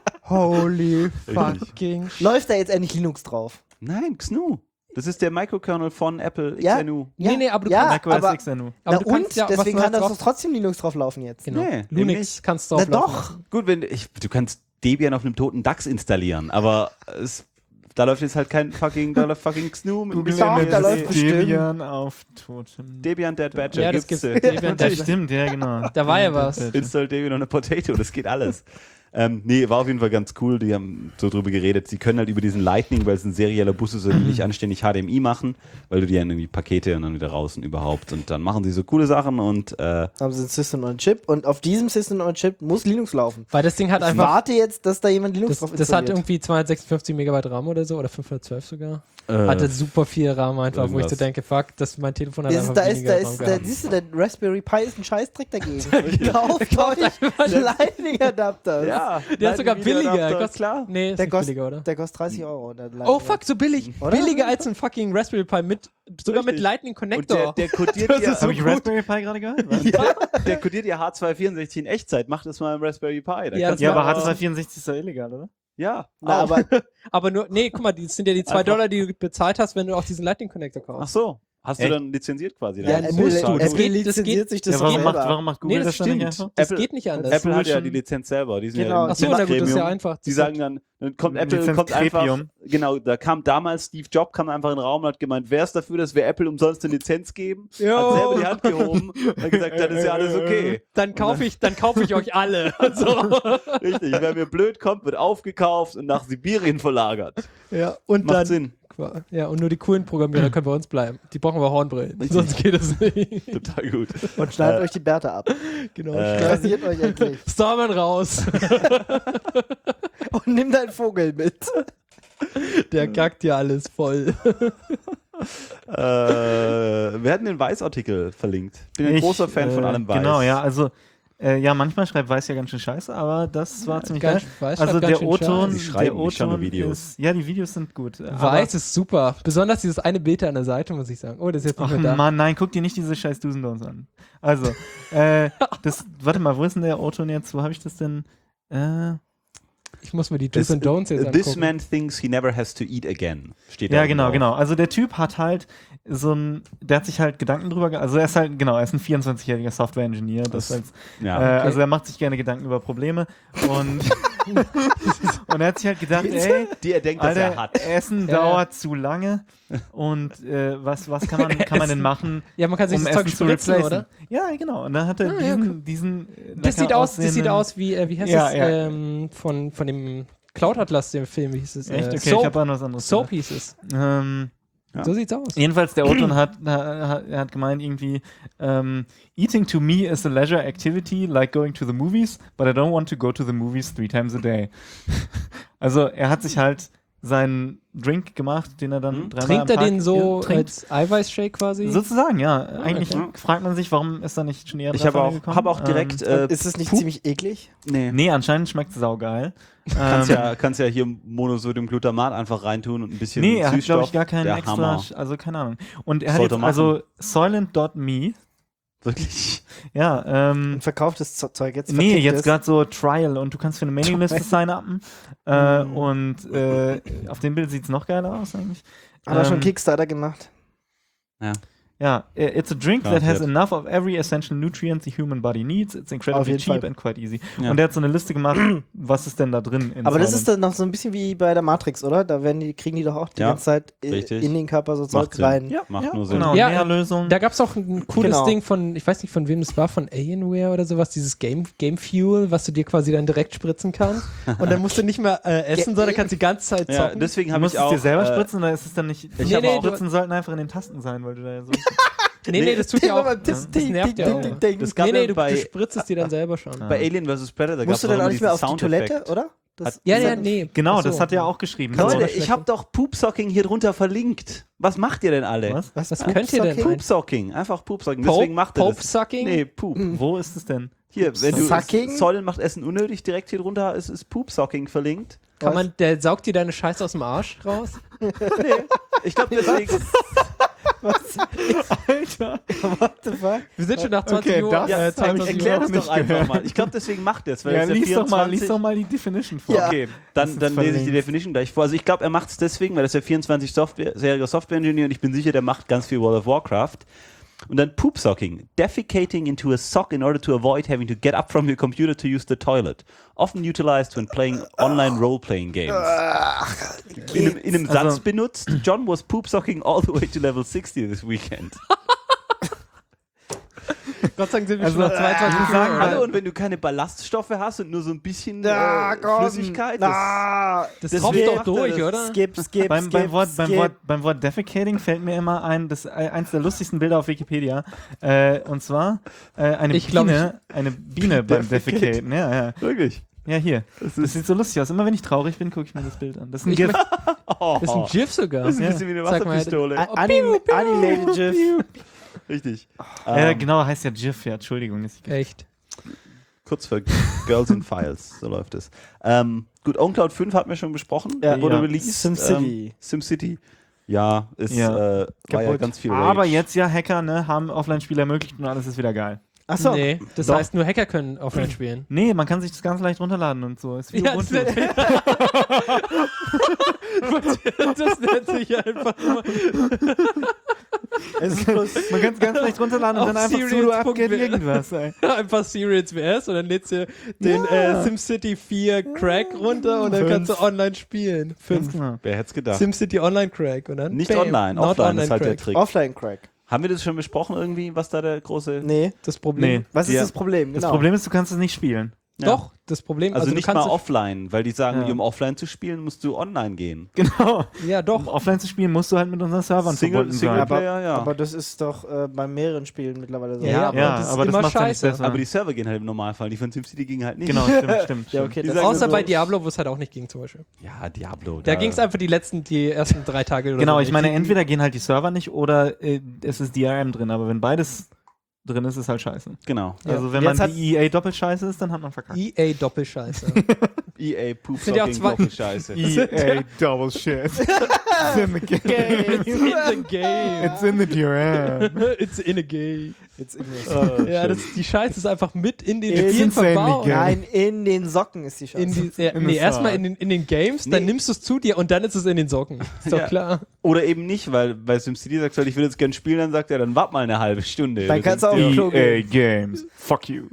[SPEAKER 3] Holy fucking shit.
[SPEAKER 1] Läuft da jetzt endlich Linux drauf?
[SPEAKER 2] Nein, X N U. Das ist der Microkernel von Apple
[SPEAKER 1] Ja.
[SPEAKER 2] X N U.
[SPEAKER 3] Nee, nee, aber du
[SPEAKER 1] Ja,
[SPEAKER 3] kannst,
[SPEAKER 4] macOS
[SPEAKER 1] aber-
[SPEAKER 4] X N U.
[SPEAKER 3] aber
[SPEAKER 1] Na
[SPEAKER 3] du kannst
[SPEAKER 1] und?
[SPEAKER 3] ja was
[SPEAKER 1] Deswegen kann
[SPEAKER 3] Neues
[SPEAKER 1] das
[SPEAKER 3] drauf-
[SPEAKER 1] doch trotzdem Linux drauf laufen jetzt.
[SPEAKER 3] Genau.
[SPEAKER 2] Nee, eben
[SPEAKER 3] Linux
[SPEAKER 2] nicht.
[SPEAKER 3] kannst du
[SPEAKER 1] Na
[SPEAKER 3] drauf
[SPEAKER 1] doch.
[SPEAKER 3] laufen.
[SPEAKER 2] Gut, wenn ich, du kannst Debian auf einem toten DAX installieren, aber es Da läuft jetzt halt kein fucking, da läuft fucking G N U mit
[SPEAKER 4] Google
[SPEAKER 1] Doch, da läuft
[SPEAKER 4] Images
[SPEAKER 1] bestimmt.
[SPEAKER 4] Debian auf Totem.
[SPEAKER 2] Debian Dead Badger.
[SPEAKER 3] Ja, das
[SPEAKER 2] gibt's.
[SPEAKER 3] gibt's. Debian
[SPEAKER 4] Das
[SPEAKER 3] Dead-
[SPEAKER 4] stimmt, ja, genau.
[SPEAKER 3] Da war ja was.
[SPEAKER 2] Install Debian on a Potato, das geht alles. Ähm, nee, war auf jeden Fall ganz cool. Die haben so drüber geredet. Sie können halt über diesen Lightning, weil es ein serieller Bus ist, und nicht anständig H D M I machen, weil du die dann irgendwie Pakete und dann wieder raus und überhaupt. Und dann machen sie so coole Sachen und äh,
[SPEAKER 1] Haben sie ein System on Chip und auf diesem System on Chip muss Linux laufen.
[SPEAKER 3] Weil das Ding hat
[SPEAKER 1] Ich
[SPEAKER 3] einfach.
[SPEAKER 1] warte jetzt, dass da jemand Linux
[SPEAKER 3] Das,
[SPEAKER 1] drauf
[SPEAKER 3] das
[SPEAKER 1] installiert.
[SPEAKER 3] hat irgendwie zweihundertsechsundfünfzig Megabyte RAM oder so oder fünfhundertzwölf sogar.
[SPEAKER 2] äh,
[SPEAKER 3] Hatte super viel RAM einfach, wo ich
[SPEAKER 2] irgendwas.
[SPEAKER 3] so denke, fuck, das mein Telefon hat
[SPEAKER 1] ist,
[SPEAKER 3] einfach
[SPEAKER 1] da ist,
[SPEAKER 3] weniger
[SPEAKER 1] da
[SPEAKER 3] RAM
[SPEAKER 1] ist, da,
[SPEAKER 3] gehabt.
[SPEAKER 1] siehst du, der Raspberry Pi ist ein Scheißdreck dagegen. Kauft euch Lightning-Adapter.
[SPEAKER 2] ja,
[SPEAKER 3] Der ist sogar billiger.
[SPEAKER 2] Kostet,
[SPEAKER 3] Kostet,
[SPEAKER 2] klar.
[SPEAKER 3] nee, ist
[SPEAKER 1] Der
[SPEAKER 3] nicht
[SPEAKER 1] kostet,
[SPEAKER 3] billiger, oder?
[SPEAKER 1] der kostet dreißig Euro. Der
[SPEAKER 3] Oh fuck, so billig.
[SPEAKER 1] Oder?
[SPEAKER 3] Billiger als ein fucking Raspberry Pi mit, sogar mit
[SPEAKER 2] Richtig.
[SPEAKER 3] Lightning
[SPEAKER 2] Und der,
[SPEAKER 3] Connector.
[SPEAKER 2] der kodiert
[SPEAKER 3] Das
[SPEAKER 2] ja,
[SPEAKER 3] ist so
[SPEAKER 4] Habe ich
[SPEAKER 3] gut.
[SPEAKER 4] Raspberry Pi gerade gehört? Was?
[SPEAKER 2] der kodiert ja H zweihundertvierundsechzig in Echtzeit. Macht das mal im Raspberry Pi. Da
[SPEAKER 3] Ja,
[SPEAKER 2] kannst
[SPEAKER 3] das
[SPEAKER 2] du
[SPEAKER 4] Ja, aber
[SPEAKER 3] war-
[SPEAKER 4] H zweihundertvierundsechzig ist doch illegal, oder?
[SPEAKER 2] ja,
[SPEAKER 1] Na,
[SPEAKER 2] auch.
[SPEAKER 1] aber
[SPEAKER 3] Aber nur, nee, guck mal, das sind ja die zwei
[SPEAKER 2] Einfach-
[SPEAKER 3] Dollar, die du bezahlt hast, wenn du auch diesen Lightning Connector
[SPEAKER 2] Ach
[SPEAKER 3] kaufst.
[SPEAKER 2] so. Hast
[SPEAKER 4] Echt?
[SPEAKER 2] du dann lizenziert quasi?
[SPEAKER 3] Ja,
[SPEAKER 2] dann?
[SPEAKER 3] musst du.
[SPEAKER 1] Apple,
[SPEAKER 3] Das
[SPEAKER 1] Apple
[SPEAKER 3] geht- das
[SPEAKER 1] lizenziert
[SPEAKER 3] geht-
[SPEAKER 1] sich das
[SPEAKER 4] Ja, warum
[SPEAKER 1] selber.
[SPEAKER 4] macht, warum macht Google
[SPEAKER 3] Nee, das
[SPEAKER 4] das, dann nicht
[SPEAKER 3] stimmt.
[SPEAKER 4] einfach?
[SPEAKER 3] Das
[SPEAKER 2] Apple-
[SPEAKER 3] geht nicht anders.
[SPEAKER 2] Apple hat ja
[SPEAKER 4] schon-
[SPEAKER 2] die Lizenz selber. Die sind
[SPEAKER 1] Genau.
[SPEAKER 2] ja
[SPEAKER 3] Ach so, na gut, das ist
[SPEAKER 2] Premium.
[SPEAKER 3] ja einfach.
[SPEAKER 2] Die
[SPEAKER 3] Das
[SPEAKER 2] sagen dann, dann kommt Apple,
[SPEAKER 4] Lizenz
[SPEAKER 2] kommt einfach,
[SPEAKER 4] Premium.
[SPEAKER 2] genau, da kam damals Steve Jobs, kam einfach in den Raum und hat gemeint, wer ist dafür, dass wir Apple umsonst eine Lizenz geben?
[SPEAKER 3] Jo.
[SPEAKER 2] Hat selber die Hand gehoben und hat gesagt, dann ist ja alles okay.
[SPEAKER 3] Dann kaufe ich, dann kaufe ich euch alle. So.
[SPEAKER 2] Richtig, wer mir blöd kommt, wird aufgekauft und nach Sibirien verlagert.
[SPEAKER 3] Ja, und
[SPEAKER 2] Macht
[SPEAKER 3] dann,
[SPEAKER 2] Sinn.
[SPEAKER 3] ja, und nur die coolen Programmierer können bei uns bleiben. Die brauchen wir Hornbrillen. Sonst geht es nicht.
[SPEAKER 2] Total gut.
[SPEAKER 1] Und schneidet
[SPEAKER 2] Äh,
[SPEAKER 1] euch die Bärte ab.
[SPEAKER 3] Genau.
[SPEAKER 2] Äh,
[SPEAKER 1] Rasiert euch endlich.
[SPEAKER 3] Starman raus.
[SPEAKER 1] Und nimm deinen Vogel mit.
[SPEAKER 3] Der kackt ja alles voll.
[SPEAKER 2] Äh, wir hatten den Weiß-Artikel verlinkt. Bin ein
[SPEAKER 4] Ich,
[SPEAKER 2] großer Fan von
[SPEAKER 4] äh,
[SPEAKER 2] allem Weiß.
[SPEAKER 4] Genau, ja, also äh, ja, manchmal schreibt Weiß ja ganz schön scheiße, aber das war ziemlich
[SPEAKER 3] Ganz-
[SPEAKER 4] geil.
[SPEAKER 3] Weiß
[SPEAKER 4] Also
[SPEAKER 3] schreibt ganz
[SPEAKER 4] der
[SPEAKER 3] schön
[SPEAKER 4] O-Ton,
[SPEAKER 2] scheiße. Die schreiben
[SPEAKER 4] der
[SPEAKER 2] nicht schon
[SPEAKER 4] O-Ton
[SPEAKER 2] nur Videos.
[SPEAKER 4] ist, ja, die Videos sind gut. aber-
[SPEAKER 3] Weiß ist super. Besonders dieses eine Bild an der Seite, muss ich sagen. Oh, das ist jetzt nicht
[SPEAKER 4] Ach
[SPEAKER 3] mehr da.
[SPEAKER 4] Mann, nein, guck dir nicht diese scheiß Do's and Don'ts an. Also, äh, das, warte mal, wo ist denn der O-Ton jetzt? Wo habe ich das denn? Äh,
[SPEAKER 3] Ich muss mir die Do's
[SPEAKER 2] This,
[SPEAKER 3] and Don'ts jetzt
[SPEAKER 2] this
[SPEAKER 3] angucken.
[SPEAKER 2] man thinks he never has to eat again. Steht da
[SPEAKER 4] ja,
[SPEAKER 2] oben
[SPEAKER 4] genau,
[SPEAKER 2] drauf.
[SPEAKER 4] genau. Also der Typ hat halt so ein, der hat sich halt Gedanken drüber, ge also er ist halt, genau, er ist ein vierundzwanzigjähriger Software-Engineer. Das
[SPEAKER 2] Das-
[SPEAKER 4] heißt,
[SPEAKER 2] Ja.
[SPEAKER 4] äh,
[SPEAKER 3] Okay.
[SPEAKER 4] Also er macht sich gerne Gedanken über Probleme und, und er hat sich halt gedacht, ey,
[SPEAKER 2] Die er denkt, dass er
[SPEAKER 4] Alter,
[SPEAKER 2] hat.
[SPEAKER 4] Essen
[SPEAKER 3] Ja,
[SPEAKER 4] dauert zu lange und äh, was, was kann man, kann man denn machen,
[SPEAKER 3] Ja, man kann sich
[SPEAKER 4] um
[SPEAKER 3] das Zeug
[SPEAKER 4] Essen zu
[SPEAKER 3] spritzen,
[SPEAKER 4] replacen?
[SPEAKER 3] oder?
[SPEAKER 4] Ja, genau. Und dann hat er
[SPEAKER 3] Ah, ja,
[SPEAKER 4] diesen, diesen äh,
[SPEAKER 3] Das
[SPEAKER 4] lecker
[SPEAKER 3] sieht aus, das sieht
[SPEAKER 4] aussehenden-
[SPEAKER 3] aus wie, äh, wie heißt
[SPEAKER 4] Ja,
[SPEAKER 3] es,
[SPEAKER 4] ja.
[SPEAKER 3] Ähm, von, von dem Cloud Atlas, dem Film, wie hieß es?
[SPEAKER 4] Echt?
[SPEAKER 3] Äh,
[SPEAKER 4] Okay,
[SPEAKER 3] Soap,
[SPEAKER 4] ich habe an was anderes
[SPEAKER 3] Soap
[SPEAKER 4] gedacht.
[SPEAKER 3] hieß es.
[SPEAKER 4] Ähm,
[SPEAKER 2] Ja.
[SPEAKER 3] So sieht's aus.
[SPEAKER 4] Jedenfalls, der Oton hat, hat, er hat gemeint irgendwie, ähm, eating to me is a leisure activity like going to the movies, but I don't want to go to the movies three times a day. Also er hat sich halt seinen Drink gemacht, den er dann
[SPEAKER 2] Hm?
[SPEAKER 4] dreimal
[SPEAKER 3] Trinkt
[SPEAKER 4] am
[SPEAKER 3] er
[SPEAKER 4] Tag
[SPEAKER 3] den so
[SPEAKER 4] trinkt.
[SPEAKER 3] als Eiweißshake quasi?
[SPEAKER 4] Sozusagen, ja. Eigentlich
[SPEAKER 3] okay.
[SPEAKER 4] fragt man sich, warum ist da nicht schon eher
[SPEAKER 2] Ich
[SPEAKER 4] drauf
[SPEAKER 2] habe auch,
[SPEAKER 4] angekommen?
[SPEAKER 2] hab auch direkt.
[SPEAKER 4] Ähm,
[SPEAKER 2] äh,
[SPEAKER 1] Ist es nicht
[SPEAKER 2] Pup-
[SPEAKER 1] ziemlich eklig?
[SPEAKER 2] Nee.
[SPEAKER 4] nee, anscheinend schmeckt es saugeil.
[SPEAKER 2] Kannst,
[SPEAKER 4] Ähm,
[SPEAKER 2] ja, kannst ja hier Monosodiumglutamat einfach reintun und ein bisschen
[SPEAKER 4] Nee, er hat,
[SPEAKER 2] Süßstoff.
[SPEAKER 4] glaube ich, gar keinen
[SPEAKER 2] Der
[SPEAKER 4] extra,
[SPEAKER 2] Hammer.
[SPEAKER 4] also keine Ahnung. Und er hat
[SPEAKER 2] Sollte
[SPEAKER 4] jetzt
[SPEAKER 2] machen.
[SPEAKER 4] also Soylent dot me,
[SPEAKER 2] Wirklich.
[SPEAKER 4] ja, ähm,
[SPEAKER 1] Und verkauft das Zo- Zeug jetzt?
[SPEAKER 4] nee,
[SPEAKER 1] vertickt
[SPEAKER 4] jetzt
[SPEAKER 1] es?
[SPEAKER 4] gerade so Trial und du kannst für eine Mailingliste sign-upen äh,
[SPEAKER 1] Mm.
[SPEAKER 4] und äh, auf dem Bild sieht es noch geiler aus eigentlich.
[SPEAKER 1] Hat er schon
[SPEAKER 4] Ähm,
[SPEAKER 1] Kickstarter gemacht?
[SPEAKER 4] Ja, äh, it's a drink that has
[SPEAKER 2] Garantiert.
[SPEAKER 4] enough of every essential nutrient the human body needs. It's
[SPEAKER 1] Auf
[SPEAKER 4] incredibly
[SPEAKER 1] jeden
[SPEAKER 4] cheap
[SPEAKER 1] Fall.
[SPEAKER 4] and quite easy.
[SPEAKER 2] Ja.
[SPEAKER 4] Und der hat so eine Liste gemacht, was ist denn da drin in
[SPEAKER 1] Aber das
[SPEAKER 4] Soylent.
[SPEAKER 1] ist dann noch so ein bisschen wie bei der Matrix, oder? Da werden die, kriegen die doch auch die
[SPEAKER 2] Ja,
[SPEAKER 1] ganze Zeit i-
[SPEAKER 2] richtig.
[SPEAKER 1] in den Körper so
[SPEAKER 2] Macht
[SPEAKER 1] Zeug
[SPEAKER 2] Sinn.
[SPEAKER 1] rein.
[SPEAKER 4] ja,
[SPEAKER 2] Macht
[SPEAKER 4] ja,
[SPEAKER 2] nur Sinn.
[SPEAKER 4] genau,
[SPEAKER 3] Ja,
[SPEAKER 4] Nährlösung.
[SPEAKER 3] Da gab es auch ein cooles
[SPEAKER 1] Genau.
[SPEAKER 3] Ding von, ich weiß nicht von wem das war, von Alienware oder sowas, dieses Game, Game Fuel, was du dir quasi dann direkt spritzen kannst. Und dann musst du nicht mehr äh, essen,
[SPEAKER 1] Ja,
[SPEAKER 3] sondern kannst die ganze Zeit
[SPEAKER 2] Ja,
[SPEAKER 3] zocken.
[SPEAKER 2] deswegen
[SPEAKER 4] Du
[SPEAKER 2] habe
[SPEAKER 4] musst
[SPEAKER 2] ich
[SPEAKER 4] es
[SPEAKER 2] auch.
[SPEAKER 4] dir selber
[SPEAKER 2] äh,
[SPEAKER 4] spritzen oder ist es dann nicht?
[SPEAKER 3] Nee,
[SPEAKER 4] Ich
[SPEAKER 3] nee,
[SPEAKER 4] auch
[SPEAKER 3] du-
[SPEAKER 4] Spritzen sollten einfach in den Tasten sein, weil du da ja so.
[SPEAKER 3] nee, nee, das tut ja auch.
[SPEAKER 1] Immer beim
[SPEAKER 3] Das,
[SPEAKER 1] Ding,
[SPEAKER 3] das nervt
[SPEAKER 1] Ding,
[SPEAKER 3] ja
[SPEAKER 1] Ding,
[SPEAKER 3] auch.
[SPEAKER 1] Ding, Ding.
[SPEAKER 2] Das gab
[SPEAKER 3] Nee, nee,
[SPEAKER 2] ja
[SPEAKER 3] du,
[SPEAKER 2] bei,
[SPEAKER 3] du spritzt es dir dann selber schon.
[SPEAKER 2] bei Alien versus Predator.
[SPEAKER 1] Musst du
[SPEAKER 2] gab's
[SPEAKER 1] dann auch
[SPEAKER 2] immer
[SPEAKER 1] nicht mehr auf
[SPEAKER 2] diesen
[SPEAKER 1] die Toilette,
[SPEAKER 2] Soundeffekt.
[SPEAKER 1] oder? Das
[SPEAKER 2] Hat-
[SPEAKER 3] Ja,
[SPEAKER 1] ist
[SPEAKER 3] ja,
[SPEAKER 1] dann-
[SPEAKER 3] nee.
[SPEAKER 4] Genau,
[SPEAKER 3] Ach so.
[SPEAKER 4] das hat er auch geschrieben.
[SPEAKER 3] Kannst du
[SPEAKER 2] Leute,
[SPEAKER 3] das
[SPEAKER 2] ich habe doch Poopsocking hier drunter verlinkt. Was macht ihr denn alle?
[SPEAKER 4] Was?
[SPEAKER 1] Was,
[SPEAKER 3] Was könnt ihr denn?
[SPEAKER 1] Poopsocking?
[SPEAKER 2] Poopsocking. Einfach Poopsocking.
[SPEAKER 3] Pope,
[SPEAKER 2] Deswegen macht er
[SPEAKER 3] Pope
[SPEAKER 2] das.
[SPEAKER 3] Sucking?
[SPEAKER 2] Nee, Poop.
[SPEAKER 4] Wo ist es denn?
[SPEAKER 2] Hier, wenn du
[SPEAKER 1] Sucking?
[SPEAKER 2] Säulen macht Essen unnötig, direkt hier drunter ist, ist Poopsocking verlinkt.
[SPEAKER 3] Kann
[SPEAKER 1] Was?
[SPEAKER 3] man, der saugt dir deine Scheiße aus dem Arsch raus?
[SPEAKER 2] Ich glaube deswegen.
[SPEAKER 4] Alter.
[SPEAKER 1] What the fuck?
[SPEAKER 3] Wir sind schon nach zwanzig
[SPEAKER 4] Okay,
[SPEAKER 3] Uhr.
[SPEAKER 4] das
[SPEAKER 3] äh,
[SPEAKER 4] hab ich
[SPEAKER 3] zweiundzwanzig
[SPEAKER 2] Erklär
[SPEAKER 3] Uhr.
[SPEAKER 2] das doch
[SPEAKER 4] nicht
[SPEAKER 2] einfach
[SPEAKER 4] gehört.
[SPEAKER 2] mal. Ich glaube, deswegen macht er es. Weil
[SPEAKER 4] Ja,
[SPEAKER 2] es ist
[SPEAKER 4] lies doch, mal,
[SPEAKER 2] vierundzwanzig
[SPEAKER 4] lies doch mal die Definition vor.
[SPEAKER 1] Ja.
[SPEAKER 2] Okay,
[SPEAKER 4] Das
[SPEAKER 2] dann,
[SPEAKER 4] ist
[SPEAKER 2] dann lese ich die
[SPEAKER 4] verlinkt.
[SPEAKER 2] Definition gleich vor. Also ich glaube, er macht es deswegen, weil er ist ja vierundzwanzig-jähriger Software-Ingenieur und ich bin sicher, der macht ganz viel World of Warcraft. Und dann Poop-Socking. Defecating into a sock in order to avoid having to get up from your computer to use the toilet. Often utilized when playing online role-playing games. In einem, in einem
[SPEAKER 4] Also-
[SPEAKER 2] Satz benutzt, John was poop-socking all the way to level sixty this weekend.
[SPEAKER 3] Gott sei Dank sind wir
[SPEAKER 4] Also,
[SPEAKER 3] schon nach zweiundzwanzig
[SPEAKER 4] äh, sagen,
[SPEAKER 3] Uhr.
[SPEAKER 2] Hallo, und wenn du keine Ballaststoffe hast und nur so ein bisschen
[SPEAKER 1] Na,
[SPEAKER 2] äh,
[SPEAKER 1] komm.
[SPEAKER 2] Flüssigkeit, das,
[SPEAKER 1] Na,
[SPEAKER 3] Das
[SPEAKER 2] deswegen
[SPEAKER 3] tropft doch
[SPEAKER 2] macht er
[SPEAKER 3] durch,
[SPEAKER 2] das.
[SPEAKER 3] oder?
[SPEAKER 1] skip, skip,
[SPEAKER 4] Beim,
[SPEAKER 1] skip,
[SPEAKER 4] beim, Wort, beim,
[SPEAKER 1] skip.
[SPEAKER 4] Wort, beim Wort Defecating fällt mir immer ein, das ist eins der lustigsten Bilder auf Wikipedia. Äh, und zwar äh, eine
[SPEAKER 3] Ich glaub,
[SPEAKER 4] Biene, eine Biene beim
[SPEAKER 2] Defecate.
[SPEAKER 4] Defecaten. Ja, ja.
[SPEAKER 2] Wirklich.
[SPEAKER 4] Ja, hier.
[SPEAKER 2] Das
[SPEAKER 4] Das
[SPEAKER 2] ist,
[SPEAKER 4] sieht so lustig aus. Immer wenn ich traurig bin, gucke ich mir das Bild an. Das ist ein
[SPEAKER 3] Ich
[SPEAKER 4] GIF.
[SPEAKER 2] oh,
[SPEAKER 3] Das ist ein GIF sogar.
[SPEAKER 2] das ist ein
[SPEAKER 4] Ja.
[SPEAKER 2] bisschen wie eine
[SPEAKER 3] Sag mal,
[SPEAKER 2] Wasserpistole.
[SPEAKER 1] A- Anim Animated GIF.
[SPEAKER 2] Richtig.
[SPEAKER 4] Äh,
[SPEAKER 2] Ähm,
[SPEAKER 4] genau, heißt ja GIF. Ja, Entschuldigung. Ist
[SPEAKER 3] Echt.
[SPEAKER 2] Kurz für Girls in Files, so läuft es. Ähm, gut, OwnCloud fünf hatten wir schon besprochen,
[SPEAKER 1] Ja.
[SPEAKER 2] wurde
[SPEAKER 4] Ja.
[SPEAKER 2] released.
[SPEAKER 1] SimCity.
[SPEAKER 2] Ähm, SimCity. Ja, ist,
[SPEAKER 4] Ja.
[SPEAKER 2] Äh, war ja
[SPEAKER 1] Kaputt.
[SPEAKER 2] ganz viel Rage.
[SPEAKER 4] Aber jetzt ja Hacker, ne, haben Offline-Spiele ermöglicht und alles ist wieder geil.
[SPEAKER 1] Achso.
[SPEAKER 3] Nee, das
[SPEAKER 4] Doch.
[SPEAKER 3] heißt, nur Hacker können offline spielen.
[SPEAKER 4] Nee, man kann sich das ganz leicht runterladen und so. Ist wie
[SPEAKER 3] Ja,
[SPEAKER 4] Ubuntu.
[SPEAKER 3] das, das nennt sich einfach nur
[SPEAKER 1] Es ist bloß
[SPEAKER 4] Man kann es ganz leicht runterladen und
[SPEAKER 3] Auf
[SPEAKER 4] dann einfach
[SPEAKER 3] Serious
[SPEAKER 4] sudo
[SPEAKER 3] Punkt
[SPEAKER 4] apt-get
[SPEAKER 3] W.
[SPEAKER 4] irgendwas. Ey.
[SPEAKER 3] einfach Serious W S und dann lädst du den äh, SimCity vier Crack runter und dann
[SPEAKER 4] Fünf.
[SPEAKER 3] kannst du online spielen.
[SPEAKER 4] Ganz
[SPEAKER 3] Fünf.
[SPEAKER 4] genau.
[SPEAKER 2] Wer hätte es gedacht?
[SPEAKER 3] SimCity Online Crack und dann
[SPEAKER 2] Nicht
[SPEAKER 3] bam,
[SPEAKER 2] online,
[SPEAKER 3] not
[SPEAKER 2] offline
[SPEAKER 3] online
[SPEAKER 2] ist halt der
[SPEAKER 3] Crack.
[SPEAKER 2] Trick.
[SPEAKER 1] Offline-Crack.
[SPEAKER 2] Haben wir das schon besprochen irgendwie, was da der große...
[SPEAKER 1] Nee.
[SPEAKER 3] Das Problem.
[SPEAKER 4] Nee.
[SPEAKER 1] Was ist
[SPEAKER 2] Ja.
[SPEAKER 1] das Problem?
[SPEAKER 4] Das
[SPEAKER 1] Genau.
[SPEAKER 4] Problem ist, du kannst es nicht spielen.
[SPEAKER 2] Ja.
[SPEAKER 3] Doch, das Problem,
[SPEAKER 2] Also,
[SPEAKER 3] also,
[SPEAKER 2] nicht
[SPEAKER 3] du kannst
[SPEAKER 2] mal offline, weil die sagen,
[SPEAKER 4] Ja.
[SPEAKER 2] um offline zu spielen, musst du online gehen.
[SPEAKER 4] Genau.
[SPEAKER 3] Ja,
[SPEAKER 4] Um
[SPEAKER 3] doch.
[SPEAKER 4] offline zu spielen, musst du halt mit unseren Servern
[SPEAKER 2] Single-
[SPEAKER 4] verbunden
[SPEAKER 2] Single-
[SPEAKER 4] sein.
[SPEAKER 1] aber,
[SPEAKER 2] Player, ja.
[SPEAKER 1] aber das ist doch äh, bei mehreren Spielen mittlerweile so.
[SPEAKER 3] Ja, ja,
[SPEAKER 4] ja,
[SPEAKER 3] aber das ist
[SPEAKER 4] aber das
[SPEAKER 3] immer
[SPEAKER 4] macht's ja nicht
[SPEAKER 3] scheiße.
[SPEAKER 4] besser.
[SPEAKER 2] Aber die Server gehen halt im Normalfall, die von SimCity gingen halt nicht.
[SPEAKER 4] Genau, stimmt, stimmt.
[SPEAKER 1] Ja,
[SPEAKER 4] stimmt.
[SPEAKER 1] okay.
[SPEAKER 2] Die
[SPEAKER 1] Das
[SPEAKER 2] sagen
[SPEAKER 3] Außer
[SPEAKER 2] so-
[SPEAKER 3] bei Diablo, wo es halt auch nicht ging zum Beispiel.
[SPEAKER 2] Ja, Diablo.
[SPEAKER 3] Da ging es einfach die letzten, die ersten drei Tage oder
[SPEAKER 4] Genau,
[SPEAKER 3] so
[SPEAKER 4] ich meine,
[SPEAKER 3] nicht.
[SPEAKER 4] entweder gehen halt die Server nicht oder äh, es ist D R M drin, aber wenn beides drin ist, ist halt scheiße.
[SPEAKER 2] Genau.
[SPEAKER 3] Ja.
[SPEAKER 4] Also wenn
[SPEAKER 1] Jetzt
[SPEAKER 4] man
[SPEAKER 1] hat-
[SPEAKER 4] die E A doppelscheiße ist, dann hat man verkackt.
[SPEAKER 3] E A Doppelscheiße.
[SPEAKER 2] E A Poop
[SPEAKER 3] Sind ja auch
[SPEAKER 2] Fucking
[SPEAKER 3] zwei-
[SPEAKER 2] Doppelscheiße.
[SPEAKER 4] E A double shit. It's in the game.
[SPEAKER 3] It's in the game.
[SPEAKER 4] It's in the D R M.
[SPEAKER 3] It's in a game.
[SPEAKER 1] Jetzt in den
[SPEAKER 2] Oh,
[SPEAKER 3] Ja,
[SPEAKER 2] schön.
[SPEAKER 3] das, die Scheiße ist einfach mit in den
[SPEAKER 1] It's
[SPEAKER 3] Spielen
[SPEAKER 4] insanely
[SPEAKER 3] verbaut.
[SPEAKER 4] gay.
[SPEAKER 1] Nein, in den Socken ist die Scheiße.
[SPEAKER 3] In die, ja,
[SPEAKER 4] In
[SPEAKER 3] nee,
[SPEAKER 4] the
[SPEAKER 3] erstmal
[SPEAKER 4] side.
[SPEAKER 3] in den, in den Games, dann
[SPEAKER 2] Nee.
[SPEAKER 3] nimmst du es zu dir und dann ist es in den Socken. Ist doch
[SPEAKER 2] Ja.
[SPEAKER 3] klar.
[SPEAKER 2] Oder eben nicht, weil bei SimCity sagt halt, ich will jetzt gern spielen, dann sagt er, dann wart mal eine halbe Stunde.
[SPEAKER 1] Dann kannst du
[SPEAKER 2] denkst
[SPEAKER 1] auch-
[SPEAKER 2] dir,
[SPEAKER 1] Klo gehen.
[SPEAKER 4] Games. Fuck you.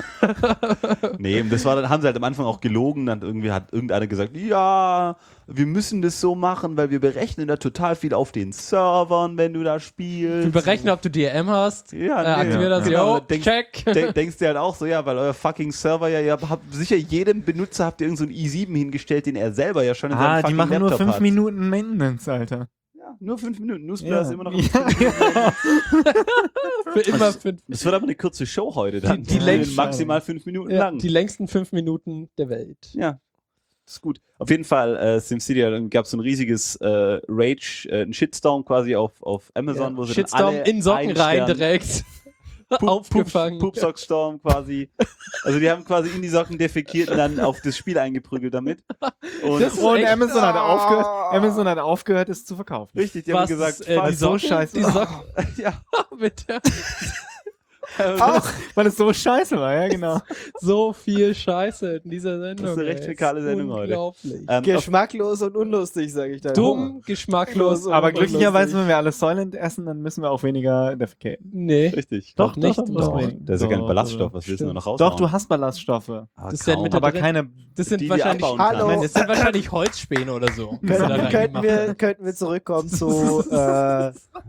[SPEAKER 2] Nee, das war, dann haben sie halt am Anfang auch gelogen, dann irgendwie hat irgendeiner gesagt, ja, wir müssen das so machen, weil wir berechnen da total viel auf den Servern, wenn du da spielst.
[SPEAKER 3] Wir berechnen, ob du D R M hast.
[SPEAKER 2] Ja,
[SPEAKER 3] äh,
[SPEAKER 2] nee,
[SPEAKER 3] aktivier
[SPEAKER 2] ja.
[SPEAKER 3] das,
[SPEAKER 2] Genau,
[SPEAKER 3] yo,
[SPEAKER 2] denkst-
[SPEAKER 3] check.
[SPEAKER 2] De denkst dir halt auch so, ja, weil euer fucking Server ja, ihr habt sicher jedem Benutzer habt ihr irgend so einen i sieben hingestellt, den er selber ja schon in seinem
[SPEAKER 4] Ah,
[SPEAKER 2] fucking
[SPEAKER 4] die machen nur
[SPEAKER 2] Laptop
[SPEAKER 4] fünf
[SPEAKER 2] hat.
[SPEAKER 4] Minuten Maintenance, Alter.
[SPEAKER 2] Ja, nur fünf Minuten. Newsblur ist immer noch.
[SPEAKER 4] Ja, ja.
[SPEAKER 3] Für immer fünf.
[SPEAKER 2] Es wird aber eine kurze Show heute dann.
[SPEAKER 3] Die- die längst-
[SPEAKER 2] maximal fünf Minuten
[SPEAKER 3] Ja,
[SPEAKER 2] lang.
[SPEAKER 3] die längsten fünf Minuten der Welt.
[SPEAKER 2] Ja, ist gut. Auf jeden Fall, äh, SimCity, dann gab es so ein riesiges äh, Rage, äh, ein Shitstorm quasi auf, auf Amazon, wo sie dann
[SPEAKER 3] Shitstorm
[SPEAKER 2] alle
[SPEAKER 3] in Socken
[SPEAKER 2] einen
[SPEAKER 3] rein
[SPEAKER 2] Stern-
[SPEAKER 3] direkt.
[SPEAKER 2] Poop-
[SPEAKER 3] Aufgefangen.
[SPEAKER 2] Poop- Poopsockstorm quasi. Also die haben quasi in die Socken defekiert und dann auf das Spiel eingeprügelt damit. Und
[SPEAKER 3] Das ist
[SPEAKER 4] Und
[SPEAKER 3] echt-
[SPEAKER 4] Amazon hat aufgehört, Amazon hat aufgehört, es zu verkaufen.
[SPEAKER 2] richtig, die haben
[SPEAKER 3] Was,
[SPEAKER 2] gesagt,
[SPEAKER 3] äh,
[SPEAKER 2] fuck,
[SPEAKER 3] die
[SPEAKER 4] so
[SPEAKER 3] Socken,
[SPEAKER 4] scheiße.
[SPEAKER 3] Die Socken.
[SPEAKER 2] ja,
[SPEAKER 3] Bitte.
[SPEAKER 4] Auch, weil es so scheiße war, ja, genau.
[SPEAKER 3] So viel Scheiße in dieser Sendung.
[SPEAKER 2] Das ist eine recht
[SPEAKER 3] ey.
[SPEAKER 2] fäkale Sendung heute.
[SPEAKER 3] Unglaublich.
[SPEAKER 2] ähm, auf,
[SPEAKER 1] Geschmacklos und unlustig, sage ich da.
[SPEAKER 3] Dumm, geschmacklos.
[SPEAKER 1] Aber
[SPEAKER 4] Aber
[SPEAKER 3] und
[SPEAKER 4] glücklicherweise,
[SPEAKER 3] lustig.
[SPEAKER 4] wenn wir alle Soylent essen, dann müssen wir auch weniger defecaten.
[SPEAKER 3] Nee.
[SPEAKER 2] richtig.
[SPEAKER 3] Doch, nicht.
[SPEAKER 4] doch,
[SPEAKER 3] Doch.
[SPEAKER 4] doch.
[SPEAKER 2] Da ist ja kein
[SPEAKER 4] Doch,
[SPEAKER 2] Ballaststoff, was willst du
[SPEAKER 3] stimmt.
[SPEAKER 2] noch raushauen?
[SPEAKER 4] Doch, du hast Ballaststoffe,
[SPEAKER 2] Ah,
[SPEAKER 3] Das ist ja
[SPEAKER 2] kaum.
[SPEAKER 3] mit
[SPEAKER 4] aber
[SPEAKER 3] drin.
[SPEAKER 4] keine.
[SPEAKER 3] Das sind
[SPEAKER 2] die wir
[SPEAKER 3] wahrscheinlich,
[SPEAKER 2] abbauen
[SPEAKER 1] Hallo.
[SPEAKER 2] kann.
[SPEAKER 3] das sind wahrscheinlich Holzspäne oder so. die sie da
[SPEAKER 1] Könnten, könnten,
[SPEAKER 3] reinmachen.
[SPEAKER 1] wir, könnten wir zurückkommen zu äh,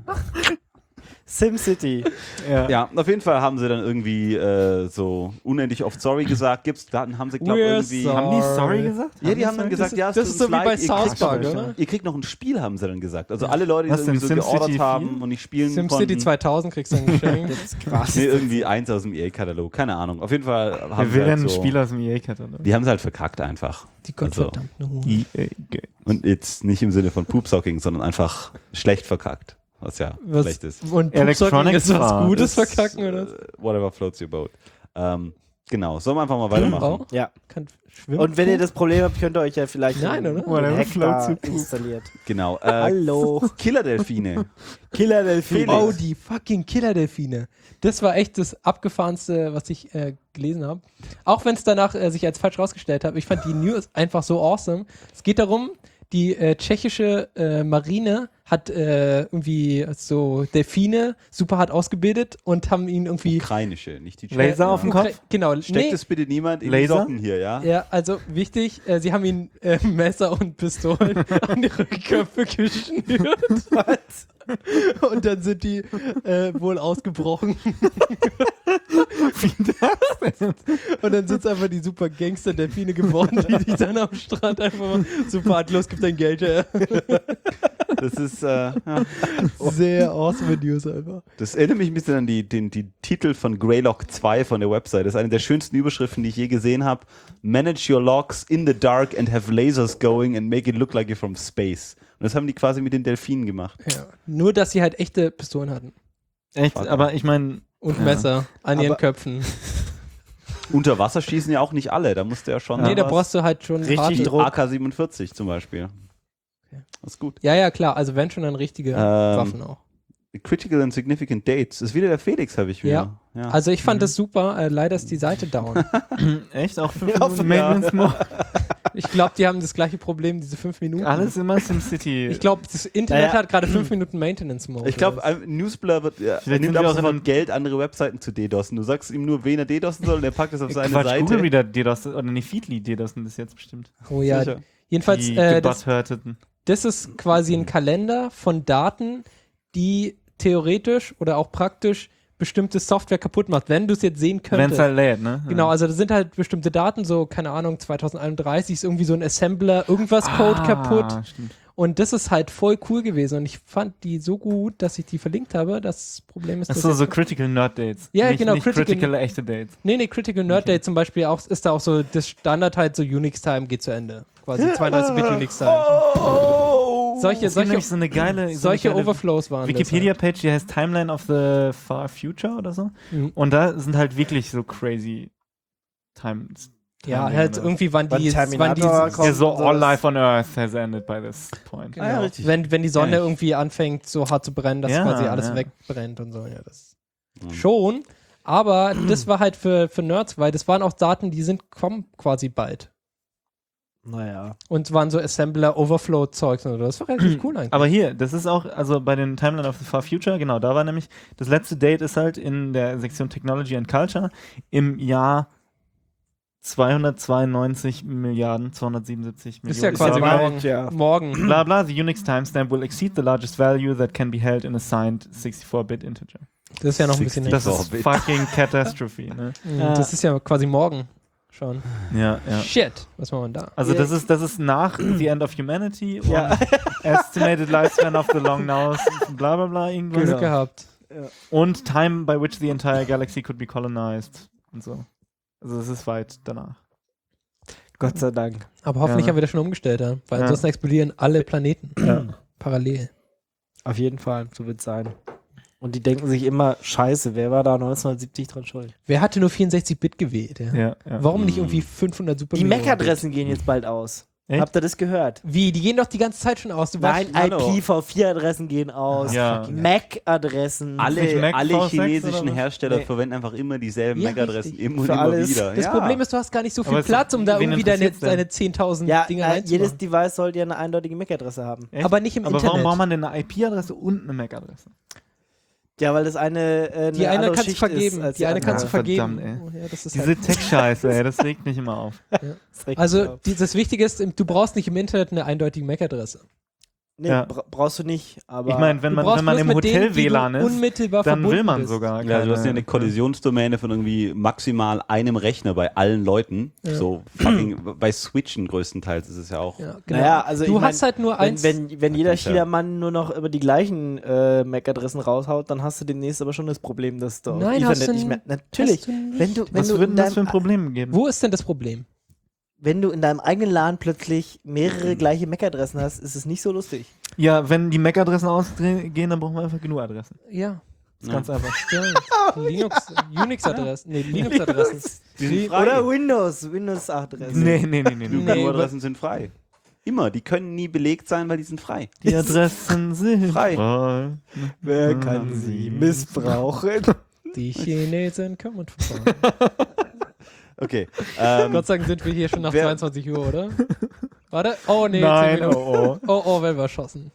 [SPEAKER 1] SimCity.
[SPEAKER 4] Ja.
[SPEAKER 2] Ja, auf jeden Fall haben sie dann irgendwie äh, so unendlich oft sorry gesagt. Gibt's, dann haben sie, glaube ich,
[SPEAKER 3] We're
[SPEAKER 2] irgendwie.
[SPEAKER 3] sorry.
[SPEAKER 4] Haben die sorry gesagt?
[SPEAKER 2] Ja, die haben dann gesagt,
[SPEAKER 3] Das ist-
[SPEAKER 2] ja, es
[SPEAKER 3] das
[SPEAKER 2] tut
[SPEAKER 3] ist so
[SPEAKER 2] uns
[SPEAKER 3] wie
[SPEAKER 2] leid,
[SPEAKER 3] bei
[SPEAKER 2] ihr
[SPEAKER 3] South
[SPEAKER 2] kriegt-
[SPEAKER 3] Park, oder?
[SPEAKER 2] Ihr kriegt noch ein Spiel, haben sie dann gesagt. Also alle Leute, die
[SPEAKER 4] Was
[SPEAKER 2] das irgendwie so
[SPEAKER 4] denn, SimCity
[SPEAKER 2] geordert
[SPEAKER 4] vier?
[SPEAKER 2] haben und nicht spielen
[SPEAKER 3] SimCity
[SPEAKER 2] konnten.
[SPEAKER 3] zweitausend kriegst du ein Geschenk.
[SPEAKER 2] Nee, irgendwie eins aus dem E A-Katalog. Keine Ahnung. Auf jeden Fall haben
[SPEAKER 4] Wer
[SPEAKER 2] sie
[SPEAKER 4] will
[SPEAKER 2] halt
[SPEAKER 4] denn ein
[SPEAKER 2] so,
[SPEAKER 4] Spiel aus dem E A-Katalog?
[SPEAKER 2] die haben sie halt verkackt einfach.
[SPEAKER 3] Die gottverdammten Huren.
[SPEAKER 4] E A Game.
[SPEAKER 2] Und jetzt nicht im Sinne von Poopsocking, sondern einfach schlecht verkackt. Was ja
[SPEAKER 3] Was-
[SPEAKER 2] schlecht ist.
[SPEAKER 3] Und
[SPEAKER 4] Electronic
[SPEAKER 3] Poopsocking ist was
[SPEAKER 4] Arts.
[SPEAKER 3] Gutes
[SPEAKER 2] Das,
[SPEAKER 3] verkacken, oder?
[SPEAKER 2] äh, Whatever floats your boat. Ähm, genau, sollen wir einfach mal weitermachen?
[SPEAKER 3] Auch?
[SPEAKER 1] Ja.
[SPEAKER 3] Kann schwimmen.
[SPEAKER 1] Und wenn ihr das Problem habt, könnt ihr euch ja vielleicht
[SPEAKER 3] Nein,
[SPEAKER 1] einen
[SPEAKER 3] oder?
[SPEAKER 4] Whatever
[SPEAKER 1] Hack
[SPEAKER 4] floats
[SPEAKER 1] da
[SPEAKER 4] your boat.
[SPEAKER 1] installiert.
[SPEAKER 2] Genau. Äh,
[SPEAKER 1] Hallo.
[SPEAKER 2] Killerdelfine.
[SPEAKER 1] Killer-Delfine.
[SPEAKER 3] Oh, die fucking Killer-Delfine. Das war echt das abgefahrenste, was ich äh, gelesen habe. Auch wenn es danach äh, sich als falsch rausgestellt hat. Ich fand die News einfach so awesome. Es geht darum, die äh, tschechische äh, Marine hat äh, irgendwie so Delfine super hart ausgebildet und haben ihn irgendwie
[SPEAKER 2] Ukrainische, nicht die
[SPEAKER 4] Laser
[SPEAKER 2] Tschechen.
[SPEAKER 4] auf dem
[SPEAKER 3] Ukra-
[SPEAKER 4] Kopf?
[SPEAKER 3] Genau.
[SPEAKER 2] Steckt
[SPEAKER 3] nee,
[SPEAKER 2] es bitte niemand in
[SPEAKER 4] Laser?
[SPEAKER 2] die Socken hier, ja?
[SPEAKER 3] Ja, also wichtig, äh, sie haben ihn äh, Messer und Pistolen an die Rückenköpfe geschnürt. Was? Und dann sind die äh, wohl ausgebrochen.
[SPEAKER 4] Wie das denn?
[SPEAKER 3] Und dann sind es einfach die super Gangster-Delfine geworden, die, die dann am Strand einfach mal super hart, los, gib dein Geld her.
[SPEAKER 2] Das ist, äh, ja.
[SPEAKER 3] Sehr awesome News einfach.
[SPEAKER 2] Das erinnert mich ein bisschen an die, den, die Titel von Greylock zwei von der Website. Das ist eine der schönsten Überschriften, die ich je gesehen habe. Manage your logs in the dark and have lasers going and make it look like you're from space. Und das haben die quasi mit den Delfinen gemacht.
[SPEAKER 3] Ja. Nur, dass sie halt echte Pistolen hatten.
[SPEAKER 4] Echt, aber ich meine,
[SPEAKER 3] Und
[SPEAKER 4] Ja.
[SPEAKER 3] Messer an ihren
[SPEAKER 1] Aber-
[SPEAKER 3] Köpfen.
[SPEAKER 2] Unter Wasser schießen ja auch nicht alle. Da musste ja schon.
[SPEAKER 3] Nee, da
[SPEAKER 2] was-
[SPEAKER 3] brauchst du halt schon
[SPEAKER 1] Richtig
[SPEAKER 3] harte-
[SPEAKER 1] Druck.
[SPEAKER 2] A K siebenundvierzig zum Beispiel.
[SPEAKER 3] Okay.
[SPEAKER 2] Das ist gut.
[SPEAKER 3] Ja, ja, klar. Also wenn schon dann richtige
[SPEAKER 2] Ähm,
[SPEAKER 3] Waffen auch.
[SPEAKER 2] Critical and Significant Dates. Das ist wieder der Felix, habe ich wieder. Ja.
[SPEAKER 3] Also ich fand
[SPEAKER 4] Mhm.
[SPEAKER 3] das super. Äh, leider ist die Seite down.
[SPEAKER 4] echt auch fünf
[SPEAKER 1] Ja,
[SPEAKER 4] Minuten
[SPEAKER 1] ja.
[SPEAKER 4] Maintenance Mode.
[SPEAKER 3] Ich glaube, die haben das gleiche Problem, diese fünf Minuten.
[SPEAKER 4] Alles immer SimCity.
[SPEAKER 3] Ich glaube, das Internet
[SPEAKER 1] Naja.
[SPEAKER 3] hat gerade fünf Minuten Maintenance Mode.
[SPEAKER 2] Ich glaube, Newsblur wird, ja, er
[SPEAKER 4] Vielleicht
[SPEAKER 2] nimmt
[SPEAKER 4] sind wir
[SPEAKER 2] ab
[SPEAKER 4] auch in einem-
[SPEAKER 2] sofort Geld, andere Webseiten zu DDoSen. Du sagst ihm nur, wen er DDoSen soll und er packt es auf seine
[SPEAKER 4] Quatsch,
[SPEAKER 2] Seite.
[SPEAKER 4] Google Reader DDoS, oder nee, Feedly DDoSen das jetzt bestimmt.
[SPEAKER 3] oh ja.
[SPEAKER 2] Sicher.
[SPEAKER 3] Jedenfalls,
[SPEAKER 4] Die
[SPEAKER 3] äh, das,
[SPEAKER 4] gebutthurteten.
[SPEAKER 3] das ist quasi ein Kalender von Daten, die theoretisch oder auch praktisch bestimmte Software kaputt macht, wenn du es jetzt sehen
[SPEAKER 4] Wenn es
[SPEAKER 3] könntest.
[SPEAKER 4] halt lädt, ne?
[SPEAKER 3] Genau, also das sind halt bestimmte Daten, so, keine Ahnung, zwanzig einunddreißig ist irgendwie so ein Assembler, irgendwas Code
[SPEAKER 4] Ah,
[SPEAKER 3] kaputt.
[SPEAKER 4] Stimmt.
[SPEAKER 3] Und das ist halt voll cool gewesen. Und ich fand die so gut, dass ich die verlinkt habe. Das Problem ist, dass
[SPEAKER 4] Achso,
[SPEAKER 3] jetzt-
[SPEAKER 4] so Critical Nerd Dates.
[SPEAKER 3] Ja,
[SPEAKER 4] nicht,
[SPEAKER 3] genau,
[SPEAKER 4] nicht
[SPEAKER 3] Critical-
[SPEAKER 4] Critical echte Dates.
[SPEAKER 3] Nee, nee, Critical Nerd Day zum Beispiel auch, ist da auch so, das Standard halt so Unix-Time geht zu Ende. Quasi zweiunddreißig Bit Unix-Time. Solche,
[SPEAKER 4] Es gibt
[SPEAKER 3] solche,
[SPEAKER 4] nämlich so eine geile, so
[SPEAKER 3] solche
[SPEAKER 4] eine geile
[SPEAKER 3] Overflows waren
[SPEAKER 4] Wikipedia-Page, die heißt Timeline of the Far Future oder so.
[SPEAKER 3] das halt. Mhm.
[SPEAKER 4] Und da sind halt wirklich so crazy Times.
[SPEAKER 3] Ja,
[SPEAKER 4] Timeline
[SPEAKER 3] halt
[SPEAKER 4] oder-
[SPEAKER 3] irgendwie waren
[SPEAKER 1] Wann
[SPEAKER 3] die,
[SPEAKER 1] Terminator
[SPEAKER 3] waren die
[SPEAKER 1] kommt.
[SPEAKER 4] Ja, so
[SPEAKER 1] und
[SPEAKER 4] all
[SPEAKER 1] sowas.
[SPEAKER 4] life on Earth has ended by this point.
[SPEAKER 3] genau.
[SPEAKER 2] Ah ja, richtig.
[SPEAKER 3] wenn, wenn die Sonne
[SPEAKER 2] Ja, ich-
[SPEAKER 3] irgendwie anfängt, so hart zu brennen, dass
[SPEAKER 4] Ja,
[SPEAKER 3] quasi alles
[SPEAKER 4] ja.
[SPEAKER 3] wegbrennt und so. Ja, das
[SPEAKER 2] Mhm.
[SPEAKER 3] schon. Aber das war halt für, für Nerds, weil das waren auch Daten, die sind kommen quasi bald.
[SPEAKER 1] Naja.
[SPEAKER 3] Und waren so Assembler, Overflow-Zeugs und so. Das war relativ cool eigentlich.
[SPEAKER 4] Aber hier, das ist auch, also bei den Timeline of the Far Future, genau, da war nämlich, das letzte Date ist halt in der Sektion Technology and Culture im Jahr zweihundertzweiundneunzig Milliarden, zweihundertsiebenundsiebzig
[SPEAKER 3] ist ja
[SPEAKER 4] Millionen.
[SPEAKER 3] quasi
[SPEAKER 1] ja
[SPEAKER 3] morgen.
[SPEAKER 1] bald, ja.
[SPEAKER 3] Morgen.
[SPEAKER 4] Bla bla, the Unix timestamp will exceed the largest value that can be held in a signed sixty-four bit integer.
[SPEAKER 3] Das ist ja noch ein bisschen
[SPEAKER 4] Das
[SPEAKER 3] näher.
[SPEAKER 4] ist fucking Catastrophe, ne?
[SPEAKER 3] Mhm,
[SPEAKER 1] Ja.
[SPEAKER 3] Das ist ja quasi morgen schon.
[SPEAKER 4] Ja, ja.
[SPEAKER 3] Shit, was machen wir da?
[SPEAKER 4] Also
[SPEAKER 1] Ja.
[SPEAKER 4] das ist, das ist nach The End of Humanity und
[SPEAKER 1] Ja.
[SPEAKER 4] Estimated Lifespan of the Long Nows, bla bla bla, irgendwas.
[SPEAKER 3] Glück
[SPEAKER 1] Genau.
[SPEAKER 3] gehabt.
[SPEAKER 4] Und Time by which the entire galaxy could be colonized und so. Also es ist weit danach.
[SPEAKER 1] Gott sei Dank.
[SPEAKER 3] Aber hoffentlich
[SPEAKER 4] Ja.
[SPEAKER 3] haben wir das schon umgestellt, ja? Weil
[SPEAKER 4] Ja.
[SPEAKER 3] ansonsten explodieren alle Planeten
[SPEAKER 1] Ja.
[SPEAKER 3] parallel.
[SPEAKER 1] Auf jeden Fall, so wird es sein. Und die denken sich immer, scheiße, wer war da neunzehnhundertsiebzig dran schuld?
[SPEAKER 3] Wer hatte nur vierundsechzig Bit gewählt? Ja?
[SPEAKER 4] Ja, ja.
[SPEAKER 3] Warum nicht
[SPEAKER 2] Mhm.
[SPEAKER 3] irgendwie fünfhundert Super
[SPEAKER 1] Die
[SPEAKER 3] Millionen
[SPEAKER 1] MAC-Adressen gehen jetzt bald aus.
[SPEAKER 4] Echt?
[SPEAKER 1] Habt ihr das gehört?
[SPEAKER 3] Bit? Wie? Die gehen doch die ganze Zeit schon aus. Du
[SPEAKER 1] Nein,
[SPEAKER 3] weißt,
[SPEAKER 2] hallo.
[SPEAKER 1] I P v vier Adressen gehen aus.
[SPEAKER 4] Ja.
[SPEAKER 1] MAC-Adressen.
[SPEAKER 4] Nicht
[SPEAKER 2] Alle,
[SPEAKER 4] Mac
[SPEAKER 2] alle
[SPEAKER 4] V sechs
[SPEAKER 2] chinesischen
[SPEAKER 4] oder was?
[SPEAKER 2] Hersteller
[SPEAKER 1] Nee.
[SPEAKER 2] verwenden einfach immer dieselben
[SPEAKER 3] Ja,
[SPEAKER 2] MAC-Adressen
[SPEAKER 3] richtig.
[SPEAKER 2] immer und
[SPEAKER 1] Für
[SPEAKER 2] immer
[SPEAKER 1] alles.
[SPEAKER 2] wieder.
[SPEAKER 3] das
[SPEAKER 2] ja.
[SPEAKER 3] Problem ist, du hast gar nicht so viel
[SPEAKER 4] Aber es-
[SPEAKER 3] Platz, um da
[SPEAKER 4] wen
[SPEAKER 3] irgendwie deine,
[SPEAKER 4] interessiert's denn?
[SPEAKER 3] deine zehntausend
[SPEAKER 1] Ja,
[SPEAKER 3] Dinge
[SPEAKER 1] äh, jedes
[SPEAKER 3] reinzumachen.
[SPEAKER 1] Device sollte ja eine eindeutige MAC-Adresse haben.
[SPEAKER 4] Echt?
[SPEAKER 3] Aber nicht im
[SPEAKER 4] Aber
[SPEAKER 3] Internet.
[SPEAKER 4] warum braucht man denn eine I P-Adresse und eine M A C-Adresse?
[SPEAKER 1] Ja, weil das eine, äh, eine
[SPEAKER 3] Die eine
[SPEAKER 1] andere
[SPEAKER 3] kannst du
[SPEAKER 1] Schicht
[SPEAKER 3] vergeben.
[SPEAKER 1] ist. als
[SPEAKER 3] Die eine
[SPEAKER 1] andere.
[SPEAKER 3] kannst du
[SPEAKER 4] Ja,
[SPEAKER 3] vergeben.
[SPEAKER 4] verdammt,
[SPEAKER 3] Oh, ja, das ist
[SPEAKER 4] Diese
[SPEAKER 3] halt
[SPEAKER 4] Tech-Scheiße, ey, das regt mich immer auf.
[SPEAKER 1] Das regt
[SPEAKER 3] also
[SPEAKER 1] mich auf.
[SPEAKER 3] die, das Wichtige ist, du brauchst nicht im Internet eine eindeutige M A C-Adresse.
[SPEAKER 1] Nee,
[SPEAKER 4] Ja.
[SPEAKER 1] bra brauchst du nicht. Aber
[SPEAKER 4] Ich meine, wenn
[SPEAKER 3] Du
[SPEAKER 4] man,
[SPEAKER 3] brauchst
[SPEAKER 4] wenn man
[SPEAKER 3] bloß
[SPEAKER 4] im
[SPEAKER 3] mit denen,
[SPEAKER 4] Hotel
[SPEAKER 3] die
[SPEAKER 4] W
[SPEAKER 3] du
[SPEAKER 4] L A N ist,
[SPEAKER 3] unmittelbar
[SPEAKER 4] dann will
[SPEAKER 3] verbunden
[SPEAKER 4] man
[SPEAKER 3] bist.
[SPEAKER 4] sogar
[SPEAKER 2] Ja, du hast ja
[SPEAKER 4] keine-
[SPEAKER 2] eine Kollisionsdomäne von irgendwie maximal einem Rechner bei allen Leuten.
[SPEAKER 3] Ja.
[SPEAKER 2] So fucking, bei Switchen größtenteils ist es ja auch.
[SPEAKER 3] Ja, genau.
[SPEAKER 1] Naja, also
[SPEAKER 3] du
[SPEAKER 1] ich mein,
[SPEAKER 3] hast halt nur
[SPEAKER 1] wenn,
[SPEAKER 3] eins.
[SPEAKER 1] wenn, wenn jeder
[SPEAKER 2] kannst ja-
[SPEAKER 1] China-Mann nur noch über die gleichen äh, M A C-Adressen raushaut, dann hast du demnächst aber schon das Problem, dass du auf
[SPEAKER 3] Nein, hast
[SPEAKER 1] Ethernet
[SPEAKER 3] du
[SPEAKER 1] nicht
[SPEAKER 3] n-
[SPEAKER 1] mehr. Natürlich.
[SPEAKER 3] hast du nicht.
[SPEAKER 1] Wenn du, wenn
[SPEAKER 4] Was
[SPEAKER 1] du
[SPEAKER 4] würden
[SPEAKER 1] in
[SPEAKER 4] das für ein
[SPEAKER 1] deinem,
[SPEAKER 4] Problem geben?
[SPEAKER 3] Wo ist denn das Problem?
[SPEAKER 1] wenn du in deinem eigenen LAN plötzlich mehrere gleiche M A C-Adressen hast, ist es nicht so lustig.
[SPEAKER 4] Ja, wenn die M A C-Adressen ausgehen, dann brauchen wir einfach genug Adressen.
[SPEAKER 3] Ja.
[SPEAKER 4] Das ist ganz einfach.
[SPEAKER 3] Stimmt. Linux, Unix-Adressen. Nee, Linux-Adressen.
[SPEAKER 2] Die sind frei.
[SPEAKER 1] Oder Windows, Windows-Adressen.
[SPEAKER 4] Nee, nee, nee, nee.
[SPEAKER 2] Die
[SPEAKER 4] nee.
[SPEAKER 3] Nee,
[SPEAKER 2] U-Adressen sind frei. Immer. Die können nie belegt sein, weil die sind frei.
[SPEAKER 4] Die Adressen sind
[SPEAKER 2] Frei.
[SPEAKER 4] frei.
[SPEAKER 1] Wer kann sie missbrauchen?
[SPEAKER 3] Die Chinesen kommen vorbei.
[SPEAKER 2] Okay. Ähm,
[SPEAKER 3] Gott sei Dank sind wir hier schon nach
[SPEAKER 2] wer-
[SPEAKER 3] zweiundzwanzig Uhr, oder? Warte. Oh, nee.
[SPEAKER 4] Nein,
[SPEAKER 3] zehn Minuten.
[SPEAKER 4] oh,
[SPEAKER 3] Oh, oh, werden wir erschossen.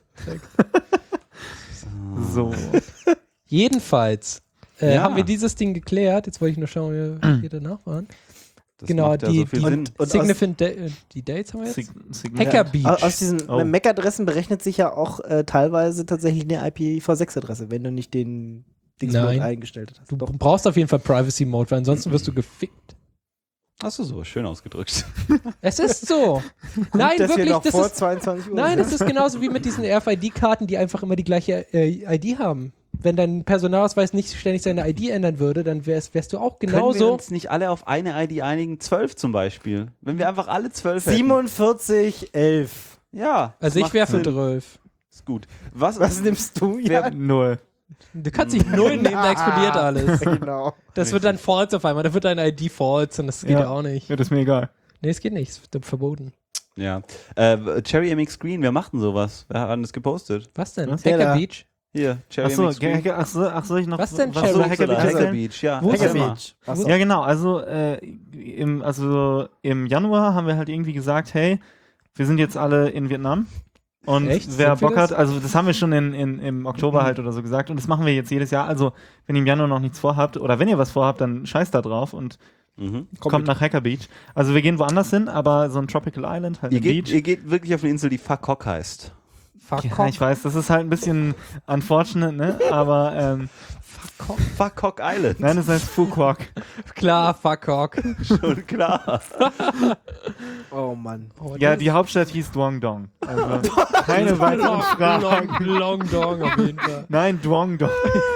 [SPEAKER 4] oh. So.
[SPEAKER 3] Jedenfalls äh,
[SPEAKER 2] Ja.
[SPEAKER 3] haben wir dieses Ding geklärt. Jetzt wollte ich nur schauen, wie wir hier danach waren.
[SPEAKER 2] Das
[SPEAKER 3] Genau,
[SPEAKER 2] macht ja
[SPEAKER 3] die,
[SPEAKER 2] so viel
[SPEAKER 3] die
[SPEAKER 2] Sinn.
[SPEAKER 1] Und
[SPEAKER 3] Significant Da- die Dates haben wir jetzt.
[SPEAKER 4] Sig Sig
[SPEAKER 3] Hacker Beach.
[SPEAKER 1] Aus aus diesen
[SPEAKER 4] Oh.
[SPEAKER 1] M A C-Adressen berechnet sich ja auch äh, teilweise tatsächlich eine I P v sechs Adresse, wenn du nicht den Dingsmode
[SPEAKER 3] Nein.
[SPEAKER 1] eingestellt hast.
[SPEAKER 3] Du
[SPEAKER 1] Doch.
[SPEAKER 3] brauchst auf jeden Fall Privacy Mode, weil ansonsten wirst du gefickt.
[SPEAKER 2] Hast du so schön ausgedrückt.
[SPEAKER 3] Es ist so. Nein,
[SPEAKER 1] dass wir
[SPEAKER 3] wirklich.
[SPEAKER 1] noch
[SPEAKER 3] Das
[SPEAKER 1] vor
[SPEAKER 3] ist,
[SPEAKER 1] zweiundzwanzig Uhr
[SPEAKER 3] nein,
[SPEAKER 1] sind.
[SPEAKER 3] es ist genauso wie mit diesen R F I D-Karten, die einfach immer die gleiche äh, I D haben. Wenn dein Personalausweis nicht ständig seine I D ändern würde, dann wärst, wärst du auch
[SPEAKER 2] Können wir
[SPEAKER 3] genauso.
[SPEAKER 2] uns nicht alle auf eine I D einigen? zwölf zum Beispiel. Wenn wir einfach alle zwölf hätten.
[SPEAKER 1] siebenundvierzig elf.
[SPEAKER 2] Ja.
[SPEAKER 3] Also
[SPEAKER 2] das
[SPEAKER 3] ich
[SPEAKER 2] macht
[SPEAKER 3] wäre für
[SPEAKER 2] Sinn.
[SPEAKER 3] zwölf.
[SPEAKER 2] Ist gut. Was,
[SPEAKER 1] Was nimmst du? Ja,
[SPEAKER 4] Null.
[SPEAKER 3] Du kannst nicht null nehmen, da explodiert alles.
[SPEAKER 1] genau.
[SPEAKER 3] Das wird dann false auf einmal, da wird deine I D false und das geht ja,
[SPEAKER 4] Ja.
[SPEAKER 3] auch nicht.
[SPEAKER 4] Ja, das ist mir egal.
[SPEAKER 3] Nee, es geht nicht, es wird verboten.
[SPEAKER 2] Ja. Äh, Cherry M X Screen, wer macht denn sowas? Wer hat denn das gepostet?
[SPEAKER 3] Was denn?
[SPEAKER 4] Was?
[SPEAKER 3] Hacker
[SPEAKER 1] Der da.
[SPEAKER 3] Beach?
[SPEAKER 2] Hier, Cherry
[SPEAKER 4] Achso,
[SPEAKER 2] M X Screen.
[SPEAKER 4] Hacker, ach so, ach soll ich noch
[SPEAKER 3] Was denn,
[SPEAKER 4] was
[SPEAKER 3] Cherry?
[SPEAKER 4] soll
[SPEAKER 3] Hacker
[SPEAKER 4] Hacker Beach
[SPEAKER 2] Hacker
[SPEAKER 4] erzählen?
[SPEAKER 2] Beach, ja.
[SPEAKER 3] Wo ist
[SPEAKER 1] Hacker
[SPEAKER 2] Erzähl mal.
[SPEAKER 1] Beach. Achso.
[SPEAKER 4] Ja, genau. Also, äh, im, also im Januar haben wir halt irgendwie gesagt, hey, wir sind jetzt alle in Vietnam. Und
[SPEAKER 3] Echt?
[SPEAKER 4] wer
[SPEAKER 3] Sind wir
[SPEAKER 4] Bock
[SPEAKER 3] das?
[SPEAKER 4] hat, also das haben wir schon in, in, im Oktober halt oder so gesagt und das machen wir jetzt jedes Jahr. Also, wenn ihr im Januar noch nichts vorhabt oder wenn ihr was vorhabt, dann scheißt da drauf und
[SPEAKER 2] Mhm.
[SPEAKER 4] kommt nach Hacker Beach. Also, wir gehen woanders hin, aber so ein Tropical Island, halt
[SPEAKER 2] Ihr
[SPEAKER 4] ein
[SPEAKER 2] geht,
[SPEAKER 4] Beach.
[SPEAKER 2] ihr geht wirklich auf eine Insel, die Fakok heißt.
[SPEAKER 3] Fuck
[SPEAKER 4] Ja, ich weiß, das ist halt ein bisschen unfortunate, ne? Aber, ähm,
[SPEAKER 2] Fakok Island.
[SPEAKER 4] nein, das heißt Phuquoc.
[SPEAKER 3] Klar, fuck Hawk.
[SPEAKER 2] Schon klar.
[SPEAKER 1] Oh Mann.
[SPEAKER 3] Oh,
[SPEAKER 4] Ja,
[SPEAKER 3] das
[SPEAKER 4] die Hauptstadt hieß Duong Dong. Also, keine
[SPEAKER 3] ist
[SPEAKER 4] weiteren
[SPEAKER 3] long,
[SPEAKER 4] Fragen.
[SPEAKER 3] long, long Dong auf jeden Fall.
[SPEAKER 4] Nein, Duong Dong.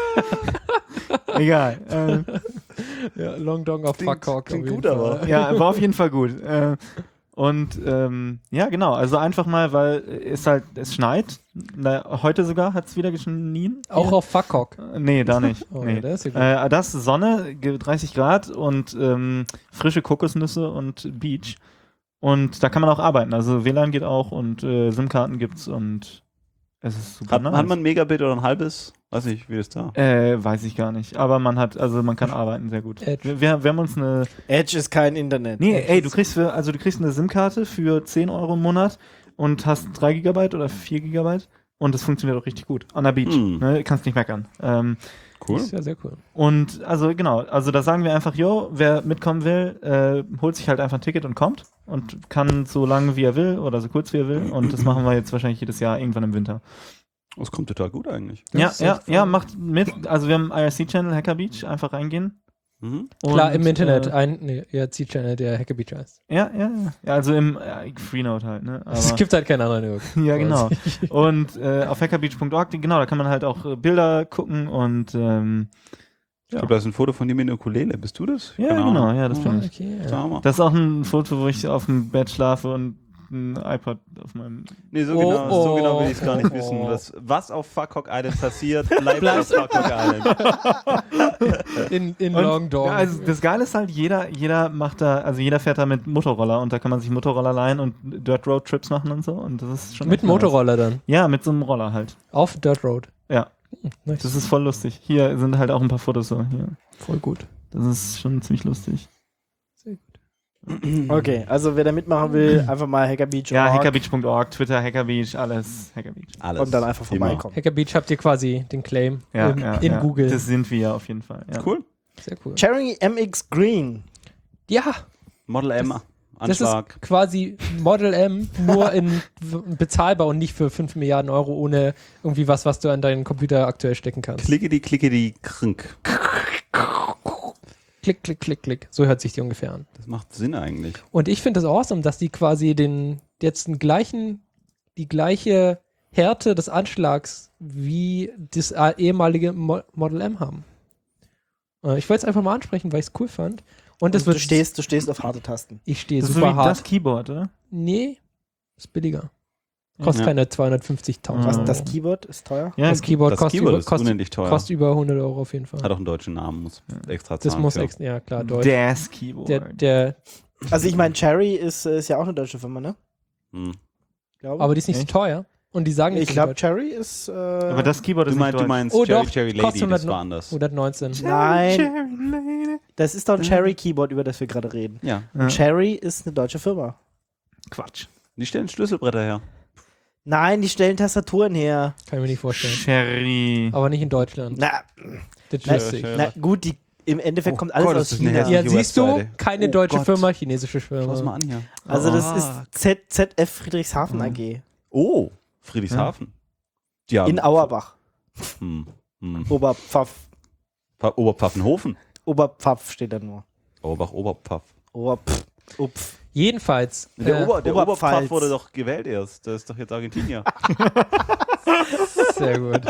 [SPEAKER 4] Egal. Ähm,
[SPEAKER 3] Ja, Long Dong auf
[SPEAKER 2] Klingt-
[SPEAKER 3] Fuck Hawk.
[SPEAKER 2] klingt
[SPEAKER 3] auf jeden
[SPEAKER 2] gut,
[SPEAKER 3] Fall.
[SPEAKER 2] aber.
[SPEAKER 4] ja, war auf jeden Fall gut. Äh, und ähm, ja, genau. Also einfach mal, weil es halt, es schneit. Na, heute sogar hat es wieder geschnien.
[SPEAKER 3] Auch auf Fuck Hawk.
[SPEAKER 4] Äh, Nee, da nicht.
[SPEAKER 3] Oh,
[SPEAKER 4] nee.
[SPEAKER 3] ja, das ist ja gut.
[SPEAKER 4] Äh, das Sonne, ge- dreißig Grad und ähm, frische Kokosnüsse und Beach. Und da kann man auch arbeiten. Also W L A N geht auch und äh, SIM-Karten gibt's und es ist super
[SPEAKER 2] Hat,
[SPEAKER 4] nice.
[SPEAKER 2] hat man ein Megabit oder ein halbes? Weiß nicht, wie ist da?
[SPEAKER 4] Äh, weiß ich gar nicht. Aber man hat, also man kann arbeiten sehr gut.
[SPEAKER 3] Edge.
[SPEAKER 4] Wir, wir, wir haben uns eine.
[SPEAKER 1] Edge ist kein Internet.
[SPEAKER 4] Nee,
[SPEAKER 1] Edge
[SPEAKER 4] ey, du
[SPEAKER 1] ist-
[SPEAKER 4] kriegst für, also du kriegst eine SIM-Karte für zehn Euro im Monat und hast drei Gigabyte oder vier Gigabyte und das funktioniert auch richtig gut. On der Beach.
[SPEAKER 2] Hm.
[SPEAKER 4] Ne, kannst nicht meckern. Ähm,
[SPEAKER 2] Cool.
[SPEAKER 3] Das ist ja sehr cool.
[SPEAKER 4] und also genau, also da sagen wir einfach, jo, wer mitkommen will, äh, holt sich halt einfach ein Ticket und kommt und kann so lange wie er will oder so kurz wie er will und das machen wir jetzt wahrscheinlich jedes Jahr irgendwann im Winter.
[SPEAKER 2] Das kommt total gut eigentlich.
[SPEAKER 3] Das
[SPEAKER 4] ja,
[SPEAKER 3] ist
[SPEAKER 4] ja,
[SPEAKER 3] echt
[SPEAKER 4] ja,
[SPEAKER 3] voll.
[SPEAKER 4] macht mit. Also wir haben I R C-Channel Hacker Beach, einfach reingehen.
[SPEAKER 2] Mhm.
[SPEAKER 3] Klar,
[SPEAKER 4] Und,
[SPEAKER 3] im Internet.
[SPEAKER 4] Äh,
[SPEAKER 3] Ein nee, ja, C-Channel, der Hacker Beach heißt.
[SPEAKER 4] ja, ja, ja. Ja, also im äh, Freenode halt, ne?
[SPEAKER 3] Es
[SPEAKER 4] Aber,
[SPEAKER 3] gibt halt keinen anderen.
[SPEAKER 4] ja, genau. Und äh, auf hackerbeach punkt org, genau, da kann man halt auch äh, Bilder gucken und ähm,
[SPEAKER 2] Ich glaube, da ist ein Foto von dir mit einer Ukulele. Bist du das?
[SPEAKER 4] ja,
[SPEAKER 2] Keine
[SPEAKER 4] genau,
[SPEAKER 2] Ahnung.
[SPEAKER 4] ja, das bin ich.
[SPEAKER 3] Okay,
[SPEAKER 2] Sag
[SPEAKER 3] ja.
[SPEAKER 2] mal.
[SPEAKER 4] Das ist auch ein Foto, wo ich auf dem Bett schlafe und ein iPod auf meinem.
[SPEAKER 2] Nee, so
[SPEAKER 3] Oh,
[SPEAKER 2] genau, so
[SPEAKER 3] oh,
[SPEAKER 2] genau will ich es gar nicht
[SPEAKER 3] oh.
[SPEAKER 2] wissen. Was, was auf Fakok Island passiert, bleibt auf Fakok Island.
[SPEAKER 3] In, in
[SPEAKER 4] Und,
[SPEAKER 3] Long Dong.
[SPEAKER 4] ja, also das Geile ist halt, jeder, jeder macht da, also jeder fährt da mit Motorroller und da kann man sich Motorroller leihen und Dirt Road Trips machen und so und das ist schon
[SPEAKER 3] Mit
[SPEAKER 4] echt nice.
[SPEAKER 3] Motorroller dann.
[SPEAKER 4] Ja, mit so einem Roller halt.
[SPEAKER 3] Auf Dirt Road.
[SPEAKER 4] Ja,
[SPEAKER 3] Hm, nice.
[SPEAKER 4] das ist voll lustig. Hier sind halt auch ein paar Fotos so. Hier.
[SPEAKER 3] voll gut.
[SPEAKER 4] Das ist schon ziemlich lustig.
[SPEAKER 3] Sehr gut.
[SPEAKER 1] Okay, also wer da mitmachen will, einfach mal Hacker Beach
[SPEAKER 4] Ja,
[SPEAKER 1] org
[SPEAKER 4] hackerbeach punkt org, Twitter, Hackerbeach, alles Hackerbeach.
[SPEAKER 2] Alles.
[SPEAKER 1] und dann einfach
[SPEAKER 2] Immer.
[SPEAKER 1] vorbeikommen.
[SPEAKER 3] Hacker Beach habt ihr quasi den Claim
[SPEAKER 4] Ja,
[SPEAKER 3] im,
[SPEAKER 4] ja,
[SPEAKER 3] in
[SPEAKER 4] ja.
[SPEAKER 3] Google.
[SPEAKER 4] Das sind wir ja auf jeden Fall. Ja.
[SPEAKER 2] Cool.
[SPEAKER 3] Sehr cool.
[SPEAKER 1] Cherry M X Green.
[SPEAKER 3] Ja,
[SPEAKER 2] Model M,
[SPEAKER 3] das
[SPEAKER 2] Anschlag.
[SPEAKER 3] ist quasi Model M, nur in w- bezahlbar und nicht für fünf Milliarden Euro ohne irgendwie was, was du an deinen Computer aktuell stecken kannst.
[SPEAKER 2] Klickedi, klickedi, krink.
[SPEAKER 3] Klick, klick, klick, klick. So hört sich die ungefähr an.
[SPEAKER 2] Das macht Sinn eigentlich.
[SPEAKER 3] Und ich finde das awesome, dass die quasi den jetzt den gleichen, die gleiche Härte des Anschlags wie das äh, ehemalige Mo- Model M haben. Äh, ich wollte es einfach mal ansprechen, weil ich es cool fand. Und das
[SPEAKER 1] Und
[SPEAKER 3] wird
[SPEAKER 1] du stehst, du stehst auf harte Tasten.
[SPEAKER 3] ich stehe
[SPEAKER 4] Das ist so
[SPEAKER 3] super
[SPEAKER 4] wie
[SPEAKER 3] hart.
[SPEAKER 4] das Keyboard, oder?
[SPEAKER 3] Nee, ist billiger. Kostet
[SPEAKER 2] Ja.
[SPEAKER 3] keine zweihundertfünfzigtausend
[SPEAKER 1] Was,
[SPEAKER 3] Euro.
[SPEAKER 1] das Keyboard ist teuer?
[SPEAKER 4] Ja,
[SPEAKER 3] Das Keyboard
[SPEAKER 2] Das
[SPEAKER 3] kostet,
[SPEAKER 2] Keyboard
[SPEAKER 3] über,
[SPEAKER 2] ist
[SPEAKER 3] kostet,
[SPEAKER 2] unendlich teuer.
[SPEAKER 3] kostet über hundert Euro auf jeden Fall.
[SPEAKER 2] Hat auch einen deutschen Namen, muss extra
[SPEAKER 3] Das
[SPEAKER 2] zahlen.
[SPEAKER 3] muss
[SPEAKER 2] für.
[SPEAKER 3] ex ja klar, Deutsch.
[SPEAKER 4] Das Keyboard.
[SPEAKER 3] Der, der,
[SPEAKER 1] Also ich meine, Cherry ist, äh, ist ja auch eine deutsche Firma, ne?
[SPEAKER 2] Hm.
[SPEAKER 1] Glaube.
[SPEAKER 3] aber die ist nicht
[SPEAKER 4] Echt?
[SPEAKER 3] so teuer. Und die sagen
[SPEAKER 1] ich
[SPEAKER 3] nicht
[SPEAKER 1] glaube,
[SPEAKER 3] Deutsch.
[SPEAKER 1] Cherry ist. Äh,
[SPEAKER 4] Aber das Keyboard
[SPEAKER 2] Du,
[SPEAKER 4] ist
[SPEAKER 2] meinst,
[SPEAKER 4] nicht
[SPEAKER 2] du meinst
[SPEAKER 3] Oh,
[SPEAKER 2] Cherry
[SPEAKER 3] doch,
[SPEAKER 2] Cherry
[SPEAKER 3] kostet
[SPEAKER 2] Lady, das
[SPEAKER 3] hundert
[SPEAKER 2] war anders.
[SPEAKER 3] hundertneunzehn.
[SPEAKER 1] Nein, das ist doch ein Cherry Keyboard, über das wir gerade reden.
[SPEAKER 2] Ja.
[SPEAKER 4] Ja.
[SPEAKER 1] Cherry ist eine deutsche Firma.
[SPEAKER 4] Quatsch.
[SPEAKER 2] Die stellen Schlüsselbretter her.
[SPEAKER 1] Nein, die stellen Tastaturen her.
[SPEAKER 3] Kann ich mir nicht vorstellen.
[SPEAKER 4] Sherry.
[SPEAKER 3] Aber nicht in Deutschland.
[SPEAKER 1] Na,
[SPEAKER 3] Das
[SPEAKER 1] na,
[SPEAKER 3] wüsste ich.
[SPEAKER 1] na gut, die, im Endeffekt
[SPEAKER 2] Oh
[SPEAKER 1] kommt alles
[SPEAKER 2] Gott,
[SPEAKER 1] aus
[SPEAKER 2] das ist eine
[SPEAKER 1] China.
[SPEAKER 2] hässliche
[SPEAKER 3] Ja, siehst du,
[SPEAKER 2] Webseite.
[SPEAKER 3] keine
[SPEAKER 2] Oh
[SPEAKER 3] deutsche
[SPEAKER 2] Gott.
[SPEAKER 3] Firma, chinesische
[SPEAKER 2] Schau es mal
[SPEAKER 3] Firma.
[SPEAKER 2] an hier.
[SPEAKER 1] Also das
[SPEAKER 2] Ah.
[SPEAKER 1] ist Z, ZF Friedrichshafen
[SPEAKER 4] Mhm.
[SPEAKER 1] A G
[SPEAKER 2] Oh, Friedrichshafen. Ja.
[SPEAKER 1] in Auerbach.
[SPEAKER 2] Hm. Hm.
[SPEAKER 1] Oberpfaff.
[SPEAKER 2] Pa- Oberpfaffenhofen.
[SPEAKER 1] Oberpfaff steht da nur.
[SPEAKER 2] Oberbach, Oberpfaff.
[SPEAKER 1] Oberpf. Upf.
[SPEAKER 3] Jedenfalls,
[SPEAKER 2] Der,
[SPEAKER 3] äh,
[SPEAKER 2] Ober, der
[SPEAKER 1] Oberpfalz.
[SPEAKER 2] Oberpfaff wurde doch gewählt erst. Das ist doch jetzt Argentinier.
[SPEAKER 3] sehr gut.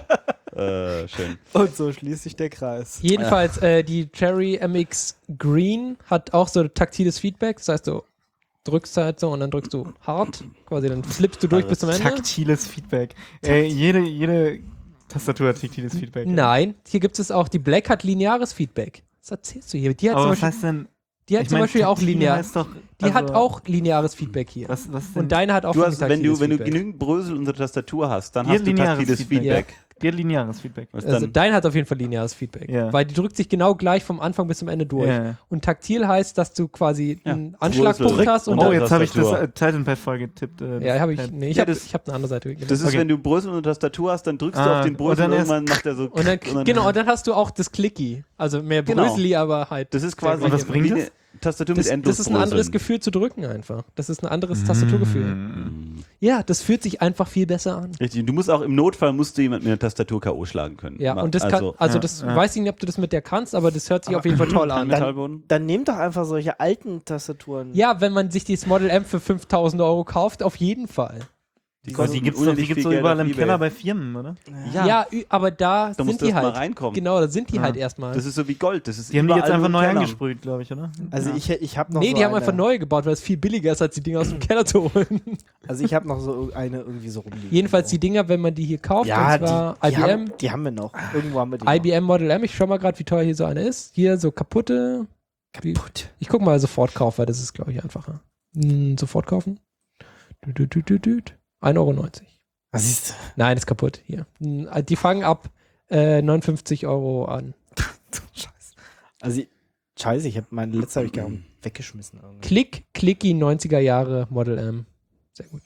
[SPEAKER 2] äh, schön.
[SPEAKER 1] Und so schließt sich der Kreis.
[SPEAKER 3] Jedenfalls, äh, die Cherry M X Green hat auch so taktiles Feedback. Das heißt, du drückst halt so und dann drückst du hart. Quasi, dann flippst du durch bis zum Ende.
[SPEAKER 4] Taktiles Feedback. Ey, jede, jede Tastatur hat taktiles Feedback.
[SPEAKER 3] Nein, hier gibt es auch, die Black hat lineares Feedback. Was erzählst du hier? Die hat
[SPEAKER 4] Aber
[SPEAKER 3] zum
[SPEAKER 4] was
[SPEAKER 3] Beispiel,
[SPEAKER 4] heißt denn?
[SPEAKER 3] die hat
[SPEAKER 4] ich
[SPEAKER 3] zum
[SPEAKER 4] mein,
[SPEAKER 3] Beispiel auch
[SPEAKER 4] taktil
[SPEAKER 3] linear.
[SPEAKER 4] heißt Doch,
[SPEAKER 3] Die
[SPEAKER 4] also,
[SPEAKER 3] hat auch lineares Feedback hier.
[SPEAKER 4] Was, was denn?
[SPEAKER 3] Und deine hat auch
[SPEAKER 2] Du hast, wenn du,
[SPEAKER 3] taktiles
[SPEAKER 2] wenn du
[SPEAKER 3] Feedback.
[SPEAKER 2] genügend Brösel unter der Tastatur hast, dann
[SPEAKER 4] Hier
[SPEAKER 2] hast du
[SPEAKER 4] lineares
[SPEAKER 2] taktiles
[SPEAKER 4] Feedback.
[SPEAKER 2] Feedback.
[SPEAKER 4] Die hat lineares Feedback.
[SPEAKER 2] Was
[SPEAKER 3] Also
[SPEAKER 2] dann?
[SPEAKER 3] dein hat auf jeden Fall lineares Feedback.
[SPEAKER 4] Ja.
[SPEAKER 3] Weil die drückt sich genau gleich vom Anfang bis zum Ende durch.
[SPEAKER 4] Ja.
[SPEAKER 3] Und taktil heißt, dass du quasi
[SPEAKER 2] Ja.
[SPEAKER 3] einen Anschlagpunkt
[SPEAKER 2] Brösel.
[SPEAKER 3] hast und
[SPEAKER 2] Unter
[SPEAKER 4] Oh,
[SPEAKER 3] dann,
[SPEAKER 4] jetzt habe ich das
[SPEAKER 2] Tastatur.
[SPEAKER 4] äh, Titanpad voll getippt. Äh,
[SPEAKER 3] ja, habe ich,
[SPEAKER 4] Pad.
[SPEAKER 3] nee, ich
[SPEAKER 2] Ja,
[SPEAKER 3] habe
[SPEAKER 2] das-
[SPEAKER 3] ich hab eine andere Seite genommen.
[SPEAKER 2] Das ist,
[SPEAKER 4] Okay.
[SPEAKER 2] wenn du Brösel unter der Tastatur hast, dann drückst du
[SPEAKER 4] Ah,
[SPEAKER 2] auf den
[SPEAKER 4] und
[SPEAKER 2] Brösel
[SPEAKER 4] dann
[SPEAKER 2] und
[SPEAKER 4] erst-
[SPEAKER 2] irgendwann macht er so.
[SPEAKER 3] Und dann, genau, und dann hast du auch das Clicky. Also mehr
[SPEAKER 2] Genau.
[SPEAKER 3] Bröseli, aber halt.
[SPEAKER 2] Das ist quasi
[SPEAKER 4] Und was bringt
[SPEAKER 2] wie eine
[SPEAKER 4] das?
[SPEAKER 2] Tastatur
[SPEAKER 3] das,
[SPEAKER 2] mit endlos
[SPEAKER 3] das ist ein anderes
[SPEAKER 2] Bröseln.
[SPEAKER 3] Gefühl zu drücken einfach. Das ist ein anderes Tastaturgefühl.
[SPEAKER 4] Mm.
[SPEAKER 3] Ja, das fühlt sich einfach viel besser an.
[SPEAKER 2] Richtig. Und du musst auch im Notfall musst du jemand mit einer Tastatur K O schlagen können.
[SPEAKER 3] Ja,
[SPEAKER 2] Ma-
[SPEAKER 3] und das
[SPEAKER 2] also,
[SPEAKER 3] kann, also
[SPEAKER 4] ja,
[SPEAKER 3] das
[SPEAKER 4] ja.
[SPEAKER 3] weiß ich nicht, ob du das mit der kannst, aber das hört sich auf jeden Fall toll
[SPEAKER 2] kein
[SPEAKER 3] an.
[SPEAKER 2] Metallboden.
[SPEAKER 1] Dann nehmt doch einfach solche alten Tastaturen.
[SPEAKER 3] Ja, wenn man sich dieses Model M für fünftausend Euro kauft, auf jeden Fall.
[SPEAKER 2] Die,
[SPEAKER 4] Die
[SPEAKER 2] kosten
[SPEAKER 4] gibt's doch,
[SPEAKER 2] unendlich
[SPEAKER 4] die gibt's
[SPEAKER 2] viel
[SPEAKER 4] doch
[SPEAKER 2] Geld
[SPEAKER 4] überall
[SPEAKER 2] auf
[SPEAKER 4] im
[SPEAKER 2] eBay.
[SPEAKER 4] Keller bei Firmen, oder?
[SPEAKER 3] Ja,
[SPEAKER 2] Ja,
[SPEAKER 3] ü- aber da,
[SPEAKER 2] da musst
[SPEAKER 3] sind
[SPEAKER 2] du
[SPEAKER 3] die
[SPEAKER 2] erst mal
[SPEAKER 3] halt.
[SPEAKER 2] reinkommen.
[SPEAKER 3] Genau, da sind die
[SPEAKER 4] Ja.
[SPEAKER 3] halt erstmal.
[SPEAKER 2] Das ist so wie Gold. Das ist
[SPEAKER 4] Die haben die jetzt
[SPEAKER 2] überall
[SPEAKER 4] einfach
[SPEAKER 2] nur
[SPEAKER 4] neu
[SPEAKER 2] im Keller.
[SPEAKER 4] eingesprüht, glaube ich, oder?
[SPEAKER 1] Also ich, ich habe noch
[SPEAKER 3] Nee,
[SPEAKER 1] so
[SPEAKER 3] die haben
[SPEAKER 1] eine,
[SPEAKER 3] einfach neu gebaut, weil es viel billiger ist, als die Dinger aus dem Keller zu holen.
[SPEAKER 1] Also ich habe noch so eine irgendwie so rumliegen.
[SPEAKER 3] Jedenfalls die Dinger, wenn man die hier kauft,
[SPEAKER 1] ja,
[SPEAKER 3] und zwar
[SPEAKER 1] die, die,
[SPEAKER 3] I B M,
[SPEAKER 1] haben, die haben wir noch. Irgendwo haben wir die
[SPEAKER 3] I B M Model M, ich schau mal gerade, wie teuer hier so eine ist. Hier so kaputte. Wie,
[SPEAKER 1] Kaputt.
[SPEAKER 3] ich guck mal sofort kaufen, weil das ist, glaube ich, einfacher. Hm, sofort kaufen. Dü, dü, dü, dü, dü. ein Euro neunzig.
[SPEAKER 1] Was ist
[SPEAKER 3] Nein, ist kaputt. Hier. Hm, Die fangen ab äh, neunundfünfzig Euro an.
[SPEAKER 1] Scheiße. Also ich, scheiße, ich habe meine letzte habe ich gar nicht weggeschmissen. Irgendwie.
[SPEAKER 3] Klick, Clicky neunziger Jahre Model M. Sehr gut.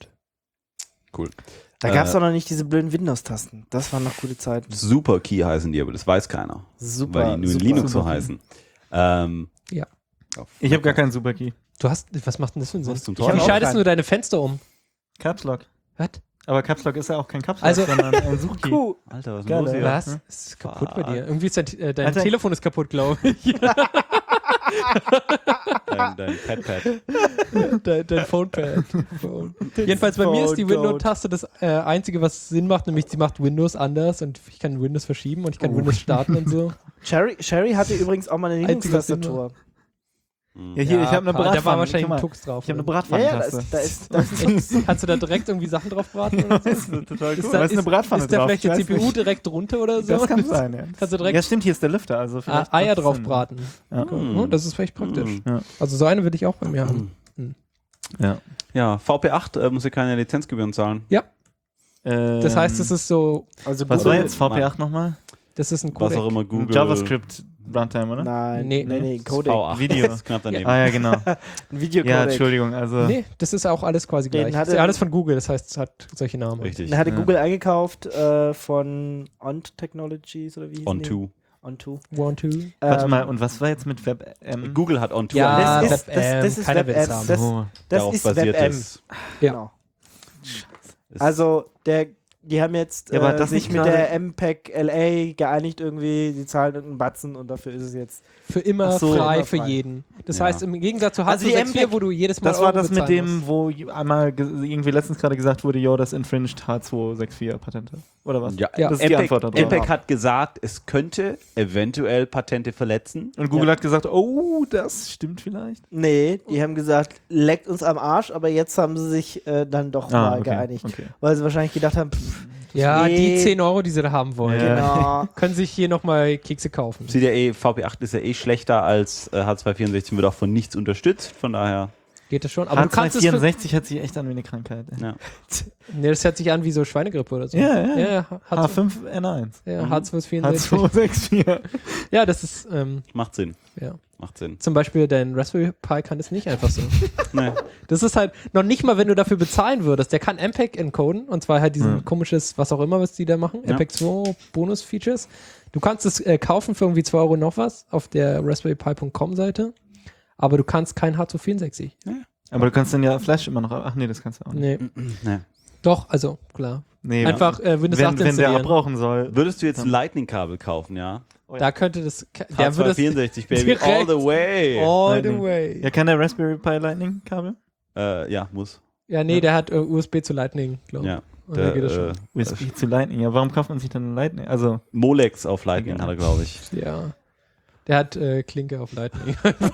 [SPEAKER 2] Cool.
[SPEAKER 1] Da gab es
[SPEAKER 2] Äh,
[SPEAKER 1] doch noch nicht diese blöden Windows-Tasten. Das waren noch gute Zeiten.
[SPEAKER 2] Super Key heißen die, aber das weiß keiner.
[SPEAKER 1] Super.
[SPEAKER 2] Weil die nur in
[SPEAKER 1] super,
[SPEAKER 2] Linux so
[SPEAKER 1] super.
[SPEAKER 2] heißen. Ähm,
[SPEAKER 3] Ja.
[SPEAKER 2] auf-
[SPEAKER 4] Ich habe gar keinen Superkey.
[SPEAKER 3] Du hast, was macht denn das für einen Sinn?
[SPEAKER 2] Was zum
[SPEAKER 1] Ich hab
[SPEAKER 3] Wie
[SPEAKER 1] auch
[SPEAKER 2] Teufel?
[SPEAKER 3] schaltest
[SPEAKER 1] keinen.
[SPEAKER 3] du deine Fenster um?
[SPEAKER 4] Caps Lock.
[SPEAKER 3] Was?
[SPEAKER 4] Aber Caps Lock ist ja auch kein Caps Lock,
[SPEAKER 3] Also-
[SPEAKER 4] sondern ein Suchkey.
[SPEAKER 1] Cool.
[SPEAKER 2] Alter, was ist
[SPEAKER 4] Geil,
[SPEAKER 2] los hier?
[SPEAKER 4] Ja.
[SPEAKER 3] Was?
[SPEAKER 4] Hm?
[SPEAKER 3] Ist kaputt bei
[SPEAKER 2] Fuck.
[SPEAKER 3] dir. Irgendwie ist dein, äh, dein
[SPEAKER 4] Alter.
[SPEAKER 3] Telefon ist kaputt, glaube ich.
[SPEAKER 2] Dein, dein Pad-Pad.
[SPEAKER 3] dein, dein Phonepad. Jedenfalls bei mir ist die
[SPEAKER 1] Phone
[SPEAKER 3] Windows-Taste das äh, Einzige, was Sinn macht, nämlich sie macht Windows anders und ich kann Windows verschieben und ich kann
[SPEAKER 1] Oh.
[SPEAKER 3] Windows starten und so.
[SPEAKER 1] Sherry, Sherry hatte übrigens auch mal eine
[SPEAKER 3] Einziger
[SPEAKER 1] Linux-Tastatur.
[SPEAKER 4] Ja, hier, ich habe eine
[SPEAKER 3] Da war
[SPEAKER 4] Bratpfanne.
[SPEAKER 3] wahrscheinlich
[SPEAKER 4] Guck mal,
[SPEAKER 3] ein Tux drauf.
[SPEAKER 4] Ich habe eine
[SPEAKER 3] oder?
[SPEAKER 1] Ja, ja, da
[SPEAKER 4] Bratpfannentaste.
[SPEAKER 1] ist, da ist, da ist ein
[SPEAKER 3] Echt? Kannst du da direkt irgendwie Sachen drauf braten oder so?
[SPEAKER 4] total
[SPEAKER 3] Ist
[SPEAKER 4] cool.
[SPEAKER 3] da,
[SPEAKER 4] Da ist
[SPEAKER 3] ist,
[SPEAKER 4] eine Bratpfanne
[SPEAKER 3] ist da
[SPEAKER 4] drauf.
[SPEAKER 3] vielleicht
[SPEAKER 4] Ich
[SPEAKER 3] der
[SPEAKER 4] weiß
[SPEAKER 3] C P U
[SPEAKER 4] nicht.
[SPEAKER 3] direkt drunter oder so?
[SPEAKER 4] Das kann sein, ja.
[SPEAKER 3] Kannst du direkt
[SPEAKER 4] Ja, stimmt, hier ist der Lüfter. Also
[SPEAKER 3] ah,
[SPEAKER 4] vielleicht
[SPEAKER 3] Eier
[SPEAKER 4] macht's
[SPEAKER 3] drauf
[SPEAKER 4] Sinn.
[SPEAKER 3] braten.
[SPEAKER 4] Ja.
[SPEAKER 3] Oh, das ist vielleicht praktisch.
[SPEAKER 2] Mm.
[SPEAKER 3] Also so eine würde ich auch bei mir haben.
[SPEAKER 4] Ja.
[SPEAKER 2] Ja, V P acht äh, muss ja keine Lizenzgebühren zahlen.
[SPEAKER 3] Das heißt, es ist so,
[SPEAKER 1] Also
[SPEAKER 4] Was
[SPEAKER 1] Google-
[SPEAKER 4] war jetzt V P acht nochmal?
[SPEAKER 3] das ist ein
[SPEAKER 2] Was auch
[SPEAKER 3] Codec.
[SPEAKER 2] immer Google.
[SPEAKER 4] JavaScript Runtime, oder?
[SPEAKER 1] Nein,
[SPEAKER 3] Nee.
[SPEAKER 1] nee, nee,
[SPEAKER 2] Das
[SPEAKER 1] Codec.
[SPEAKER 2] V acht.
[SPEAKER 4] Video.
[SPEAKER 2] Das ist knapp daneben.
[SPEAKER 4] Ah ja, genau.
[SPEAKER 1] Ein Videocodec.
[SPEAKER 4] Ja, Entschuldigung. Also
[SPEAKER 3] Nee, das ist auch alles quasi
[SPEAKER 1] Den
[SPEAKER 3] gleich. Das
[SPEAKER 1] hatte-
[SPEAKER 3] ist ja alles von Google, das heißt, es hat solche Namen.
[SPEAKER 2] Richtig.
[SPEAKER 1] Den hatte
[SPEAKER 4] Ja.
[SPEAKER 1] Google eingekauft äh, von Ont Technologies oder wie hieß
[SPEAKER 2] On
[SPEAKER 1] die?
[SPEAKER 2] two.
[SPEAKER 1] On two.
[SPEAKER 3] One, two.
[SPEAKER 4] warte
[SPEAKER 1] Ähm,
[SPEAKER 4] mal, und was war jetzt mit WebM?
[SPEAKER 2] Google hat On two.
[SPEAKER 3] Ja,
[SPEAKER 1] Das ist-
[SPEAKER 3] WebM,
[SPEAKER 1] das- das ist
[SPEAKER 3] keiner
[SPEAKER 1] WebM.
[SPEAKER 3] will's haben.
[SPEAKER 1] Das-
[SPEAKER 4] Oh.
[SPEAKER 1] Das
[SPEAKER 2] Darauf
[SPEAKER 1] ist
[SPEAKER 2] basiert
[SPEAKER 1] WebM.
[SPEAKER 2] es.
[SPEAKER 3] Ja.
[SPEAKER 1] Genau.
[SPEAKER 2] Ist-
[SPEAKER 1] Also der, die haben jetzt
[SPEAKER 4] Ja, aber
[SPEAKER 1] äh,
[SPEAKER 4] das
[SPEAKER 1] sich
[SPEAKER 4] nicht
[SPEAKER 1] mit
[SPEAKER 4] gerade-
[SPEAKER 1] der M P E G L A geeinigt irgendwie, die zahlen irgendeinen Batzen und dafür ist es jetzt.
[SPEAKER 3] Für immer
[SPEAKER 4] Ach so,
[SPEAKER 3] frei
[SPEAKER 1] immer
[SPEAKER 3] für
[SPEAKER 1] frei.
[SPEAKER 3] jeden. Das
[SPEAKER 2] Ja.
[SPEAKER 3] heißt, im Gegensatz zu
[SPEAKER 1] Also
[SPEAKER 3] H
[SPEAKER 1] die
[SPEAKER 3] zwei sechs vier,
[SPEAKER 1] M P E G
[SPEAKER 3] wo du jedes Mal
[SPEAKER 4] Das war
[SPEAKER 3] Euro
[SPEAKER 4] das mit
[SPEAKER 3] bezahlen
[SPEAKER 4] dem,
[SPEAKER 3] musst.
[SPEAKER 4] wo einmal ge- irgendwie letztens gerade gesagt wurde, yo, das infringed H zwei sechs vier Patente. Oder was?
[SPEAKER 2] Ja,
[SPEAKER 3] Ja.
[SPEAKER 4] Das ist die Antwort darauf.
[SPEAKER 2] M P E G hat gesagt, es könnte eventuell Patente verletzen.
[SPEAKER 4] Und Google
[SPEAKER 1] Ja.
[SPEAKER 4] hat gesagt, oh, das stimmt vielleicht.
[SPEAKER 1] Nee, die haben gesagt, leckt uns am Arsch, aber jetzt haben sie sich äh, dann doch
[SPEAKER 4] Ah,
[SPEAKER 1] mal
[SPEAKER 4] okay,
[SPEAKER 1] geeinigt.
[SPEAKER 4] okay.
[SPEAKER 1] Weil sie wahrscheinlich gedacht haben, pff,
[SPEAKER 3] Ja,
[SPEAKER 1] Nee.
[SPEAKER 3] die zehn Euro, die sie da haben wollen.
[SPEAKER 4] Ja.
[SPEAKER 1] genau.
[SPEAKER 3] Können sich hier nochmal Kekse kaufen.
[SPEAKER 2] Sieht ja eh, V P acht ist ja eh schlechter als äh, H zwei vierundsechzig, wird auch von nichts unterstützt. Von daher
[SPEAKER 3] geht das schon. Aber
[SPEAKER 4] H
[SPEAKER 3] du kannst es für,
[SPEAKER 4] zweihundertvierundsechzig hört sich echt an wie eine Krankheit.
[SPEAKER 2] Ja.
[SPEAKER 3] nee, das hört sich an wie so Schweinegrippe oder so.
[SPEAKER 4] Ja, ja.
[SPEAKER 3] ja
[SPEAKER 4] H fünf N eins.
[SPEAKER 3] Ja,
[SPEAKER 2] Mhm.
[SPEAKER 3] H zwei
[SPEAKER 4] H
[SPEAKER 3] vierundsechzig.
[SPEAKER 4] zwei sechs vier.
[SPEAKER 3] Ja, das ist, ähm,
[SPEAKER 2] Macht Sinn.
[SPEAKER 3] ja.
[SPEAKER 2] Macht Sinn.
[SPEAKER 3] Zum Beispiel dein Raspberry Pi kann das nicht einfach so.
[SPEAKER 2] Nee.
[SPEAKER 3] Das ist halt noch nicht mal, wenn du dafür bezahlen würdest. Der kann M P E G encoden und zwar halt diesen
[SPEAKER 4] Ja.
[SPEAKER 3] komisches, was auch immer, was die da machen.
[SPEAKER 2] Ja.
[SPEAKER 3] M P E G zwei Bonus-Features. Du kannst es äh, kaufen für irgendwie zwei Euro noch was auf der Raspberry Pi Punkt com Seite, aber du kannst kein H zwei vierundsechzig.
[SPEAKER 4] Aber du kannst dann ja Flash immer noch. Ach nee, das kannst du auch nicht.
[SPEAKER 3] Nee.
[SPEAKER 2] Nee.
[SPEAKER 3] Doch, also klar.
[SPEAKER 4] Nee,
[SPEAKER 3] Einfach äh, Windows
[SPEAKER 4] wenn,
[SPEAKER 3] acht
[SPEAKER 4] wenn der
[SPEAKER 3] installieren.
[SPEAKER 4] abrauchen soll.
[SPEAKER 2] Würdest du jetzt ein Lightning-Kabel kaufen, ja?
[SPEAKER 3] Da könnte das, der
[SPEAKER 2] H
[SPEAKER 3] würde das
[SPEAKER 2] zweihundertvierundsechzig, Baby,
[SPEAKER 3] direkt-
[SPEAKER 2] all the way.
[SPEAKER 3] all the
[SPEAKER 4] Lightning.
[SPEAKER 3] way.
[SPEAKER 4] Ja, kann der Raspberry Pi Lightning Kabel?
[SPEAKER 2] Äh, ja, muss.
[SPEAKER 3] Ja, nee, der hat äh, U S B zu Lightning, glaube ich.
[SPEAKER 2] Ja.
[SPEAKER 3] Und
[SPEAKER 2] Der,
[SPEAKER 3] da geht es schon.
[SPEAKER 2] äh,
[SPEAKER 4] U S B zu Lightning. Ja, warum kauft man sich dann ein Lightning? Also,
[SPEAKER 2] Molex auf Lightning
[SPEAKER 4] Genau.
[SPEAKER 2] hat er, glaube ich.
[SPEAKER 3] Ja. Der hat äh, Klinke auf Lightning.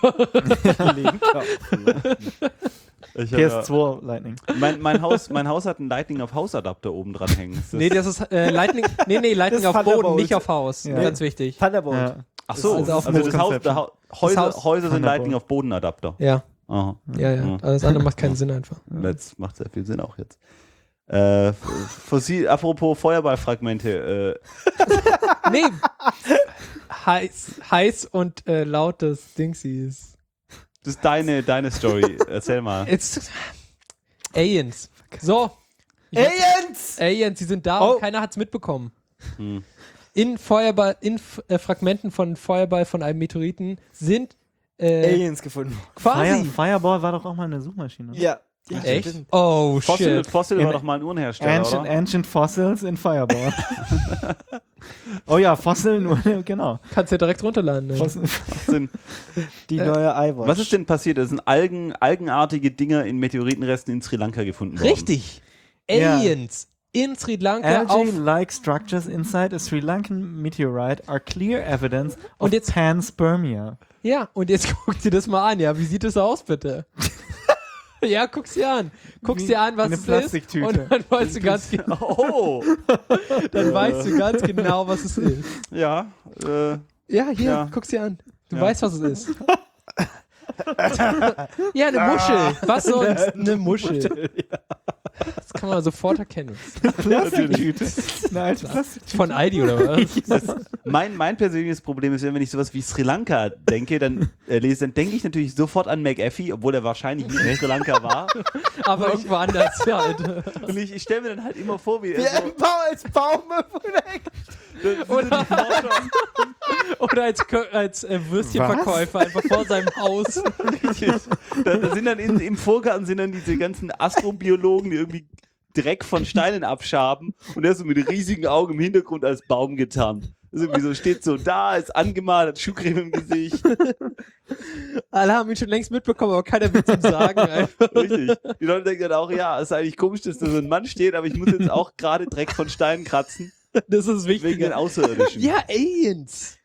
[SPEAKER 2] Ich
[SPEAKER 4] P S zwei Lightning.
[SPEAKER 2] Mein, mein, Haus, mein Haus hat einen Lightning auf Hausadapter oben dran hängen. Ist das-
[SPEAKER 3] Nee, das ist äh, Lightning, nee, nee, Lightning
[SPEAKER 1] Das
[SPEAKER 3] auf Boden,
[SPEAKER 1] Thunderbolt.
[SPEAKER 3] nicht auf Haus.
[SPEAKER 4] Ja.
[SPEAKER 3] Ganz wichtig.
[SPEAKER 1] Thunderbolt.
[SPEAKER 4] Ja.
[SPEAKER 2] Ach so,
[SPEAKER 3] Also
[SPEAKER 2] also,
[SPEAKER 3] auf
[SPEAKER 2] das Haus,
[SPEAKER 4] Conception.
[SPEAKER 2] der ha Häuser,
[SPEAKER 3] Haus-
[SPEAKER 2] Häuser sind
[SPEAKER 4] Thunderbolt.
[SPEAKER 2] Lightning auf Bodenadapter.
[SPEAKER 3] Ja,
[SPEAKER 2] Aha.
[SPEAKER 3] ja, ja.
[SPEAKER 2] Mhm.
[SPEAKER 3] Alles andere macht keinen Sinn einfach.
[SPEAKER 2] Das macht sehr viel Sinn auch jetzt. Äh, f- Fossil, apropos Feuerballfragmente. Äh,
[SPEAKER 3] Nee. heiß, heiß und äh, lautes Dingsies.
[SPEAKER 2] das ist deine, deine Story. Erzähl mal.
[SPEAKER 3] It's Aliens. So.
[SPEAKER 1] Aliens!
[SPEAKER 3] Aliens, die sind da
[SPEAKER 1] Oh.
[SPEAKER 3] und keiner hat's mitbekommen.
[SPEAKER 2] Hm.
[SPEAKER 3] In Feuerball, in F äh, Fragmenten von Feuerball von einem Meteoriten sind äh,
[SPEAKER 1] Aliens gefunden.
[SPEAKER 3] quasi.
[SPEAKER 4] Fire, Fireball war doch auch mal eine Suchmaschine.
[SPEAKER 1] Ja. ja
[SPEAKER 3] Echt?
[SPEAKER 1] stimmt.
[SPEAKER 3] Oh,
[SPEAKER 2] Fossil,
[SPEAKER 3] shit.
[SPEAKER 2] Fossil
[SPEAKER 4] In-
[SPEAKER 2] war doch mal ein Uhrenhersteller,
[SPEAKER 4] Ancient,
[SPEAKER 2] oder?
[SPEAKER 4] Ancient Fossils in Fireball. Oh ja, Fossil, nur, genau.
[SPEAKER 3] Kannst du ja direkt runterladen. Ne?
[SPEAKER 4] Fossil.
[SPEAKER 2] Sind,
[SPEAKER 1] Die
[SPEAKER 3] Äh,
[SPEAKER 1] neue iWatch.
[SPEAKER 2] was ist denn passiert? Es sind Algen, algenartige Dinger in Meteoritenresten in Sri Lanka gefunden worden.
[SPEAKER 3] Richtig.
[SPEAKER 4] Ja.
[SPEAKER 3] Aliens in Sri Lanka auf.
[SPEAKER 4] Algae-like structures inside a Sri Lankan meteorite are clear evidence of
[SPEAKER 3] Und jetzt-
[SPEAKER 4] panspermia.
[SPEAKER 3] Ja, und jetzt guck dir das mal an, ja. Wie sieht das aus, bitte? Ja, guck's dir an. Guck's
[SPEAKER 4] Wie
[SPEAKER 3] dir an, was
[SPEAKER 4] eine
[SPEAKER 3] es ist.
[SPEAKER 4] Plastiktüte.
[SPEAKER 3] Und dann weißt du ganz genau,
[SPEAKER 2] Oh,
[SPEAKER 3] dann weißt du ganz genau, was es ist.
[SPEAKER 2] ja. Äh,
[SPEAKER 3] Ja, hier,
[SPEAKER 2] Ja.
[SPEAKER 3] guck's dir an. Du
[SPEAKER 2] Ja.
[SPEAKER 3] weißt, was es ist. Ja, eine Muschel. Was sonst? Eine Muschel. Das kann man sofort erkennen.
[SPEAKER 4] Plastiktüte. Eine alte Plastiktüte.
[SPEAKER 3] Von Aldi oder was?
[SPEAKER 2] mein, mein persönliches Problem ist, wenn ich sowas wie Sri Lanka denke, dann äh, lese, dann denke ich natürlich sofort an McAfee, obwohl er wahrscheinlich nicht in Sri Lanka war.
[SPEAKER 3] Aber irgendwo anders halt.
[SPEAKER 2] Und ich, ich stelle mir dann halt immer vor, wie
[SPEAKER 1] Wir
[SPEAKER 2] er so,
[SPEAKER 1] bauen als Baume weg.
[SPEAKER 3] Oder, oder als, Kö- als äh, Würstchenverkäufer einfach vor seinem Haus.
[SPEAKER 2] da, da sind dann in, im Vorgarten sind dann diese ganzen Astrobiologen, die irgendwie Dreck von Steinen abschaben und er ist so mit riesigen Augen im Hintergrund als Baum getarnt. Also irgendwie so steht so da, ist angemalt, hat Schuhcreme im Gesicht.
[SPEAKER 3] Alle haben ihn schon längst mitbekommen, aber keiner will es ihm sagen. Einfach.
[SPEAKER 2] Richtig. Die Leute denken dann auch, ja, ist eigentlich komisch, dass da so ein Mann steht, aber ich muss jetzt auch gerade Dreck von Steinen kratzen,
[SPEAKER 3] Das ist
[SPEAKER 2] wegen den
[SPEAKER 3] wichtig.
[SPEAKER 2] Außerirdischen.
[SPEAKER 3] Ja, Aliens.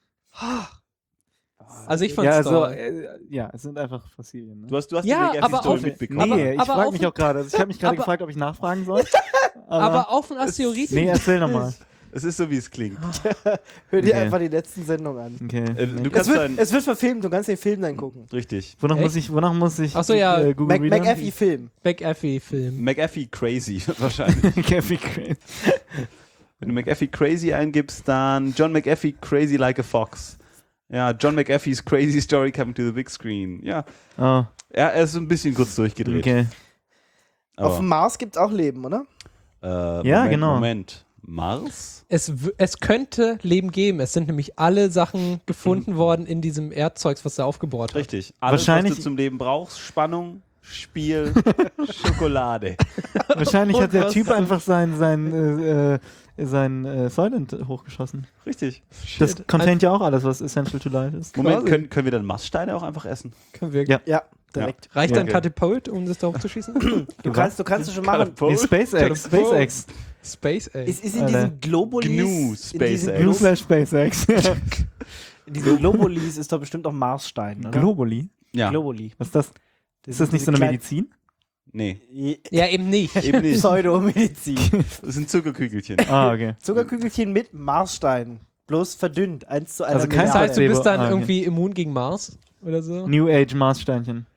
[SPEAKER 3] Also ich fand's
[SPEAKER 4] Ja, also,
[SPEAKER 3] toll.
[SPEAKER 4] äh, ja, es sind einfach Fossilien. Ne?
[SPEAKER 2] Du hast, du hast
[SPEAKER 3] Ja,
[SPEAKER 2] die
[SPEAKER 3] aber
[SPEAKER 2] McAfee-Story
[SPEAKER 3] auch-
[SPEAKER 2] mitbekommen.
[SPEAKER 3] aber-
[SPEAKER 4] nee, ich
[SPEAKER 3] aber
[SPEAKER 4] frage
[SPEAKER 3] auf
[SPEAKER 4] mich
[SPEAKER 3] ein-
[SPEAKER 4] auch gerade. Also ich habe mich gerade
[SPEAKER 3] aber-
[SPEAKER 4] gefragt, ob ich nachfragen soll. Aber,
[SPEAKER 3] Aber auf einen Asteroiden.
[SPEAKER 4] nee, erzähl nochmal.
[SPEAKER 2] Es ist so, wie es klingt.
[SPEAKER 1] Hör dir
[SPEAKER 4] Okay.
[SPEAKER 1] einfach die letzten Sendungen an.
[SPEAKER 4] Okay.
[SPEAKER 2] Äh, du
[SPEAKER 1] Es
[SPEAKER 2] kannst
[SPEAKER 1] wird,
[SPEAKER 2] dein,
[SPEAKER 1] es wird verfilmt, du kannst den Film dann gucken.
[SPEAKER 2] richtig.
[SPEAKER 4] Wonach
[SPEAKER 3] Echt?
[SPEAKER 4] muss ich, wonach muss ich
[SPEAKER 3] Ach so, ja.
[SPEAKER 4] äh, Google
[SPEAKER 1] Mac,
[SPEAKER 4] Reader?
[SPEAKER 1] McAfee-Film.
[SPEAKER 3] McAfee-Film.
[SPEAKER 2] McAfee Crazy, wahrscheinlich.
[SPEAKER 4] McAfee Crazy.
[SPEAKER 2] Wenn du McAfee Crazy eingibst, dann John McAfee Crazy Like a Fox. Ja, John McAfee's Crazy Story coming to the big screen. Ja,
[SPEAKER 4] Oh,
[SPEAKER 2] ja er ist so ein bisschen kurz durchgedreht.
[SPEAKER 4] okay.
[SPEAKER 2] Aber,
[SPEAKER 1] Auf dem Mars gibt es auch Leben, oder?
[SPEAKER 2] äh,
[SPEAKER 4] Ja,
[SPEAKER 2] Moment,
[SPEAKER 4] genau.
[SPEAKER 2] Moment. Mars?
[SPEAKER 3] Es, w- es könnte Leben geben. Es sind nämlich alle Sachen gefunden worden in diesem Erdzeugs, was er aufgebohrt hat.
[SPEAKER 2] Richtig. Alles,
[SPEAKER 4] Wahrscheinlich-
[SPEAKER 2] was du zum Leben brauchst. Spannung, Spiel, Schokolade.
[SPEAKER 4] Wahrscheinlich
[SPEAKER 3] Und
[SPEAKER 4] hat der
[SPEAKER 3] was
[SPEAKER 4] Typ
[SPEAKER 3] dann?
[SPEAKER 4] einfach sein, sein, äh, äh, sein äh, Soylent hochgeschossen.
[SPEAKER 2] Richtig.
[SPEAKER 4] Das containt ja auch alles, was essential to life ist.
[SPEAKER 2] Moment,
[SPEAKER 3] Quasi.
[SPEAKER 2] können, können wir dann Marssteine auch einfach essen?
[SPEAKER 3] Können wir,
[SPEAKER 4] Ja.
[SPEAKER 1] Ja, direkt.
[SPEAKER 3] Reicht
[SPEAKER 2] Ja,
[SPEAKER 3] ein
[SPEAKER 2] okay.
[SPEAKER 3] Katapult, um das da hochzuschießen?
[SPEAKER 1] Du kannst, du kannst es schon machen.
[SPEAKER 4] Nee, SpaceX, SpaceX.
[SPEAKER 3] Space, ey.
[SPEAKER 1] Es ist in
[SPEAKER 4] Alter.
[SPEAKER 1] diesem Globulis.
[SPEAKER 2] Gnu
[SPEAKER 1] in
[SPEAKER 2] SpaceX.
[SPEAKER 1] diesem,
[SPEAKER 4] Blue
[SPEAKER 1] Glo
[SPEAKER 4] slash SpaceX.
[SPEAKER 1] in diesem Globulis ist doch bestimmt auch Marsstein, oder?
[SPEAKER 4] Globally?
[SPEAKER 2] Ja.
[SPEAKER 1] Globuli.
[SPEAKER 4] Was ist das? Ist das nicht so eine Medizin?
[SPEAKER 2] Nee,
[SPEAKER 3] Ja, eben nicht.
[SPEAKER 2] eben nicht.
[SPEAKER 1] Pseudomedizin.
[SPEAKER 2] Das sind Zuckerkügelchen.
[SPEAKER 4] Ah, okay.
[SPEAKER 1] Zuckerkügelchen mit Marsstein. Bloß verdünnt. Eins zu einer
[SPEAKER 4] Also kein
[SPEAKER 3] Das heißt, du
[SPEAKER 1] Milliarde.
[SPEAKER 3] bist dann
[SPEAKER 4] Ah, okay.
[SPEAKER 3] irgendwie immun gegen Mars oder so?
[SPEAKER 4] New Age Marssteinchen.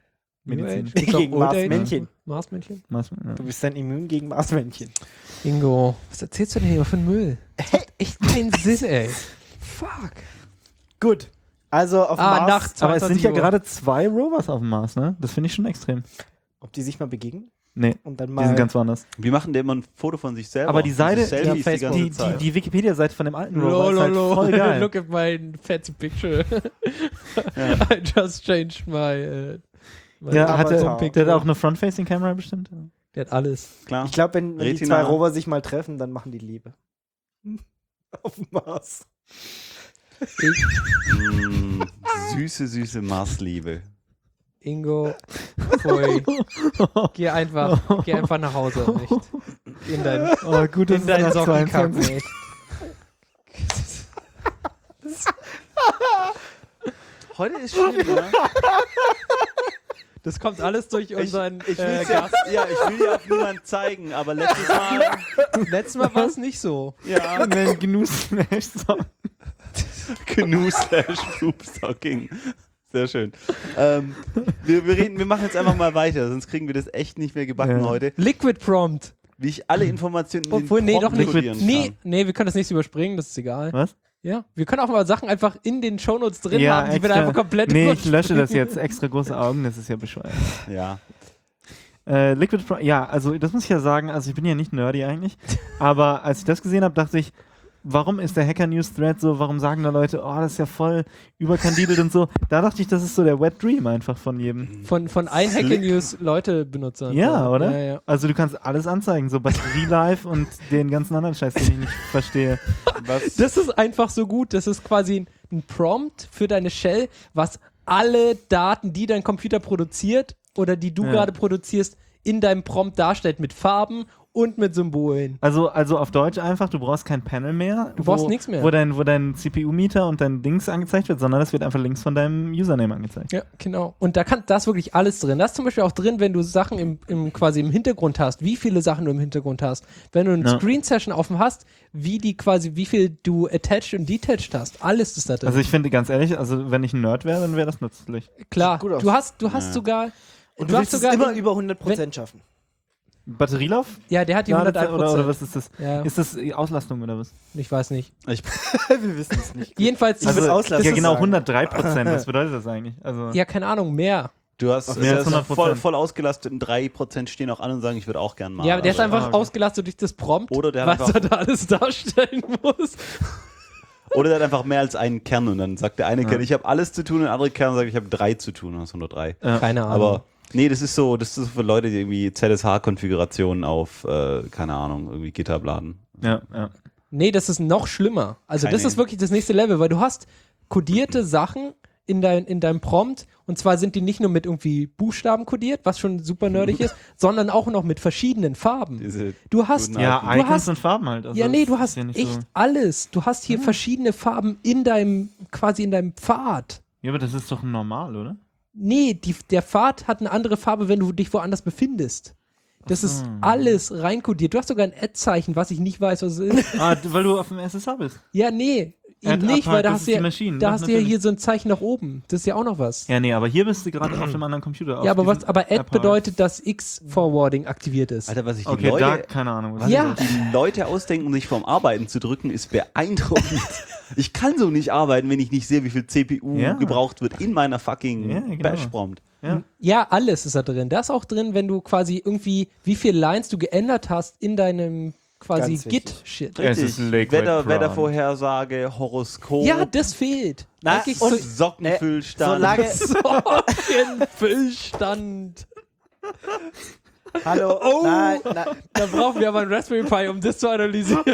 [SPEAKER 4] Medizin.
[SPEAKER 3] Gibt's auch
[SPEAKER 1] Gegen
[SPEAKER 3] Old Age?
[SPEAKER 1] Marsmännchen.
[SPEAKER 3] Marsmännchen?
[SPEAKER 4] Was- ja.
[SPEAKER 1] Du bist dann immun gegen Marsmännchen.
[SPEAKER 3] Ingo, was erzählst du denn hier für einen Müll? Das macht echt keinen Sinn, ey. Fuck.
[SPEAKER 1] Gut. Also auf
[SPEAKER 3] Ah,
[SPEAKER 1] Mars,
[SPEAKER 3] nachts.
[SPEAKER 4] Aber es sind ja
[SPEAKER 3] Uhr.
[SPEAKER 4] gerade zwei Rovers auf dem Mars, ne? Das finde ich schon extrem.
[SPEAKER 1] ob die sich mal begegnen
[SPEAKER 4] Nee,
[SPEAKER 1] und dann
[SPEAKER 4] die
[SPEAKER 1] mal
[SPEAKER 4] sind ganz woanders.
[SPEAKER 2] Wir machen immer ein Foto von sich selber.
[SPEAKER 4] Aber die Seite,
[SPEAKER 2] Diese Selfies
[SPEAKER 3] ja,
[SPEAKER 2] die ganze
[SPEAKER 4] Die, die,
[SPEAKER 2] Zeit.
[SPEAKER 4] die Wikipedia-Seite von dem alten Rover
[SPEAKER 3] Lol,
[SPEAKER 4] ist halt
[SPEAKER 3] lol,
[SPEAKER 4] voll geil.
[SPEAKER 3] Look at my fancy picture. I just changed my. Äh, my
[SPEAKER 4] Ja, hat
[SPEAKER 1] Avatar.
[SPEAKER 4] der, der hat auch eine Front-Facing-Kamera bestimmt?
[SPEAKER 3] Der hat alles.
[SPEAKER 2] Klar.
[SPEAKER 1] Ich glaube, wenn, wenn die
[SPEAKER 2] Retina.
[SPEAKER 1] zwei Rover sich mal treffen, dann machen die Liebe. Auf dem Mars.
[SPEAKER 2] Mm, süße, süße Marsliebe.
[SPEAKER 3] Ingo, pfui. Geh einfach, geh einfach nach Hause, nicht? In dein,
[SPEAKER 4] Oh, gut, dass
[SPEAKER 3] in
[SPEAKER 4] es
[SPEAKER 3] deinen
[SPEAKER 4] nach
[SPEAKER 3] Socken kacken,
[SPEAKER 4] zweiundzwanzig
[SPEAKER 3] ey.
[SPEAKER 2] Heute ist schön, ne?
[SPEAKER 3] Das kommt alles durch unseren
[SPEAKER 2] ich,
[SPEAKER 3] äh,
[SPEAKER 2] will's ja, ja, ich will ja auch niemand zeigen, aber letztes Mal,
[SPEAKER 3] Letztes Mal war es nicht so.
[SPEAKER 2] ja,
[SPEAKER 4] Ein Genuss-Song.
[SPEAKER 2] Gnu slash Poopstocking. Sehr schön. Ähm, wir, wir, reden, wir machen jetzt einfach mal weiter, sonst kriegen wir das echt nicht mehr gebacken
[SPEAKER 4] Ja.
[SPEAKER 2] heute.
[SPEAKER 3] Liquid Prompt.
[SPEAKER 2] Wie ich alle Informationen in
[SPEAKER 3] Obwohl,
[SPEAKER 2] den
[SPEAKER 3] nee, doch
[SPEAKER 2] Prompt
[SPEAKER 3] nicht.
[SPEAKER 2] kodieren
[SPEAKER 3] Nee,
[SPEAKER 2] kann.
[SPEAKER 3] nee, wir können das nicht überspringen, das ist egal.
[SPEAKER 4] Was?
[SPEAKER 3] Ja, wir können auch mal Sachen einfach in den Shownotes drin
[SPEAKER 4] Ja,
[SPEAKER 3] haben, die wir
[SPEAKER 4] extra.
[SPEAKER 3] dann einfach komplett
[SPEAKER 4] Nee, ich
[SPEAKER 3] überspringen.
[SPEAKER 4] lösche das jetzt. Extra große Augen, das ist ja bescheuert.
[SPEAKER 2] Ja.
[SPEAKER 4] Äh, Liquid Pro, ja, also das muss ich ja sagen, also ich bin ja nicht nerdy eigentlich, aber als ich das gesehen habe, dachte ich, warum ist der Hacker News Thread so, warum sagen da Leute, oh, das ist ja voll überkandidelt und so. Da dachte ich, das ist so der Wet Dream einfach von jedem.
[SPEAKER 3] Von, von ein Hacker News Leute benutzen.
[SPEAKER 4] Ja, oder?
[SPEAKER 3] Ja, ja.
[SPEAKER 4] Also du kannst alles anzeigen, so Batterie Life und den ganzen anderen Scheiß, den ich nicht verstehe.
[SPEAKER 2] Was?
[SPEAKER 3] Das ist einfach so gut. Das ist quasi ein Prompt für deine Shell, was alle Daten, die dein Computer produziert oder die du
[SPEAKER 4] Ja.
[SPEAKER 3] gerade produzierst, in deinem Prompt darstellt mit Farben und mit Symbolen.
[SPEAKER 4] Also, also auf Deutsch einfach, du brauchst kein Panel mehr.
[SPEAKER 3] Du brauchst
[SPEAKER 4] wo,
[SPEAKER 3] nichts mehr.
[SPEAKER 4] Wo dein, wo dein C P U-Meter und dein Dings angezeigt wird, sondern das wird einfach links von deinem Username angezeigt.
[SPEAKER 3] Ja, genau. Und da kann das wirklich alles drin. Das ist zum Beispiel auch drin, wenn du Sachen im, im quasi im Hintergrund hast, wie viele Sachen du im Hintergrund hast. Wenn du eine
[SPEAKER 4] Ja.
[SPEAKER 3] Screen-Session offen hast, wie die quasi, wie viel du attached und detached hast. Alles ist da drin.
[SPEAKER 4] Also ich finde, ganz ehrlich, also wenn ich ein Nerd wäre, dann wäre das nützlich.
[SPEAKER 3] Klar,
[SPEAKER 1] gut aus.
[SPEAKER 3] du hast, du hast
[SPEAKER 2] Ja.
[SPEAKER 3] sogar
[SPEAKER 1] Und
[SPEAKER 3] du
[SPEAKER 1] du
[SPEAKER 3] hast
[SPEAKER 1] willst es
[SPEAKER 3] sogar
[SPEAKER 1] immer
[SPEAKER 3] in-
[SPEAKER 1] über hundert Prozent schaffen.
[SPEAKER 4] Batterielauf?
[SPEAKER 3] ja, der hat die
[SPEAKER 4] Ja,
[SPEAKER 3] hunderteins
[SPEAKER 4] oder,
[SPEAKER 3] Prozent.
[SPEAKER 4] oder was ist das?
[SPEAKER 3] Ja,
[SPEAKER 4] Ist das äh, Auslastung oder was?
[SPEAKER 3] ich weiß nicht.
[SPEAKER 2] Ich,
[SPEAKER 1] Wir wissen es nicht.
[SPEAKER 3] Jedenfalls,
[SPEAKER 1] Also-
[SPEAKER 3] also,
[SPEAKER 1] Auslastung
[SPEAKER 4] ja, genau,
[SPEAKER 1] sagen.
[SPEAKER 4] hundertdrei Prozent. Was bedeutet das eigentlich? Also,
[SPEAKER 3] ja, keine Ahnung, mehr.
[SPEAKER 2] du hast
[SPEAKER 4] Auf mehr als
[SPEAKER 2] das
[SPEAKER 4] hundert
[SPEAKER 2] voll,
[SPEAKER 4] Prozent.
[SPEAKER 2] voll ausgelastet und drei Prozent stehen auch an und sagen, ich würde auch gern mal.
[SPEAKER 3] Ja, der ist
[SPEAKER 2] Also-
[SPEAKER 3] einfach
[SPEAKER 4] ah, okay.
[SPEAKER 3] ausgelastet durch das Prompt,
[SPEAKER 2] Oder der hat
[SPEAKER 3] was er
[SPEAKER 2] einfach-
[SPEAKER 3] da alles darstellen muss.
[SPEAKER 2] Oder der hat einfach mehr als einen Kern und dann sagt der eine Kern, ich habe alles zu tun und der andere Kern sagt, ich habe drei zu tun, das sind nur drei.
[SPEAKER 4] Ja.
[SPEAKER 3] Keine Ahnung.
[SPEAKER 2] Aber nee, das ist so, das ist für Leute, die irgendwie Z S H-Konfigurationen auf, äh, keine Ahnung, irgendwie GitHub laden.
[SPEAKER 4] ja, ja.
[SPEAKER 3] Nee, das ist noch schlimmer. Also
[SPEAKER 2] Keine-
[SPEAKER 3] das ist wirklich das nächste Level, weil du hast kodierte Sachen in, dein, in deinem Prompt und zwar sind die nicht nur mit irgendwie Buchstaben kodiert, was schon super nerdig ist, sondern auch noch mit verschiedenen Farben.
[SPEAKER 2] Diese
[SPEAKER 3] Du hast,
[SPEAKER 2] guten
[SPEAKER 4] Ja,
[SPEAKER 2] alten-
[SPEAKER 3] du
[SPEAKER 4] Icons
[SPEAKER 3] hast-
[SPEAKER 4] und Farben halt. Also
[SPEAKER 3] ja nee,
[SPEAKER 4] das
[SPEAKER 3] du
[SPEAKER 4] ist
[SPEAKER 3] hast
[SPEAKER 4] ja nicht
[SPEAKER 3] echt
[SPEAKER 4] So.
[SPEAKER 3] alles. Du hast hier verschiedene Farben in deinem, quasi in deinem Pfad.
[SPEAKER 4] Ja, aber das ist doch normal, oder?
[SPEAKER 3] Nee, die, der Pfad hat eine andere Farbe, wenn du dich woanders befindest. Das ist alles reinkodiert. Du hast sogar ein Ad-Zeichen, was ich nicht weiß, was es ist.
[SPEAKER 4] Ah, d- weil du auf dem S S H bist.
[SPEAKER 3] Ja, nee, eben
[SPEAKER 4] Ad
[SPEAKER 3] nicht,
[SPEAKER 4] apart,
[SPEAKER 3] weil da
[SPEAKER 4] das
[SPEAKER 3] hast
[SPEAKER 4] ist
[SPEAKER 3] du
[SPEAKER 4] die
[SPEAKER 3] ja,
[SPEAKER 4] Maschine,
[SPEAKER 3] da
[SPEAKER 4] das
[SPEAKER 3] hast du ja
[SPEAKER 4] natürlich.
[SPEAKER 3] hier so ein Zeichen nach oben. Das ist ja auch noch was.
[SPEAKER 4] Ja, nee, aber hier bist du gerade auf dem anderen Computer. auf
[SPEAKER 3] Ja, aber was,
[SPEAKER 4] diesem
[SPEAKER 3] aber Add
[SPEAKER 4] Apart.
[SPEAKER 3] bedeutet, dass X-Forwarding aktiviert ist.
[SPEAKER 2] Alter, was sich die
[SPEAKER 4] Okay,
[SPEAKER 2] Leute,
[SPEAKER 4] da, keine Ahnung. Was
[SPEAKER 3] Ja.
[SPEAKER 2] was die Leute ausdenken, um sich vorm Arbeiten zu drücken, ist beeindruckend. Ich kann so nicht arbeiten, wenn ich nicht sehe, wie viel C P U
[SPEAKER 4] Ja.
[SPEAKER 2] gebraucht wird in meiner fucking
[SPEAKER 4] Ja, genau.
[SPEAKER 2] Bash-Prompt.
[SPEAKER 4] Ja.
[SPEAKER 3] Ja, alles ist da drin. Da ist auch drin, wenn du quasi irgendwie, wie viele Lines du geändert hast in deinem quasi
[SPEAKER 1] Ganz wichtig.
[SPEAKER 3] Git-Shit.
[SPEAKER 4] Es
[SPEAKER 2] Richtig.
[SPEAKER 4] ist Liquid
[SPEAKER 2] Wetter,
[SPEAKER 4] Prompt.
[SPEAKER 2] Wettervorhersage, Horoskop,
[SPEAKER 3] Ja, das fehlt.
[SPEAKER 2] Na,
[SPEAKER 3] Eigentlich
[SPEAKER 2] und
[SPEAKER 3] so
[SPEAKER 2] Sockenfüllstand.
[SPEAKER 1] Solange,
[SPEAKER 3] Sockenfüllstand.
[SPEAKER 1] hallo,
[SPEAKER 3] Oh.
[SPEAKER 1] nein, nein,
[SPEAKER 3] Da brauchen wir aber einen Raspberry Pi, um das zu analysieren.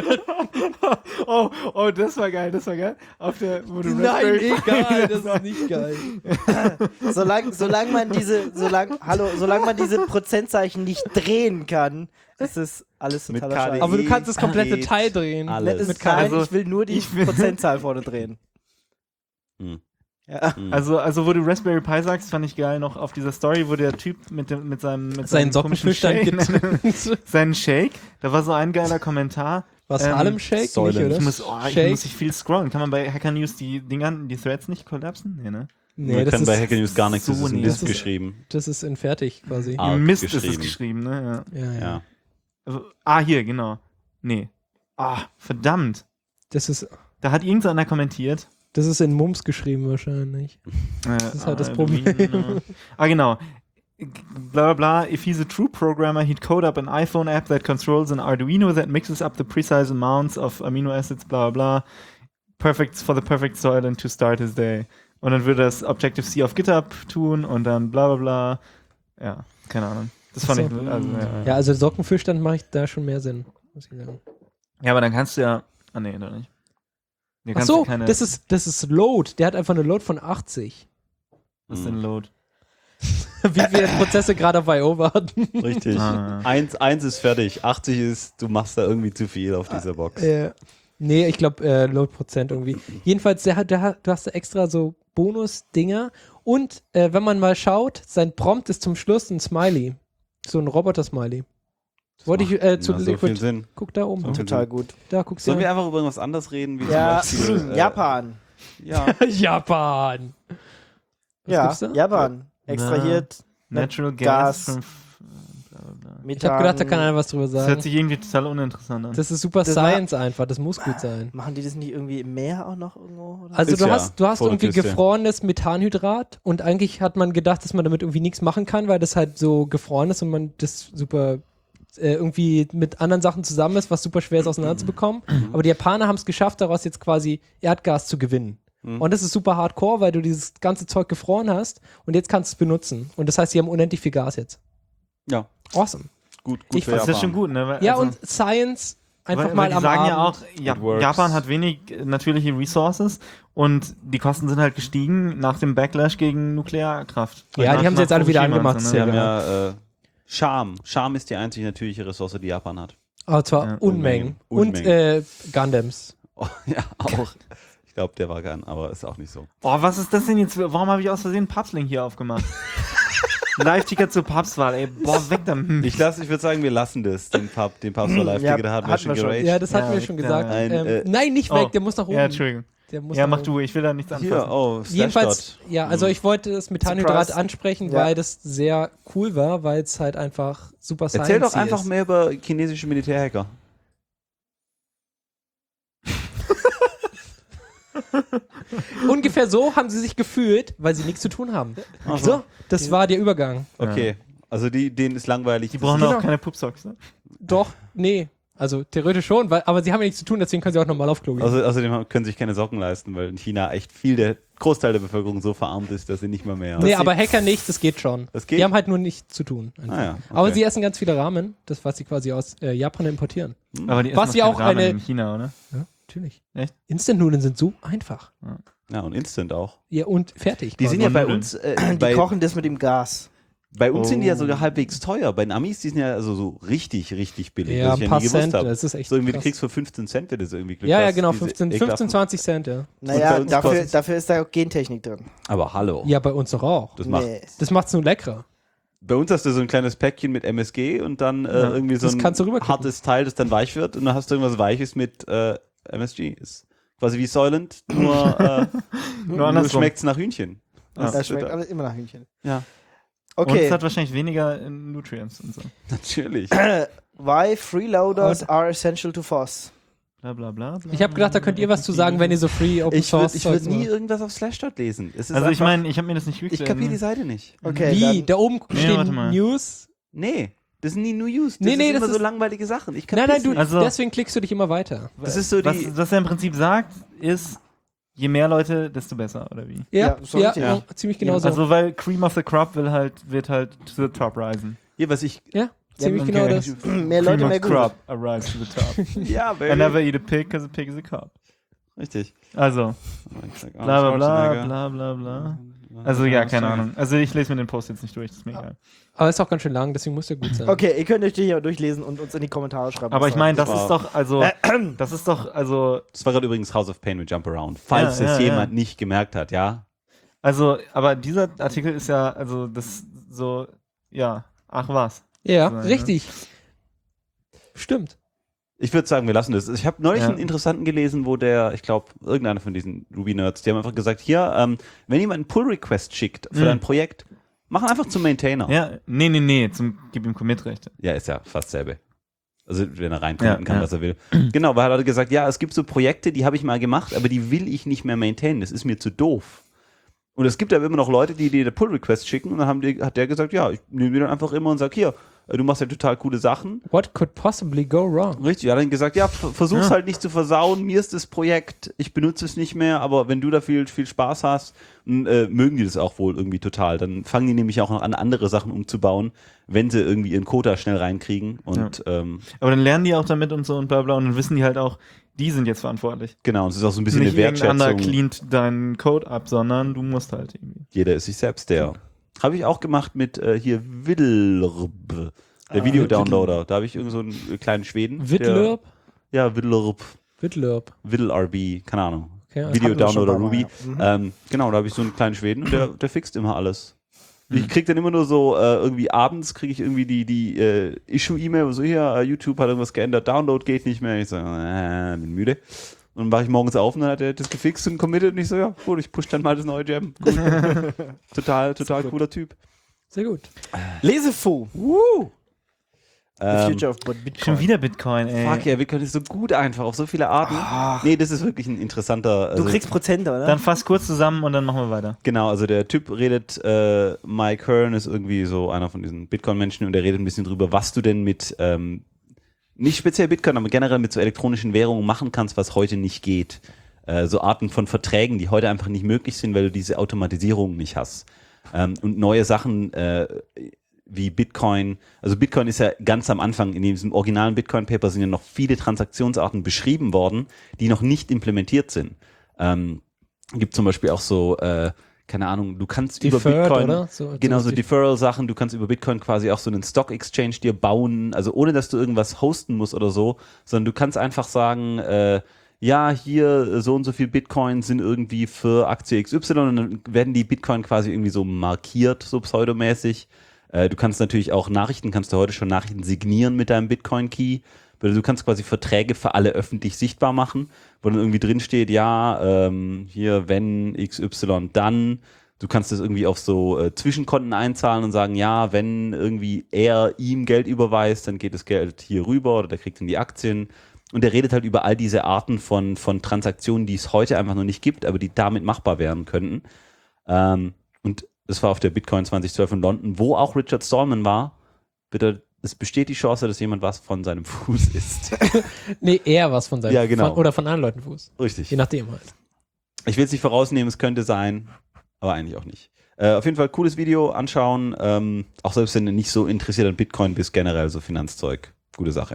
[SPEAKER 4] Oh, oh, das war geil, das war geil. Auf der, wo du
[SPEAKER 3] Nein,
[SPEAKER 4] Raspberry Pi-
[SPEAKER 3] egal, das ist nicht geil.
[SPEAKER 1] solange, solange man diese, solange, hallo, solange man diese Prozentzeichen nicht drehen kann, ist es alles
[SPEAKER 2] Mit
[SPEAKER 1] totaler
[SPEAKER 2] K D E.
[SPEAKER 1] Scheiß.
[SPEAKER 3] Aber du kannst das komplette
[SPEAKER 2] geht
[SPEAKER 3] Teil drehen.
[SPEAKER 2] alles.
[SPEAKER 1] Das
[SPEAKER 3] mit
[SPEAKER 1] ist nein,
[SPEAKER 4] also,
[SPEAKER 1] ich will nur die
[SPEAKER 4] ich will-
[SPEAKER 1] Prozentzahl vorne drehen.
[SPEAKER 2] Hm.
[SPEAKER 1] Ja.
[SPEAKER 2] Hm.
[SPEAKER 4] Also, also, wo du Raspberry Pi sagst, fand ich geil noch auf dieser Story, wo der Typ mit, dem, mit seinem mit
[SPEAKER 3] Seinen
[SPEAKER 4] seinem komischen
[SPEAKER 3] Sockenfüllstand
[SPEAKER 4] Shake,
[SPEAKER 3] gibt.
[SPEAKER 4] seinen Shake, da war so ein geiler Kommentar.
[SPEAKER 3] Was,
[SPEAKER 4] Ähm,
[SPEAKER 3] Harlem Shake?
[SPEAKER 2] Säulen.
[SPEAKER 3] Nicht, oder?
[SPEAKER 4] Ich muss, oh, ich
[SPEAKER 3] Shake?
[SPEAKER 4] muss ich viel scrollen. Kann man bei Hacker News die Dinger, die Threads nicht kollapsen? Nee, ne?
[SPEAKER 3] Nee,
[SPEAKER 2] Man
[SPEAKER 3] das
[SPEAKER 2] kann
[SPEAKER 3] ist,
[SPEAKER 2] bei Hacker News gar nichts, das
[SPEAKER 4] so
[SPEAKER 2] ist in
[SPEAKER 4] nee,
[SPEAKER 2] Lisp
[SPEAKER 3] das ist-
[SPEAKER 2] geschrieben.
[SPEAKER 3] das ist in fertig quasi.
[SPEAKER 2] Ah,
[SPEAKER 4] Im Mist ist es
[SPEAKER 2] geschrieben.
[SPEAKER 4] geschrieben, ne? Ja.
[SPEAKER 3] Ja, ja.
[SPEAKER 2] Ja.
[SPEAKER 4] Also, ah, hier, genau. Nee. Ah, verdammt.
[SPEAKER 3] Das ist,
[SPEAKER 4] Da hat irgendeiner kommentiert.
[SPEAKER 3] das ist in Mums geschrieben wahrscheinlich.
[SPEAKER 4] Äh,
[SPEAKER 3] Das ist halt das
[SPEAKER 4] Arduino.
[SPEAKER 3] Problem.
[SPEAKER 4] Ah, genau. Bla bla bla. If he's a true programmer, he'd code up an iPhone app that controls an Arduino that mixes up the precise amounts of amino acids, bla bla bla. Perfect for the perfect soil and to start his day. Und dann würde das Objective-C auf GitHub tun und dann bla bla bla. Ja, keine Ahnung. Das fand
[SPEAKER 3] Ach
[SPEAKER 4] ich.
[SPEAKER 3] so.
[SPEAKER 4] Also, ja.
[SPEAKER 3] Ja, also Sockenfischstand mache ich da schon mehr Sinn, muss ich sagen.
[SPEAKER 4] ja, aber dann kannst du ja. Ah, nee, doch nicht. Hier
[SPEAKER 3] Ach
[SPEAKER 4] kannst
[SPEAKER 3] so,
[SPEAKER 4] du keine,
[SPEAKER 3] das ist, das ist Load. Der hat einfach eine Load von achtzig.
[SPEAKER 4] was ist denn Load?
[SPEAKER 3] Wie viele Prozesse gerade auf I O warten.
[SPEAKER 2] Richtig.
[SPEAKER 4] Ah.
[SPEAKER 2] Eins, eins ist fertig, achtzig ist, du machst da irgendwie zu viel auf dieser Box.
[SPEAKER 3] Äh, nee, ich glaube äh, Load-Prozent irgendwie. Jedenfalls, der hat, der hat, du hast da extra so Bonus-Dinger. Und äh, wenn man mal schaut, sein Prompt ist zum Schluss ein Smiley. So ein Roboter-Smiley. Wollte ich äh, zu
[SPEAKER 2] Na, so viel
[SPEAKER 3] Liquid.
[SPEAKER 2] Sinn.
[SPEAKER 3] Guck da oben.
[SPEAKER 2] So.
[SPEAKER 1] Total gut.
[SPEAKER 3] Da guckst
[SPEAKER 2] Sollen
[SPEAKER 3] du.
[SPEAKER 2] wir einfach über irgendwas anderes reden? Wie
[SPEAKER 1] Ja,
[SPEAKER 2] zum Beispiel, äh,
[SPEAKER 1] Japan.
[SPEAKER 2] Ja.
[SPEAKER 3] Japan. Was
[SPEAKER 1] Ja,
[SPEAKER 3] gibt's da?
[SPEAKER 1] Japan. Extrahiert
[SPEAKER 4] Natural Gas.
[SPEAKER 1] Gas.
[SPEAKER 4] From, bla bla bla.
[SPEAKER 1] Methan.
[SPEAKER 3] Ich habe gedacht, da kann einer was drüber
[SPEAKER 4] Das hört
[SPEAKER 3] sagen.
[SPEAKER 4] sich irgendwie total uninteressant an.
[SPEAKER 3] Das ist super
[SPEAKER 1] Das
[SPEAKER 3] Science einfach. Das muss gut sein.
[SPEAKER 1] Machen die das nicht irgendwie im Meer auch noch irgendwo? Oder?
[SPEAKER 3] Also
[SPEAKER 2] Ist
[SPEAKER 3] du
[SPEAKER 2] ja
[SPEAKER 3] hast, du hast
[SPEAKER 2] vor der
[SPEAKER 3] irgendwie
[SPEAKER 2] Küste.
[SPEAKER 3] gefrorenes Methanhydrat und eigentlich hat man gedacht, dass man damit irgendwie nichts machen kann, weil das halt so gefroren ist und man das super äh, irgendwie mit anderen Sachen zusammen ist, was super schwer ist auseinanderzubekommen. Aber die Japaner haben es geschafft, daraus jetzt quasi Erdgas zu gewinnen.
[SPEAKER 2] Mhm.
[SPEAKER 3] Und das ist super hardcore, weil du dieses ganze Zeug gefroren hast und jetzt kannst du es benutzen. Und das heißt, sie haben unendlich viel Gas jetzt.
[SPEAKER 2] Ja,
[SPEAKER 3] Awesome.
[SPEAKER 2] gut, gut
[SPEAKER 3] Ich
[SPEAKER 2] für
[SPEAKER 4] das ist ja
[SPEAKER 2] Japan.
[SPEAKER 4] schon gut, ne? Weil,
[SPEAKER 3] Ja,
[SPEAKER 4] also,
[SPEAKER 3] und Science einfach
[SPEAKER 4] weil,
[SPEAKER 3] mal
[SPEAKER 4] weil die
[SPEAKER 3] am
[SPEAKER 4] sagen
[SPEAKER 3] Abend.
[SPEAKER 4] ja auch, ja,
[SPEAKER 2] It works.
[SPEAKER 4] Japan hat wenig äh, natürliche Resources und die Kosten sind halt gestiegen nach dem Backlash gegen Nuklearkraft.
[SPEAKER 3] Ja,
[SPEAKER 4] Nach-
[SPEAKER 3] die haben sie
[SPEAKER 4] nach
[SPEAKER 3] jetzt alle wieder
[SPEAKER 4] Fukushima und
[SPEAKER 3] angemacht,
[SPEAKER 4] so,
[SPEAKER 2] Sie
[SPEAKER 3] ja.
[SPEAKER 4] ne?
[SPEAKER 2] haben ja äh, Charme. Charme ist die einzige natürliche Ressource, die Japan hat.
[SPEAKER 3] Aber zwar
[SPEAKER 4] Ja,
[SPEAKER 3] Unmengen.
[SPEAKER 2] Unmengen.
[SPEAKER 3] Und äh, Gundams.
[SPEAKER 2] Oh, ja, auch. Ich glaube, der war gern, aber ist auch nicht so.
[SPEAKER 4] Oh, was ist das denn jetzt? Warum habe ich aus Versehen einen Papstlink hier aufgemacht? Live-Ticket zur Papstwahl, ey. Boah, weg damit.
[SPEAKER 2] Ich, lass, ich würde sagen, wir lassen das, den Pub, den Pub so live
[SPEAKER 1] Ja,
[SPEAKER 2] da hatten wir
[SPEAKER 1] hatten
[SPEAKER 2] schon
[SPEAKER 1] wir schon.
[SPEAKER 2] geraged.
[SPEAKER 3] Ja, das hatten
[SPEAKER 4] Ja,
[SPEAKER 3] wir schon
[SPEAKER 4] ja,
[SPEAKER 3] gesagt.
[SPEAKER 2] ein,
[SPEAKER 3] ähm,
[SPEAKER 2] äh,
[SPEAKER 3] nein, nicht weg,
[SPEAKER 4] oh.
[SPEAKER 3] der muss nach oben.
[SPEAKER 4] Ja, Entschuldigung.
[SPEAKER 3] Der muss
[SPEAKER 4] Ja,
[SPEAKER 3] nach
[SPEAKER 4] mach
[SPEAKER 3] oben.
[SPEAKER 4] du, ich will da nichts anfassen.
[SPEAKER 2] Hier, oh,
[SPEAKER 3] Jedenfalls,
[SPEAKER 2] Slashdot.
[SPEAKER 3] ja, also ich wollte das Methanhydrat
[SPEAKER 1] Surprise.
[SPEAKER 3] ansprechen,
[SPEAKER 1] Ja.
[SPEAKER 3] weil das sehr cool war, weil es halt einfach super science
[SPEAKER 2] Erzähl doch einfach
[SPEAKER 3] ist.
[SPEAKER 2] mehr über chinesische Militärhacker.
[SPEAKER 3] Ungefähr so haben sie sich gefühlt, weil sie nichts zu tun haben.
[SPEAKER 2] Ach
[SPEAKER 3] So, das war der Übergang.
[SPEAKER 2] Okay, also die, denen ist langweilig.
[SPEAKER 4] Die
[SPEAKER 2] Das
[SPEAKER 4] brauchen
[SPEAKER 2] ist-
[SPEAKER 4] auch
[SPEAKER 3] Genau.
[SPEAKER 4] keine Pupsocks, ne?
[SPEAKER 3] Doch, nee. Also theoretisch schon, weil, aber sie haben ja nichts zu tun, deswegen können sie auch normal auf Klo gehen.
[SPEAKER 2] Also, außerdem haben- können sich keine Socken leisten, weil in China echt viel der Großteil der Bevölkerung so verarmt ist, dass sie nicht mal mehr.
[SPEAKER 3] nee, aber Hacker nicht, das geht schon.
[SPEAKER 2] Das geht?
[SPEAKER 3] Die haben halt nur nichts zu tun. einfach.
[SPEAKER 2] Ah ja, okay.
[SPEAKER 3] Aber sie essen ganz viele Ramen, das was sie quasi aus äh, Japan importieren.
[SPEAKER 4] Aber die
[SPEAKER 3] Was
[SPEAKER 4] essen
[SPEAKER 3] ja
[SPEAKER 4] doch
[SPEAKER 3] auch
[SPEAKER 4] keinen Ramen
[SPEAKER 3] eine-
[SPEAKER 4] in China, oder?
[SPEAKER 3] Ja, natürlich.
[SPEAKER 4] Echt?
[SPEAKER 3] Instant-Nudeln sind so einfach.
[SPEAKER 2] Ja, und Instant auch.
[SPEAKER 3] Ja, und fertig.
[SPEAKER 2] Die
[SPEAKER 3] quasi.
[SPEAKER 2] sind ja bei
[SPEAKER 4] Nudeln.
[SPEAKER 2] uns, äh,
[SPEAKER 1] Die
[SPEAKER 2] bei,
[SPEAKER 1] kochen das mit dem Gas.
[SPEAKER 2] bei uns sind die ja
[SPEAKER 4] Oh.
[SPEAKER 2] sogar halbwegs teuer. Bei den Amis, die sind ja also so richtig, richtig billig,
[SPEAKER 3] ja,
[SPEAKER 2] was
[SPEAKER 3] ein
[SPEAKER 2] ich ja
[SPEAKER 3] paar
[SPEAKER 2] nie gewusst
[SPEAKER 3] Cent,
[SPEAKER 2] habe.
[SPEAKER 3] das ist echt
[SPEAKER 2] So irgendwie, du
[SPEAKER 3] krass.
[SPEAKER 2] kriegst für fünfzehn Cent, wenn du das irgendwie Glück
[SPEAKER 3] Ja,
[SPEAKER 2] hast.
[SPEAKER 3] ja, genau,
[SPEAKER 2] diese
[SPEAKER 3] fünfzehn,
[SPEAKER 2] ekelhaften-
[SPEAKER 3] fünfzehn, zwanzig Cent, ja.
[SPEAKER 1] Naja,
[SPEAKER 2] bei uns
[SPEAKER 1] dafür,
[SPEAKER 2] kostet's-
[SPEAKER 1] dafür ist da auch Gentechnik drin.
[SPEAKER 2] Aber hallo.
[SPEAKER 3] Ja, bei uns doch auch.
[SPEAKER 2] Das macht,
[SPEAKER 1] Nee.
[SPEAKER 3] Das macht's nur leckerer.
[SPEAKER 2] bei uns hast du so ein kleines Päckchen mit M S G und dann äh,
[SPEAKER 4] Ja,
[SPEAKER 2] irgendwie so
[SPEAKER 3] das
[SPEAKER 2] ein
[SPEAKER 3] kannst du rüberkippen.
[SPEAKER 2] hartes Teil, das dann weich wird und dann hast du irgendwas Weiches mit äh, M S G. Ist quasi wie Soylent, nur, äh,
[SPEAKER 4] Nur
[SPEAKER 2] nur
[SPEAKER 4] andersrum.
[SPEAKER 2] schmeckt es nach Hühnchen.
[SPEAKER 4] Ja.
[SPEAKER 1] Das schmeckt alles immer nach Hühnchen.
[SPEAKER 2] Ja,
[SPEAKER 4] Und
[SPEAKER 1] Okay.
[SPEAKER 4] es hat wahrscheinlich weniger äh, Nutrients und so.
[SPEAKER 2] natürlich.
[SPEAKER 1] Why freeloaders
[SPEAKER 3] Und-
[SPEAKER 1] are essential to F O S.
[SPEAKER 4] Bla bla bla. bla
[SPEAKER 3] Ich habe gedacht, da könnt ihr was zu sagen, wenn ihr so free Open
[SPEAKER 2] Ich würde
[SPEAKER 3] Source
[SPEAKER 2] ich würd
[SPEAKER 3] Zeugs
[SPEAKER 2] nie
[SPEAKER 3] macht.
[SPEAKER 2] irgendwas auf Slashdot lesen. Es ist
[SPEAKER 4] Also ich
[SPEAKER 2] einfach-
[SPEAKER 4] meine, ich habe mir das nicht
[SPEAKER 2] ich kapiere die Seite nicht.
[SPEAKER 1] Okay,
[SPEAKER 3] Wie?
[SPEAKER 1] dann,
[SPEAKER 3] Da oben
[SPEAKER 4] Nee,
[SPEAKER 3] stehen
[SPEAKER 4] warte mal.
[SPEAKER 3] News.
[SPEAKER 2] Nee, das sind nie New Use. Das
[SPEAKER 3] Nee, nee,
[SPEAKER 2] sind immer
[SPEAKER 3] das
[SPEAKER 2] so
[SPEAKER 3] ist-
[SPEAKER 2] langweilige Sachen. Ich
[SPEAKER 3] Nein, nein,
[SPEAKER 2] kapier's
[SPEAKER 3] du,
[SPEAKER 2] nicht.
[SPEAKER 4] Also-
[SPEAKER 3] deswegen klickst du dich immer weiter.
[SPEAKER 2] Das ist so
[SPEAKER 4] was,
[SPEAKER 2] die.
[SPEAKER 4] was er im Prinzip sagt, ist, je mehr Leute, desto besser, oder wie?
[SPEAKER 3] Ja,
[SPEAKER 1] Ja, so
[SPEAKER 3] ja,
[SPEAKER 1] richtig.
[SPEAKER 3] ja, ziemlich genau so.
[SPEAKER 4] Also weil Cream of the Crop will halt, wird halt to the top risen.
[SPEAKER 2] Hier, was ich.
[SPEAKER 3] ja, ziemlich
[SPEAKER 4] okay.
[SPEAKER 3] genau das.
[SPEAKER 1] mehr Leute,
[SPEAKER 4] Cream
[SPEAKER 1] mehr
[SPEAKER 4] of
[SPEAKER 1] gut.
[SPEAKER 4] Crop arise to the top.
[SPEAKER 2] Ja,
[SPEAKER 4] I never eat a pig, because a pig is a cop.
[SPEAKER 2] Richtig.
[SPEAKER 4] Also, bla bla bla, bla bla bla. Also ja, keine Ahnung. Also ich lese mir den Post jetzt nicht durch, das ist mir egal.
[SPEAKER 3] Aber ist auch ganz schön lang, deswegen muss der gut sein.
[SPEAKER 1] Okay, ihr könnt euch den hier durchlesen und uns in die Kommentare schreiben.
[SPEAKER 4] Aber
[SPEAKER 1] was
[SPEAKER 4] ich meine,
[SPEAKER 1] da-
[SPEAKER 4] das
[SPEAKER 2] war-
[SPEAKER 4] ist doch, also, das ist doch, also,
[SPEAKER 2] Das war gerade übrigens House of Pain mit Jump Around. Falls
[SPEAKER 4] Ja,
[SPEAKER 2] es
[SPEAKER 4] ja,
[SPEAKER 2] jemand
[SPEAKER 4] ja.
[SPEAKER 2] nicht gemerkt hat, ja.
[SPEAKER 4] also, aber dieser Artikel ist ja, also, das so, ja, ach was.
[SPEAKER 3] Ja,
[SPEAKER 4] sein, ne?
[SPEAKER 3] richtig. Stimmt.
[SPEAKER 2] Ich würde sagen, wir lassen das. Ich habe neulich
[SPEAKER 4] Ja.
[SPEAKER 2] einen interessanten gelesen, wo der, ich glaube, irgendeiner von diesen Ruby-Nerds, die haben einfach gesagt, hier, ähm, wenn jemand einen Pull-Request schickt für
[SPEAKER 4] Mhm.
[SPEAKER 2] dein Projekt, mach ihn einfach zum Maintainer.
[SPEAKER 4] Ja, nee, nee, nee, zum, gib ihm Commit-Rechte.
[SPEAKER 2] Ja, ist ja fast selbe. Also wenn er reinkommen
[SPEAKER 4] Ja,
[SPEAKER 2] kann,
[SPEAKER 4] ja.
[SPEAKER 2] was er will. Genau, weil er hat gesagt, ja, es gibt so Projekte, die habe ich mal gemacht, aber die will ich nicht mehr maintainen. Das ist mir zu doof. Und es gibt aber immer noch Leute, die dir Pull-Request schicken und dann haben die, hat der gesagt, ja, ich nehme die dann einfach immer und sag, hier, du machst ja total coole Sachen.
[SPEAKER 3] What could possibly go wrong?
[SPEAKER 2] Richtig, er hat dann gesagt, ja, v- versuch's
[SPEAKER 4] Ja.
[SPEAKER 2] halt nicht zu versauen, mir ist das Projekt, ich benutze es nicht mehr, aber wenn du da viel, viel Spaß hast, dann, äh, mögen die das auch wohl irgendwie total. Dann fangen die nämlich auch noch an, andere Sachen umzubauen, wenn sie irgendwie ihren Quota schnell reinkriegen und ähm,
[SPEAKER 4] Aber dann lernen die auch damit und so und bla bla und dann wissen die halt auch, die sind jetzt verantwortlich.
[SPEAKER 2] genau, und es ist auch so ein bisschen
[SPEAKER 4] Nicht
[SPEAKER 2] eine
[SPEAKER 4] irgendein anderer
[SPEAKER 2] Wertschätzung.
[SPEAKER 4] cleant deinen Code ab, sondern du musst halt irgendwie.
[SPEAKER 2] Jeder ist sich selbst der. Habe ich auch gemacht mit äh, hier Widdelrb, der
[SPEAKER 1] Ah,
[SPEAKER 2] Videodownloader. Da habe ich irgend so einen kleinen Schweden. der-
[SPEAKER 3] Widlurb?
[SPEAKER 2] Ja, Widdelrb,
[SPEAKER 3] Widlurb.
[SPEAKER 2] WiddleRB, keine Ahnung.
[SPEAKER 3] Okay, also
[SPEAKER 2] Videodownloader
[SPEAKER 1] hatten wir
[SPEAKER 2] Ruby.
[SPEAKER 1] schon ein paar Mal,
[SPEAKER 2] Ähm, genau, da habe ich so einen kleinen Schweden und der, der fixt immer alles. Ich krieg dann immer nur so, äh, irgendwie abends kriege ich irgendwie die, die äh, Issue-E-Mail, wo so hier, äh, YouTube hat irgendwas geändert, Download geht nicht mehr. Ich so, äh, bin müde. Und dann war ich morgens auf und dann hat er das gefixt und committed und ich so, ja, gut, ich push dann mal das neue Jam. Gut. total, total cooler Typ.
[SPEAKER 3] Sehr gut.
[SPEAKER 1] Lesefu.
[SPEAKER 2] Woo!
[SPEAKER 1] The
[SPEAKER 2] Ähm,
[SPEAKER 1] Future of Bitcoin.
[SPEAKER 4] Schon wieder Bitcoin, ey.
[SPEAKER 2] fuck, ja, Bitcoin ist so gut einfach, auf so viele Arten. Nee, das ist wirklich ein interessanter...
[SPEAKER 1] Du
[SPEAKER 2] also-
[SPEAKER 1] kriegst Prozente, oder?
[SPEAKER 4] Dann fass kurz zusammen und dann machen wir weiter.
[SPEAKER 2] Genau, also der Typ redet, äh, Mike Hearn ist irgendwie so einer von diesen Bitcoin-Menschen und der redet ein bisschen drüber, was du denn mit, ähm, nicht speziell Bitcoin, aber generell mit so elektronischen Währungen machen kannst, was heute nicht geht. Äh, so Arten von Verträgen, die heute einfach nicht möglich sind, weil du diese Automatisierung nicht hast. Ähm, und neue Sachen äh, wie Bitcoin, also Bitcoin ist ja ganz am Anfang, in diesem originalen Bitcoin-Paper sind ja noch viele Transaktionsarten beschrieben worden, die noch nicht implementiert sind. Ähm, gibt zum Beispiel auch so, äh, keine Ahnung, du kannst über
[SPEAKER 3] Deferred,
[SPEAKER 2] Bitcoin,
[SPEAKER 3] oder? So,
[SPEAKER 2] genau, so
[SPEAKER 3] die-
[SPEAKER 2] Deferral-Sachen, du kannst über Bitcoin quasi auch so einen Stock-Exchange dir bauen, also ohne, dass du irgendwas hosten musst oder so, sondern du kannst einfach sagen, äh, ja, hier so und so viel Bitcoin sind irgendwie für Aktie X Y und dann werden die Bitcoin quasi irgendwie so markiert, so pseudomäßig. Äh, du kannst natürlich auch Nachrichten, kannst du heute schon Nachrichten signieren mit deinem Bitcoin-Key. Du kannst quasi Verträge für alle öffentlich sichtbar machen, wo dann irgendwie drin steht, ja, ähm, hier, wenn X Y, dann. Du kannst das irgendwie auf so äh, Zwischenkonten einzahlen und sagen, ja, wenn irgendwie er ihm Geld überweist, dann geht das Geld hier rüber oder der kriegt dann die Aktien. Und er redet halt über all diese Arten von, von Transaktionen, die es heute einfach noch nicht gibt, aber die damit machbar werden könnten. Ähm, und das war auf der Bitcoin zwanzig zwölf in London, wo auch Richard Stallman war. Bitte, es besteht die Chance, dass jemand was von seinem Fuß isst.
[SPEAKER 3] Nee, eher was von seinem
[SPEAKER 2] Ja, genau.
[SPEAKER 3] von, oder von anderen Leuten Fuß.
[SPEAKER 2] Richtig.
[SPEAKER 3] Je nachdem halt.
[SPEAKER 2] Ich will es nicht vorausnehmen, es könnte sein, aber eigentlich auch nicht. Äh, auf jeden Fall cooles Video anschauen. Ähm, auch selbst wenn du nicht so interessiert an Bitcoin bist, generell so Finanzzeug. Gute Sache.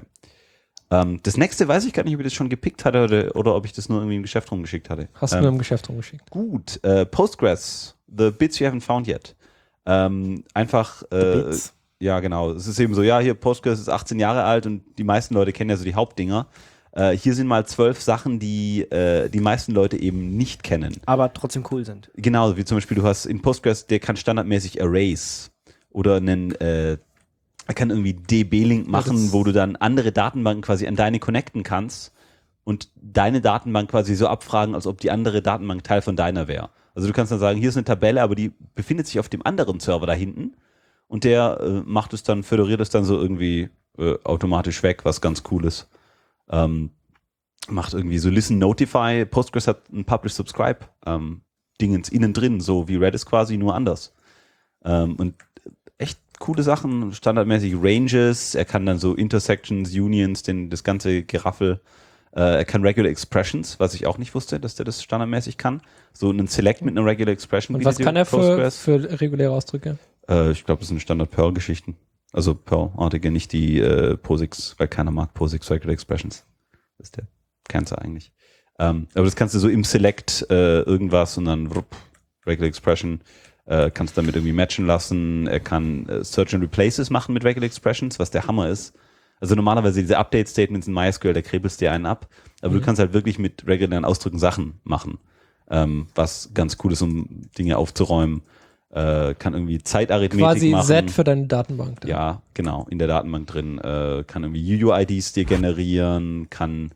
[SPEAKER 2] Ähm, das nächste weiß ich gar nicht, ob ich das schon gepickt hatte oder, oder ob ich das nur irgendwie im Geschäft rumgeschickt hatte.
[SPEAKER 3] Hast du
[SPEAKER 2] ähm,
[SPEAKER 3] mir im Geschäft rumgeschickt.
[SPEAKER 2] Gut. Äh, Postgres, the bits you haven't found yet. Ähm, einfach, äh,
[SPEAKER 1] Bits.
[SPEAKER 2] ja genau, es ist eben so, ja, hier Postgres ist achtzehn Jahre alt und die meisten Leute kennen ja so die Hauptdinger. Äh, hier sind mal zwölf Sachen, die äh, die meisten Leute eben nicht kennen.
[SPEAKER 1] Aber trotzdem cool sind.
[SPEAKER 2] Genau, wie zum Beispiel, du hast in Postgres, der kann standardmäßig Arrays oder einen, äh, er kann irgendwie D B-Link machen,
[SPEAKER 3] das-
[SPEAKER 2] wo du dann andere Datenbanken quasi an deine connecten kannst und deine Datenbank quasi so abfragen, als ob die andere Datenbank Teil von deiner wäre. Also du kannst dann sagen, hier ist eine Tabelle, aber die befindet sich auf dem anderen Server da hinten und der äh, macht es dann, föderiert es dann so irgendwie äh, automatisch weg, was ganz cool ist. Ähm, macht irgendwie so Listen, Notify. Postgres hat ein Publish-Subscribe ähm, Dingens innen drin, so wie Redis quasi, nur anders. Ähm, und echt coole Sachen, standardmäßig Ranges, er kann dann so Intersections, Unions, den, das ganze Geraffel. Äh, er kann Regular Expressions, was ich auch nicht wusste, dass der das standardmäßig kann. So einen Select mit einer Regular Expression.
[SPEAKER 3] Und was
[SPEAKER 2] bietet
[SPEAKER 3] kann er für,
[SPEAKER 2] Postgres.
[SPEAKER 3] für reguläre Ausdrücke?
[SPEAKER 2] Äh, ich glaube, das sind Standard-Perl-Geschichten. Also Perl-artige, nicht die äh, POSIX, weil keiner mag POSIX Regular Expressions. Das ist der Cancer eigentlich. Ähm, aber das kannst du so im Select äh, irgendwas und dann rup, Regular Expression äh, kannst damit irgendwie matchen lassen. Er kann äh, Search and Replaces machen mit Regular Expressions, was der Hammer ist. Also normalerweise diese Update-Statements in MySQL, da krebelst dir einen ab. Aber
[SPEAKER 3] Mhm.
[SPEAKER 2] du kannst halt wirklich mit regulären Ausdrücken Sachen machen. Ähm, was ganz cool ist, um Dinge aufzuräumen. äh, kann irgendwie Zeitarithmetik
[SPEAKER 3] Quasi
[SPEAKER 2] machen.
[SPEAKER 3] Z für deine Datenbank. Dann.
[SPEAKER 2] Ja, genau, in der Datenbank drin. Äh, kann irgendwie U U I Ds dir generieren, kann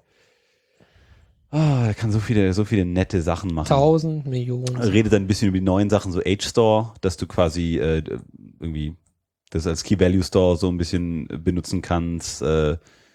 [SPEAKER 2] ah, er kann so viele, so viele nette Sachen machen.
[SPEAKER 3] Tausend Millionen.
[SPEAKER 2] Redet dann ein bisschen über die neuen Sachen, so H-Store, dass du quasi äh, irgendwie das als Key-Value-Store so ein bisschen benutzen kannst. Äh,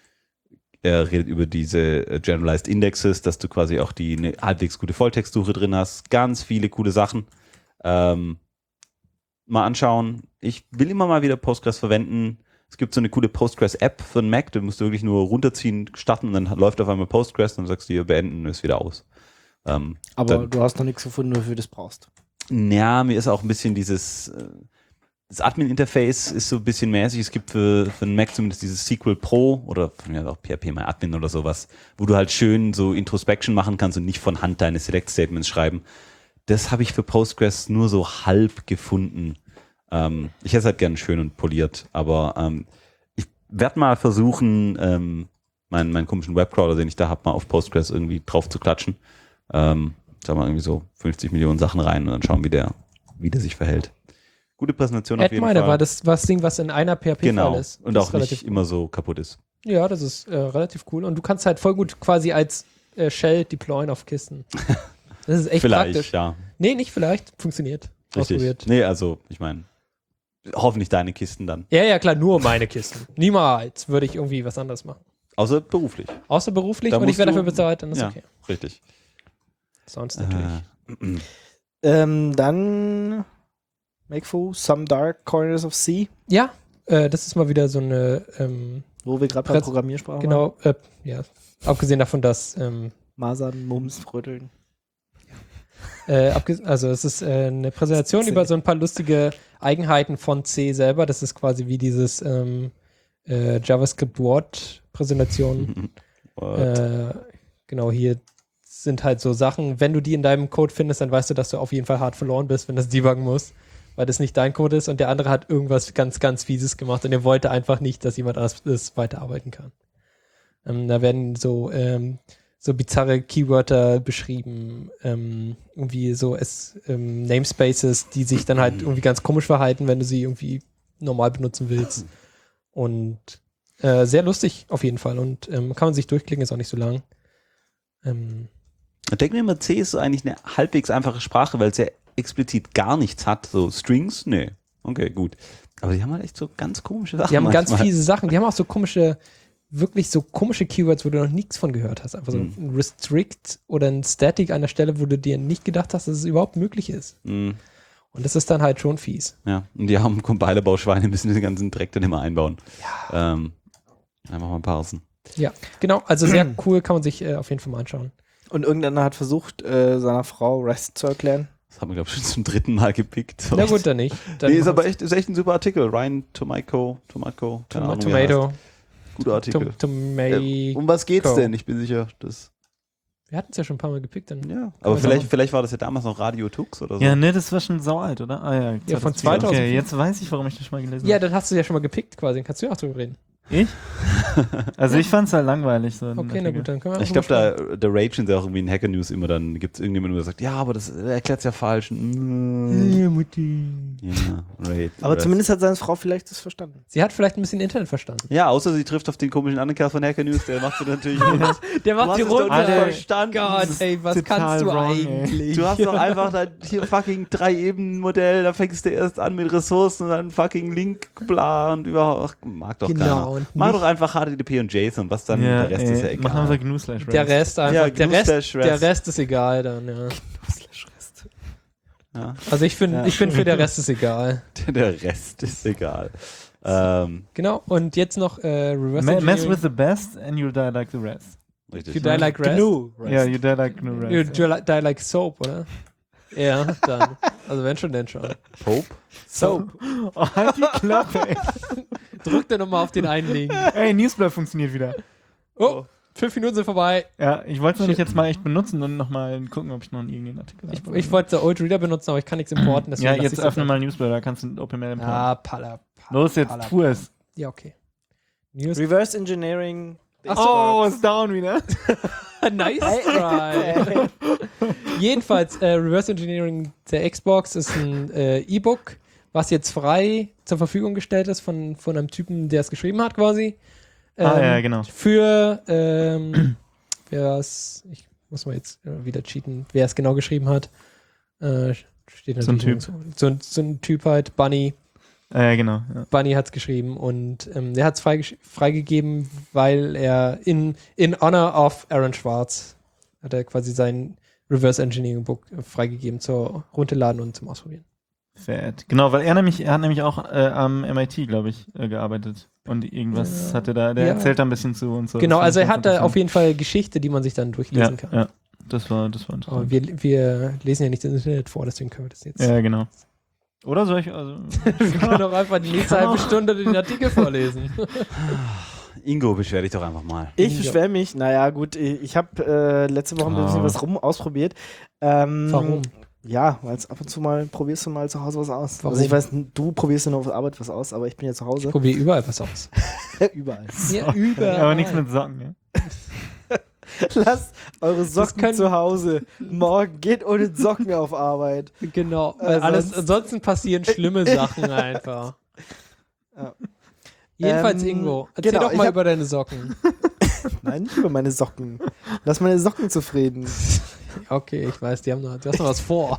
[SPEAKER 2] er redet über diese äh, Generalized Indexes, dass du quasi auch die eine halbwegs gute Volltextsuche drin hast. Ganz viele coole Sachen. Ähm, mal anschauen. Ich will immer mal wieder Postgres verwenden. Es gibt so eine coole Postgres-App für den Mac, da musst du wirklich nur runterziehen, starten und dann läuft auf einmal Postgres und dann sagst du dir beenden und ist wieder aus. Ähm,
[SPEAKER 1] Aber
[SPEAKER 2] dann,
[SPEAKER 1] du hast noch nichts gefunden, wofür du das brauchst.
[SPEAKER 2] Ja, mir ist auch ein bisschen dieses, das Admin-Interface ist so ein bisschen mäßig. Es gibt für, für den Mac zumindest dieses S Q L Pro oder von mir auch P H P My Admin oder sowas, wo du halt schön so Introspection machen kannst und nicht von Hand deine Select-Statements schreiben. Das habe ich für Postgres nur so halb gefunden. Ähm, ich hätte es halt gern schön und poliert, aber ähm, ich werde mal versuchen, ähm, meinen, meinen komischen Webcrawler, den ich da habe, mal auf Postgres irgendwie drauf zu klatschen. Ähm, sagen wir irgendwie so fünfzig Millionen Sachen rein und dann schauen, wie der, wie der sich verhält. Gute Präsentation auf jeden
[SPEAKER 3] AdMiner
[SPEAKER 2] Fall.
[SPEAKER 3] war das, war das Ding, was in einer P H P-File
[SPEAKER 2] genau.
[SPEAKER 3] ist.
[SPEAKER 2] Und
[SPEAKER 3] Das
[SPEAKER 2] auch
[SPEAKER 3] ist
[SPEAKER 2] nicht
[SPEAKER 3] relativ
[SPEAKER 2] immer so kaputt ist.
[SPEAKER 3] cool. Ja, das ist äh, relativ cool. Und du kannst halt voll gut quasi als äh, Shell deployen auf Kisten. Das ist echt
[SPEAKER 2] Vielleicht,
[SPEAKER 3] praktisch.
[SPEAKER 2] ja.
[SPEAKER 3] Nee, nicht vielleicht. Funktioniert.
[SPEAKER 2] Richtig.
[SPEAKER 3] Ausprobiert.
[SPEAKER 2] Nee, also, ich meine, hoffentlich deine Kisten dann.
[SPEAKER 3] Ja, ja, klar, nur meine Kisten. Niemals würde ich irgendwie was anderes machen.
[SPEAKER 2] Außer beruflich.
[SPEAKER 3] Außer beruflich
[SPEAKER 2] Da
[SPEAKER 3] und ich
[SPEAKER 2] musst
[SPEAKER 3] werde
[SPEAKER 2] du-
[SPEAKER 3] dafür bezahlt, dann ist
[SPEAKER 2] ja,
[SPEAKER 3] okay.
[SPEAKER 2] richtig.
[SPEAKER 3] Sonst natürlich.
[SPEAKER 2] Äh,
[SPEAKER 1] Ähm, dann Makefu, Some Dark Corners of Sea,
[SPEAKER 3] Ja, äh, das ist mal wieder so eine, ähm,
[SPEAKER 1] wo wir gerade bei
[SPEAKER 3] Präs-
[SPEAKER 1] Programmiersprache waren.
[SPEAKER 3] genau, äh, ja, abgesehen davon, dass ähm,
[SPEAKER 1] Masern, Mums, Frödeln.
[SPEAKER 3] Äh, abges- also es ist äh, eine Präsentation
[SPEAKER 1] C.
[SPEAKER 3] über so ein paar lustige Eigenheiten von C selber. Das ist quasi wie dieses ähm, äh, JavaScript Word Präsentation. äh, genau, hier sind halt so Sachen, wenn du die in deinem Code findest, dann weißt du, dass du auf jeden Fall hart verloren bist, wenn das debuggen musst, weil das nicht dein Code ist und der andere hat irgendwas ganz, ganz Fieses gemacht und er wollte einfach nicht, dass jemand anders das weiterarbeiten kann. Ähm, da werden so ähm, so bizarre Keywörter beschrieben, ähm, irgendwie so es, ähm, Namespaces, die sich dann halt irgendwie ganz komisch verhalten, wenn du sie irgendwie normal benutzen willst. Und äh, sehr lustig auf jeden Fall und ähm, kann man sich durchklicken, ist auch nicht so lang. Ähm,
[SPEAKER 2] Ich denke mir immer, C ist so eigentlich eine halbwegs einfache Sprache, weil es ja explizit gar nichts hat. So Strings, nee. Okay, gut. Aber die haben halt echt so ganz komische Sachen.
[SPEAKER 3] die haben ganz
[SPEAKER 2] manchmal.
[SPEAKER 3] fiese Sachen, die haben auch so komische, wirklich so komische Keywords, wo du noch nichts von gehört hast. Einfach so
[SPEAKER 2] Mhm.
[SPEAKER 3] ein Restrict oder ein Static an der Stelle, wo du dir nicht gedacht hast, dass es überhaupt möglich ist.
[SPEAKER 2] Mhm.
[SPEAKER 3] Und das ist dann halt schon fies.
[SPEAKER 2] Ja, und die haben Compiler-Bauschweine, müssen den ganzen Dreck dann immer einbauen. Ja. Ähm, einfach mal parsen.
[SPEAKER 3] Ja, genau. Also sehr cool, kann man sich äh, auf jeden Fall mal anschauen.
[SPEAKER 1] Und irgendeiner hat versucht, äh, seiner Frau REST zu erklären.
[SPEAKER 2] Das haben wir, glaube ich, schon zum dritten Mal gepickt.
[SPEAKER 3] Na gut, dann nicht. Dann
[SPEAKER 2] Nee, ist aber echt, ist echt ein super Artikel. Ryan Tomaco, Tomaco, keine
[SPEAKER 3] Tom
[SPEAKER 2] Ahnung, wie er
[SPEAKER 3] Tomato.
[SPEAKER 2] heißt. Guter Artikel.
[SPEAKER 3] Tom
[SPEAKER 2] Äh,
[SPEAKER 3] Tomato.
[SPEAKER 2] um was geht's
[SPEAKER 3] Co.
[SPEAKER 2] denn? Ich bin sicher, das.
[SPEAKER 3] Wir hatten es ja schon ein paar Mal gepickt. Dann.
[SPEAKER 2] Ja, aber
[SPEAKER 3] wir
[SPEAKER 2] vielleicht,
[SPEAKER 3] sagen.
[SPEAKER 2] vielleicht war das ja damals noch Radio Tux oder so.
[SPEAKER 4] Ja, ne, das war schon saualt, oder? Ah ja,
[SPEAKER 3] Ja, von
[SPEAKER 4] zweitausendvier.
[SPEAKER 3] zweitausendvier.
[SPEAKER 4] Okay, jetzt weiß ich, warum ich das schon mal gelesen
[SPEAKER 3] Ja,
[SPEAKER 4] habe.
[SPEAKER 3] dann hast du ja schon mal gepickt quasi. Dann kannst du ja auch drüber reden.
[SPEAKER 4] Ich? Also ich fand's halt langweilig. So
[SPEAKER 3] Okay, na gut, dann können wir
[SPEAKER 2] Ich
[SPEAKER 3] einfach
[SPEAKER 2] glaube,
[SPEAKER 3] mal
[SPEAKER 2] da, der Rage ist ja auch irgendwie in Hacker News immer, dann gibt es irgendjemanden, der sagt, ja, aber das erklärt es ja falsch. Mm.
[SPEAKER 3] Ja, Mutti.
[SPEAKER 2] Ja, Rage.
[SPEAKER 1] Aber zumindest hat seine Frau vielleicht das verstanden.
[SPEAKER 3] Sie hat vielleicht ein bisschen Internet verstanden.
[SPEAKER 2] Ja, außer sie trifft auf den komischen anderen Kerl von Hacker News, der macht sie natürlich nicht.
[SPEAKER 3] Der
[SPEAKER 2] Du hast es doch nicht verstanden.
[SPEAKER 3] Gott, ey, was
[SPEAKER 4] total
[SPEAKER 3] kannst du
[SPEAKER 4] wrong, ey.
[SPEAKER 3] eigentlich?
[SPEAKER 2] Du hast doch einfach dein hier fucking Drei-Ebenen-Modell, da fängst du erst an mit Ressourcen und dann fucking Link, bla und überhaupt. Ach, mag doch
[SPEAKER 3] Genau,
[SPEAKER 2] keiner.
[SPEAKER 3] und
[SPEAKER 2] Mach
[SPEAKER 3] nicht-
[SPEAKER 2] doch einfach H T T P und JSON, was dann
[SPEAKER 4] Ja,
[SPEAKER 2] der Rest ist ja
[SPEAKER 4] ey, machen wir
[SPEAKER 2] egal.
[SPEAKER 4] G N U slash
[SPEAKER 3] Der Rest einfach,
[SPEAKER 2] Ja,
[SPEAKER 3] der,
[SPEAKER 2] G N U
[SPEAKER 3] Rest,
[SPEAKER 2] slash
[SPEAKER 3] der
[SPEAKER 2] Rest.
[SPEAKER 3] Rest ist egal dann, ja.
[SPEAKER 2] Ja.
[SPEAKER 3] Also ich finde,
[SPEAKER 1] Ja.
[SPEAKER 3] ich finde für der Rest ist egal.
[SPEAKER 2] Der Rest ist egal. Ähm,
[SPEAKER 3] Genau, und jetzt noch äh, Reverse
[SPEAKER 4] Me mess
[SPEAKER 3] Engineering.
[SPEAKER 4] with the best and you'll die like the rest.
[SPEAKER 2] richtig.
[SPEAKER 3] You die like rest?
[SPEAKER 4] Ja, you die like no
[SPEAKER 3] You
[SPEAKER 4] rest.
[SPEAKER 3] die die like soap, oder? Ja, dann. Also wenn schon, denn schon.
[SPEAKER 2] Pope?
[SPEAKER 3] Soap.
[SPEAKER 4] Oh, halt die Klappe, ey.
[SPEAKER 3] Drück dir nochmal auf den einen Link.
[SPEAKER 4] Ey, Newsblur funktioniert wieder.
[SPEAKER 3] Oh, fünf Minuten sind vorbei.
[SPEAKER 4] Ja, ich wollte es nämlich jetzt mal echt benutzen und nochmal gucken, ob ich noch einen irgendeinen Artikel
[SPEAKER 3] Ich,
[SPEAKER 4] habe.
[SPEAKER 3] ich wollte Old Reader benutzen, aber ich kann nichts importen. deswegen
[SPEAKER 4] Ja,
[SPEAKER 3] lass
[SPEAKER 4] jetzt
[SPEAKER 3] ich's
[SPEAKER 4] öffne
[SPEAKER 3] jetzt
[SPEAKER 4] mal Newsblur, da kannst du OpenMail importen.
[SPEAKER 3] Ah, Palla. Palla
[SPEAKER 4] Los, jetzt
[SPEAKER 3] Palla,
[SPEAKER 4] tu es.
[SPEAKER 3] Ja, okay. News.
[SPEAKER 1] Reverse Engineering.
[SPEAKER 3] Ach
[SPEAKER 4] Oh, ist down wieder.
[SPEAKER 3] Nice try. Jedenfalls, äh, Reverse Engineering der Xbox ist ein äh, E-Book, was jetzt frei zur Verfügung gestellt ist von, von einem Typen, der es geschrieben hat quasi. Ähm,
[SPEAKER 4] Ah, ja, genau.
[SPEAKER 3] Für, ähm, wer es, ich muss mal jetzt äh, wieder cheaten, wer es genau geschrieben hat. Äh, steht
[SPEAKER 4] So ein
[SPEAKER 3] natürlich
[SPEAKER 4] Typ.
[SPEAKER 3] So, ein- so ein Typ halt, Bunny.
[SPEAKER 4] Ah, ja, genau. Ja.
[SPEAKER 3] Bunny hat es geschrieben und ähm, der hat es freige- freigegeben, weil er in, in honor of Aaron Schwartz hat er quasi sein Reverse Engineering Book äh, freigegeben zur Runterladen und zum Ausprobieren.
[SPEAKER 4] Fett. Genau, weil er nämlich, er hat nämlich auch äh, am M I T, glaube ich, äh, gearbeitet. Und irgendwas
[SPEAKER 3] Ja.
[SPEAKER 4] hatte da, der
[SPEAKER 3] Ja.
[SPEAKER 4] erzählt da ein bisschen zu und so.
[SPEAKER 3] Genau,
[SPEAKER 4] Das
[SPEAKER 3] also er
[SPEAKER 4] fand ich
[SPEAKER 3] hat da
[SPEAKER 4] ganz
[SPEAKER 3] auf jeden Fall Geschichte, die man sich dann
[SPEAKER 4] ja,
[SPEAKER 3] durchlesen kann.
[SPEAKER 4] ja, das war, das war
[SPEAKER 3] Aber
[SPEAKER 4] interessant.
[SPEAKER 3] wir, wir lesen ja nicht das Internet vor, deswegen können wir das jetzt.
[SPEAKER 4] Ja, genau. Oder soll ich, also,
[SPEAKER 3] Wir können doch einfach die nächste halbe Stunde den Artikel vorlesen.
[SPEAKER 2] Ingo, beschwer dich doch einfach mal.
[SPEAKER 1] Ich
[SPEAKER 3] Ja.
[SPEAKER 1] beschwere mich. Naja, gut, ich, ich habe äh, letzte Woche ein bisschen
[SPEAKER 4] Ah.
[SPEAKER 1] was rum ausprobiert. Ähm,
[SPEAKER 3] Warum?
[SPEAKER 1] Ja, weil ab und zu mal probierst du mal zu Hause was aus.
[SPEAKER 3] Warum?
[SPEAKER 1] Also ich weiß, du probierst ja nur auf der Arbeit was aus, aber ich bin ja zu Hause.
[SPEAKER 3] Ich probiere überall was aus.
[SPEAKER 1] Überall.
[SPEAKER 3] Ja, überall.
[SPEAKER 4] aber nichts mit Socken, ja.
[SPEAKER 1] Lasst eure Socken
[SPEAKER 3] können-
[SPEAKER 1] zu Hause. Morgen geht ohne Socken auf Arbeit.
[SPEAKER 3] Genau,
[SPEAKER 1] Äh,
[SPEAKER 3] weil alles,
[SPEAKER 1] sonst-
[SPEAKER 3] ansonsten passieren schlimme Sachen einfach.
[SPEAKER 1] Ja.
[SPEAKER 3] Jedenfalls,
[SPEAKER 1] Ähm,
[SPEAKER 3] Ingo, erzähl
[SPEAKER 1] genau,
[SPEAKER 3] doch
[SPEAKER 1] ich
[SPEAKER 3] mal
[SPEAKER 1] hab-
[SPEAKER 3] über deine Socken.
[SPEAKER 1] Nein, nicht über meine Socken. Lass meine Socken zufrieden.
[SPEAKER 3] Okay, ich weiß, die haben noch, du hast noch was vor.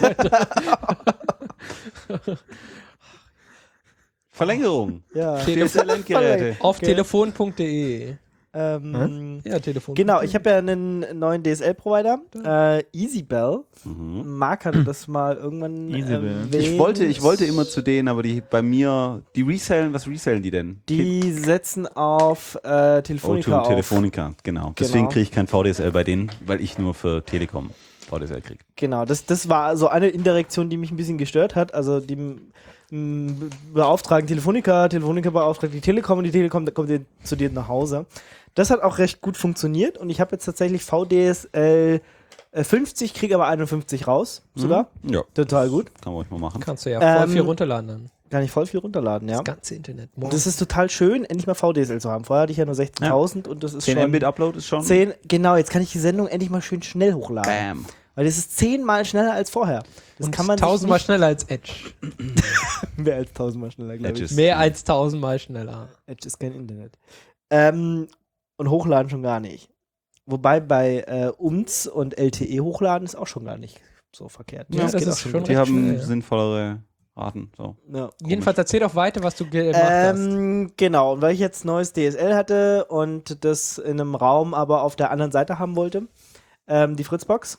[SPEAKER 2] Verlängerung.
[SPEAKER 1] Ja.
[SPEAKER 3] Telefon-
[SPEAKER 2] D S L-Endgeräte.
[SPEAKER 3] Auf
[SPEAKER 1] Okay.
[SPEAKER 3] telefon punkt de.
[SPEAKER 1] Ähm,
[SPEAKER 3] Ja, Telefon.
[SPEAKER 1] genau, ich habe ja einen neuen D S L-Provider. Äh, EasyBell.
[SPEAKER 2] Mhm.
[SPEAKER 1] Marc hatte das mal irgendwann
[SPEAKER 4] EasyBell.
[SPEAKER 1] erwähnt.
[SPEAKER 2] Ich wollte, ich wollte immer zu denen, aber die bei mir, die resellen, was resellen die denn?
[SPEAKER 1] Die setzen auf äh, Telefonica
[SPEAKER 2] O zwei und
[SPEAKER 1] auf.
[SPEAKER 2] Telefonica, genau. Deswegen
[SPEAKER 1] Genau.
[SPEAKER 2] kriege ich kein V D S L bei denen, weil ich nur für Telekom V D S L kriege.
[SPEAKER 1] Genau, das, das war so eine Indirektion, die mich ein bisschen gestört hat. Also die m, beauftragen Telefonica, Telefonica beauftragt die Telekom und die Telekom da kommt die zu dir nach Hause. Das hat auch recht gut funktioniert und ich habe jetzt tatsächlich V D S L äh, fünfzig, kriege aber einundfünfzig raus sogar.
[SPEAKER 2] Ja,
[SPEAKER 1] Total gut.
[SPEAKER 2] kann man ruhig mal machen.
[SPEAKER 3] Kannst du ja voll
[SPEAKER 1] Ähm,
[SPEAKER 3] viel runterladen dann.
[SPEAKER 1] Kann ich voll viel runterladen, ja.
[SPEAKER 3] Das ganze Internet.
[SPEAKER 1] Und das ist total schön, endlich mal V D S L zu haben. Vorher hatte ich ja nur sechzehntausend und das ist
[SPEAKER 2] zehn
[SPEAKER 1] schon
[SPEAKER 2] Mbit Upload ist schon.
[SPEAKER 1] zehn. Genau, jetzt kann ich die Sendung endlich mal schön schnell hochladen.
[SPEAKER 2] Bam.
[SPEAKER 1] Weil das ist zehnmal schneller als vorher. Das
[SPEAKER 3] und
[SPEAKER 1] kann man sich
[SPEAKER 3] tausendmal
[SPEAKER 1] nicht-
[SPEAKER 3] schneller als Edge.
[SPEAKER 1] Mehr als tausendmal schneller, glaube
[SPEAKER 2] Edge
[SPEAKER 1] ich.
[SPEAKER 2] ist-
[SPEAKER 3] Mehr als tausendmal schneller.
[SPEAKER 1] Edge ist kein Internet. Ähm, und hochladen schon gar nicht. Wobei bei äh, U M Z und L T E hochladen ist auch schon gar nicht so verkehrt.
[SPEAKER 3] Ja, das
[SPEAKER 1] geht
[SPEAKER 3] ist
[SPEAKER 1] auch
[SPEAKER 3] schon
[SPEAKER 1] gut.
[SPEAKER 2] Die
[SPEAKER 3] recht
[SPEAKER 2] haben
[SPEAKER 3] schnell, ja.
[SPEAKER 2] sinnvollere Raten. So.
[SPEAKER 1] Ja.
[SPEAKER 3] Jedenfalls erzähl doch weiter, was du gemacht hast.
[SPEAKER 1] Ähm, genau, und weil ich jetzt neues D S L hatte und das in einem Raum aber auf der anderen Seite haben wollte, ähm, die Fritzbox,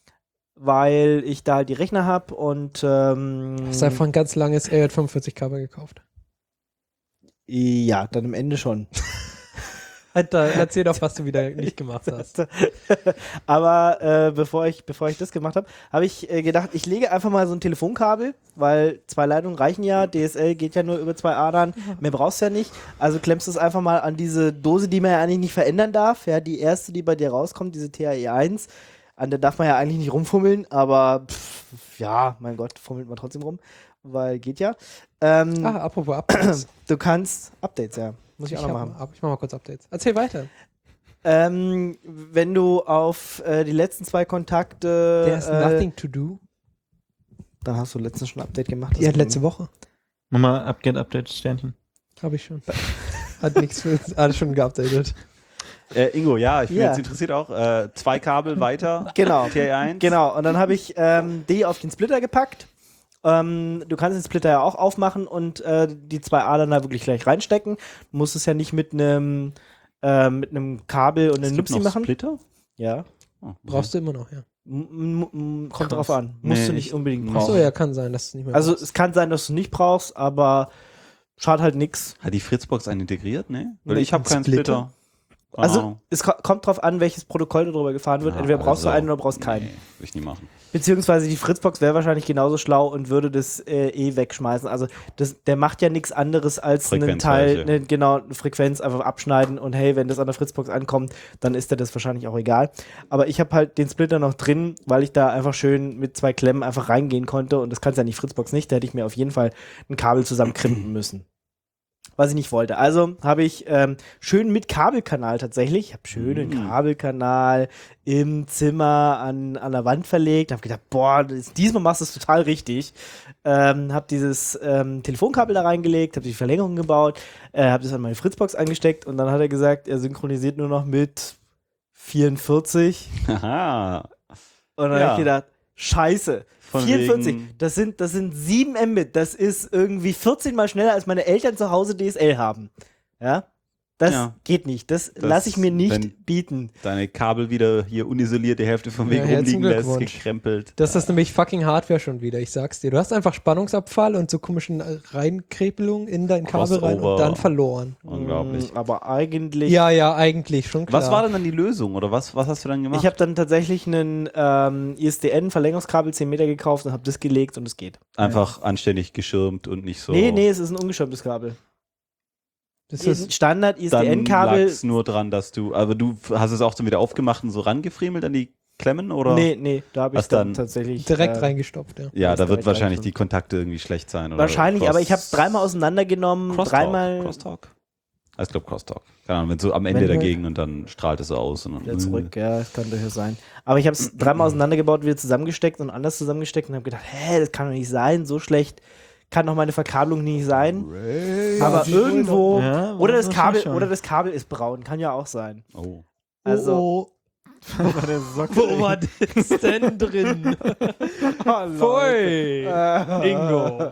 [SPEAKER 1] weil ich da halt die Rechner habe und ähm,
[SPEAKER 3] Hast du einfach ein ganz langes R J fünfundvierzig Kabel gekauft.
[SPEAKER 1] ja, dann am Ende schon.
[SPEAKER 3] Alter, erzähl doch, was du wieder nicht gemacht hast.
[SPEAKER 1] Aber äh, bevor, ich, bevor ich das gemacht habe, habe ich äh, gedacht, ich lege einfach mal so ein Telefonkabel, weil zwei Leitungen reichen ja, D S L geht ja nur über zwei Adern, mehr brauchst du ja nicht. Also klemmst du es einfach mal an diese Dose, die man ja eigentlich nicht verändern darf. Ja, die erste, die bei dir rauskommt, diese T A E eins, an der darf man ja eigentlich nicht rumfummeln, aber pff, ja, mein Gott, fummelt man trotzdem rum, weil geht ja. Ähm,
[SPEAKER 3] Ah, apropos Updates.
[SPEAKER 1] Du kannst Updates, ja. Muss ich,
[SPEAKER 3] ich,
[SPEAKER 1] auch noch
[SPEAKER 3] hab,
[SPEAKER 1] machen.
[SPEAKER 3] ab, ich mach mal kurz Updates. Erzähl weiter.
[SPEAKER 1] Ähm, wenn du auf äh, die letzten zwei Kontakte.
[SPEAKER 3] There's
[SPEAKER 1] äh,
[SPEAKER 3] nothing to do.
[SPEAKER 1] Dann hast du letztens schon ein Update gemacht.
[SPEAKER 3] Ja, letzte Woche.
[SPEAKER 4] Mach mal Update, Update, Sternchen.
[SPEAKER 3] Habe ich schon. Hat nichts für alles schon geupdatet.
[SPEAKER 2] Äh, Ingo, ja, ich bin
[SPEAKER 1] Ja.
[SPEAKER 2] jetzt interessiert auch. Äh, zwei Kabel weiter.
[SPEAKER 1] Genau.
[SPEAKER 2] T A E eins.
[SPEAKER 1] Genau, und dann habe ich ähm, die auf den Splitter gepackt. Ähm, du kannst den Splitter ja auch aufmachen und äh, die zwei Adern da wirklich gleich reinstecken. Du musst es ja nicht mit einem äh, mit einem Kabel und
[SPEAKER 2] Es
[SPEAKER 1] einem
[SPEAKER 2] gibt
[SPEAKER 1] Nupsi
[SPEAKER 2] noch
[SPEAKER 1] machen.
[SPEAKER 2] Splitter?
[SPEAKER 1] Ja.
[SPEAKER 2] Oh,
[SPEAKER 3] Brauchst du immer noch, ja.
[SPEAKER 1] M m kommt
[SPEAKER 2] Krass.
[SPEAKER 1] drauf an. Musst
[SPEAKER 2] Nee,
[SPEAKER 1] du nicht
[SPEAKER 2] ich-
[SPEAKER 1] unbedingt
[SPEAKER 2] Ach
[SPEAKER 1] brauchen.
[SPEAKER 3] Achso, ja, kann sein, dass du nicht mehr
[SPEAKER 1] Also
[SPEAKER 3] brauchst.
[SPEAKER 1] es kann sein, dass du nicht brauchst, aber schadet halt nix.
[SPEAKER 2] Hat die Fritzbox einen integriert? Nee? Weil
[SPEAKER 1] Nee,
[SPEAKER 2] ich habe
[SPEAKER 1] ein
[SPEAKER 2] keinen
[SPEAKER 1] Splitter.
[SPEAKER 2] Splitter. Keine
[SPEAKER 1] Also
[SPEAKER 2] Ahnung.
[SPEAKER 1] es ko kommt drauf an, welches Protokoll darüber gefahren wird.
[SPEAKER 2] Ah,
[SPEAKER 1] Entweder brauchst du
[SPEAKER 2] also,
[SPEAKER 1] einen oder brauchst keinen.
[SPEAKER 2] Nee, will ich nie machen.
[SPEAKER 1] Beziehungsweise die Fritzbox wäre wahrscheinlich genauso schlau und würde das äh, eh wegschmeißen. Also das, der macht ja nichts anderes als einen Teil,
[SPEAKER 2] Frequenzweise.
[SPEAKER 1] ne, genau, eine Frequenz einfach abschneiden und hey, wenn das an der Fritzbox ankommt, dann ist dir das wahrscheinlich auch egal. Aber ich habe halt den Splitter noch drin, weil ich da einfach schön mit zwei Klemmen einfach reingehen konnte und das kannst ja nicht Fritzbox nicht, da hätte ich mir auf jeden Fall ein Kabel zusammenkrimpen müssen. was ich nicht wollte. Also habe ich ähm, schön mit Kabelkanal tatsächlich, ich habe schönen
[SPEAKER 2] Mhm.
[SPEAKER 1] Kabelkanal im Zimmer an, an der Wand verlegt, habe gedacht, boah, das, diesmal machst du es total richtig. Ähm, habe dieses ähm, Telefonkabel da reingelegt, habe die Verlängerung gebaut, äh, habe das an meine Fritzbox angesteckt und dann hat er gesagt, er synchronisiert nur noch mit vierundvierzig.
[SPEAKER 2] Haha.
[SPEAKER 1] Und dann
[SPEAKER 2] Ja.
[SPEAKER 1] habe ich gedacht, scheiße,
[SPEAKER 2] Von
[SPEAKER 1] vierundvierzig,
[SPEAKER 2] wegen-
[SPEAKER 1] das sind, das sind sieben Mbit, das ist irgendwie vierzehn mal schneller, als meine Eltern zu Hause D S L haben. Ja, das
[SPEAKER 2] Ja.
[SPEAKER 1] geht nicht, das,
[SPEAKER 2] Das-
[SPEAKER 1] lasse ich mir nicht
[SPEAKER 2] wenn-
[SPEAKER 1] bieten.
[SPEAKER 2] Deine Kabel wieder hier unisoliert, die Hälfte vom
[SPEAKER 3] Ja,
[SPEAKER 2] Weg
[SPEAKER 3] herzlichen
[SPEAKER 2] rumliegen lässt,
[SPEAKER 3] Glückwunsch.
[SPEAKER 2] gekrempelt.
[SPEAKER 3] Das ist nämlich fucking Hardware schon wieder, ich sag's dir. Du hast einfach Spannungsabfall und so komischen äh, Reinkrepelungen in dein Kabel rein und
[SPEAKER 2] Crossover.
[SPEAKER 3] dann verloren.
[SPEAKER 2] Unglaublich.
[SPEAKER 1] Mm, Aber eigentlich,
[SPEAKER 3] Ja, ja, eigentlich schon klar.
[SPEAKER 2] Was war denn dann die Lösung oder was, was hast du dann gemacht?
[SPEAKER 1] ich habe dann tatsächlich einen ähm, I S D N-Verlängerungskabel zehn Meter gekauft und habe das gelegt und es geht.
[SPEAKER 2] einfach anständig geschirmt und nicht so.
[SPEAKER 1] Nee, nee, es ist ein ungeschirmtes Kabel.
[SPEAKER 3] Das
[SPEAKER 1] Das ist
[SPEAKER 3] ist,
[SPEAKER 1] Standard I S D
[SPEAKER 2] Dann lag
[SPEAKER 1] N-Kabel.
[SPEAKER 2] es nur dran, dass du, aber du hast es auch dann wieder aufgemacht und so rangefriemelt an die Klemmen oder?
[SPEAKER 1] Nee, nee, da habe ich
[SPEAKER 2] Hast
[SPEAKER 1] dann
[SPEAKER 2] dann
[SPEAKER 1] tatsächlich
[SPEAKER 3] direkt
[SPEAKER 1] äh,
[SPEAKER 3] reingestopft, ja.
[SPEAKER 2] Ja,
[SPEAKER 1] Das
[SPEAKER 2] da
[SPEAKER 1] ist
[SPEAKER 2] wird
[SPEAKER 1] direkt
[SPEAKER 2] wahrscheinlich
[SPEAKER 1] reingeschrieben.
[SPEAKER 2] die Kontakte irgendwie schlecht sein. Oder
[SPEAKER 1] Wahrscheinlich,
[SPEAKER 2] Cross-
[SPEAKER 1] aber ich habe dreimal auseinandergenommen,
[SPEAKER 2] Crosstalk,
[SPEAKER 1] dreimal
[SPEAKER 2] Crosstalk. Ah, ich glaube Crosstalk. Keine Ahnung, wenn so am Ende
[SPEAKER 1] Wenn wir-
[SPEAKER 2] dagegen und dann strahlt es so aus. Und dann,
[SPEAKER 1] wieder zurück, ja, das kann durchaus sein. Aber ich habe es dreimal auseinandergebaut, wieder zusammengesteckt und anders zusammengesteckt und habe gedacht, hä, das kann doch nicht sein, so schlecht kann doch meine Verkabelung nicht sein. Aber
[SPEAKER 3] sieht
[SPEAKER 1] irgendwo,
[SPEAKER 4] Ja,
[SPEAKER 1] oder das
[SPEAKER 4] wahrscheinlich
[SPEAKER 1] Kabel,
[SPEAKER 4] schon.
[SPEAKER 1] oder das Kabel ist braun, kann ja auch sein.
[SPEAKER 2] Oh.
[SPEAKER 1] Also,
[SPEAKER 3] oh,
[SPEAKER 4] Bei der Socke.
[SPEAKER 3] wo war das denn drin? Pfui, Ingo.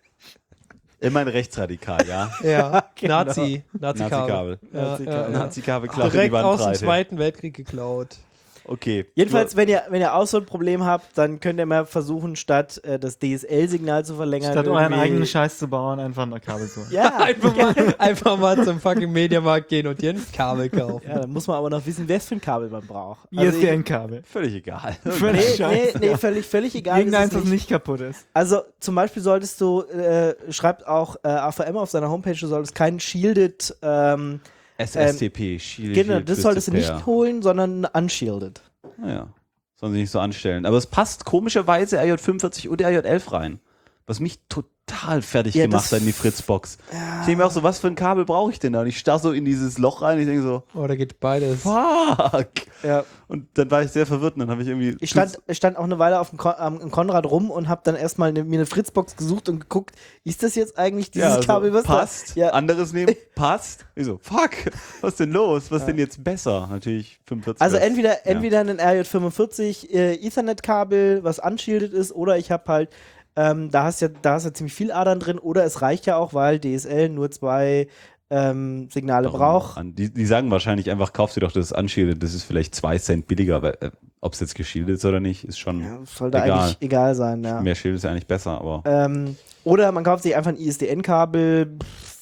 [SPEAKER 2] Immerhin rechtsradikal, ja.
[SPEAKER 3] Ja,
[SPEAKER 1] Genau.
[SPEAKER 3] Nazi, Nazi-Kabel.
[SPEAKER 2] Nazi-Kabel.
[SPEAKER 3] Ja, ja, ja.
[SPEAKER 2] Nazi-Kabel klaut in die
[SPEAKER 3] Direkt aus dem
[SPEAKER 2] Bandbreite.
[SPEAKER 3] Zweiten Weltkrieg geklaut.
[SPEAKER 2] Okay.
[SPEAKER 1] jedenfalls, wenn ihr, wenn ihr auch so ein Problem habt, dann könnt ihr mal versuchen, statt äh, das D S L-Signal zu verlängern.
[SPEAKER 4] Statt euren
[SPEAKER 1] irgendwie-
[SPEAKER 4] eigenen Scheiß zu bauen, einfach ein Kabel zu.
[SPEAKER 1] Ja,
[SPEAKER 3] Einfach mal, einfach mal zum fucking Mediamarkt gehen und dir ein Kabel kaufen.
[SPEAKER 1] ja, dann muss man aber noch wissen, was für ein Kabel man braucht.
[SPEAKER 4] I
[SPEAKER 1] Also
[SPEAKER 4] S D
[SPEAKER 1] ich-
[SPEAKER 4] N-Kabel.
[SPEAKER 2] Völlig egal.
[SPEAKER 4] Völlig
[SPEAKER 1] Nee, nee,
[SPEAKER 4] scheiße.
[SPEAKER 1] nee, völlig, völlig egal. ist
[SPEAKER 4] Irgendeins,
[SPEAKER 1] es
[SPEAKER 4] das nicht kaputt ist.
[SPEAKER 1] Also zum Beispiel solltest du, äh, schreibt auch äh, A V M auf seiner Homepage, du solltest keinen Shielded, ähm,
[SPEAKER 2] S S T P, Shield,
[SPEAKER 1] genau,
[SPEAKER 2] Shield,
[SPEAKER 1] das solltest du
[SPEAKER 2] Twisted
[SPEAKER 1] nicht
[SPEAKER 2] Pair.
[SPEAKER 1] holen, sondern unshielded.
[SPEAKER 2] Naja, sollen sie nicht so anstellen. Aber es passt komischerweise R J fünfundvierzig und R J elf rein. Was mich total fertig
[SPEAKER 1] Ja,
[SPEAKER 2] gemacht
[SPEAKER 1] das-
[SPEAKER 2] hat in die Fritzbox. Ich denke mir auch so, was für ein Kabel brauche ich denn da? Und ich starr so in dieses Loch rein und ich denke so,
[SPEAKER 3] Oh, da geht beides.
[SPEAKER 2] fuck.
[SPEAKER 1] Ja.
[SPEAKER 2] Und dann war ich sehr verwirrt und dann habe ich irgendwie...
[SPEAKER 1] Ich stand, ich stand auch eine Weile auf dem Kon am, im Konrad rum und habe dann erstmal eine, mir eine Fritzbox gesucht und geguckt, ist das jetzt eigentlich dieses
[SPEAKER 2] ja, also,
[SPEAKER 1] Kabel, was
[SPEAKER 2] passt,
[SPEAKER 1] da? Ja.
[SPEAKER 2] anderes nehmen, passt. Ich so, fuck, was ist denn los? Was ist denn jetzt besser? Natürlich fünfundvierzig.
[SPEAKER 1] Also
[SPEAKER 2] das-
[SPEAKER 1] entweder, entweder ein R J fünfundvierzig äh, Ethernet-Kabel, was unshielded ist, oder ich habe halt, ähm, da hast ja, da hast ja ziemlich viel Adern drin, oder es reicht ja auch, weil D S L nur zwei ähm, Signale
[SPEAKER 2] Warum?
[SPEAKER 1] braucht.
[SPEAKER 2] An- Die, die sagen wahrscheinlich einfach, kauf dir doch das Unshielded, das ist vielleicht zwei Cent billiger, aber äh, ob es jetzt geschildert ist oder nicht, ist schon
[SPEAKER 1] Ja, sollte
[SPEAKER 2] egal.
[SPEAKER 1] eigentlich egal sein, ja.
[SPEAKER 2] Mehr Schild ist ja eigentlich besser, aber
[SPEAKER 1] Ähm, oder man kauft sich einfach ein I S D N-Kabel,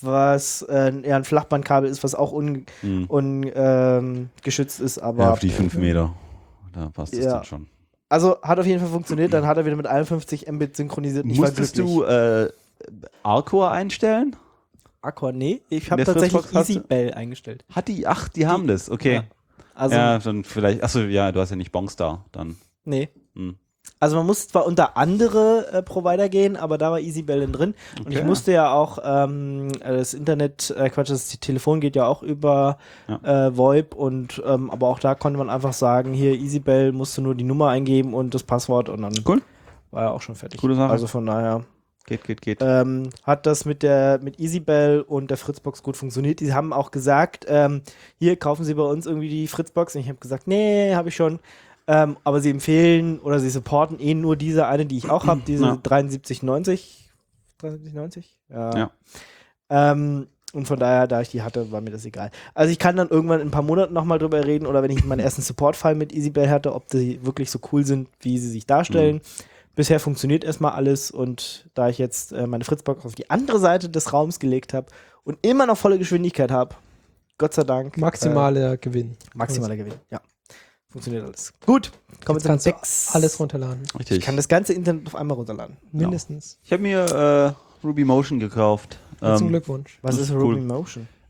[SPEAKER 1] was äh, eher ein Flachbandkabel ist, was auch ungeschützt un,
[SPEAKER 2] hm.
[SPEAKER 1] ähm, geschützt ist, aber
[SPEAKER 2] ja, auf die fünf Meter, da passt es
[SPEAKER 1] Ja.
[SPEAKER 2] dann schon.
[SPEAKER 1] also hat auf jeden Fall funktioniert, dann hat er wieder mit einundfünfzig Mbit synchronisiert. Ich war
[SPEAKER 2] Musstest
[SPEAKER 1] glücklich.
[SPEAKER 2] du äh, Arcore einstellen?
[SPEAKER 1] Aqua, nee, ich habe
[SPEAKER 2] der
[SPEAKER 1] tatsächlich
[SPEAKER 2] Fritzbox hast du-
[SPEAKER 1] Easy Bell eingestellt.
[SPEAKER 2] Hat die, ach, die haben das, okay.
[SPEAKER 1] Ja. Also,
[SPEAKER 2] ja, dann vielleicht, achso, ja, du hast ja nicht Bongstar, dann.
[SPEAKER 1] nee.
[SPEAKER 2] Hm.
[SPEAKER 1] Also man muss zwar unter andere äh, Provider gehen, aber da war Easy Bell drin. Und
[SPEAKER 2] Okay.
[SPEAKER 1] ich musste ja auch, ähm, das Internet, äh, Quatsch, das Telefon geht ja auch über
[SPEAKER 2] Ja.
[SPEAKER 1] äh, VoIP und ähm, aber auch da konnte man einfach sagen, hier Easy Bell musst du nur die Nummer eingeben und das Passwort und dann
[SPEAKER 2] Cool.
[SPEAKER 1] war er auch schon fertig.
[SPEAKER 2] Gute Sache.
[SPEAKER 1] Also von daher
[SPEAKER 2] Geht, geht, geht.
[SPEAKER 1] ähm, hat das mit der mit Easy Bell und der Fritzbox gut funktioniert. Die haben auch gesagt, ähm, hier kaufen Sie bei uns irgendwie die Fritzbox. Und ich habe gesagt, nee, habe ich schon. Ähm, aber sie empfehlen oder sie supporten eh nur diese eine, die ich auch habe, diese
[SPEAKER 2] Ja.
[SPEAKER 1] dreiundsiebzig neunzig. dreiundsiebzig neunzig? Ja.
[SPEAKER 2] Ja.
[SPEAKER 1] Ähm, und von daher, da ich die hatte, war mir das egal. Also ich kann dann irgendwann in ein paar Monaten nochmal drüber reden oder wenn ich meinen ersten Support-Fall mit Easy Bell hatte, ob die wirklich so cool sind, wie sie sich darstellen.
[SPEAKER 2] Mhm.
[SPEAKER 1] Bisher funktioniert erstmal alles und da ich jetzt äh, meine Fritzbox auf die andere Seite des Raums gelegt habe und immer noch volle Geschwindigkeit habe, Gott sei Dank.
[SPEAKER 3] Maximaler Gewinn.
[SPEAKER 1] Äh, maximaler Gewinn, ja. Funktioniert alles. Gut, kommen wir
[SPEAKER 3] Jetzt
[SPEAKER 1] zum
[SPEAKER 3] kannst du
[SPEAKER 1] Text.
[SPEAKER 3] alles runterladen.
[SPEAKER 2] Richtig.
[SPEAKER 1] Ich kann das ganze Internet auf einmal runterladen.
[SPEAKER 3] Mindestens.
[SPEAKER 2] Ich habe mir äh, Ruby Motion gekauft.
[SPEAKER 3] Herzlichen
[SPEAKER 2] Ähm,
[SPEAKER 3] Glückwunsch.
[SPEAKER 1] Was
[SPEAKER 2] Das
[SPEAKER 1] ist
[SPEAKER 2] ist
[SPEAKER 1] Ruby
[SPEAKER 2] cool.
[SPEAKER 1] Motion?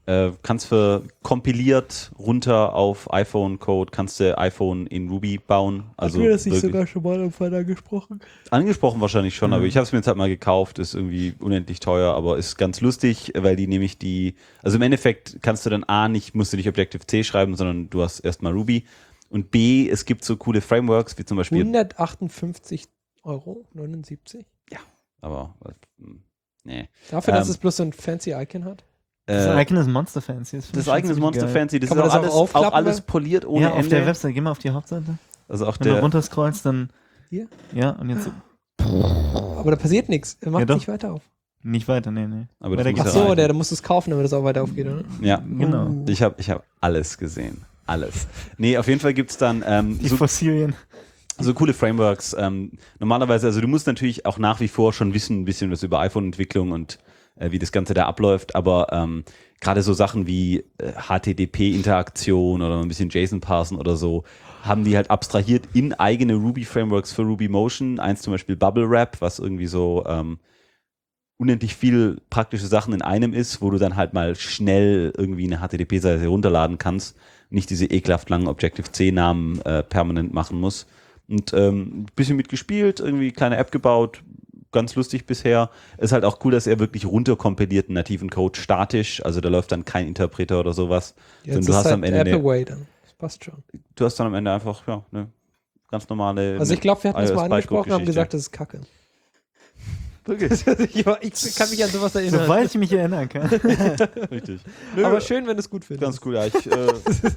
[SPEAKER 2] Äh, kannst für kompiliert runter auf iPhone-Code, kannst du iPhone in Ruby bauen. Also
[SPEAKER 3] Hast du das nicht
[SPEAKER 2] wirklich-
[SPEAKER 3] sogar schon mal am Freitag gesprochen?
[SPEAKER 2] Angesprochen wahrscheinlich schon,
[SPEAKER 4] Mhm.
[SPEAKER 2] aber ich habe es mir jetzt halt mal gekauft, ist irgendwie unendlich teuer, aber ist ganz lustig, weil die nämlich die, also im Endeffekt kannst du dann A, nicht, musst du nicht Objective-C schreiben, sondern du hast erstmal Ruby und B, es gibt so coole Frameworks, wie zum Beispiel,
[SPEAKER 3] hundertachtundfünfzig Euro neunundsiebzig.
[SPEAKER 2] aber, äh, nee.
[SPEAKER 3] Dafür, dass
[SPEAKER 2] Ähm,
[SPEAKER 3] es bloß so ein fancy Icon hat.
[SPEAKER 4] Das
[SPEAKER 2] Äh,
[SPEAKER 4] eigene Monster Fancy. Das,
[SPEAKER 2] das eigene Monster Fancy, das
[SPEAKER 3] Kann
[SPEAKER 2] ist
[SPEAKER 3] man
[SPEAKER 2] auch
[SPEAKER 3] das auch
[SPEAKER 2] alles,
[SPEAKER 3] aufklappen,
[SPEAKER 2] auch alles
[SPEAKER 3] oder?
[SPEAKER 2] poliert ohne
[SPEAKER 4] Ja, auf
[SPEAKER 2] Ende.
[SPEAKER 4] der Website. Geh mal auf die Hauptseite.
[SPEAKER 2] Also auch
[SPEAKER 4] Wenn du
[SPEAKER 2] der,
[SPEAKER 4] runterscrollst, dann.
[SPEAKER 3] Hier?
[SPEAKER 4] Ja, und jetzt
[SPEAKER 3] Aber da passiert nichts. Er macht
[SPEAKER 4] Ja, doch.
[SPEAKER 3] nicht weiter auf.
[SPEAKER 4] nicht weiter, nee, nee.
[SPEAKER 2] aber das
[SPEAKER 4] Weiter
[SPEAKER 2] muss
[SPEAKER 3] Ach
[SPEAKER 4] geht's
[SPEAKER 2] ja
[SPEAKER 3] so,
[SPEAKER 2] reichen.
[SPEAKER 3] der, da musst du es kaufen, damit es auch weiter aufgeht, oder?
[SPEAKER 2] Ja,
[SPEAKER 4] Genau.
[SPEAKER 2] ich habe ich hab alles gesehen. Alles. Nee, auf jeden Fall gibt's dann ähm,
[SPEAKER 4] Die
[SPEAKER 2] so,
[SPEAKER 4] Fossilien.
[SPEAKER 2] so coole Frameworks. Ähm, normalerweise, also du musst natürlich auch nach wie vor schon wissen, ein bisschen was über iPhone-Entwicklung und äh, wie das Ganze da abläuft, aber ähm, gerade so Sachen wie äh, H T T P-Interaktion oder ein bisschen JSON-Parsen oder so, haben die halt abstrahiert in eigene Ruby-Frameworks für Ruby Motion. Eins zum Beispiel Bubble Wrap, was irgendwie so ähm, unendlich viel praktische Sachen in einem ist, wo du dann halt mal schnell irgendwie eine H T T P-Seite runterladen kannst, nicht diese ekelhaft langen Objective-C-Namen äh, permanent machen musst. Und ähm, ein bisschen mitgespielt, irgendwie kleine App gebaut, ganz lustig bisher. Ist halt auch cool, dass er wirklich runterkompiliert einen nativen Code statisch, also da läuft dann kein Interpreter oder sowas.
[SPEAKER 3] Jetzt
[SPEAKER 2] Sondern du
[SPEAKER 3] ist
[SPEAKER 2] hast
[SPEAKER 3] halt
[SPEAKER 2] am Ende
[SPEAKER 3] Apple
[SPEAKER 2] eine,
[SPEAKER 3] Way dann. Das passt schon.
[SPEAKER 2] du hast dann am Ende einfach ja, eine ganz normale.
[SPEAKER 3] Also ich glaube, wir hatten das mal
[SPEAKER 2] iOS
[SPEAKER 3] angesprochen und haben
[SPEAKER 2] Bytecode-Geschichte.
[SPEAKER 3] gesagt, das ist Kacke.
[SPEAKER 2] Wirklich?
[SPEAKER 3] ich, war- ich kann mich an sowas erinnern.
[SPEAKER 4] Soweit ich mich erinnern kann.
[SPEAKER 2] Richtig.
[SPEAKER 3] Aber schön, wenn du es gut findest.
[SPEAKER 2] Ganz cool, ja. Ich, äh,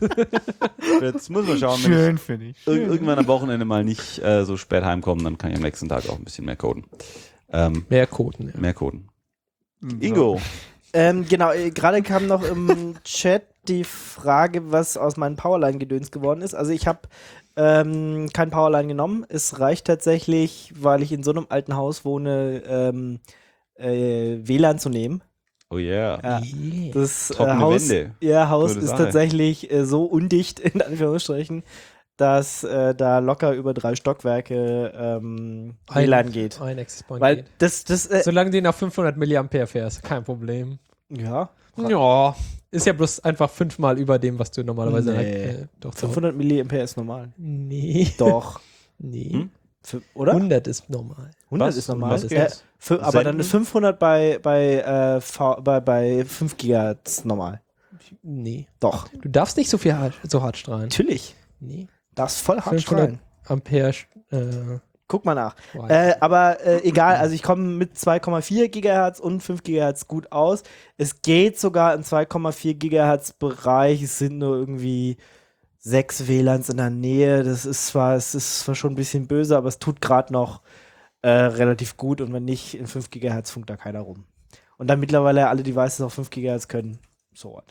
[SPEAKER 2] jetzt muss man schauen, wenn ich
[SPEAKER 4] Schön für dich.
[SPEAKER 2] ir irgendwann am Wochenende mal nicht äh, so spät heimkomme, dann kann ich am nächsten Tag auch ein bisschen mehr coden. Ähm,
[SPEAKER 3] Mehr Coden, ja.
[SPEAKER 2] mehr coden. Ingo.
[SPEAKER 1] Ähm, genau, äh, gerade kam noch im Chat die Frage, was aus meinem Powerline-Gedöns geworden ist. Also ich habe ähm, kein Powerline genommen. Es reicht tatsächlich, weil ich in so einem alten Haus wohne, ähm, äh, W L A N zu nehmen.
[SPEAKER 2] Oh yeah.
[SPEAKER 1] Ja.
[SPEAKER 3] Yeah.
[SPEAKER 1] Das äh,
[SPEAKER 2] Trockene
[SPEAKER 1] Haus,
[SPEAKER 2] Wände.
[SPEAKER 1] ja, Haus
[SPEAKER 2] Gute
[SPEAKER 1] ist
[SPEAKER 2] Sache.
[SPEAKER 1] tatsächlich äh, so undicht, in Anführungsstrichen, dass äh, da locker über drei Stockwerke ähm, W L A N geht.
[SPEAKER 3] Ein Access Point
[SPEAKER 1] Weil
[SPEAKER 3] geht.
[SPEAKER 1] das, das, äh,
[SPEAKER 3] Solange du ihn auf fünfhundert Milliampere fährst, kein Problem.
[SPEAKER 1] ja,
[SPEAKER 3] Ja, ist ja bloß einfach fünfmal über dem, was du normalerweise
[SPEAKER 1] Nee.
[SPEAKER 3] äh, doch so.
[SPEAKER 1] fünfhundert Milliampere ist normal.
[SPEAKER 3] Nee.
[SPEAKER 1] Doch.
[SPEAKER 3] Nee.
[SPEAKER 2] Hm?
[SPEAKER 1] F oder?
[SPEAKER 3] hundert ist normal.
[SPEAKER 1] hundert
[SPEAKER 2] Was?
[SPEAKER 1] ist normal.
[SPEAKER 2] Was
[SPEAKER 1] Äh,
[SPEAKER 2] geht's?
[SPEAKER 1] fü- aber dann
[SPEAKER 2] Senden?
[SPEAKER 1] ist fünfhundert bei, bei, äh, v bei, bei fünf Gigahertz normal.
[SPEAKER 3] Nee.
[SPEAKER 1] Doch.
[SPEAKER 3] Du darfst nicht so viel hart, so hart strahlen.
[SPEAKER 1] Natürlich.
[SPEAKER 3] Nee.
[SPEAKER 1] Darfst voll hart
[SPEAKER 3] fünfhundert
[SPEAKER 1] strahlen.
[SPEAKER 3] Ampere. Äh,
[SPEAKER 1] Guck mal nach.
[SPEAKER 3] wow.
[SPEAKER 1] Äh, aber äh, egal, also ich komme mit zwei Komma vier Gigahertz und fünf Gigahertz gut aus. Es geht sogar im zwei Komma vier Gigahertz Bereich. Es sind nur irgendwie sechs W L A Ns in der Nähe. Das ist zwar, es ist zwar schon ein bisschen böse, aber es tut gerade noch äh, relativ gut. Und wenn nicht, in fünf Gigahertz funkt da keiner rum. Und dann mittlerweile alle Devices auf fünf Gigahertz können, so what.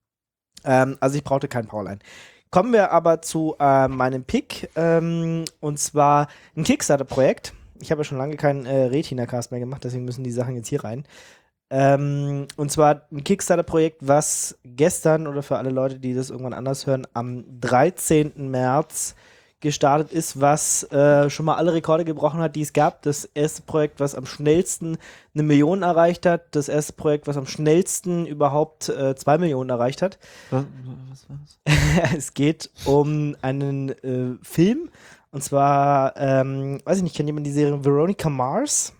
[SPEAKER 1] Ähm, also ich brauchte kein Powerline. Kommen wir aber zu äh, meinem Pick, ähm, und zwar ein Kickstarter-Projekt. Ich habe ja schon lange keinen äh, Retina-Cast mehr gemacht, deswegen müssen die Sachen jetzt hier rein. Ähm, und zwar ein Kickstarter-Projekt, was gestern oder für alle Leute, die das irgendwann anders hören, am dreizehnten März gestartet ist, was äh, schon mal alle Rekorde gebrochen hat, die es gab. Das erste Projekt, was am schnellsten eine Million erreicht hat. Das erste Projekt, was am schnellsten überhaupt äh, zwei Millionen erreicht hat.
[SPEAKER 4] Was, was war's?
[SPEAKER 1] Es geht um einen äh, Film. Und zwar, ähm, weiß ich nicht, kennt jemand die Serie Veronica Mars?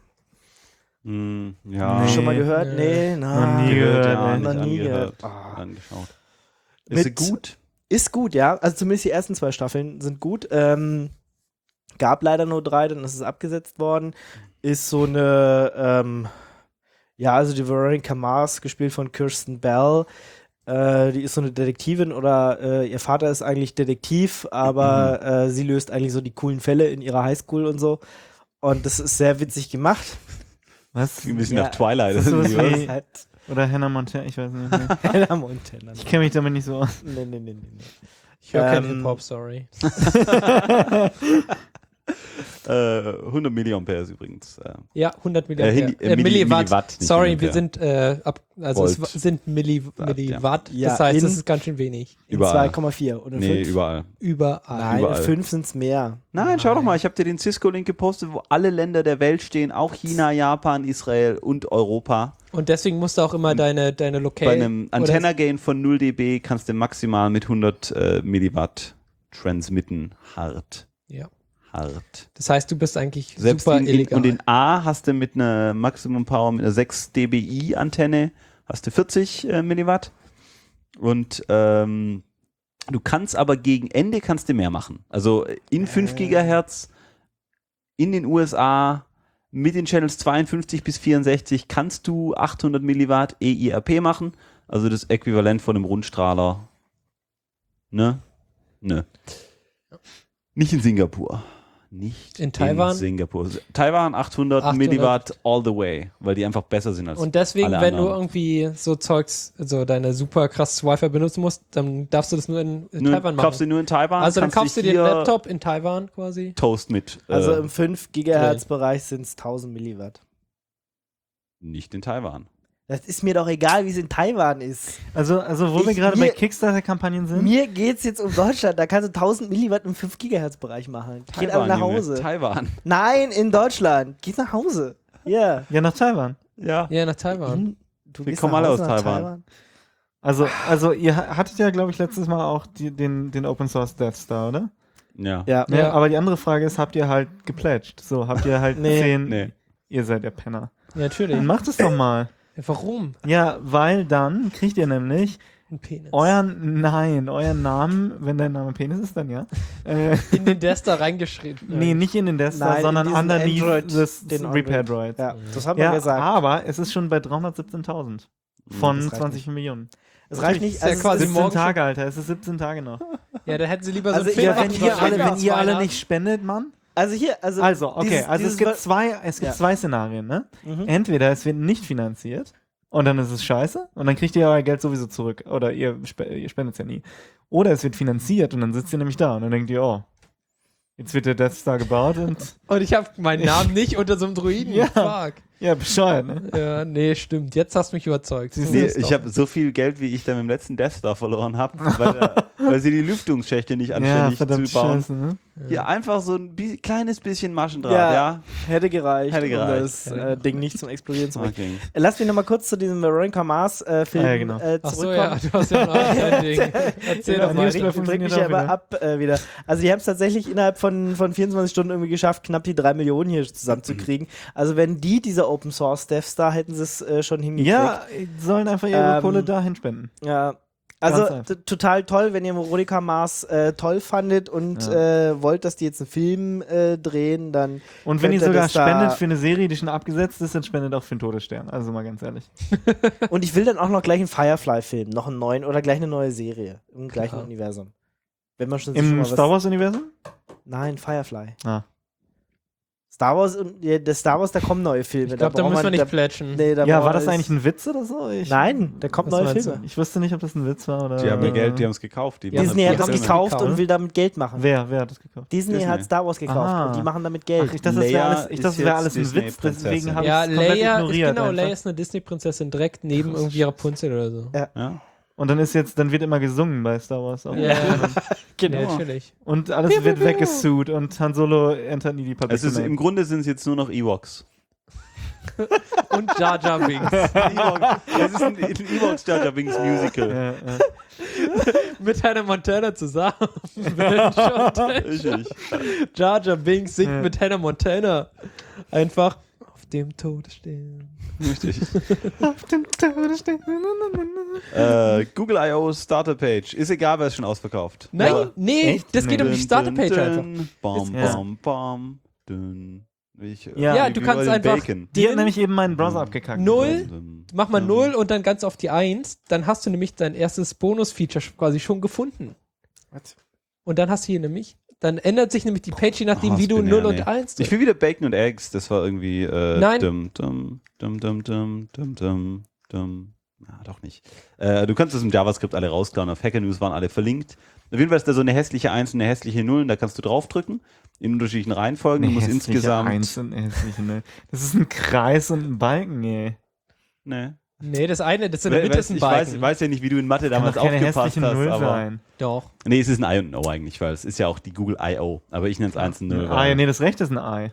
[SPEAKER 2] Hm, ja.
[SPEAKER 4] Nee.
[SPEAKER 1] Schon mal gehört?
[SPEAKER 3] Nee.
[SPEAKER 1] Nee, na,
[SPEAKER 4] Noch nie gehört,
[SPEAKER 2] ja,
[SPEAKER 4] ey.
[SPEAKER 2] nicht
[SPEAKER 1] Noch nie
[SPEAKER 2] angehört,
[SPEAKER 1] gehört. Ah.
[SPEAKER 2] angeschaut.
[SPEAKER 1] Mit-
[SPEAKER 2] Ist sie gut?
[SPEAKER 1] Ist gut, ja. Also zumindest die ersten zwei Staffeln sind gut. Ähm, gab leider nur drei, dann ist es abgesetzt worden. Ist so eine, ähm, ja, also die Veronica Mars, gespielt von Kirsten Bell. Äh, die ist so eine Detektivin oder äh, ihr Vater ist eigentlich Detektiv, aber äh, sie löst eigentlich so die coolen Fälle in ihrer Highschool und so. Und das ist sehr witzig gemacht.
[SPEAKER 4] Was?
[SPEAKER 2] Ein bisschen
[SPEAKER 1] Ja.
[SPEAKER 2] nach Twilight.
[SPEAKER 4] Das ist sowas
[SPEAKER 2] irgendwie,
[SPEAKER 4] wie-
[SPEAKER 2] was?
[SPEAKER 1] Halt
[SPEAKER 4] Oder Hannah Montana, ich weiß nicht. Nee.
[SPEAKER 1] Hannah Montana.
[SPEAKER 4] Ich kenne mich damit nicht so aus.
[SPEAKER 1] Nee, nee, nee, nee, nee.
[SPEAKER 3] ich höre kein
[SPEAKER 1] ähm,
[SPEAKER 3] Hip-Hop, sorry.
[SPEAKER 2] äh, hundert Milliampere ist übrigens. Äh,
[SPEAKER 3] Ja, hundert
[SPEAKER 2] Äh,
[SPEAKER 3] Milliwatt.
[SPEAKER 2] Milli-
[SPEAKER 3] Äh,
[SPEAKER 2] Milli-
[SPEAKER 3] Milliwatt.
[SPEAKER 2] Milliwatt, nicht
[SPEAKER 3] Sorry,
[SPEAKER 2] Milliampere.
[SPEAKER 3] wir sind äh, ab, also es
[SPEAKER 2] Volt.
[SPEAKER 3] wa- sind Milli, Milliwatt.
[SPEAKER 1] Ja.
[SPEAKER 3] Das heißt,
[SPEAKER 1] In-
[SPEAKER 3] das ist ganz schön wenig.
[SPEAKER 1] In
[SPEAKER 2] Überall.
[SPEAKER 1] zwei Komma vier oder
[SPEAKER 2] nee,
[SPEAKER 1] fünf?
[SPEAKER 2] überall.
[SPEAKER 3] Überall.
[SPEAKER 1] Nein,
[SPEAKER 2] Überall.
[SPEAKER 1] fünf sind es mehr.
[SPEAKER 2] Nein, schau doch mal, ich habe dir den Cisco-Link gepostet, wo alle Länder der Welt stehen, auch China, Japan, Israel und Europa.
[SPEAKER 3] Und deswegen musst du auch immer deine, deine Local...
[SPEAKER 2] Bei einem
[SPEAKER 3] oder-
[SPEAKER 2] Antenna-Gain von null dB kannst du maximal mit hundert äh, Milliwatt transmitten. Hart.
[SPEAKER 3] Ja.
[SPEAKER 2] Hart.
[SPEAKER 3] Das heißt, du bist eigentlich
[SPEAKER 2] Selbst
[SPEAKER 3] super
[SPEAKER 2] in, in,
[SPEAKER 3] illegal.
[SPEAKER 2] und in A hast du mit einer Maximum Power, mit einer sechs dBi Antenne, hast du vierzig äh, Milliwatt. Und ähm, du kannst aber gegen Ende kannst du mehr machen. Also in fünf Gigahertz in den U S A mit den Channels zweiundfünfzig bis vierundsechzig kannst du achthundert Milliwatt E I R P machen. Also das Äquivalent von einem Rundstrahler. Ne? Ne. Nicht in Singapur. Nicht
[SPEAKER 3] In Taiwan?
[SPEAKER 2] In Singapur. Taiwan achthundert,
[SPEAKER 3] achthundert.
[SPEAKER 2] Milliwatt all the way, weil die einfach besser sind als
[SPEAKER 3] Und deswegen,
[SPEAKER 2] alle
[SPEAKER 3] wenn du
[SPEAKER 2] anderen.
[SPEAKER 3] irgendwie so Zeugs, so deine super krasses Wi-Fi benutzen musst, dann darfst du das nur in, in
[SPEAKER 2] Nur,
[SPEAKER 3] Taiwan
[SPEAKER 2] kaufst du
[SPEAKER 3] machen.
[SPEAKER 2] nur in Taiwan.
[SPEAKER 3] Also dann
[SPEAKER 2] kannst
[SPEAKER 3] kaufst du
[SPEAKER 2] dich
[SPEAKER 3] dir einen
[SPEAKER 2] hier
[SPEAKER 3] Laptop in Taiwan quasi.
[SPEAKER 2] Toast mit.
[SPEAKER 1] Also
[SPEAKER 2] äh,
[SPEAKER 1] im fünf Gigahertz Bereich sind es tausend Milliwatt.
[SPEAKER 2] nicht in Taiwan.
[SPEAKER 1] Das ist mir doch egal, wie es in Taiwan ist.
[SPEAKER 4] Also, also wo
[SPEAKER 1] Ich-
[SPEAKER 4] wir gerade
[SPEAKER 1] mir-
[SPEAKER 4] bei Kickstarter-Kampagnen sind.
[SPEAKER 1] Mir geht's jetzt um Deutschland, da kannst du tausend Milliwatt im fünf Gigahertz Bereich machen. Geht aber nach
[SPEAKER 2] Junge.
[SPEAKER 1] Hause.
[SPEAKER 2] Taiwan.
[SPEAKER 1] Nein, in Deutschland. Geht nach Hause. Ja.
[SPEAKER 4] Ja, nach Taiwan.
[SPEAKER 2] Ja.
[SPEAKER 3] Ja, nach Taiwan.
[SPEAKER 1] Du
[SPEAKER 2] Wir
[SPEAKER 1] gehst
[SPEAKER 2] kommen
[SPEAKER 1] nach
[SPEAKER 2] alle
[SPEAKER 1] Hause
[SPEAKER 2] aus
[SPEAKER 1] nach
[SPEAKER 2] Taiwan.
[SPEAKER 4] Also, also ihr ha- hattet ja, glaube ich, letztes Mal auch die, den, den Open Source Death Star, oder?
[SPEAKER 2] Ja.
[SPEAKER 1] Ja.
[SPEAKER 4] Ja.
[SPEAKER 3] Ja.
[SPEAKER 4] Aber die andere Frage ist, habt ihr halt geplätscht? So, habt ihr halt
[SPEAKER 1] Nee.
[SPEAKER 4] zehn.
[SPEAKER 2] Nee.
[SPEAKER 4] Ihr seid der Penner.
[SPEAKER 3] Ja, natürlich.
[SPEAKER 4] Dann macht es doch mal.
[SPEAKER 3] Ja, warum?
[SPEAKER 4] Ja, weil dann kriegt ihr nämlich
[SPEAKER 3] Ein Penis.
[SPEAKER 4] euren, nein, euren Namen, wenn dein Name Penis ist, dann ja. Äh,
[SPEAKER 3] in den Desta reingeschrieben.
[SPEAKER 4] nee, nicht in den Desktop,
[SPEAKER 1] Nein, in
[SPEAKER 4] sondern
[SPEAKER 1] diesen
[SPEAKER 4] underneath
[SPEAKER 1] Android-
[SPEAKER 4] des
[SPEAKER 1] den
[SPEAKER 4] Repair
[SPEAKER 1] Android.
[SPEAKER 4] Droid.
[SPEAKER 1] Ja, das haben wir
[SPEAKER 4] Ja,
[SPEAKER 1] gesagt.
[SPEAKER 4] aber es ist schon bei dreihundertsiebzehntausend von
[SPEAKER 1] Das reicht
[SPEAKER 4] zwanzig Millionen.
[SPEAKER 1] Es reicht nicht.
[SPEAKER 3] ist ja
[SPEAKER 1] Also
[SPEAKER 3] quasi
[SPEAKER 1] es ist,
[SPEAKER 4] siebzehn
[SPEAKER 3] morgen
[SPEAKER 4] Tage, Alter. Es ist siebzehn Tage noch.
[SPEAKER 3] Ja, da hätten sie lieber
[SPEAKER 1] Also
[SPEAKER 3] so
[SPEAKER 1] ihr-
[SPEAKER 3] einen
[SPEAKER 4] Ja, wenn
[SPEAKER 3] Film
[SPEAKER 4] ihr
[SPEAKER 3] machen
[SPEAKER 4] alle,
[SPEAKER 3] sollen.
[SPEAKER 4] wenn ihr alle
[SPEAKER 3] Weihnachten.
[SPEAKER 4] nicht spendet, Mann.
[SPEAKER 1] also hier, also.
[SPEAKER 4] Also, okay,
[SPEAKER 1] dieses-
[SPEAKER 4] also es
[SPEAKER 1] dieses
[SPEAKER 4] gibt
[SPEAKER 1] Wa-
[SPEAKER 4] zwei, es gibt
[SPEAKER 1] Ja.
[SPEAKER 4] zwei Szenarien, ne?
[SPEAKER 1] Mhm.
[SPEAKER 4] Entweder es wird nicht finanziert und dann ist es scheiße und dann kriegt ihr euer Geld sowieso zurück. Oder ihr, spe ihr spendet es ja nie. Oder es wird finanziert und dann sitzt ihr nämlich da und dann denkt ihr, oh, jetzt wird der Death Star gebaut und
[SPEAKER 3] Und ich habe meinen Namen nicht unter so einem Druiden.
[SPEAKER 4] Ja.
[SPEAKER 3] Fuck.
[SPEAKER 4] ja, bescheuert, ne?
[SPEAKER 3] Ja, nee, stimmt. Jetzt hast du mich überzeugt.
[SPEAKER 4] Siehst
[SPEAKER 2] Nee,
[SPEAKER 4] Das ist
[SPEAKER 2] ich
[SPEAKER 4] doch-
[SPEAKER 2] habe so viel Geld, wie ich dann im letzten Death Star verloren habe, weil, der- weil sie die Lüftungsschächte nicht
[SPEAKER 4] Ja,
[SPEAKER 2] anständig
[SPEAKER 4] verdammt
[SPEAKER 2] zu bauen.
[SPEAKER 4] scheiße, ne?
[SPEAKER 2] Hier einfach so ein bi kleines bisschen Maschendraht,
[SPEAKER 1] Ja.
[SPEAKER 2] ja?
[SPEAKER 1] Hätte gereicht,
[SPEAKER 2] Hätte gereicht.
[SPEAKER 1] um das äh, Ding nicht zum Explodieren zu bringen.
[SPEAKER 2] Okay.
[SPEAKER 1] Äh, Lass mich nochmal kurz zu diesem Veronica Mars äh, Film
[SPEAKER 4] Ah, ja, genau.
[SPEAKER 1] äh,
[SPEAKER 3] Ach so,
[SPEAKER 1] zurückkommen.
[SPEAKER 3] ja, du hast ja noch ein Ding. Erzähl
[SPEAKER 1] Ja,
[SPEAKER 3] doch
[SPEAKER 4] nee,
[SPEAKER 3] mal.
[SPEAKER 4] das
[SPEAKER 1] ich
[SPEAKER 4] bleibt
[SPEAKER 1] bring
[SPEAKER 4] funktioniert
[SPEAKER 1] mich ja
[SPEAKER 4] auch
[SPEAKER 1] immer
[SPEAKER 4] wieder.
[SPEAKER 1] ab äh, wieder. Also die haben es tatsächlich innerhalb von, von vierundzwanzig Stunden irgendwie geschafft, knapp die drei Millionen hier zusammenzukriegen. Also wenn die dieser Open Source Death Star hätten sie es äh, schon hingekriegt.
[SPEAKER 4] Ja, sollen einfach ihre
[SPEAKER 1] Ähm,
[SPEAKER 4] Kohle dahin spenden.
[SPEAKER 1] Ja. Also
[SPEAKER 4] Ganz einfach.
[SPEAKER 1] t- total toll, wenn ihr Veronica Mars äh, toll fandet und äh, wollt, dass die jetzt einen Film äh, drehen, dann
[SPEAKER 4] Und wenn ihr
[SPEAKER 1] könnt ihr
[SPEAKER 4] sogar
[SPEAKER 1] das da-
[SPEAKER 4] spendet für eine Serie, die schon abgesetzt ist, dann spendet auch für den Todesstern. Also mal ganz ehrlich.
[SPEAKER 1] und ich will dann auch noch gleich einen Firefly-Film, noch einen neuen oder gleich eine neue Serie im gleichen
[SPEAKER 3] Klar.
[SPEAKER 1] Universum. Wenn man schon sich schon
[SPEAKER 4] Im
[SPEAKER 1] mal
[SPEAKER 4] Star
[SPEAKER 1] was,
[SPEAKER 4] Wars-Universum?
[SPEAKER 1] Nein, Firefly.
[SPEAKER 4] Ah.
[SPEAKER 1] Star Wars und ja, das Star Wars, da kommen neue Filme.
[SPEAKER 3] Ich glaube, da
[SPEAKER 1] braucht
[SPEAKER 3] müssen wir
[SPEAKER 1] man-
[SPEAKER 3] nicht
[SPEAKER 1] da,
[SPEAKER 3] plätschen.
[SPEAKER 1] nee, da
[SPEAKER 4] Ja,
[SPEAKER 1] braucht-
[SPEAKER 4] war das
[SPEAKER 1] ist-
[SPEAKER 4] eigentlich ein Witz oder so? Ich,
[SPEAKER 1] Nein, da kommen
[SPEAKER 3] Was
[SPEAKER 1] neue
[SPEAKER 3] meinst du?
[SPEAKER 1] Filme.
[SPEAKER 4] Ich wusste nicht, ob das ein Witz war oder.
[SPEAKER 2] Die haben ja Geld, die haben es gekauft. Die
[SPEAKER 3] Ja,
[SPEAKER 2] machen
[SPEAKER 1] Disney
[SPEAKER 2] halt
[SPEAKER 1] hat das
[SPEAKER 2] Filme.
[SPEAKER 1] gekauft
[SPEAKER 3] gekauft.
[SPEAKER 1] und will damit Geld machen.
[SPEAKER 4] Wer, wer hat das gekauft?
[SPEAKER 1] Disney,
[SPEAKER 2] Disney.
[SPEAKER 1] hat Star Wars gekauft
[SPEAKER 4] Ah.
[SPEAKER 1] und die machen damit Geld.
[SPEAKER 4] Ach, ich dachte, das wäre
[SPEAKER 2] Leia
[SPEAKER 4] alles, ich
[SPEAKER 2] ist
[SPEAKER 4] dachte, das wäre
[SPEAKER 2] jetzt
[SPEAKER 4] alles ein Witz,
[SPEAKER 2] Disney-Prinzessin.
[SPEAKER 4] deswegen habe
[SPEAKER 3] Ja,
[SPEAKER 4] ich es komplett
[SPEAKER 3] Leia ist,
[SPEAKER 4] ignoriert.
[SPEAKER 3] genau,
[SPEAKER 4] einfach.
[SPEAKER 3] Leia ist eine Disney-Prinzessin direkt neben irgendwie Rapunzel oder so.
[SPEAKER 2] Ja.
[SPEAKER 4] Und dann ist jetzt, dann wird immer gesungen bei Star Wars. Auch.
[SPEAKER 3] Ja,
[SPEAKER 1] Genau.
[SPEAKER 3] ja, natürlich.
[SPEAKER 4] Und alles wird weggesucht und Han Solo entert nie die Public
[SPEAKER 2] Es ist,
[SPEAKER 4] Domain.
[SPEAKER 2] Im Grunde sind es jetzt nur noch Ewoks.
[SPEAKER 3] Und Jar Jar Binks.
[SPEAKER 2] Ewok- Es ist ein, ein Ewoks Jar Jar Binks Musical.
[SPEAKER 4] Ja, ja.
[SPEAKER 3] Mit Hannah Montana zusammen.
[SPEAKER 2] Richtig.
[SPEAKER 3] Jar Jar Binks singt
[SPEAKER 4] Ja.
[SPEAKER 3] mit Hannah Montana. Einfach auf dem Todesstern.
[SPEAKER 2] Richtig. äh, Google I O Starter Page. Ist egal, wer ist schon ausverkauft.
[SPEAKER 3] Nein,
[SPEAKER 4] Ja.
[SPEAKER 3] nee,
[SPEAKER 4] Echt?
[SPEAKER 3] das geht um die
[SPEAKER 2] Dun,
[SPEAKER 3] Starterpage
[SPEAKER 2] dun,
[SPEAKER 3] einfach.
[SPEAKER 2] dun, Bam,
[SPEAKER 4] Ja.
[SPEAKER 2] bam, bam. Dun. Ich, äh,
[SPEAKER 4] Ja,
[SPEAKER 3] Ja,
[SPEAKER 2] wie-
[SPEAKER 3] du
[SPEAKER 2] wie
[SPEAKER 3] kannst
[SPEAKER 2] bei den
[SPEAKER 3] einfach
[SPEAKER 2] Bacon.
[SPEAKER 4] Die hat
[SPEAKER 3] den-
[SPEAKER 4] nämlich eben meinen Browser abgekackt.
[SPEAKER 3] Null,
[SPEAKER 2] Dun,
[SPEAKER 3] mach mal
[SPEAKER 2] dun.
[SPEAKER 3] null und dann ganz auf die eins. Dann hast du nämlich dein erstes Bonus-Feature quasi schon gefunden.
[SPEAKER 1] Was?
[SPEAKER 3] Und dann hast du hier nämlich, dann ändert sich nämlich die Page, je nachdem,
[SPEAKER 2] Oh,
[SPEAKER 3] wie
[SPEAKER 2] das
[SPEAKER 3] du
[SPEAKER 2] bin
[SPEAKER 3] null
[SPEAKER 2] ja,
[SPEAKER 3] und
[SPEAKER 2] nee.
[SPEAKER 3] eins
[SPEAKER 2] Ich will wieder Bacon und Eggs. Das war irgendwie. Äh,
[SPEAKER 3] Nein.
[SPEAKER 2] Dum, dum, dum, dum, dum, dum, dum, dum, Na, doch nicht. Äh, du kannst das im JavaScript alle rausklauen. Auf Hacker News waren alle verlinkt. Auf jeden Fall ist da so eine hässliche eins und eine hässliche null. Und da kannst du draufdrücken. In unterschiedlichen Reihenfolgen. Du musst
[SPEAKER 4] hässliche
[SPEAKER 2] insgesamt.
[SPEAKER 4] Eins und eine hässliche Null. Das ist ein Kreis und ein Balken, ey.
[SPEAKER 2] Ne.
[SPEAKER 3] Nee, das eine, das in der
[SPEAKER 2] We-
[SPEAKER 3] Mitte
[SPEAKER 2] weiß-
[SPEAKER 3] ist ein
[SPEAKER 2] ich weiß,
[SPEAKER 3] Balken.
[SPEAKER 2] ich weiß ja nicht, wie du in Mathe
[SPEAKER 4] Kann
[SPEAKER 2] damals
[SPEAKER 4] doch keine
[SPEAKER 2] aufgepasst
[SPEAKER 4] hässliche
[SPEAKER 2] hast.
[SPEAKER 4] Null
[SPEAKER 2] Aber
[SPEAKER 4] sein.
[SPEAKER 3] Doch.
[SPEAKER 2] nee, es ist ein I und ein O eigentlich, weil es ist ja auch die Google I O. Aber ich nenne es eins und null.
[SPEAKER 4] Ah, ja, nee, das rechte ist ein Ei.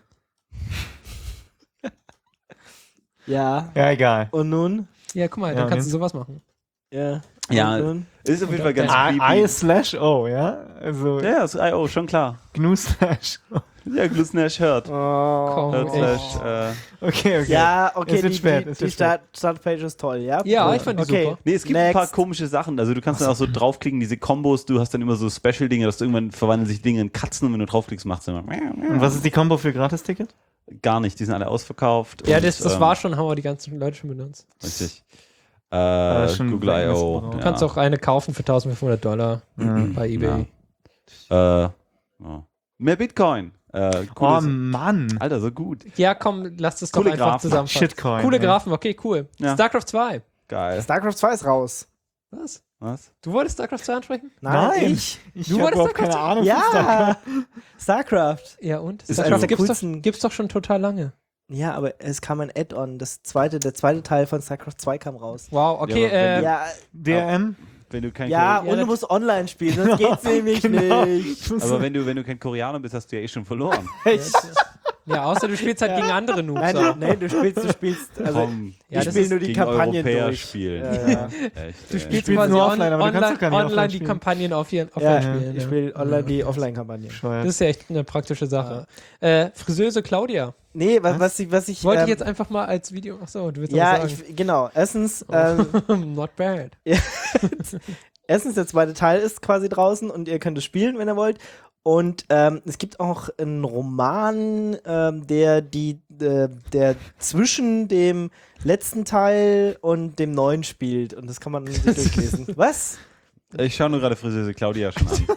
[SPEAKER 1] Ja.
[SPEAKER 4] Ja, egal.
[SPEAKER 1] Und nun?
[SPEAKER 3] Ja, guck mal,
[SPEAKER 4] Ja,
[SPEAKER 3] dann kannst
[SPEAKER 4] nee.
[SPEAKER 3] du sowas machen.
[SPEAKER 1] Ja.
[SPEAKER 2] Ja,
[SPEAKER 1] Und nun?
[SPEAKER 2] ist auf jeden Fall ganz
[SPEAKER 4] I,
[SPEAKER 2] creepy.
[SPEAKER 4] I slash O, ja? Also
[SPEAKER 2] Ja, das ist I O, schon klar.
[SPEAKER 4] G N U slash O.
[SPEAKER 2] Ja, Glusnash hört.
[SPEAKER 1] Oh.
[SPEAKER 3] Komm,
[SPEAKER 2] Hört
[SPEAKER 3] echt.
[SPEAKER 2] slash, äh,
[SPEAKER 4] Okay, okay.
[SPEAKER 1] Ja, okay,
[SPEAKER 4] Es wird
[SPEAKER 1] die,
[SPEAKER 4] spät,
[SPEAKER 1] die,
[SPEAKER 4] es
[SPEAKER 1] die
[SPEAKER 4] wird
[SPEAKER 1] Start, Startpage ist toll, ja?
[SPEAKER 3] Ja, ich fand die
[SPEAKER 1] okay.
[SPEAKER 3] super.
[SPEAKER 2] Nee, es gibt ein
[SPEAKER 1] Next.
[SPEAKER 2] paar komische Sachen. Also du kannst dann auch so draufklicken, diese Kombos, du hast dann immer so Special-Dinge, dass du irgendwann verwandeln sich Dinge in Katzen und wenn du draufklickst, macht's immer
[SPEAKER 4] Und was ist die Combo für Gratis-Ticket?
[SPEAKER 2] gar nicht, die sind alle ausverkauft.
[SPEAKER 3] Ja,
[SPEAKER 2] und,
[SPEAKER 3] das, das
[SPEAKER 2] ähm,
[SPEAKER 3] war schon, haben wir die ganzen Leute schon benutzt.
[SPEAKER 2] Richtig.
[SPEAKER 4] Ah,
[SPEAKER 2] Äh,
[SPEAKER 4] schon
[SPEAKER 2] Google I O.
[SPEAKER 4] Wegmissbrauch.
[SPEAKER 3] Du kannst auch eine kaufen für eintausendfünfhundert Dollar bei eBay.
[SPEAKER 2] Ja. Äh, ja. Mehr Bitcoin. Äh,
[SPEAKER 4] Oh
[SPEAKER 2] cooles,
[SPEAKER 4] Mann.
[SPEAKER 2] Alter, so gut.
[SPEAKER 3] Ja, komm, lass das doch
[SPEAKER 2] Coole
[SPEAKER 3] einfach
[SPEAKER 2] Graphen.
[SPEAKER 3] zusammenfassen.
[SPEAKER 4] Shitcoin.
[SPEAKER 3] Coole
[SPEAKER 4] ey.
[SPEAKER 3] Graphen, okay, cool.
[SPEAKER 2] Ja.
[SPEAKER 3] StarCraft zwei.
[SPEAKER 2] Geil.
[SPEAKER 1] StarCraft zwei ist raus.
[SPEAKER 3] Was?
[SPEAKER 2] Was?
[SPEAKER 3] Du wolltest StarCraft zwei ansprechen?
[SPEAKER 4] Nein.
[SPEAKER 1] ich.
[SPEAKER 4] Ich
[SPEAKER 3] Du
[SPEAKER 4] hab
[SPEAKER 3] wolltest
[SPEAKER 4] überhaupt
[SPEAKER 3] StarCraft
[SPEAKER 4] keine Ahnung. von StarCraft.
[SPEAKER 1] Ja. StarCraft.
[SPEAKER 3] Ja, und?
[SPEAKER 2] Ist
[SPEAKER 3] StarCraft
[SPEAKER 2] eines der
[SPEAKER 3] gibt's doch,
[SPEAKER 1] coolsten-
[SPEAKER 3] gibt's doch schon total lange.
[SPEAKER 1] Ja, aber es kam ein Add-on. Das zweite, der zweite Teil von StarCraft zwei kam raus.
[SPEAKER 3] Wow, okay,
[SPEAKER 2] Ja, aber wenn
[SPEAKER 3] äh,
[SPEAKER 1] Ja,
[SPEAKER 4] D R M?
[SPEAKER 2] Wenn du kein
[SPEAKER 1] ja,
[SPEAKER 2] Kore-
[SPEAKER 1] und du musst online spielen, sonst geht's nämlich
[SPEAKER 4] Genau.
[SPEAKER 1] nicht.
[SPEAKER 2] aber wenn du, wenn du kein Koreaner bist, hast du ja eh schon verloren.
[SPEAKER 3] ja, außer du spielst halt gegen andere Noobs.
[SPEAKER 1] Nein,
[SPEAKER 3] auch.
[SPEAKER 1] du, nein, du spielst, du spielst, also
[SPEAKER 2] Komm,
[SPEAKER 3] Ja,
[SPEAKER 1] ich
[SPEAKER 3] das
[SPEAKER 1] spiele
[SPEAKER 3] ist
[SPEAKER 1] nur die
[SPEAKER 2] gegen
[SPEAKER 1] Kampagnen
[SPEAKER 2] Europäer
[SPEAKER 1] durch.
[SPEAKER 2] spielen.
[SPEAKER 1] Ja, ja.
[SPEAKER 2] Echt,
[SPEAKER 3] Du
[SPEAKER 2] ey.
[SPEAKER 3] spielst
[SPEAKER 4] spielst
[SPEAKER 3] quasi
[SPEAKER 4] nur
[SPEAKER 3] on,
[SPEAKER 4] offline, aber du kannst
[SPEAKER 3] online,
[SPEAKER 4] doch gar nicht
[SPEAKER 3] online
[SPEAKER 4] offline
[SPEAKER 3] die
[SPEAKER 4] spielen.
[SPEAKER 3] Kampagnen auf ihren offline
[SPEAKER 1] Ja,
[SPEAKER 3] spielen.
[SPEAKER 1] ich
[SPEAKER 3] ja.
[SPEAKER 1] spiele online die Offline-Kampagne.
[SPEAKER 4] Bescheuert.
[SPEAKER 3] Das ist ja echt eine praktische Sache. Äh, Friseuse Claudia.
[SPEAKER 1] Nee, was, was ich, was ich,
[SPEAKER 3] Wollte
[SPEAKER 1] ähm,
[SPEAKER 3] ich jetzt einfach mal als Video. Achso, du willst
[SPEAKER 1] ja,
[SPEAKER 3] was sagen.
[SPEAKER 1] ich, genau. Erstens, ähm,
[SPEAKER 3] Not bad.
[SPEAKER 1] erstens, der zweite Teil ist quasi draußen und ihr könnt es spielen, wenn ihr wollt. Und ähm, es gibt auch einen Roman, ähm, der die, äh, der zwischen dem letzten Teil und dem neuen spielt. Und das kann man sich durchlesen. Was?
[SPEAKER 2] Ich schaue nur gerade Friseuse Claudia schon an.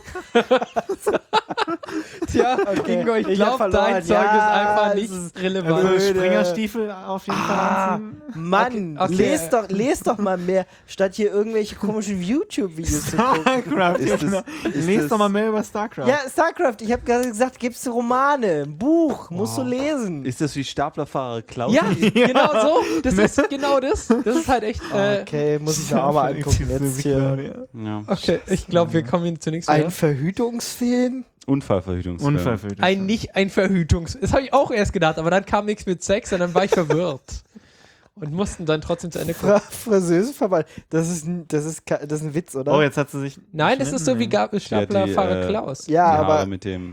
[SPEAKER 3] Tja,
[SPEAKER 1] Okay,
[SPEAKER 3] Ingo, ich
[SPEAKER 1] ich hab
[SPEAKER 3] glaube,
[SPEAKER 1] verloren.
[SPEAKER 3] dein Zeug
[SPEAKER 1] Ja,
[SPEAKER 3] ist einfach
[SPEAKER 1] es
[SPEAKER 3] nicht
[SPEAKER 1] ist
[SPEAKER 3] relevant.
[SPEAKER 1] blöd.
[SPEAKER 4] Springerstiefel auf jeden Fall
[SPEAKER 1] Ah,
[SPEAKER 4] anziehen.
[SPEAKER 1] Mann,
[SPEAKER 3] Okay, okay.
[SPEAKER 1] lest, doch, lest doch mal mehr, statt hier irgendwelche komischen YouTube-Videos zu gucken.
[SPEAKER 4] StarCraft, ja,
[SPEAKER 2] Ist das-
[SPEAKER 4] genau.
[SPEAKER 2] ist
[SPEAKER 4] Lest
[SPEAKER 2] das-
[SPEAKER 4] doch mal mehr über StarCraft.
[SPEAKER 1] Ja, StarCraft, ich habe gerade gesagt, gibt's Romane, ein Buch, musst du lesen.
[SPEAKER 2] Ist das wie Staplerfahrer Claudia?
[SPEAKER 3] Ja, genau so. Das ist genau das. Das ist halt echt. Äh,
[SPEAKER 1] Okay, muss ich mir auch mal angucken jetzt hier.
[SPEAKER 2] Ja.
[SPEAKER 3] okay, ich glaube, wir kommen hier zunächst
[SPEAKER 1] Ein
[SPEAKER 3] wieder.
[SPEAKER 1] Verhütungsfilm?
[SPEAKER 2] Unfallverhütungsfilm.
[SPEAKER 4] Unverfügt.
[SPEAKER 3] Ein nicht ein Verhütungs. Das habe ich auch erst gedacht, aber dann kam nichts mit Sex und dann war ich verwirrt. Und mussten dann trotzdem zu Ende gucken.
[SPEAKER 1] Fra Friseuseverband. Das ist, ein- das, ist, ka- das ist ein Witz, oder?
[SPEAKER 4] Oh, jetzt hat sie sich.
[SPEAKER 3] Nein, das ist so wie
[SPEAKER 4] geschnitten.
[SPEAKER 3] Gab- Staplerfahrer
[SPEAKER 2] äh,
[SPEAKER 3] Klaus.
[SPEAKER 1] ja,
[SPEAKER 2] Die Haare
[SPEAKER 1] aber
[SPEAKER 2] mit dem.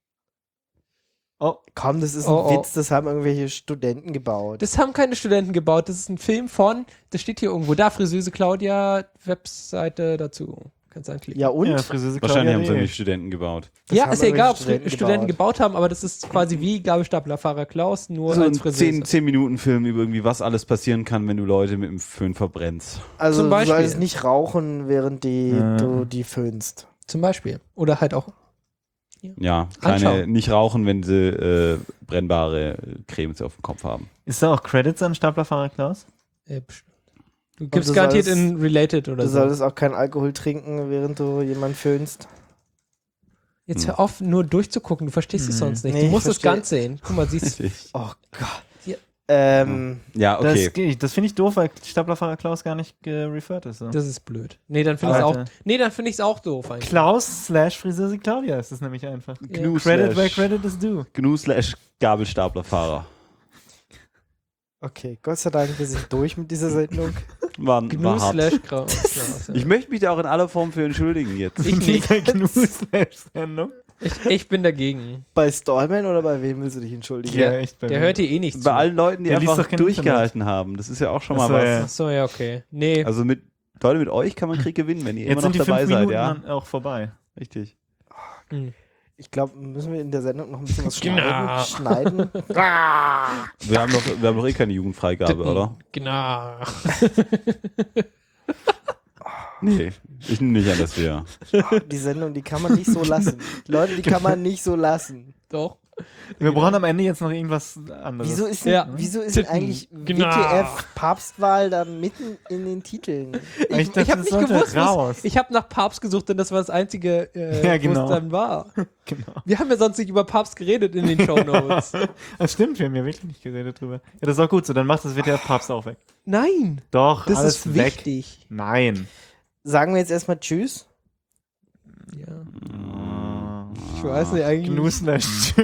[SPEAKER 4] Oh,
[SPEAKER 1] komm, das ist ein
[SPEAKER 3] Oh, oh.
[SPEAKER 1] Witz, das haben irgendwelche Studenten gebaut.
[SPEAKER 3] Das haben keine Studenten gebaut. Das ist ein Film von, das steht hier irgendwo da, Friseuse Claudia, Webseite dazu. Kannst du anklicken.
[SPEAKER 1] Ja, und?
[SPEAKER 4] ja, Friseuse
[SPEAKER 2] Wahrscheinlich haben sie
[SPEAKER 4] Claudia.
[SPEAKER 2] nicht Studenten gebaut.
[SPEAKER 1] Das
[SPEAKER 3] ja,
[SPEAKER 1] haben
[SPEAKER 3] ist ja egal, ob
[SPEAKER 1] irgendwelche
[SPEAKER 3] Studenten,
[SPEAKER 1] Studenten
[SPEAKER 3] Studenten gebaut haben, aber das ist quasi wie Gabelstaplerfahrer Klaus, nur
[SPEAKER 2] So
[SPEAKER 3] als
[SPEAKER 2] ein
[SPEAKER 3] Friseuse.
[SPEAKER 2] zehn Minuten Film über irgendwie, was alles passieren kann, wenn du Leute mit dem Föhn verbrennst.
[SPEAKER 1] Also
[SPEAKER 3] Zum
[SPEAKER 1] du
[SPEAKER 3] Beispiel.
[SPEAKER 1] solltest nicht rauchen, während die,
[SPEAKER 4] Ja.
[SPEAKER 1] du die föhnst.
[SPEAKER 3] Zum Beispiel. Oder halt auch.
[SPEAKER 2] Ja, keine,
[SPEAKER 3] Anschauen.
[SPEAKER 2] nicht rauchen, wenn sie äh, brennbare Cremes auf dem Kopf haben.
[SPEAKER 4] Ist da auch Credits an Staplerfahrer Klaus?
[SPEAKER 3] Äh, pst- du gibst
[SPEAKER 1] du
[SPEAKER 3] garantiert
[SPEAKER 1] solltest-
[SPEAKER 3] in Related oder
[SPEAKER 1] Du
[SPEAKER 3] so.
[SPEAKER 1] solltest auch keinen Alkohol trinken, während du jemanden föhnst.
[SPEAKER 3] Jetzt
[SPEAKER 2] Hm.
[SPEAKER 3] hör auf, nur durchzugucken, du verstehst es
[SPEAKER 4] Mhm.
[SPEAKER 3] sonst nicht.
[SPEAKER 1] Nee,
[SPEAKER 3] du
[SPEAKER 1] ich
[SPEAKER 3] musst es
[SPEAKER 1] versteh-
[SPEAKER 3] ganz sehen. Guck mal, siehst du.
[SPEAKER 1] Oh Gott.
[SPEAKER 3] Ja.
[SPEAKER 1] Ähm,
[SPEAKER 2] Ja, okay.
[SPEAKER 4] Das, geht- das finde ich doof, weil Staplerfahrer Klaus gar nicht gereferred ist. So.
[SPEAKER 3] Das ist blöd. Nee, dann finde ich es auch,
[SPEAKER 4] Alter.
[SPEAKER 3] nee, dann finde ich es auch doof eigentlich.
[SPEAKER 4] Klaus slash Friseuse Claudia ist das nämlich einfach.
[SPEAKER 2] Gnu
[SPEAKER 4] Credit where
[SPEAKER 2] slash,
[SPEAKER 4] credit is due.
[SPEAKER 2] Gnu slash Gabelstaplerfahrer.
[SPEAKER 1] okay, Gott sei Dank, wir sind durch mit dieser Sendung.
[SPEAKER 2] War,
[SPEAKER 3] Gnu
[SPEAKER 2] war hart.
[SPEAKER 3] slash Grau. Klaus, ja.
[SPEAKER 2] Ich möchte mich da auch in aller Form für entschuldigen jetzt.
[SPEAKER 3] Ich nicht.
[SPEAKER 4] Dieser Gnu slash Sendung.
[SPEAKER 3] Ich, ich bin dagegen.
[SPEAKER 1] Bei Stallman oder bei wem willst du dich entschuldigen?
[SPEAKER 4] Ja, echt. bei
[SPEAKER 3] Der
[SPEAKER 4] mir.
[SPEAKER 3] hört hier eh nichts
[SPEAKER 2] Bei
[SPEAKER 3] zu.
[SPEAKER 2] allen Leuten, die
[SPEAKER 4] Der liest
[SPEAKER 2] einfach
[SPEAKER 4] doch kein
[SPEAKER 2] durchgehalten haben. Das ist ja auch schon mal
[SPEAKER 4] Ach so,
[SPEAKER 2] was.
[SPEAKER 4] ja.
[SPEAKER 3] Ach so, ja, okay. Nee.
[SPEAKER 2] Also mit Leute, mit euch kann man Krieg gewinnen, wenn ihr
[SPEAKER 4] Jetzt
[SPEAKER 2] immer noch
[SPEAKER 4] sind die
[SPEAKER 2] dabei
[SPEAKER 4] fünf
[SPEAKER 2] seid,
[SPEAKER 4] Minuten
[SPEAKER 2] ja?
[SPEAKER 4] dann auch vorbei.
[SPEAKER 2] Richtig.
[SPEAKER 3] Hm.
[SPEAKER 1] Ich glaube, müssen wir in der Sendung noch ein bisschen was
[SPEAKER 3] Genau.
[SPEAKER 1] schneiden. schneiden.
[SPEAKER 2] Wir haben doch, wir haben doch eh keine Jugendfreigabe, oder?
[SPEAKER 3] Genau.
[SPEAKER 2] Nee, ich nehme nicht an, dass wir.
[SPEAKER 1] Die Sendung, die kann man nicht so lassen. Leute, die kann man nicht so lassen.
[SPEAKER 3] Doch.
[SPEAKER 4] Wir brauchen am Ende jetzt noch irgendwas anderes.
[SPEAKER 1] Wieso ist denn,
[SPEAKER 3] Ja.
[SPEAKER 1] wieso ist denn
[SPEAKER 3] Titten.
[SPEAKER 1] eigentlich
[SPEAKER 3] Genau.
[SPEAKER 1] W T F Papstwahl da mitten in den Titeln?
[SPEAKER 4] Ich
[SPEAKER 3] Ich,
[SPEAKER 4] dachte,
[SPEAKER 3] ich habe
[SPEAKER 4] das
[SPEAKER 3] nicht
[SPEAKER 4] sollte
[SPEAKER 3] gewusst,
[SPEAKER 4] raus.
[SPEAKER 3] was, ich habe nach Papst gesucht, denn das war das einzige, äh,
[SPEAKER 4] Ja,
[SPEAKER 3] wo
[SPEAKER 4] genau.
[SPEAKER 3] es dann war.
[SPEAKER 4] Genau.
[SPEAKER 3] Wir haben ja sonst nicht über Papst geredet in den Shownotes.
[SPEAKER 4] Das stimmt, wir haben ja wirklich nicht geredet drüber. Ja, das ist auch gut so, dann macht das W T F-Papst auch weg.
[SPEAKER 3] Nein,
[SPEAKER 4] Doch,
[SPEAKER 3] das
[SPEAKER 4] alles
[SPEAKER 3] ist
[SPEAKER 4] weg.
[SPEAKER 3] wichtig.
[SPEAKER 4] Nein.
[SPEAKER 1] Sagen wir jetzt erstmal Tschüss.
[SPEAKER 3] Ja. Ich weiß nicht, eigentlich.
[SPEAKER 4] Gnusslash.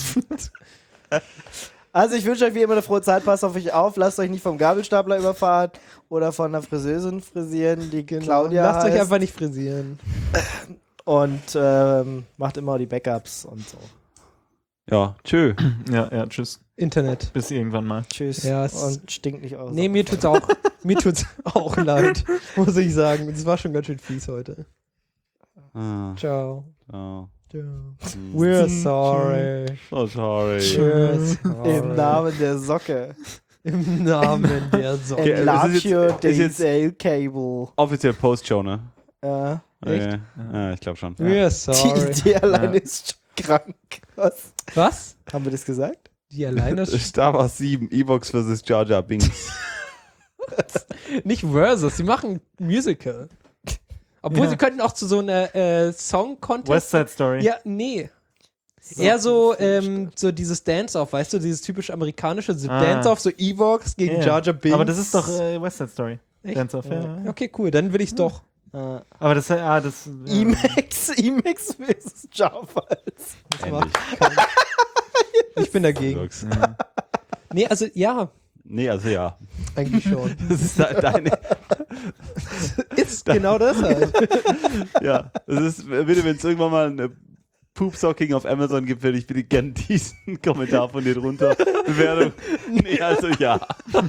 [SPEAKER 1] Also ich wünsche euch wie immer eine frohe Zeit, passt auf euch auf, lasst euch nicht vom Gabelstapler überfahren oder von einer Friseurin frisieren, die Claudia
[SPEAKER 3] Lasst euch
[SPEAKER 1] heißt.
[SPEAKER 3] einfach nicht frisieren.
[SPEAKER 1] Und ähm, macht immer die Backups und so.
[SPEAKER 2] Ja, tschö.
[SPEAKER 4] Ja, ja, tschüss.
[SPEAKER 3] Internet.
[SPEAKER 4] Bis irgendwann mal.
[SPEAKER 1] Tschüss.
[SPEAKER 3] Ja, es-
[SPEAKER 1] und stinkt nicht aus.
[SPEAKER 3] Nee, mir tut's auch, mir tut's auch leid, muss ich sagen. Es war schon ganz schön fies heute.
[SPEAKER 2] Ah,
[SPEAKER 3] Ciao.
[SPEAKER 2] oh.
[SPEAKER 3] Ciao.
[SPEAKER 2] Hm.
[SPEAKER 3] We're sorry.
[SPEAKER 2] So sorry.
[SPEAKER 3] We're sorry.
[SPEAKER 1] Im Namen der Socke.
[SPEAKER 3] Im Namen der Sonne.
[SPEAKER 2] Okay,
[SPEAKER 1] Enlarge
[SPEAKER 2] das ist jetzt-
[SPEAKER 1] your
[SPEAKER 2] das ist jetzt-
[SPEAKER 1] D S L-Cable.
[SPEAKER 2] Offiziell Post-Show, ne?
[SPEAKER 1] Ja.
[SPEAKER 3] Echt?
[SPEAKER 2] Äh, ja, ich glaube schon.
[SPEAKER 3] We're
[SPEAKER 1] Die
[SPEAKER 3] sorry.
[SPEAKER 1] Idee alleine
[SPEAKER 4] Ja.
[SPEAKER 1] ist schon krank. Was?
[SPEAKER 3] Was?
[SPEAKER 1] Haben wir das gesagt?
[SPEAKER 3] Die alleine sch-
[SPEAKER 2] Star Wars sieben, Evox versus Jar Jar Binks.
[SPEAKER 3] nicht Versus, sie machen Musical. Obwohl
[SPEAKER 4] Ja.
[SPEAKER 3] sie könnten auch zu so einer äh, Song-Contest.
[SPEAKER 4] West Side Story.
[SPEAKER 3] Ja, nee. Eher so, ähm, so dieses Dance-Off, weißt du, dieses typisch amerikanische so
[SPEAKER 4] Ah.
[SPEAKER 3] Dance-Off, so Evox gegen
[SPEAKER 4] Ja.
[SPEAKER 3] Jar Jar Binks.
[SPEAKER 4] Aber das ist doch äh, West Side Story.
[SPEAKER 3] Echt?
[SPEAKER 4] Dance Off, ja. ja.
[SPEAKER 3] Okay, cool, dann will ich's doch.
[SPEAKER 1] Äh,
[SPEAKER 4] Aber das, ah, das. Ja.
[SPEAKER 1] Emacs, Emacs versus Javals.
[SPEAKER 3] Das macht keinen- Ich bin dagegen.
[SPEAKER 2] Evox.
[SPEAKER 4] Ja.
[SPEAKER 3] Nee, also ja,
[SPEAKER 2] Nee, also ja.
[SPEAKER 3] eigentlich schon.
[SPEAKER 2] Das ist de- deine.
[SPEAKER 3] Ist genau das halt.
[SPEAKER 2] Ja. Das ist, bitte, wenn es irgendwann mal eine Poopsocking auf Amazon gibt, würde ich bitte gerne diesen Kommentar von dir drunter. Bewertung. Nee, also ja.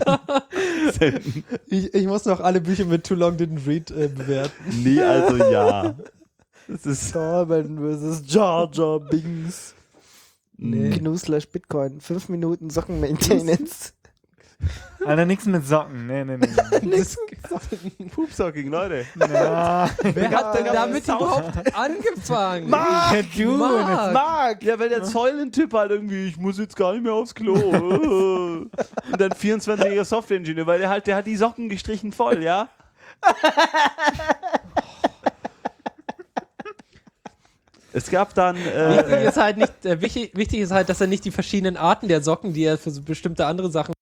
[SPEAKER 2] Senden.
[SPEAKER 3] Ich, ich muss noch alle Bücher mit Too Long Didn't Read äh, bewerten.
[SPEAKER 2] Nee, also ja. Das ist.
[SPEAKER 1] Torben versus Jar Jar Binks.
[SPEAKER 3] Nee.
[SPEAKER 1] Gnu slash Bitcoin. Fünf Minuten Socken-Maintenance.
[SPEAKER 4] Alter, nichts mit Socken. Nee, nee, nee. nee.
[SPEAKER 3] Das,
[SPEAKER 2] Poopsocking, Leute.
[SPEAKER 4] Ja.
[SPEAKER 3] wer hat denn
[SPEAKER 1] Ja,
[SPEAKER 3] damit
[SPEAKER 1] das ist
[SPEAKER 3] überhaupt angefangen?
[SPEAKER 1] Mark!
[SPEAKER 4] du,
[SPEAKER 3] Mark!
[SPEAKER 1] Mark!
[SPEAKER 2] Ja, weil der Säulentyp halt irgendwie, ich muss jetzt gar nicht mehr aufs Klo. Und dann vierundzwanzigjähriger Software-Ingenieur, weil der halt, der hat die Socken gestrichen voll, ja? Es gab dann.
[SPEAKER 3] Wichtig
[SPEAKER 2] Äh,
[SPEAKER 3] ist halt nicht, äh, wichtig, wichtig ist halt, dass er nicht die verschiedenen Arten der Socken, die er für so bestimmte andere Sachen